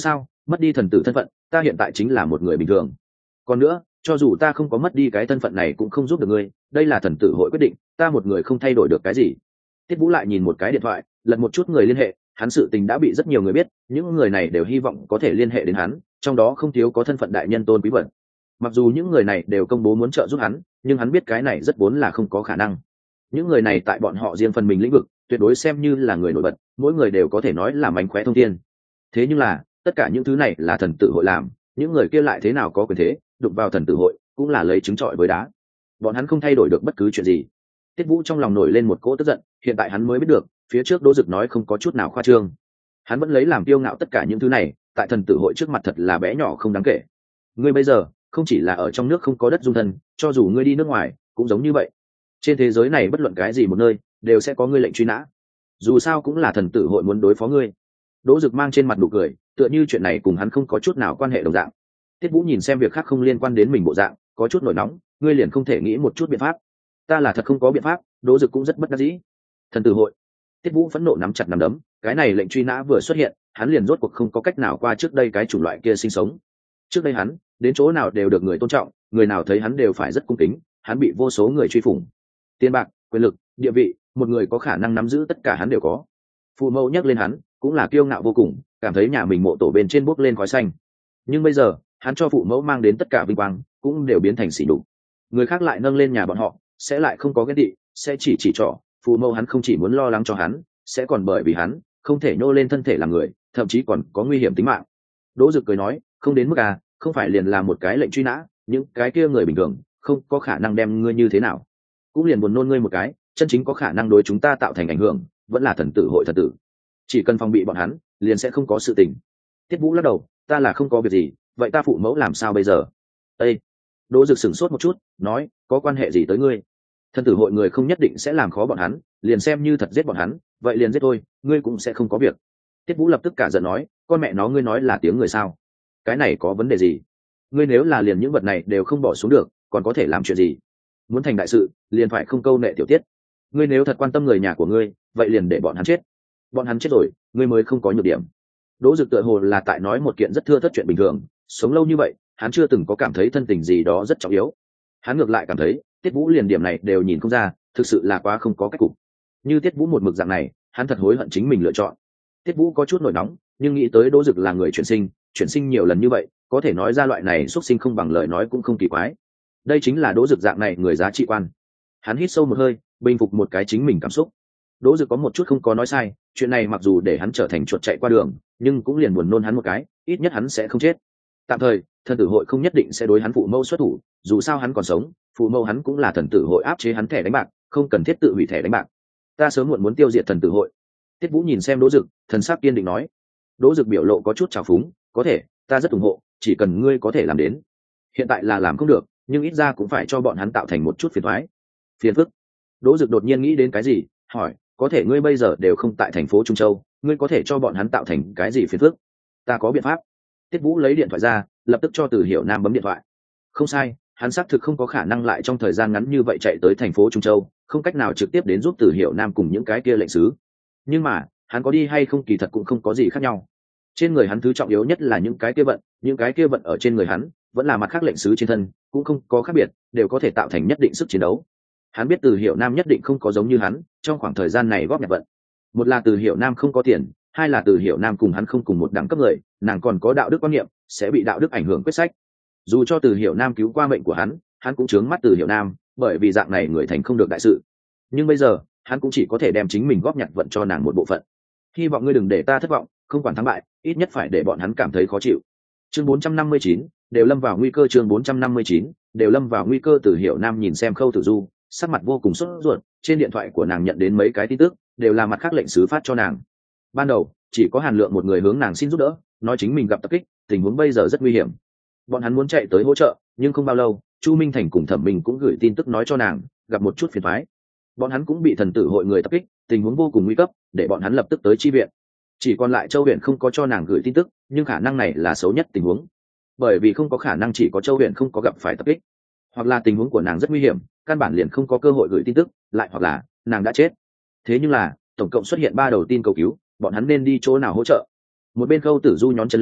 mất đi thần tử thân phận, ta hiện tại chính là một người bình thường. Còn nữa, cho dù ta không có mất đi cái thân phận này cũng không giúp được ngươi, đây là thần tử hội quyết định, ta một người không thay đổi được cái gì. Tiết Vũ lại nhìn một cái điện thoại, lật một chút người liên hệ, hắn sự tình đã bị rất nhiều người biết, những người này đều hy vọng có thể liên hệ đến hắn, trong đó không thiếu có thân phận đại nhân tôn quý vật. Mặc dù những người này đều công bố muốn trợ giúp hắn, nhưng hắn biết cái này rất vốn là không có khả năng. Những người này tại bọn họ riêng phần mình lĩnh vực, tuyệt đối xem như là người nổi bật, mỗi người đều có thể nói là mánh khóe thông thiên. Thế nhưng là, tất cả những thứ này là thần tử hội làm, những người kia lại thế nào có quyền thế, đụng vào thần tử hội, cũng là lấy trứng trọi với đá. Bọn hắn không thay đổi được bất cứ chuyện gì. Tiết Vũ trong lòng nổi lên một cỗ tức giận, hiện tại hắn mới biết được, phía trước Đỗ Dực nói không có chút nào khoa trương. Hắn vẫn lấy làm kiêu ngạo tất cả những thứ này, tại thần tử hội trước mặt thật là bé nhỏ không đáng kể. Ngươi bây giờ, không chỉ là ở trong nước không có đất dung thân, cho dù ngươi đi nước ngoài, cũng giống như vậy. Trên thế giới này bất luận cái gì một nơi, đều sẽ có ngươi lệnh truy nã. Dù sao cũng là thần tử hội muốn đối phó ngươi. Đỗ Dực mang trên mặt nụ cười, tựa như chuyện này cùng hắn không có chút nào quan hệ đồng dạng. Tiết Vũ nhìn xem việc khác không liên quan đến mình bộ dạng, có chút nổi nóng, ngươi liền không thể nghĩ một chút biện pháp? Ta là thật không có biện pháp. Đỗ Dực cũng rất bất đắc dĩ. Thần tử hội. Tiết Vũ phẫn nộ nắm chặt nắm đấm, cái này lệnh truy nã vừa xuất hiện, hắn liền rốt cuộc không có cách nào qua trước đây cái chủng loại kia sinh sống. Trước đây hắn, đến chỗ nào đều được người tôn trọng, người nào thấy hắn đều phải rất cung kính, hắn bị vô số người truy phủng. Tiền bạc, quyền lực, địa vị, một người có khả năng nắm giữ tất cả hắn đều có. Phụ mẫu nhắc lên hắn, cũng là kiêu ngạo vô cùng, cảm thấy nhà mình mộ tổ bên trên bốc lên khói xanh. Nhưng bây giờ, hắn cho phụ mẫu mang đến tất cả vinh quang, cũng đều biến thành sỉ nhục. Người khác lại nâng lên nhà bọn họ, sẽ lại không có ghét tị, sẽ chỉ trỏ. Phụ mẫu hắn không chỉ muốn lo lắng cho hắn, sẽ còn bởi vì hắn không thể nhô lên thân thể làm người, thậm chí còn có nguy hiểm tính mạng. Đỗ Dực cười nói, không đến mức à, không phải liền là một cái lệnh truy nã, những cái kia người bình thường không có khả năng đem ngươi như thế nào, cũng liền buồn nôn ngươi một cái, chân chính có khả năng đối chúng ta tạo thành ảnh hưởng vẫn là thần tử hội thần tử, chỉ cần phòng bị bọn hắn liền sẽ không có sự tình. Tiết Vũ lắc đầu, ta là không có việc gì, vậy ta phụ mẫu làm sao bây giờ? Ê! Đỗ Dực sửng sốt một chút, nói, có quan hệ gì tới ngươi? Thần tử hội người không nhất định sẽ làm khó bọn hắn, liền xem như thật giết bọn hắn, vậy liền giết thôi, ngươi cũng sẽ không có việc. Tiết Vũ lập tức cả giận nói, con mẹ nó, ngươi nói là tiếng người sao? Cái này có vấn đề gì? Ngươi nếu là liền những vật này đều không bỏ xuống được, còn có thể làm chuyện gì? Muốn thành đại sự, liền phải không câu nệ tiểu tiết. Ngươi nếu thật quan tâm người nhà của ngươi, vậy liền để bọn hắn chết. Bọn hắn chết rồi, ngươi mới không có nhược điểm. Đỗ Dực tựa hồ là tại nói một kiện rất thưa thất chuyện bình thường, sống lâu như vậy, hắn chưa từng có cảm thấy thân tình gì đó rất trọng yếu. Hắn ngược lại cảm thấy, Tiết Vũ liền điểm này đều nhìn không ra, thực sự là quá không có cách cục. Như Tiết Vũ một mực dạng này, hắn thật hối hận chính mình lựa chọn. Tiết Vũ có chút nổi nóng, nhưng nghĩ tới Đỗ Dực là người chuyển sinh nhiều lần như vậy, có thể nói ra loại này xuất sinh không bằng lời nói cũng không kỳ quái. Đây chính là Đỗ Dực dạng này người giá trị quan. Hắn hít sâu một hơi, bình phục một cái chính mình cảm xúc. Đỗ Dực có một chút không có nói sai, chuyện này mặc dù để hắn trở thành chuột chạy qua đường, nhưng cũng liền buồn nôn hắn một cái, ít nhất hắn sẽ không chết. Tạm thời, thần tử hội không nhất định sẽ đối hắn phụ mẫu xuất thủ, dù sao hắn còn sống, phụ mẫu hắn cũng là thần tử hội áp chế hắn thẻ đánh bạc, không cần thiết tự hủy thẻ đánh bạc. Ta sớm muộn muốn tiêu diệt thần tử hội. Tiết Vũ nhìn xem Đỗ Dực, thần sắc kiên định nói. Đỗ Dực biểu lộ có chút trào phúng, có thể, ta rất ủng hộ, chỉ cần ngươi có thể làm đến. Hiện tại là làm không được, nhưng ít ra cũng phải cho bọn hắn tạo thành một chút phiền toái. Phiền phức. Đỗ Dực đột nhiên nghĩ đến cái gì, hỏi, có thể ngươi bây giờ đều không tại thành phố Trung Châu, ngươi có thể cho bọn hắn tạo thành cái gì phiền phức? Ta có biện pháp. Tiết Vũ lấy điện thoại ra, lập tức cho Từ Hiểu Nam bấm điện thoại. Không sai, hắn xác thực không có khả năng lại trong thời gian ngắn như vậy chạy tới thành phố Trung Châu, không cách nào trực tiếp đến giúp Từ Hiểu Nam cùng những cái kia lệnh sứ. Nhưng mà, hắn có đi hay không kỳ thật cũng không có gì khác nhau. Trên người hắn thứ trọng yếu nhất là những cái kia vận ở trên người hắn, vẫn là mặt khác lệnh sứ trên thân, cũng không có khác biệt, đều có thể tạo thành nhất định sức chiến đấu. Hắn biết Từ Hiểu Nam nhất định không có giống như hắn, trong khoảng thời gian này góp nhặt vận. Một là Từ Hiểu Nam không có tiền, hai là Từ Hiểu Nam cùng hắn không cùng một đẳng cấp người, nàng còn có đạo đức quan niệm, sẽ bị đạo đức ảnh hưởng quyết sách. Dù cho Từ Hiểu Nam cứu qua mệnh của hắn cũng chướng mắt Từ Hiểu Nam, bởi vì dạng này người thành không được đại sự. Nhưng bây giờ, hắn cũng chỉ có thể đem chính mình góp nhặt vận cho nàng một bộ phận. Hy vọng ngươi đừng để ta thất vọng, không quản thắng bại, ít nhất phải để bọn hắn cảm thấy khó chịu. Chương 459, đều lâm vào nguy cơ. Chương 459, đều lâm vào nguy cơ. Từ Hiểu Nam nhìn xem Khâu Tử Du, sắc mặt vô cùng sốt ruột, trên điện thoại của nàng nhận đến mấy cái tin tức, đều là mặt khác lệnh sứ phát cho nàng. Ban đầu, chỉ có Hàn Lượng một người hướng nàng xin giúp đỡ, nói chính mình gặp tập kích, tình huống bây giờ rất nguy hiểm. Bọn hắn muốn chạy tới hỗ trợ, nhưng không bao lâu, Chu Minh Thành cùng Thẩm Minh cũng gửi tin tức nói cho nàng, gặp một chút phiền toái. Bọn hắn cũng bị thần tử hội người tập kích, tình huống vô cùng nguy cấp, để bọn hắn lập tức tới chi viện. Chỉ còn lại Châu huyện không có cho nàng gửi tin tức, nhưng khả năng này là xấu nhất tình huống, bởi vì không có khả năng chỉ có Châu huyện không có gặp phải tập kích, hoặc là tình huống của nàng rất nguy hiểm, căn bản liền không có cơ hội gửi tin tức, lại hoặc là nàng đã chết. Thế nhưng là tổng cộng xuất hiện 3 đầu tin cầu cứu, bọn hắn nên đi chỗ nào hỗ trợ? Một bên Khâu Tử Du nhón chân lên,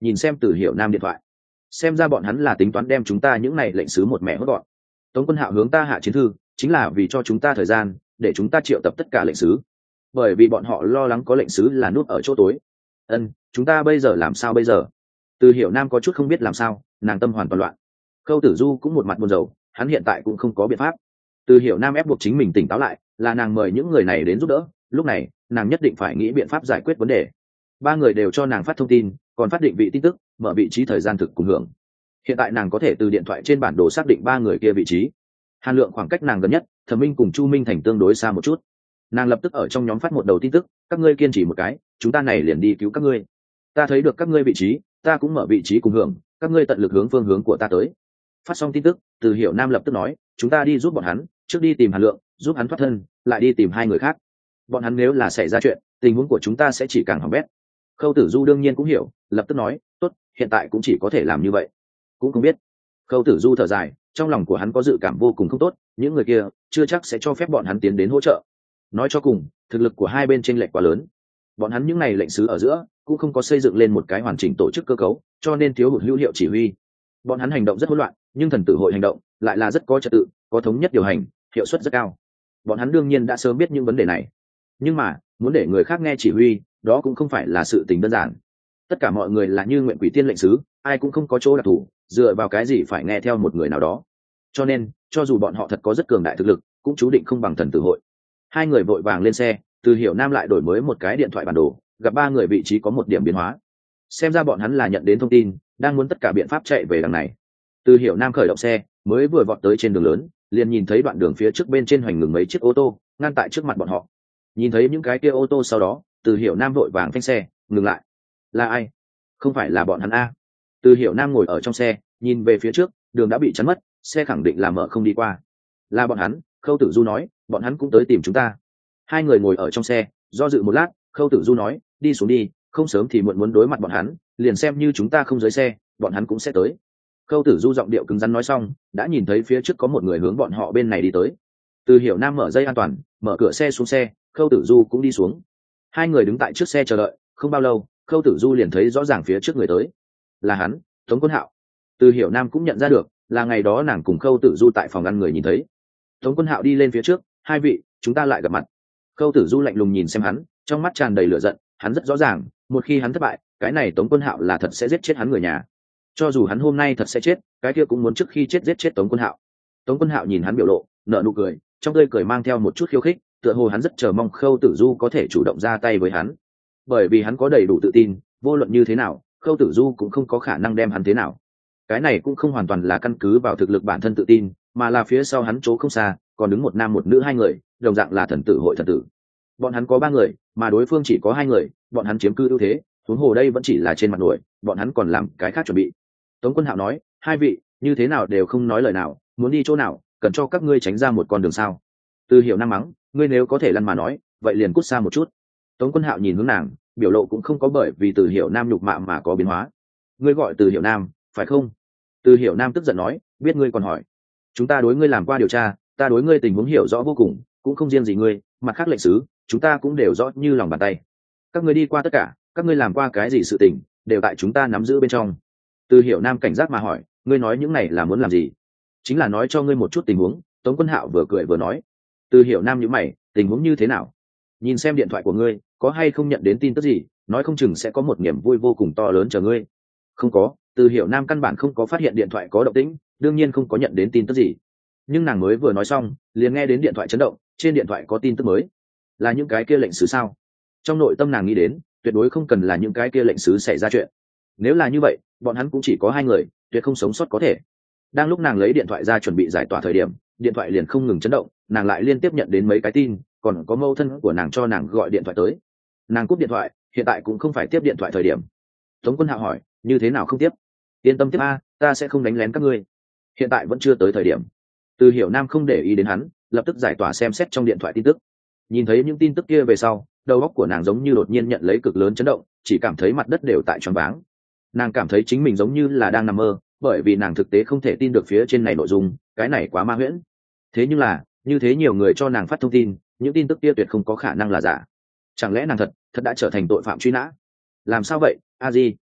nhìn xem Từ Hiểu Nam điện thoại. Xem ra bọn hắn là tính toán đem chúng ta những này lệnh sứ một mẹ hốt gọn. Tống Quân Hạo hướng ta hạ chiến thư chính là vì cho chúng ta thời gian để chúng ta triệu tập tất cả lệnh sứ, bởi vì bọn họ lo lắng có lệnh sứ là núp ở chỗ tối. Chúng ta bây giờ làm sao bây giờ? Từ Hiểu Nam có chút không biết làm sao, nàng tâm hoàn toàn loạn. Khâu Tử Du cũng một mặt buồn rầu, hắn hiện tại cũng không có biện pháp. Từ Hiểu Nam ép buộc chính mình tỉnh táo lại, là nàng mời những người này đến giúp đỡ, lúc này nàng nhất định phải nghĩ biện pháp giải quyết vấn đề. Ba người đều cho nàng phát thông tin, còn phát định vị tin tức, mở vị trí thời gian thực cùng hưởng. Hiện tại nàng có thể từ điện thoại trên bản đồ xác định ba người kia vị trí. Hàn Lượng khoảng cách nàng gần nhất, Thẩm Minh cùng Chu Minh Thành tương đối xa một chút. Nàng lập tức ở trong nhóm phát một đầu tin tức, các ngươi kiên trì một cái, chúng ta này liền đi cứu các ngươi. Ta thấy được các ngươi vị trí, ta cũng mở vị trí cùng hưởng, các ngươi tận lực hướng phương hướng của ta tới. Phát xong tin tức, Từ Hiểu Nam lập tức nói, chúng ta đi giúp bọn hắn, trước đi tìm Hàn Lượng, giúp hắn thoát thân, lại đi tìm hai người khác. Bọn hắn nếu là xảy ra chuyện, tình huống của chúng ta sẽ chỉ càng hỏng bét. Khâu Tử Du đương nhiên cũng hiểu, lập tức nói, tốt, hiện tại cũng chỉ có thể làm như vậy. Cũng không biết. Khâu Tử Du thở dài, trong lòng của hắn có dự cảm vô cùng không tốt, những người kia chưa chắc sẽ cho phép bọn hắn tiến đến hỗ trợ. Nói cho cùng, thực lực của hai bên chênh lệch quá lớn. Bọn hắn những này lệnh sứ ở giữa cũng không có xây dựng lên một cái hoàn chỉnh tổ chức cơ cấu, cho nên thiếu hụt hữu hiệu chỉ huy. Bọn hắn hành động rất hỗn loạn, nhưng thần tử hội hành động lại là rất có trật tự, có thống nhất điều hành, hiệu suất rất cao. Bọn hắn đương nhiên đã sớm biết những vấn đề này, nhưng mà muốn để người khác nghe chỉ huy, đó cũng không phải là sự tình đơn giản. Tất cả mọi người là như nguyện quỷ tiên lệnh sứ, ai cũng không có chỗ đặc thù, dựa vào cái gì phải nghe theo một người nào đó. Cho nên cho dù bọn họ thật có rất cường đại thực lực, cũng chú định không bằng thần tử hội. Hai người vội vàng lên xe, Từ Hiểu Nam lại đổi mới một cái điện thoại bản đồ, gặp ba người vị trí có một điểm biến hóa. Xem ra bọn hắn là nhận đến thông tin, đang muốn tất cả biện pháp chạy về đằng này. Từ Hiểu Nam khởi động xe, mới vừa vọt tới trên đường lớn, liền nhìn thấy đoạn đường phía trước bên trên hoành ngừng mấy chiếc ô tô, ngăn tại trước mặt bọn họ. Nhìn thấy những cái kia ô tô sau đó, Từ Hiểu Nam vội vàng phanh xe, ngừng lại. Là ai? Không phải là bọn hắn a? Từ Hiểu Nam ngồi ở trong xe, nhìn về phía trước, đường đã bị chắn mất, xe khẳng định là mở không đi qua. Là bọn hắn, Khâu Tử Du nói, bọn hắn cũng tới tìm chúng ta. Hai người ngồi ở trong xe, do dự một lát, Khâu Tử Du nói, đi xuống đi, không sớm thì muộn muốn đối mặt bọn hắn, liền xem như chúng ta không dưới xe, bọn hắn cũng sẽ tới. Khâu Tử Du giọng điệu cứng rắn nói xong, đã nhìn thấy phía trước có một người hướng bọn họ bên này đi tới. Từ Hiểu Nam mở dây an toàn, mở cửa xe xuống xe, Khâu Tử Du cũng đi xuống. Hai người đứng tại trước xe chờ đợi, không bao lâu, Khâu Tử Du liền thấy rõ ràng phía trước người tới. Là hắn, Tống Quân Hạo. Từ Hiểu Nam cũng nhận ra được, là ngày đó nàng cùng Khâu Tử Du tại phòng ăn người nhìn thấy. Tống Quân Hạo đi lên phía trước, hai vị, chúng ta lại gặp mặt. Khâu Tử Du lạnh lùng nhìn xem hắn, trong mắt tràn đầy lửa giận, hắn rất rõ ràng, một khi hắn thất bại, cái này Tống Quân Hạo là thật sẽ giết chết hắn người nhà. Cho dù hắn hôm nay thật sẽ chết, cái kia cũng muốn trước khi chết giết chết Tống Quân Hạo. Tống Quân Hạo nhìn hắn biểu lộ, nở nụ cười, trong tươi cười mang theo một chút khiêu khích, tựa hồ hắn rất chờ mong Khâu Tử Du có thể chủ động ra tay với hắn, bởi vì hắn có đầy đủ tự tin, vô luận như thế nào, Khâu Tử Du cũng không có khả năng đem hắn thế nào. Cái này cũng không hoàn toàn là căn cứ vào thực lực bản thân tự tin, mà là phía sau hắn chỗ không xa, còn đứng một nam một nữ hai người, đồng dạng là thần tử hội thần tử. Bọn hắn có ba người, mà đối phương chỉ có hai người, bọn hắn chiếm cư ưu thế, huống hồ đây vẫn chỉ là trên mặt nổi, bọn hắn còn làm cái khác chuẩn bị. Tống Quân Hạo nói, hai vị, như thế nào đều không nói lời nào, muốn đi chỗ nào, cần cho các ngươi tránh ra một con đường sao? Từ Hiểu Nam mắng, ngươi nếu có thể lăn mà nói, vậy liền cút xa một chút. Tống Quân Hạo nhìn hướng nàng, biểu lộ cũng không có bởi vì Từ Hiểu Nam nhục mạ mà có biến hóa. Ngươi gọi Từ Hiểu Nam, phải không? Từ Hiểu Nam tức giận nói, biết ngươi còn hỏi. Chúng ta đối ngươi làm qua điều tra, ta đối ngươi tình huống hiểu rõ vô cùng, cũng không riêng gì ngươi, mặt khác lệnh sứ, chúng ta cũng đều rõ như lòng bàn tay. Các ngươi đi qua tất cả, các ngươi làm qua cái gì sự tình, đều tại chúng ta nắm giữ bên trong. Từ Hiểu Nam cảnh giác mà hỏi, ngươi nói những này là muốn làm gì? Chính là nói cho ngươi một chút tình huống. Tống Quân Hạo vừa cười vừa nói. Từ Hiểu Nam nhíu mày, tình huống như thế nào? Nhìn xem điện thoại của ngươi, có hay không nhận đến tin tức gì, nói không chừng sẽ có một niềm vui vô cùng to lớn chờ ngươi. Không có. Từ Hiểu Nam căn bản không có phát hiện điện thoại có động tĩnh, đương nhiên không có nhận đến tin tức gì. Nhưng nàng mới vừa nói xong, liền nghe đến điện thoại chấn động, trên điện thoại có tin tức mới. Là những cái kia lệnh sứ sao? Trong nội tâm nàng nghĩ đến, tuyệt đối không cần là những cái kia lệnh sứ xảy ra chuyện. Nếu là như vậy, bọn hắn cũng chỉ có hai người, tuyệt không sống sót có thể. Đang lúc nàng lấy điện thoại ra chuẩn bị giải tỏa thời điểm, điện thoại liền không ngừng chấn động, nàng lại liên tiếp nhận đến mấy cái tin, còn có mâu thân của nàng cho nàng gọi điện thoại tới. Nàng cúp điện thoại, hiện tại cũng không phải tiếp điện thoại thời điểm. Tống Quân Hạo hỏi, như thế nào không tiếp? Yên tâm tiếp a, ta sẽ không đánh lén các ngươi. Hiện tại vẫn chưa tới thời điểm. Từ Hiểu Nam không để ý đến hắn, lập tức giải tỏa xem xét trong điện thoại tin tức. Nhìn thấy những tin tức kia về sau, đầu óc của nàng giống như đột nhiên nhận lấy cực lớn chấn động, chỉ cảm thấy mặt đất đều tại choáng váng. Nàng cảm thấy chính mình giống như là đang nằm mơ, bởi vì nàng thực tế không thể tin được phía trên này nội dung, cái này quá ma huyễn. Thế nhưng là, như thế nhiều người cho nàng phát thông tin, những tin tức kia tuyệt không có khả năng là giả. Chẳng lẽ nàng thật đã trở thành tội phạm truy nã? Làm sao vậy, a di?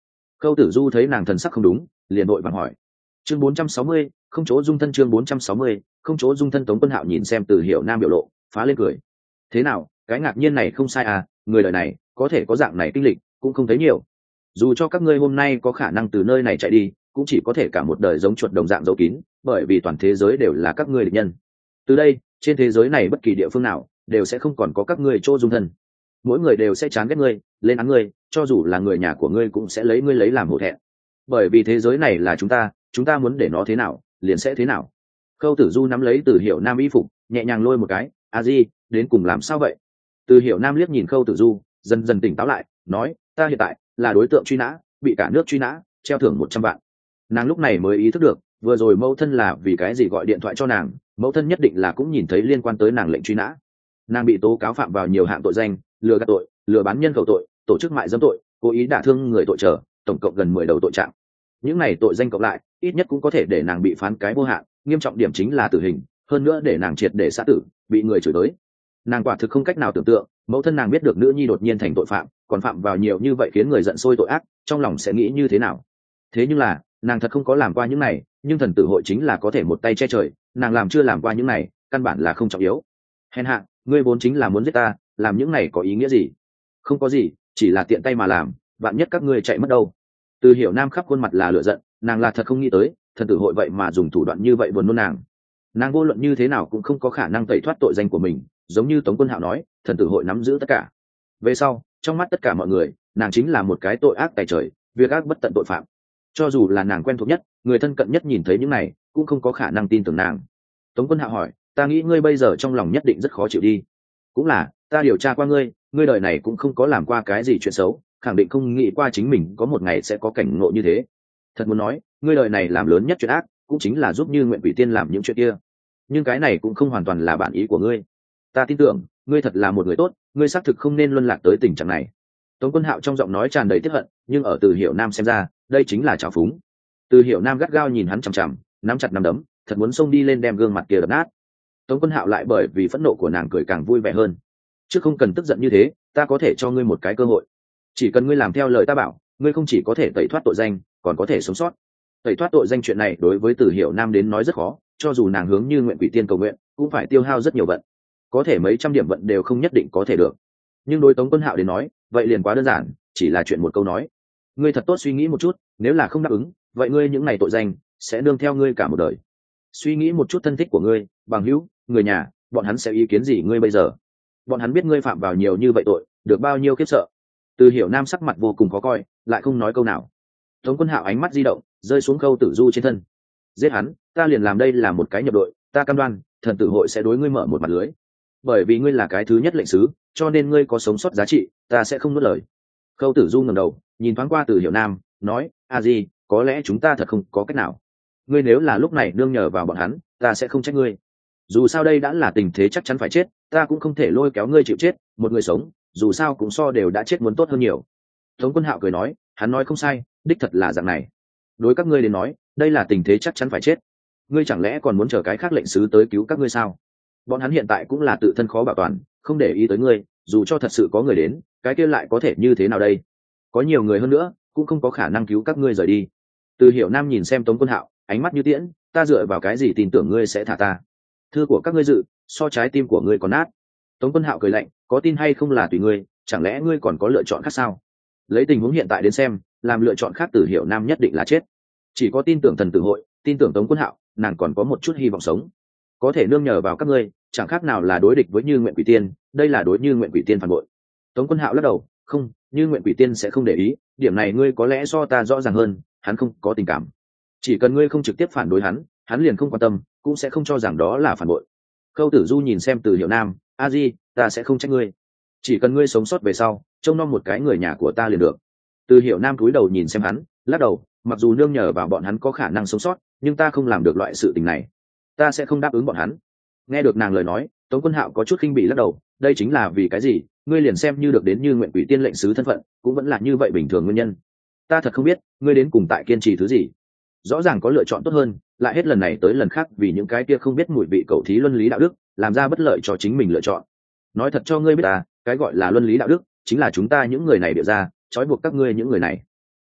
Khâu Tử Du thấy nàng thần sắc không đúng, liền vội vàng hỏi. Chương 460, không chỗ dung thân. Chương 460, không chỗ dung thân. Tống Quân Hạo nhìn xem Từ Hiểu Nam biểu lộ, phá lên cười. Thế nào, cái ngạc nhiên này không sai à, người đời này có thể có dạng này kinh lịch cũng không thấy nhiều. Dù cho các ngươi hôm nay có khả năng từ nơi này chạy đi, cũng chỉ có thể cả một đời giống chuột đồng dạng giấu kín, bởi vì toàn thế giới đều là các ngươi địch nhân. Từ đây, trên thế giới này bất kỳ địa phương nào đều sẽ không còn có các ngươi chỗ dung thân. Mỗi người đều sẽ chán ghét ngươi, lên án ngươi, cho dù là người nhà của ngươi cũng sẽ lấy ngươi lấy làm hổ thẹn. Bởi vì thế giới này là chúng ta muốn để nó thế nào, liền sẽ thế nào. Khâu Tử Du nắm lấy Từ Hiểu Nam y phục, nhẹ nhàng lôi một cái, "A Di, đến cùng làm sao vậy?" Từ Hiểu Nam liếc nhìn Khâu Tử Du, dần dần tỉnh táo lại, nói, "Ta hiện tại là đối tượng truy nã, bị cả nước truy nã, treo thưởng 100 vạn." Nàng lúc này mới ý thức được, vừa rồi mẫu thân là vì cái gì gọi điện thoại cho nàng, mẫu thân nhất định là cũng nhìn thấy liên quan tới nàng lệnh truy nã. Nàng bị tố cáo phạm vào nhiều hạng tội danh, lừa gạt tội, lừa bán nhân khẩu tội, tổ chức mại dâm tội, cố ý đả thương người tội trở, tổng cộng gần 10 đầu tội trạng. Những này tội danh cộng lại, ít nhất cũng có thể để nàng bị phán cái vô hạn, nghiêm trọng điểm chính là tử hình, hơn nữa để nàng triệt để xã tử, bị người chửi tới. Nàng quả thực không cách nào tưởng tượng, mẫu thân nàng biết được nữ nhi đột nhiên thành tội phạm, còn phạm vào nhiều như vậy khiến người giận sôi tội ác, trong lòng sẽ nghĩ như thế nào. Thế nhưng là, nàng thật không có làm qua những này, nhưng thần tử hội chính là có thể một tay che trời, nàng làm chưa làm qua những này, căn bản là không trọng yếu. Hèn hạ, ngươi vốn chính là muốn giết ta, làm những này có ý nghĩa gì? Không có gì, chỉ là tiện tay mà làm, vạn nhất các ngươi chạy mất đâu. Từ Hiểu Nam khắp khuôn mặt là lửa giận, nàng là thật không nghĩ tới, thần tử hội vậy mà dùng thủ đoạn như vậy buồn nôn nàng. Nàng vô luận như thế nào cũng không có khả năng tẩy thoát tội danh của mình, giống như Tống Quân Hạo nói, thần tử hội nắm giữ tất cả. Về sau, trong mắt tất cả mọi người, nàng chính là một cái tội ác tày trời, việc ác bất tận tội phạm. Cho dù là nàng quen thuộc nhất, người thân cận nhất nhìn thấy những này, cũng không có khả năng tin tưởng nàng. Tống Quân Hạo hỏi, "Ta nghĩ ngươi bây giờ trong lòng nhất định rất khó chịu đi." "Cũng là, ta điều tra qua ngươi, ngươi đời này cũng không có làm qua cái gì chuyện xấu, khẳng định không nghĩ qua chính mình có một ngày sẽ có cảnh ngộ như thế. Thật muốn nói, ngươi đời này làm lớn nhất chuyện ác, cũng chính là giúp Như Nguyện Quỷ Tiên làm những chuyện kia. Nhưng cái này cũng không hoàn toàn là bản ý của ngươi. Ta tin tưởng, ngươi thật là một người tốt, ngươi xác thực không nên luân lạc tới tình trạng này." Tống Quân Hạo trong giọng nói tràn đầy tiếc hận, nhưng ở Từ Hiểu Nam xem ra, đây chính là trào phúng. Từ Hiểu Nam gắt gao nhìn hắn chằm chằm, nắm chặt nắm đấm, thật muốn xông đi lên đem gương mặt kia đập nát. Tống Quân Hạo lại bởi vì phẫn nộ của nàng cười càng vui vẻ hơn. "Chứ không cần tức giận như thế, ta có thể cho ngươi một cái cơ hội. Chỉ cần ngươi làm theo lời ta bảo, ngươi không chỉ có thể tẩy thoát tội danh, còn có thể sống sót." Tẩy thoát tội danh chuyện này đối với Từ Hiểu Nam đến nói rất khó, cho dù nàng hướng Như Nguyện Quỷ Tiên cầu nguyện, cũng phải tiêu hao rất nhiều vận. Có thể mấy trăm điểm vận đều không nhất định có thể được. Nhưng đối Tống Quân Hạo đến nói, vậy liền quá đơn giản, chỉ là chuyện một câu nói. "Ngươi thật tốt suy nghĩ một chút, nếu là không đáp ứng, vậy ngươi những ngày tội danh sẽ nương theo ngươi cả một đời. Suy nghĩ một chút thân thích của ngươi, bằng hữu, người nhà, bọn hắn sẽ ý kiến gì ngươi bây giờ? Bọn hắn biết ngươi phạm vào nhiều như vậy tội, được bao nhiêu khiếp sợ." Từ Hiểu Nam sắc mặt vô cùng khó coi, lại không nói câu nào. Tống Quân Hạo ánh mắt di động, rơi xuống Khâu Tử Du trên thân. "Giết hắn, ta liền làm đây là một cái nhập đội, ta cam đoan, thần tử hội sẽ đối ngươi mở một mặt lưới. Bởi vì ngươi là cái thứ nhất lệnh sứ, cho nên ngươi có sống sót giá trị, ta sẽ không nuốt lời." Khâu Tử Du ngẩng đầu, nhìn thoáng qua Từ Hiểu Nam, nói, "A Di, có lẽ chúng ta thật không có cách nào. Ngươi nếu là lúc này nương nhờ vào bọn hắn, ta sẽ không trách ngươi. Dù sao đây đã là tình thế chắc chắn phải chết, ta cũng không thể lôi kéo ngươi chịu chết, một người sống, dù sao cũng so đều đã chết muốn tốt hơn nhiều." Tống Quân Hạo cười nói, hắn nói không sai, đích thật là dạng này. Đối các ngươi đến nói, đây là tình thế chắc chắn phải chết. Ngươi chẳng lẽ còn muốn chờ cái khác lệnh sứ tới cứu các ngươi sao? Bọn hắn hiện tại cũng là tự thân khó bảo toàn, không để ý tới ngươi, dù cho thật sự có người đến, cái kia lại có thể như thế nào đây? Có nhiều người hơn nữa, cũng không có khả năng cứu các ngươi rời đi. Từ Hiểu Nam nhìn xem Tống Quân Hạo, ánh mắt như tiễn, ta dựa vào cái gì tin tưởng ngươi sẽ thả ta? Thư của các ngươi dự, so trái tim của ngươi còn nát. Tống Quân Hạo cười lạnh, có tin hay không là tùy ngươi, chẳng lẽ ngươi còn có lựa chọn khác sao? Lấy tình huống hiện tại đến xem, làm lựa chọn khác Từ Hiểu Nam nhất định là chết. Chỉ có tin tưởng thần tử hội, tin tưởng Tống Quân Hạo, nàng còn có một chút hy vọng sống. Có thể nương nhờ vào các ngươi, chẳng khác nào là đối địch với Như Nguyện Quỷ Tiên, đây là đối Như Nguyện Quỷ Tiên phản bội. Tống Quân Hạo lắc đầu, không, Như Nguyện Quỷ Tiên sẽ không để ý, điểm này ngươi có lẽ so ta rõ ràng hơn, hắn không có tình cảm. Chỉ cần ngươi không trực tiếp phản đối hắn, hắn liền không quan tâm, cũng sẽ không cho rằng đó là phản bội. Khâu Tử Du nhìn xem Từ Hiểu Nam, A Di, ta sẽ không trách ngươi. Chỉ cần ngươi sống sót về sau, trông nom một cái người nhà của ta liền được. Từ Hiểu Nam cúi đầu nhìn xem hắn, lắc đầu, mặc dù nương nhờ vào bọn hắn có khả năng sống sót, nhưng ta không làm được loại sự tình này, ta sẽ không đáp ứng bọn hắn. Nghe được nàng lời nói, Tống Quân Hạo có chút khinh bỉ lắc đầu, đây chính là vì cái gì, ngươi liền xem như được đến Như Nguyện Quỷ Tiên lệnh sứ thân phận, cũng vẫn là như vậy bình thường nguyên nhân. Ta thật không biết, ngươi đến cùng tại kiên trì thứ gì. Rõ ràng có lựa chọn tốt hơn, lại hết lần này tới lần khác vì những cái kia không biết mùi vị cẩu thí luân lý đạo đức, làm ra bất lợi cho chính mình lựa chọn. Nói thật cho ngươi biết ta, cái gọi là luân lý đạo đức, chính là chúng ta những người này bịa ra, trói buộc các ngươi những người này.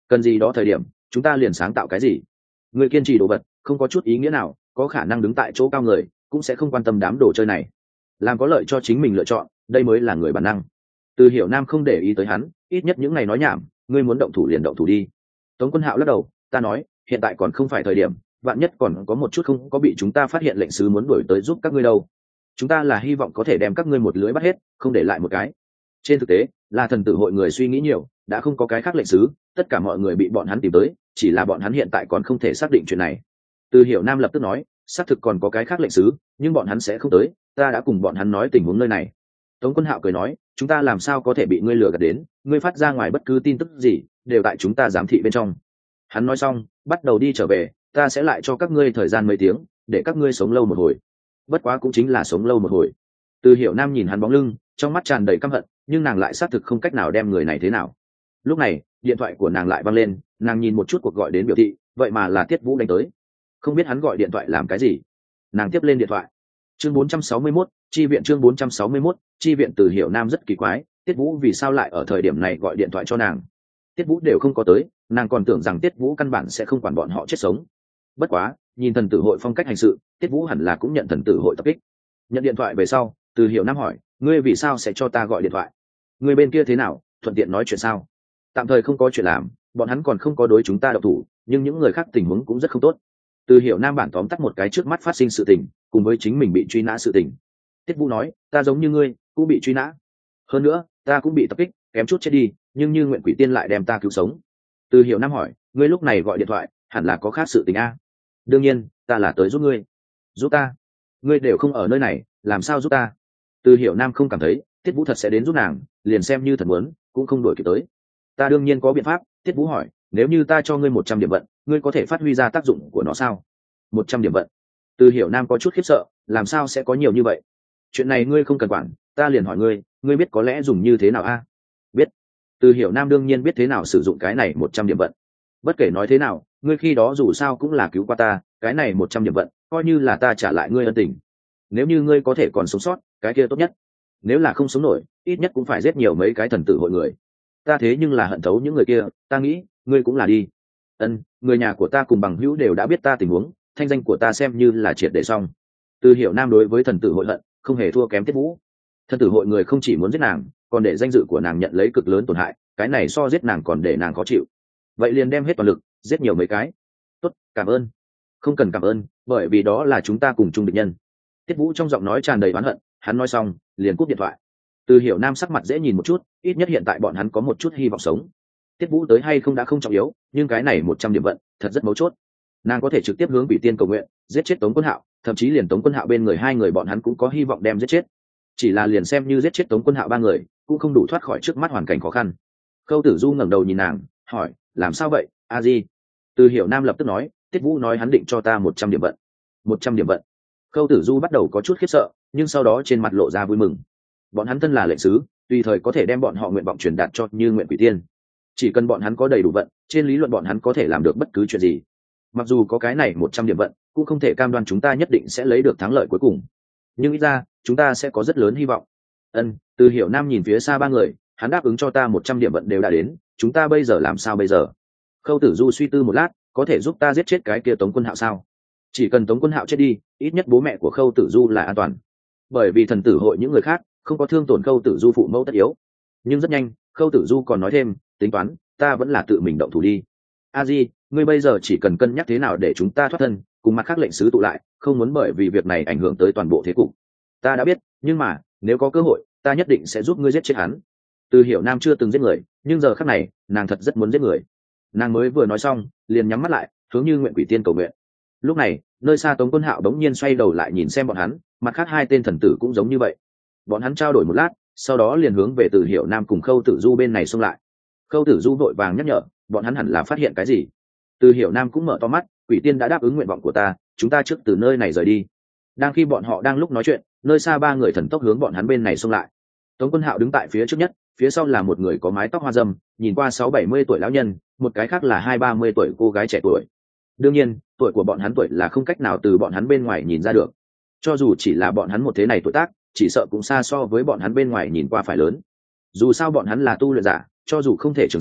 cần gì đó thời điểm chúng ta liền sáng tạo cái gì. Người kiên trì đồ vật không có chút ý nghĩa nào, có khả năng đứng tại chỗ cao người cũng sẽ không quan tâm đám đồ chơi này, làm có lợi cho chính mình lựa chọn, đây mới là người bản năng. Từ Hiểu Nam không để ý tới hắn, ít nhất những ngày nói nhảm, ngươi muốn động thủ liền động thủ đi. Tống Quân Hạo lắc đầu, ta nói hiện tại còn không phải thời điểm, vạn nhất còn có một chút không có bị chúng ta phát hiện lệnh sứ muốn đuổi tới giúp các ngươi đâu. Chúng ta là hy vọng có thể đem các ngươi một lưới bắt hết, không để lại một cái. Trên thực tế là thần tử hội người suy nghĩ nhiều, đã không có cái khác lệnh sứ, tất cả mọi người bị bọn hắn tìm tới, chỉ là bọn hắn hiện tại còn không thể xác định chuyện này. Từ Hiểu Nam lập tức nói, xác thực còn có cái khác lệnh sứ, nhưng bọn hắn sẽ không tới, ta đã cùng bọn hắn nói tình huống nơi này. Tống Quân Hạo cười nói, chúng ta làm sao có thể bị ngươi lừa gạt đến, ngươi phát ra ngoài bất cứ tin tức gì đều tại chúng ta giám thị bên trong. Hắn nói xong bắt đầu đi trở về, ta sẽ lại cho các ngươi thời gian mấy tiếng để các ngươi sống lâu một hồi, bất quá cũng chính là sống lâu một hồi. Từ Hiểu Nam nhìn hắn bóng lưng, trong mắt tràn đầy căm hận, nhưng nàng lại xác thực không cách nào đem người này thế nào. Lúc này điện thoại của nàng lại vang lên, nàng nhìn một chút cuộc gọi đến biểu thị, vậy mà là Tiết Vũ đánh tới. Không biết hắn gọi điện thoại làm cái gì, nàng tiếp lên điện thoại. Chương 461, chi viện. Chương 461, chi viện. Từ Hiểu Nam rất kỳ quái, Tiết Vũ vì sao lại ở thời điểm này gọi điện thoại cho nàng. Tiết Vũ đều không có tới, nàng còn tưởng rằng Tiết Vũ căn bản sẽ không quản bọn họ chết sống. Bất quá nhìn thần tử hội phong cách hành sự, Tiết Vũ hẳn là cũng nhận thần tử hội tập kích. Nhận điện thoại về sau, Từ Hiểu Nam hỏi, ngươi vì sao sẽ cho ta gọi điện thoại? Người bên kia thế nào, thuận tiện nói chuyện sao? Tạm thời không có chuyện làm, bọn hắn còn không có đối chúng ta độc thủ, nhưng những người khác tình huống cũng rất không tốt. Từ Hiểu Nam bản tóm tắt một cái trước mắt phát sinh sự tình, cùng với chính mình bị truy nã sự tình. Tiết Vũ nói, ta giống như ngươi cũng bị truy nã, hơn nữa ta cũng bị tập kích, kém chút chết đi, nhưng như Nguyện Quỷ Tiên lại đem ta cứu sống. Từ Hiểu Nam hỏi, ngươi lúc này gọi điện thoại hẳn là có khác sự tình a? Đương nhiên, ta là tới giúp ngươi. Giúp ta? Ngươi đều không ở nơi này, làm sao giúp ta? Từ Hiểu Nam không cảm thấy Tiết Vũ thật sẽ đến giúp nàng, liền xem như thật muốn cũng không đuổi kịp tới. Ta đương nhiên có biện pháp. Tiết Vũ hỏi, nếu như ta cho ngươi 100 điểm vận, ngươi có thể phát huy ra tác dụng của nó sao? 100 điểm vận? Từ Hiểu Nam có chút khiếp sợ, làm sao sẽ có nhiều như vậy? Chuyện này ngươi không cần quản, ta liền hỏi ngươi, ngươi biết có lẽ dùng như thế nào a? Biết. Từ Hiểu Nam đương nhiên biết thế nào sử dụng cái này 100 điểm vận. Bất kể nói thế nào, ngươi khi đó dù sao cũng là cứu qua ta, cái này 100 điểm vận coi như là ta trả lại ngươi ân tình. Nếu như ngươi có thể còn sống sót, cái kia tốt nhất. Nếu là không sống nổi, ít nhất cũng phải giết nhiều mấy cái thần tử hội người. Ta thế nhưng là hận thấu những người kia, ta nghĩ ngươi cũng là đi. Người nhà của ta cùng bằng hữu đều đã biết ta tình huống, thanh danh của ta xem như là triệt để xong. Từ Hiểu Nam đối với thần tử hội hận không hề thua kém Tiết Vũ. Thần tử hội người không chỉ muốn giết nàng, còn để danh dự của nàng nhận lấy cực lớn tổn hại, cái này so giết nàng còn để nàng khó chịu. Vậy liền đem hết toàn lực giết nhiều mấy cái. Tốt, cảm ơn. Không cần cảm ơn, bởi vì đó là chúng ta cùng chung địch nhân. Tiết Vũ trong giọng nói tràn đầy oán hận, hắn nói xong liền cúp điện thoại. Từ Hiểu Nam sắc mặt dễ nhìn một chút, ít nhất hiện tại bọn hắn có một chút hy vọng sống. Tiết Vũ tới hay không đã không trọng yếu, nhưng cái này 100 điểm vận thật rất mấu chốt. Nàng có thể trực tiếp hướng Quỷ Tiên cầu nguyện, giết chết Tống Quân Hạo, thậm chí liền Tống Quân Hạo bên người hai người bọn hắn cũng có hy vọng đem giết chết. Chỉ là liền xem như giết chết Tống Quân Hạo ba người, cũng không đủ thoát khỏi trước mắt hoàn cảnh khó khăn. Khâu Tử Du ngẩng đầu nhìn nàng, hỏi, làm sao vậy, a di? Từ Hiểu Nam lập tức nói, Tiết Vũ nói hắn định cho ta 100 điểm vận. 100 điểm vận? Khâu Tử Du bắt đầu có chút khiếp sợ, nhưng sau đó trên mặt lộ ra vui mừng. Bọn hắn thân là lệnh sứ, tùy thời có thể đem bọn họ nguyện vọng truyền đạt cho Như Nguyện Quỷ Tiên. Chỉ cần bọn hắn có đầy đủ vận, trên lý luận bọn hắn có thể làm được bất cứ chuyện gì. Mặc dù có cái này 100 điểm vận, cũng không thể cam đoan chúng ta nhất định sẽ lấy được thắng lợi cuối cùng, nhưng ít ra chúng ta sẽ có rất lớn hy vọng. Từ Hiểu Nam nhìn phía xa ba người, hắn đáp ứng cho ta 100 điểm vận đều đã đến, chúng ta bây giờ làm sao bây giờ? Khâu Tử Du suy tư một lát, có thể giúp ta giết chết cái kia Tống Quân Hạo sao? Chỉ cần Tống Quân Hạo chết đi, ít nhất bố mẹ của Khâu Tử Du là an toàn, bởi vì thần tử hội những người khác không có thương tổn Khâu Tử Du phụ mẫu tất yếu. Nhưng rất nhanh Khâu Tử Du còn nói thêm, tính toán ta vẫn là tự mình động thủ đi. A Di, ngươi bây giờ chỉ cần cân nhắc thế nào để chúng ta thoát thân, cùng mặt khác lệnh sứ tụ lại, không muốn bởi vì việc này ảnh hưởng tới toàn bộ thế cục. Ta đã biết, nhưng mà nếu có cơ hội ta nhất định sẽ giúp ngươi giết chết hắn. Từ Hiểu Nam chưa từng giết người, nhưng giờ khắc này nàng thật rất muốn giết người. Nàng mới vừa nói xong liền nhắm mắt lại, hướng Như Nguyện Quỷ Tiên cầu nguyện. Lúc này nơi xa Tống Quân Hạo đống nhiên xoay đầu lại nhìn xem bọn hắn, mặt khác hai tên thần tử cũng giống như vậy. Bọn hắn trao đổi một lát, sau đó liền hướng về Từ Hiểu Nam cùng Khâu Tử Du bên này xông lại. Khâu Tử Du vội vàng nhắc nhở, bọn hắn hẳn là phát hiện cái gì. Từ Hiểu Nam cũng mở to mắt, Quỷ Tiên đã đáp ứng nguyện vọng của ta, chúng ta trước từ nơi này rời đi. Đang khi bọn họ đang lúc nói chuyện, nơi xa ba người thần tốc hướng bọn hắn bên này xông lại. Tống Quân Hạo đứng tại phía trước nhất, phía sau là một người có mái tóc hoa râm, nhìn qua 60-70 tuổi lão nhân, một cái khác là 20-30 tuổi cô gái trẻ tuổi. Đương nhiên tuổi của bọn hắn tuổi là không cách nào từ bọn hắn bên ngoài nhìn ra được, cho dù chỉ là bọn hắn một thế này tuổi tác, chỉ sợ cũng xa so với bọn hắn bên ngoài nhìn qua phải lớn. Dù sao bọn hắn là tu luyện giả, cho dù không thể trường sinh,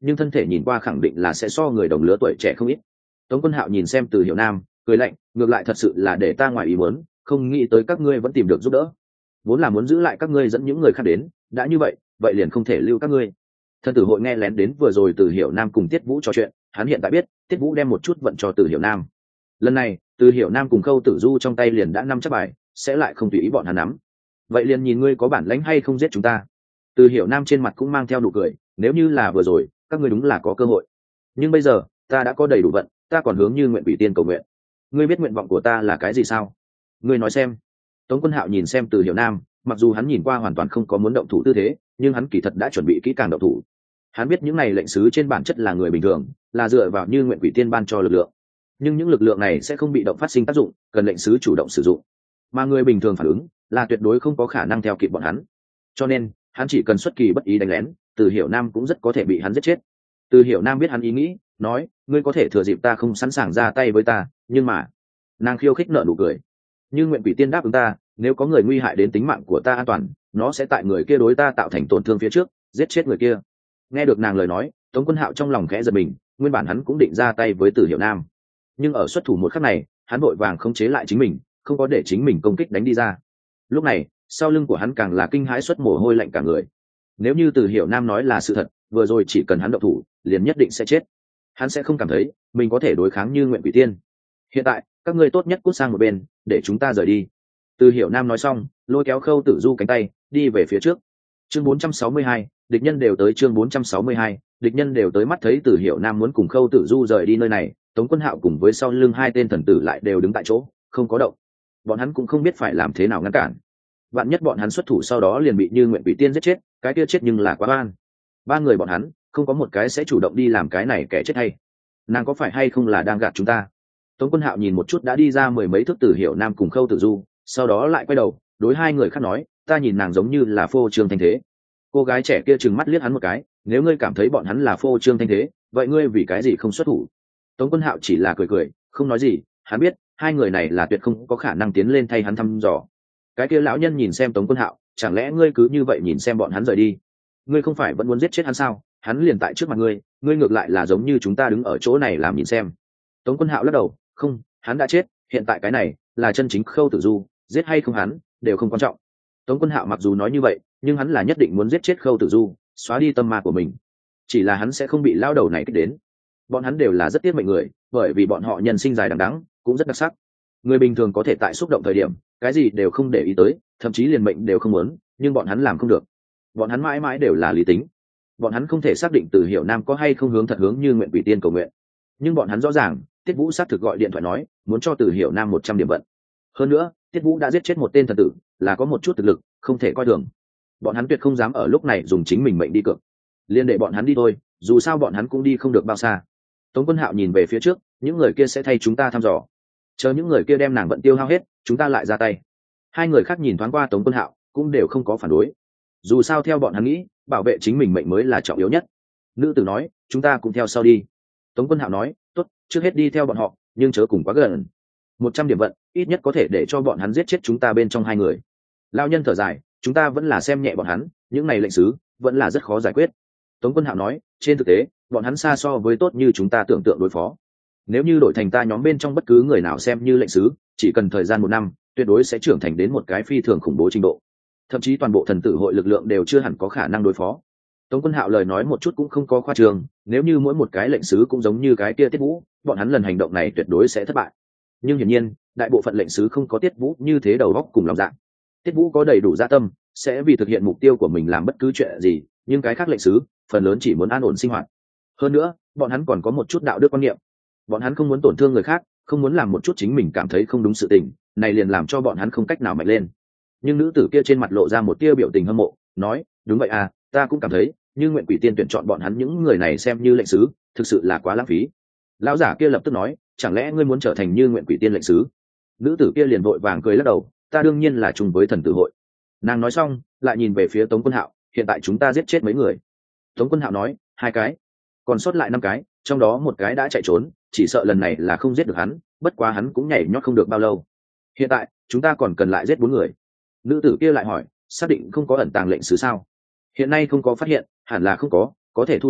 nhưng thân thể nhìn qua khẳng định là sẽ so người đồng lứa tuổi trẻ không ít. Tống Quân Hạo nhìn xem Từ Hiểu Nam cười lạnh, ngược lại thật sự là để ta ngoài ý muốn, không nghĩ tới các ngươi vẫn tìm được giúp đỡ. Vốn là muốn giữ lại các ngươi dẫn những người khác đến, đã như vậy vậy liền không thể lưu các ngươi. Thân tử hội nghe lén đến vừa rồi Từ Hiểu Nam cùng Tiết Vũ trò chuyện, hắn hiện tại biết Tiết Vũ đem một chút vận cho Từ Hiểu Nam. Lần này Từ Hiểu Nam cùng Khâu Tử Du trong tay liền đã nắm chắc bài, sẽ lại không tùy ý bọn hắn nắm. Vậy liền nhìn ngươi có bản lãnh hay không giết chúng ta. Từ Hiểu Nam trên mặt cũng mang theo nụ cười, nếu như là vừa rồi các ngươi đúng là có cơ hội, nhưng bây giờ ta đã có đầy đủ vận, ta còn hướng Như Nguyện Quỷ Tiên cầu nguyện. Ngươi biết nguyện vọng của ta là cái gì sao? Ngươi nói xem. Tống Quân Hạo nhìn xem Từ Hiểu Nam, mặc dù hắn nhìn qua hoàn toàn không có muốn động thủ tư thế, nhưng hắn kỳ thật đã chuẩn bị kỹ càng động thủ. Hắn biết những này lệnh sứ trên bản chất là người bình thường, là dựa vào Như Nguyện Quỷ Tiên ban cho lực lượng, nhưng những lực lượng này sẽ không bị động phát sinh tác dụng, cần lệnh sứ chủ động sử dụng, mà người bình thường phản ứng là tuyệt đối không có khả năng theo kịp bọn hắn. Cho nên hắn chỉ cần xuất kỳ bất ý đánh lén, Từ Hiểu Nam cũng rất có thể bị hắn giết chết. Từ Hiểu Nam biết hắn ý nghĩ, nói, ngươi có thể thừa dịp ta không sẵn sàng ra tay với ta, nhưng mà nàng khiêu khích nở nụ cười. Như Nguyện Quỷ Tiên đáp ứng ta, nếu có người nguy hại đến tính mạng của ta an toàn, nó sẽ tại người kia đối ta tạo thành tổn thương phía trước giết chết người kia. Nghe được nàng lời nói, Tống Quân Hạo trong lòng khẽ giật mình, nguyên bản hắn cũng định ra tay với Từ Hiểu Nam, nhưng ở xuất thủ một khắc này hắn vội vàng khống chế lại chính mình, không có để chính mình công kích đánh đi ra. Lúc này sau lưng của hắn càng là kinh hãi xuất mồ hôi lạnh cả người. Nếu như Từ Hiểu Nam nói là sự thật, vừa rồi chỉ cần hắn động thủ liền nhất định sẽ chết. Hắn sẽ không cảm thấy mình có thể đối kháng Như Nguyện Quỷ Tiên. Hiện tại các ngươi tốt nhất cút sang một bên, để chúng ta rời đi. Từ Hiểu Nam nói xong, lôi kéo Khâu Tử Du cánh tay đi về phía trước. Chương 462, địch nhân đều tới. Chương 462, địch nhân đều tới. Mắt thấy Từ Hiểu Nam muốn cùng Khâu Tử Du rời đi nơi này, Tống Quân Hạo cùng với sau lưng hai tên thần tử lại đều đứng tại chỗ không có động. Bọn hắn cũng không biết phải làm thế nào ngăn cản. Vạn nhất bọn hắn xuất thủ sau đó liền bị Như Nguyện Quỷ Tiên giết chết, cái kia chết nhưng là quá oan. Ba người bọn hắn không có một cái sẽ chủ động đi làm cái này kẻ chết hay. Nàng có phải hay không là đang gạt chúng ta? Tống Quân Hạo nhìn một chút đã đi ra mười mấy thước Từ Hiểu Nam cùng Khâu Tử Du, sau đó lại quay đầu đối hai người khác nói, ta nhìn nàng giống như là phô trương thanh thế. Cô gái trẻ kia trừng mắt liếc hắn một cái, nếu ngươi cảm thấy bọn hắn là phô trương thanh thế, vậy ngươi vì cái gì không xuất thủ? Tống Quân Hạo chỉ là cười cười, không nói gì. Hắn biết hai người này là tuyệt không có khả năng tiến lên thay hắn thăm dò. Cái kia lão nhân nhìn xem Tống Quân Hạo, chẳng lẽ ngươi cứ như vậy nhìn xem bọn hắn rời đi? Ngươi không phải vẫn muốn giết chết hắn sao? Hắn liền tại trước mặt ngươi, ngươi ngược lại là giống như chúng ta đứng ở chỗ này làm nhìn xem. Tống Quân Hạo lắc đầu, không, hắn đã chết, hiện tại cái này là chân chính Khâu Tử Du, giết hay không hắn đều không quan trọng. Tống Quân Hạo mặc dù nói như vậy, nhưng hắn là nhất định muốn giết chết Khâu Tử Du, xóa đi tâm ma của mình. Chỉ là hắn sẽ không bị lao đầu này kích đến. Bọn hắn đều là rất tiếc mệnh người, bởi vì bọn họ nhân sinh dài đằng đẵng, cũng rất đặc sắc. Người bình thường có thể tại xúc động thời điểm cái gì đều không để ý tới, thậm chí liền mệnh đều không muốn, nhưng bọn hắn làm không được. Bọn hắn mãi mãi đều là lý tính. Bọn hắn không thể xác định Từ Hiểu Nam có hay không hướng thật hướng Như Nguyện Quỷ Tiên cầu nguyện, nhưng bọn hắn rõ ràng Tiết Vũ xác thực gọi điện thoại nói muốn cho Từ Hiểu Nam 100 điểm vận. Hơn nữa Tiết Vũ đã giết chết một tên thần tử, là có một chút thực lực, không thể coi thường. Bọn hắn tuyệt không dám ở lúc này dùng chính mình mệnh đi cược. Liên để bọn hắn đi thôi, dù sao bọn hắn cũng đi không được bao xa. Tống Quân Hạo nhìn về phía trước, những người kia sẽ thay chúng ta thăm dò, chờ những người kia đem nàng vận tiêu hao hết, chúng ta lại ra tay. Hai người khác nhìn thoáng qua Tống Quân Hạo, cũng đều không có phản đối. Dù sao theo bọn hắn nghĩ, bảo vệ chính mình mệnh mới là trọng yếu nhất. Nữ tử nói, chúng ta cùng theo sau đi. Tống Quân Hạo nói, tốt, trước hết đi theo bọn họ, nhưng chớ cùng quá gần. 100 điểm vận, ít nhất có thể để cho bọn hắn giết chết chúng ta bên trong hai người. Lão nhân thở dài, chúng ta vẫn là xem nhẹ bọn hắn, những này lệnh sứ vẫn là rất khó giải quyết. Tống Quân Hạo nói, trên thực tế bọn hắn xa so với tốt như chúng ta tưởng tượng đối phó. Nếu như đổi thành ta nhóm bên trong bất cứ người nào xem như lệnh sứ, chỉ cần thời gian 1 năm, tuyệt đối sẽ trưởng thành đến một cái phi thường khủng bố trình độ. Thậm chí toàn bộ thần tử hội lực lượng đều chưa hẳn có khả năng đối phó. Tống Quân Hạo lời nói một chút cũng không có khoa trương, nếu như mỗi một cái lệnh sứ cũng giống như cái kia Tiết Vũ, bọn hắn lần hành động này tuyệt đối sẽ thất bại. Nhưng hiển nhiên, đại bộ phận lệnh sứ không có Tiết Vũ như thế đầu óc cùng lòng dạ. Tiết Vũ có đầy đủ dạ tâm, sẽ vì thực hiện mục tiêu của mình làm bất cứ chuyện gì, nhưng cái khác lệnh sứ, phần lớn chỉ muốn an ổn sinh hoạt. Hơn nữa, bọn hắn còn có một chút đạo đức quan niệm. Bọn hắn không muốn tổn thương người khác, không muốn làm một chút chính mình cảm thấy không đúng sự tình, này liền làm cho bọn hắn không cách nào mạnh lên. Nhưng nữ tử kia trên mặt lộ ra một tia biểu tình hâm mộ, nói, đúng vậy à, ta cũng cảm thấy, như Nguyện Quỷ Tiên tuyển chọn bọn hắn những người này xem như lệnh sứ, thực sự là quá lãng phí. Lão giả kia lập tức nói, chẳng lẽ ngươi muốn trở thành như Nguyện Quỷ Tiên lệnh sứ? Nữ tử kia liền vội vàng cười lắc đầu, ta đương nhiên là chung với thần tử hội. Nàng nói xong, lại nhìn về phía Tống Quân Hạo, hiện tại chúng ta giết chết mấy người? Tống Quân Hạo nói, 2 cái, còn sót lại 5 cái, trong đó một cái đã chạy trốn, chỉ sợ lần này là không giết được hắn, bất quá hắn cũng nhảy nhót không được bao lâu. Hiện tại chúng ta còn cần lại giết 4 người. Nữ tử kia lại hỏi, xác định không có ẩn tàng lệnh sứ sao? Hiện nay không có phát hiện, hẳn là không có thể thu lưới,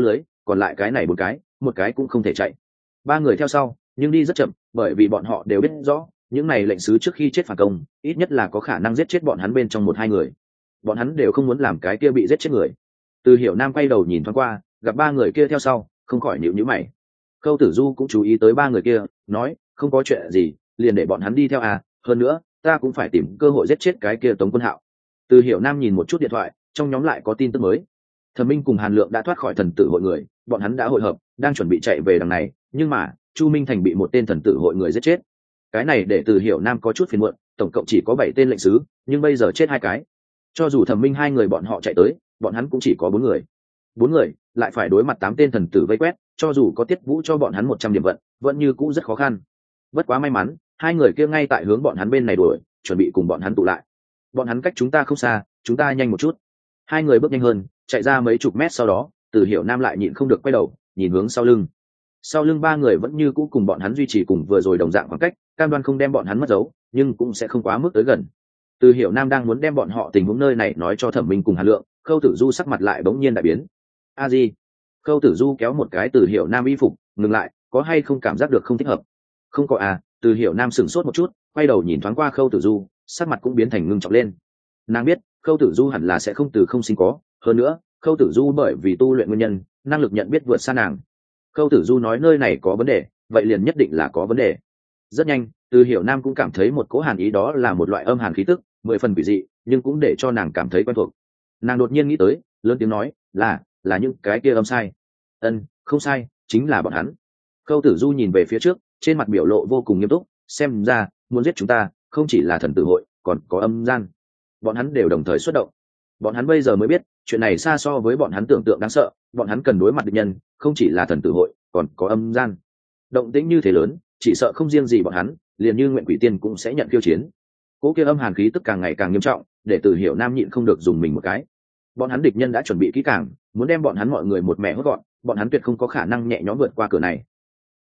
còn lại cái này 4 cái, một cái cũng không thể chạy. 3 người theo sau, nhưng đi rất chậm, bởi vì bọn họ đều biết rõ, những này lệnh sứ trước khi chết phản công, ít nhất là có khả năng giết chết bọn hắn bên trong 1-2 người. Bọn hắn đều không muốn làm cái kia bị giết chết người. Từ Hiểu Nam quay đầu nhìn thoáng qua, gặp 3 người kia theo sau, không khỏi nhíu nhíu mày. Khâu Tử Du cũng chú ý tới 3 người kia, nói, không có chuyện gì, liền để bọn hắn đi theo à, hơn nữa, ta cũng phải tìm cơ hội giết chết cái kia Tống Quân Hạo. Từ Hiểu Nam nhìn một chút điện thoại, trong nhóm lại có tin tức mới. Thẩm Minh cùng Hàn Lượng đã thoát khỏi thần tử hội người, bọn hắn đã hội hợp, đang chuẩn bị chạy về đằng này, nhưng mà, Chu Minh Thành bị một tên thần tử hội người giết chết. Cái này để Từ Hiểu Nam có chút phiền muộn, tổng cộng chỉ có 7 tên lệnh sứ, nhưng bây giờ chết 2 cái. Cho dù Thẩm Minh 2 người bọn họ chạy tới, bọn hắn cũng chỉ có 4 người. 4 người lại phải đối mặt 8 tên thần tử vây quét, cho dù có Tiết Vũ cho bọn hắn 100 điểm vận, vẫn như cũ rất khó khăn. Bất quá may mắn, 2 người kia ngay tại hướng bọn hắn bên này đuổi, chuẩn bị cùng bọn hắn tụ lại. Bọn hắn cách chúng ta không xa, chúng ta nhanh một chút. 2 người bước nhanh hơn, chạy ra mấy chục mét sau đó, Từ Hiểu Nam lại nhịn không được quay đầu, nhìn hướng sau lưng. Sau lưng 3 người vẫn như cũ cùng bọn hắn duy trì cùng vừa rồi đồng dạng khoảng cách, cam đoan không đem bọn hắn mất dấu, nhưng cũng sẽ không quá mức tới gần. Từ Hiểu Nam đang muốn đem bọn họ tình huống nơi này nói cho Thẩm Minh cùng Hàn Lượng, Khâu Tử Du sắc mặt lại bỗng nhiên đại biến. A Di, Khâu Tử Du kéo một cái Từ Hiểu Nam y phục, ngừng lại, có hay không cảm giác được không thích hợp? Không có à? Từ Hiểu Nam sửng sốt một chút, quay đầu nhìn thoáng qua Khâu Tử Du, sắc mặt cũng biến thành ngưng trọng lên. Nàng biết, Khâu Tử Du hẳn là sẽ không từ không sinh có, hơn nữa, Khâu Tử Du bởi vì tu luyện nguyên nhân, năng lực nhận biết vượt xa nàng. Khâu Tử Du nói nơi này có vấn đề, vậy liền nhất định là có vấn đề. Rất nhanh, Từ Hiểu Nam cũng cảm thấy một cỗ hàn ý, đó là một loại âm hàn khí tức, 10 phần quỷ dị, nhưng cũng để cho nàng cảm thấy quen thuộc. Nàng đột nhiên nghĩ tới, lớn tiếng nói, là những cái kia âm sai. Không sai, chính là bọn hắn. Khâu Tử Du nhìn về phía trước, trên mặt biểu lộ vô cùng nghiêm túc, xem ra muốn giết chúng ta, không chỉ là thần tử hội, còn có âm gian. Bọn hắn đều đồng thời xuất động. Bọn hắn bây giờ mới biết, chuyện này xa so với bọn hắn tưởng tượng đáng sợ, bọn hắn cần đối mặt địch nhân, không chỉ là thần tử hội, còn có âm gian. Động tĩnh như thế lớn, chỉ sợ không riêng gì bọn hắn, liền như Nguyện Quỷ Tiên cũng sẽ nhận khiêu chiến. Cỗ kia âm hàn khí tức càng ngày càng nghiêm trọng, để Từ Hiểu Nam nhịn không được dùng mình một cái. Bọn hắn địch nhân đã chuẩn bị kỹ càng, muốn đem bọn hắn mọi người một mẹ hốt gọn, bọn hắn tuyệt không có khả năng nhẹ nhõm vượt qua cửa này.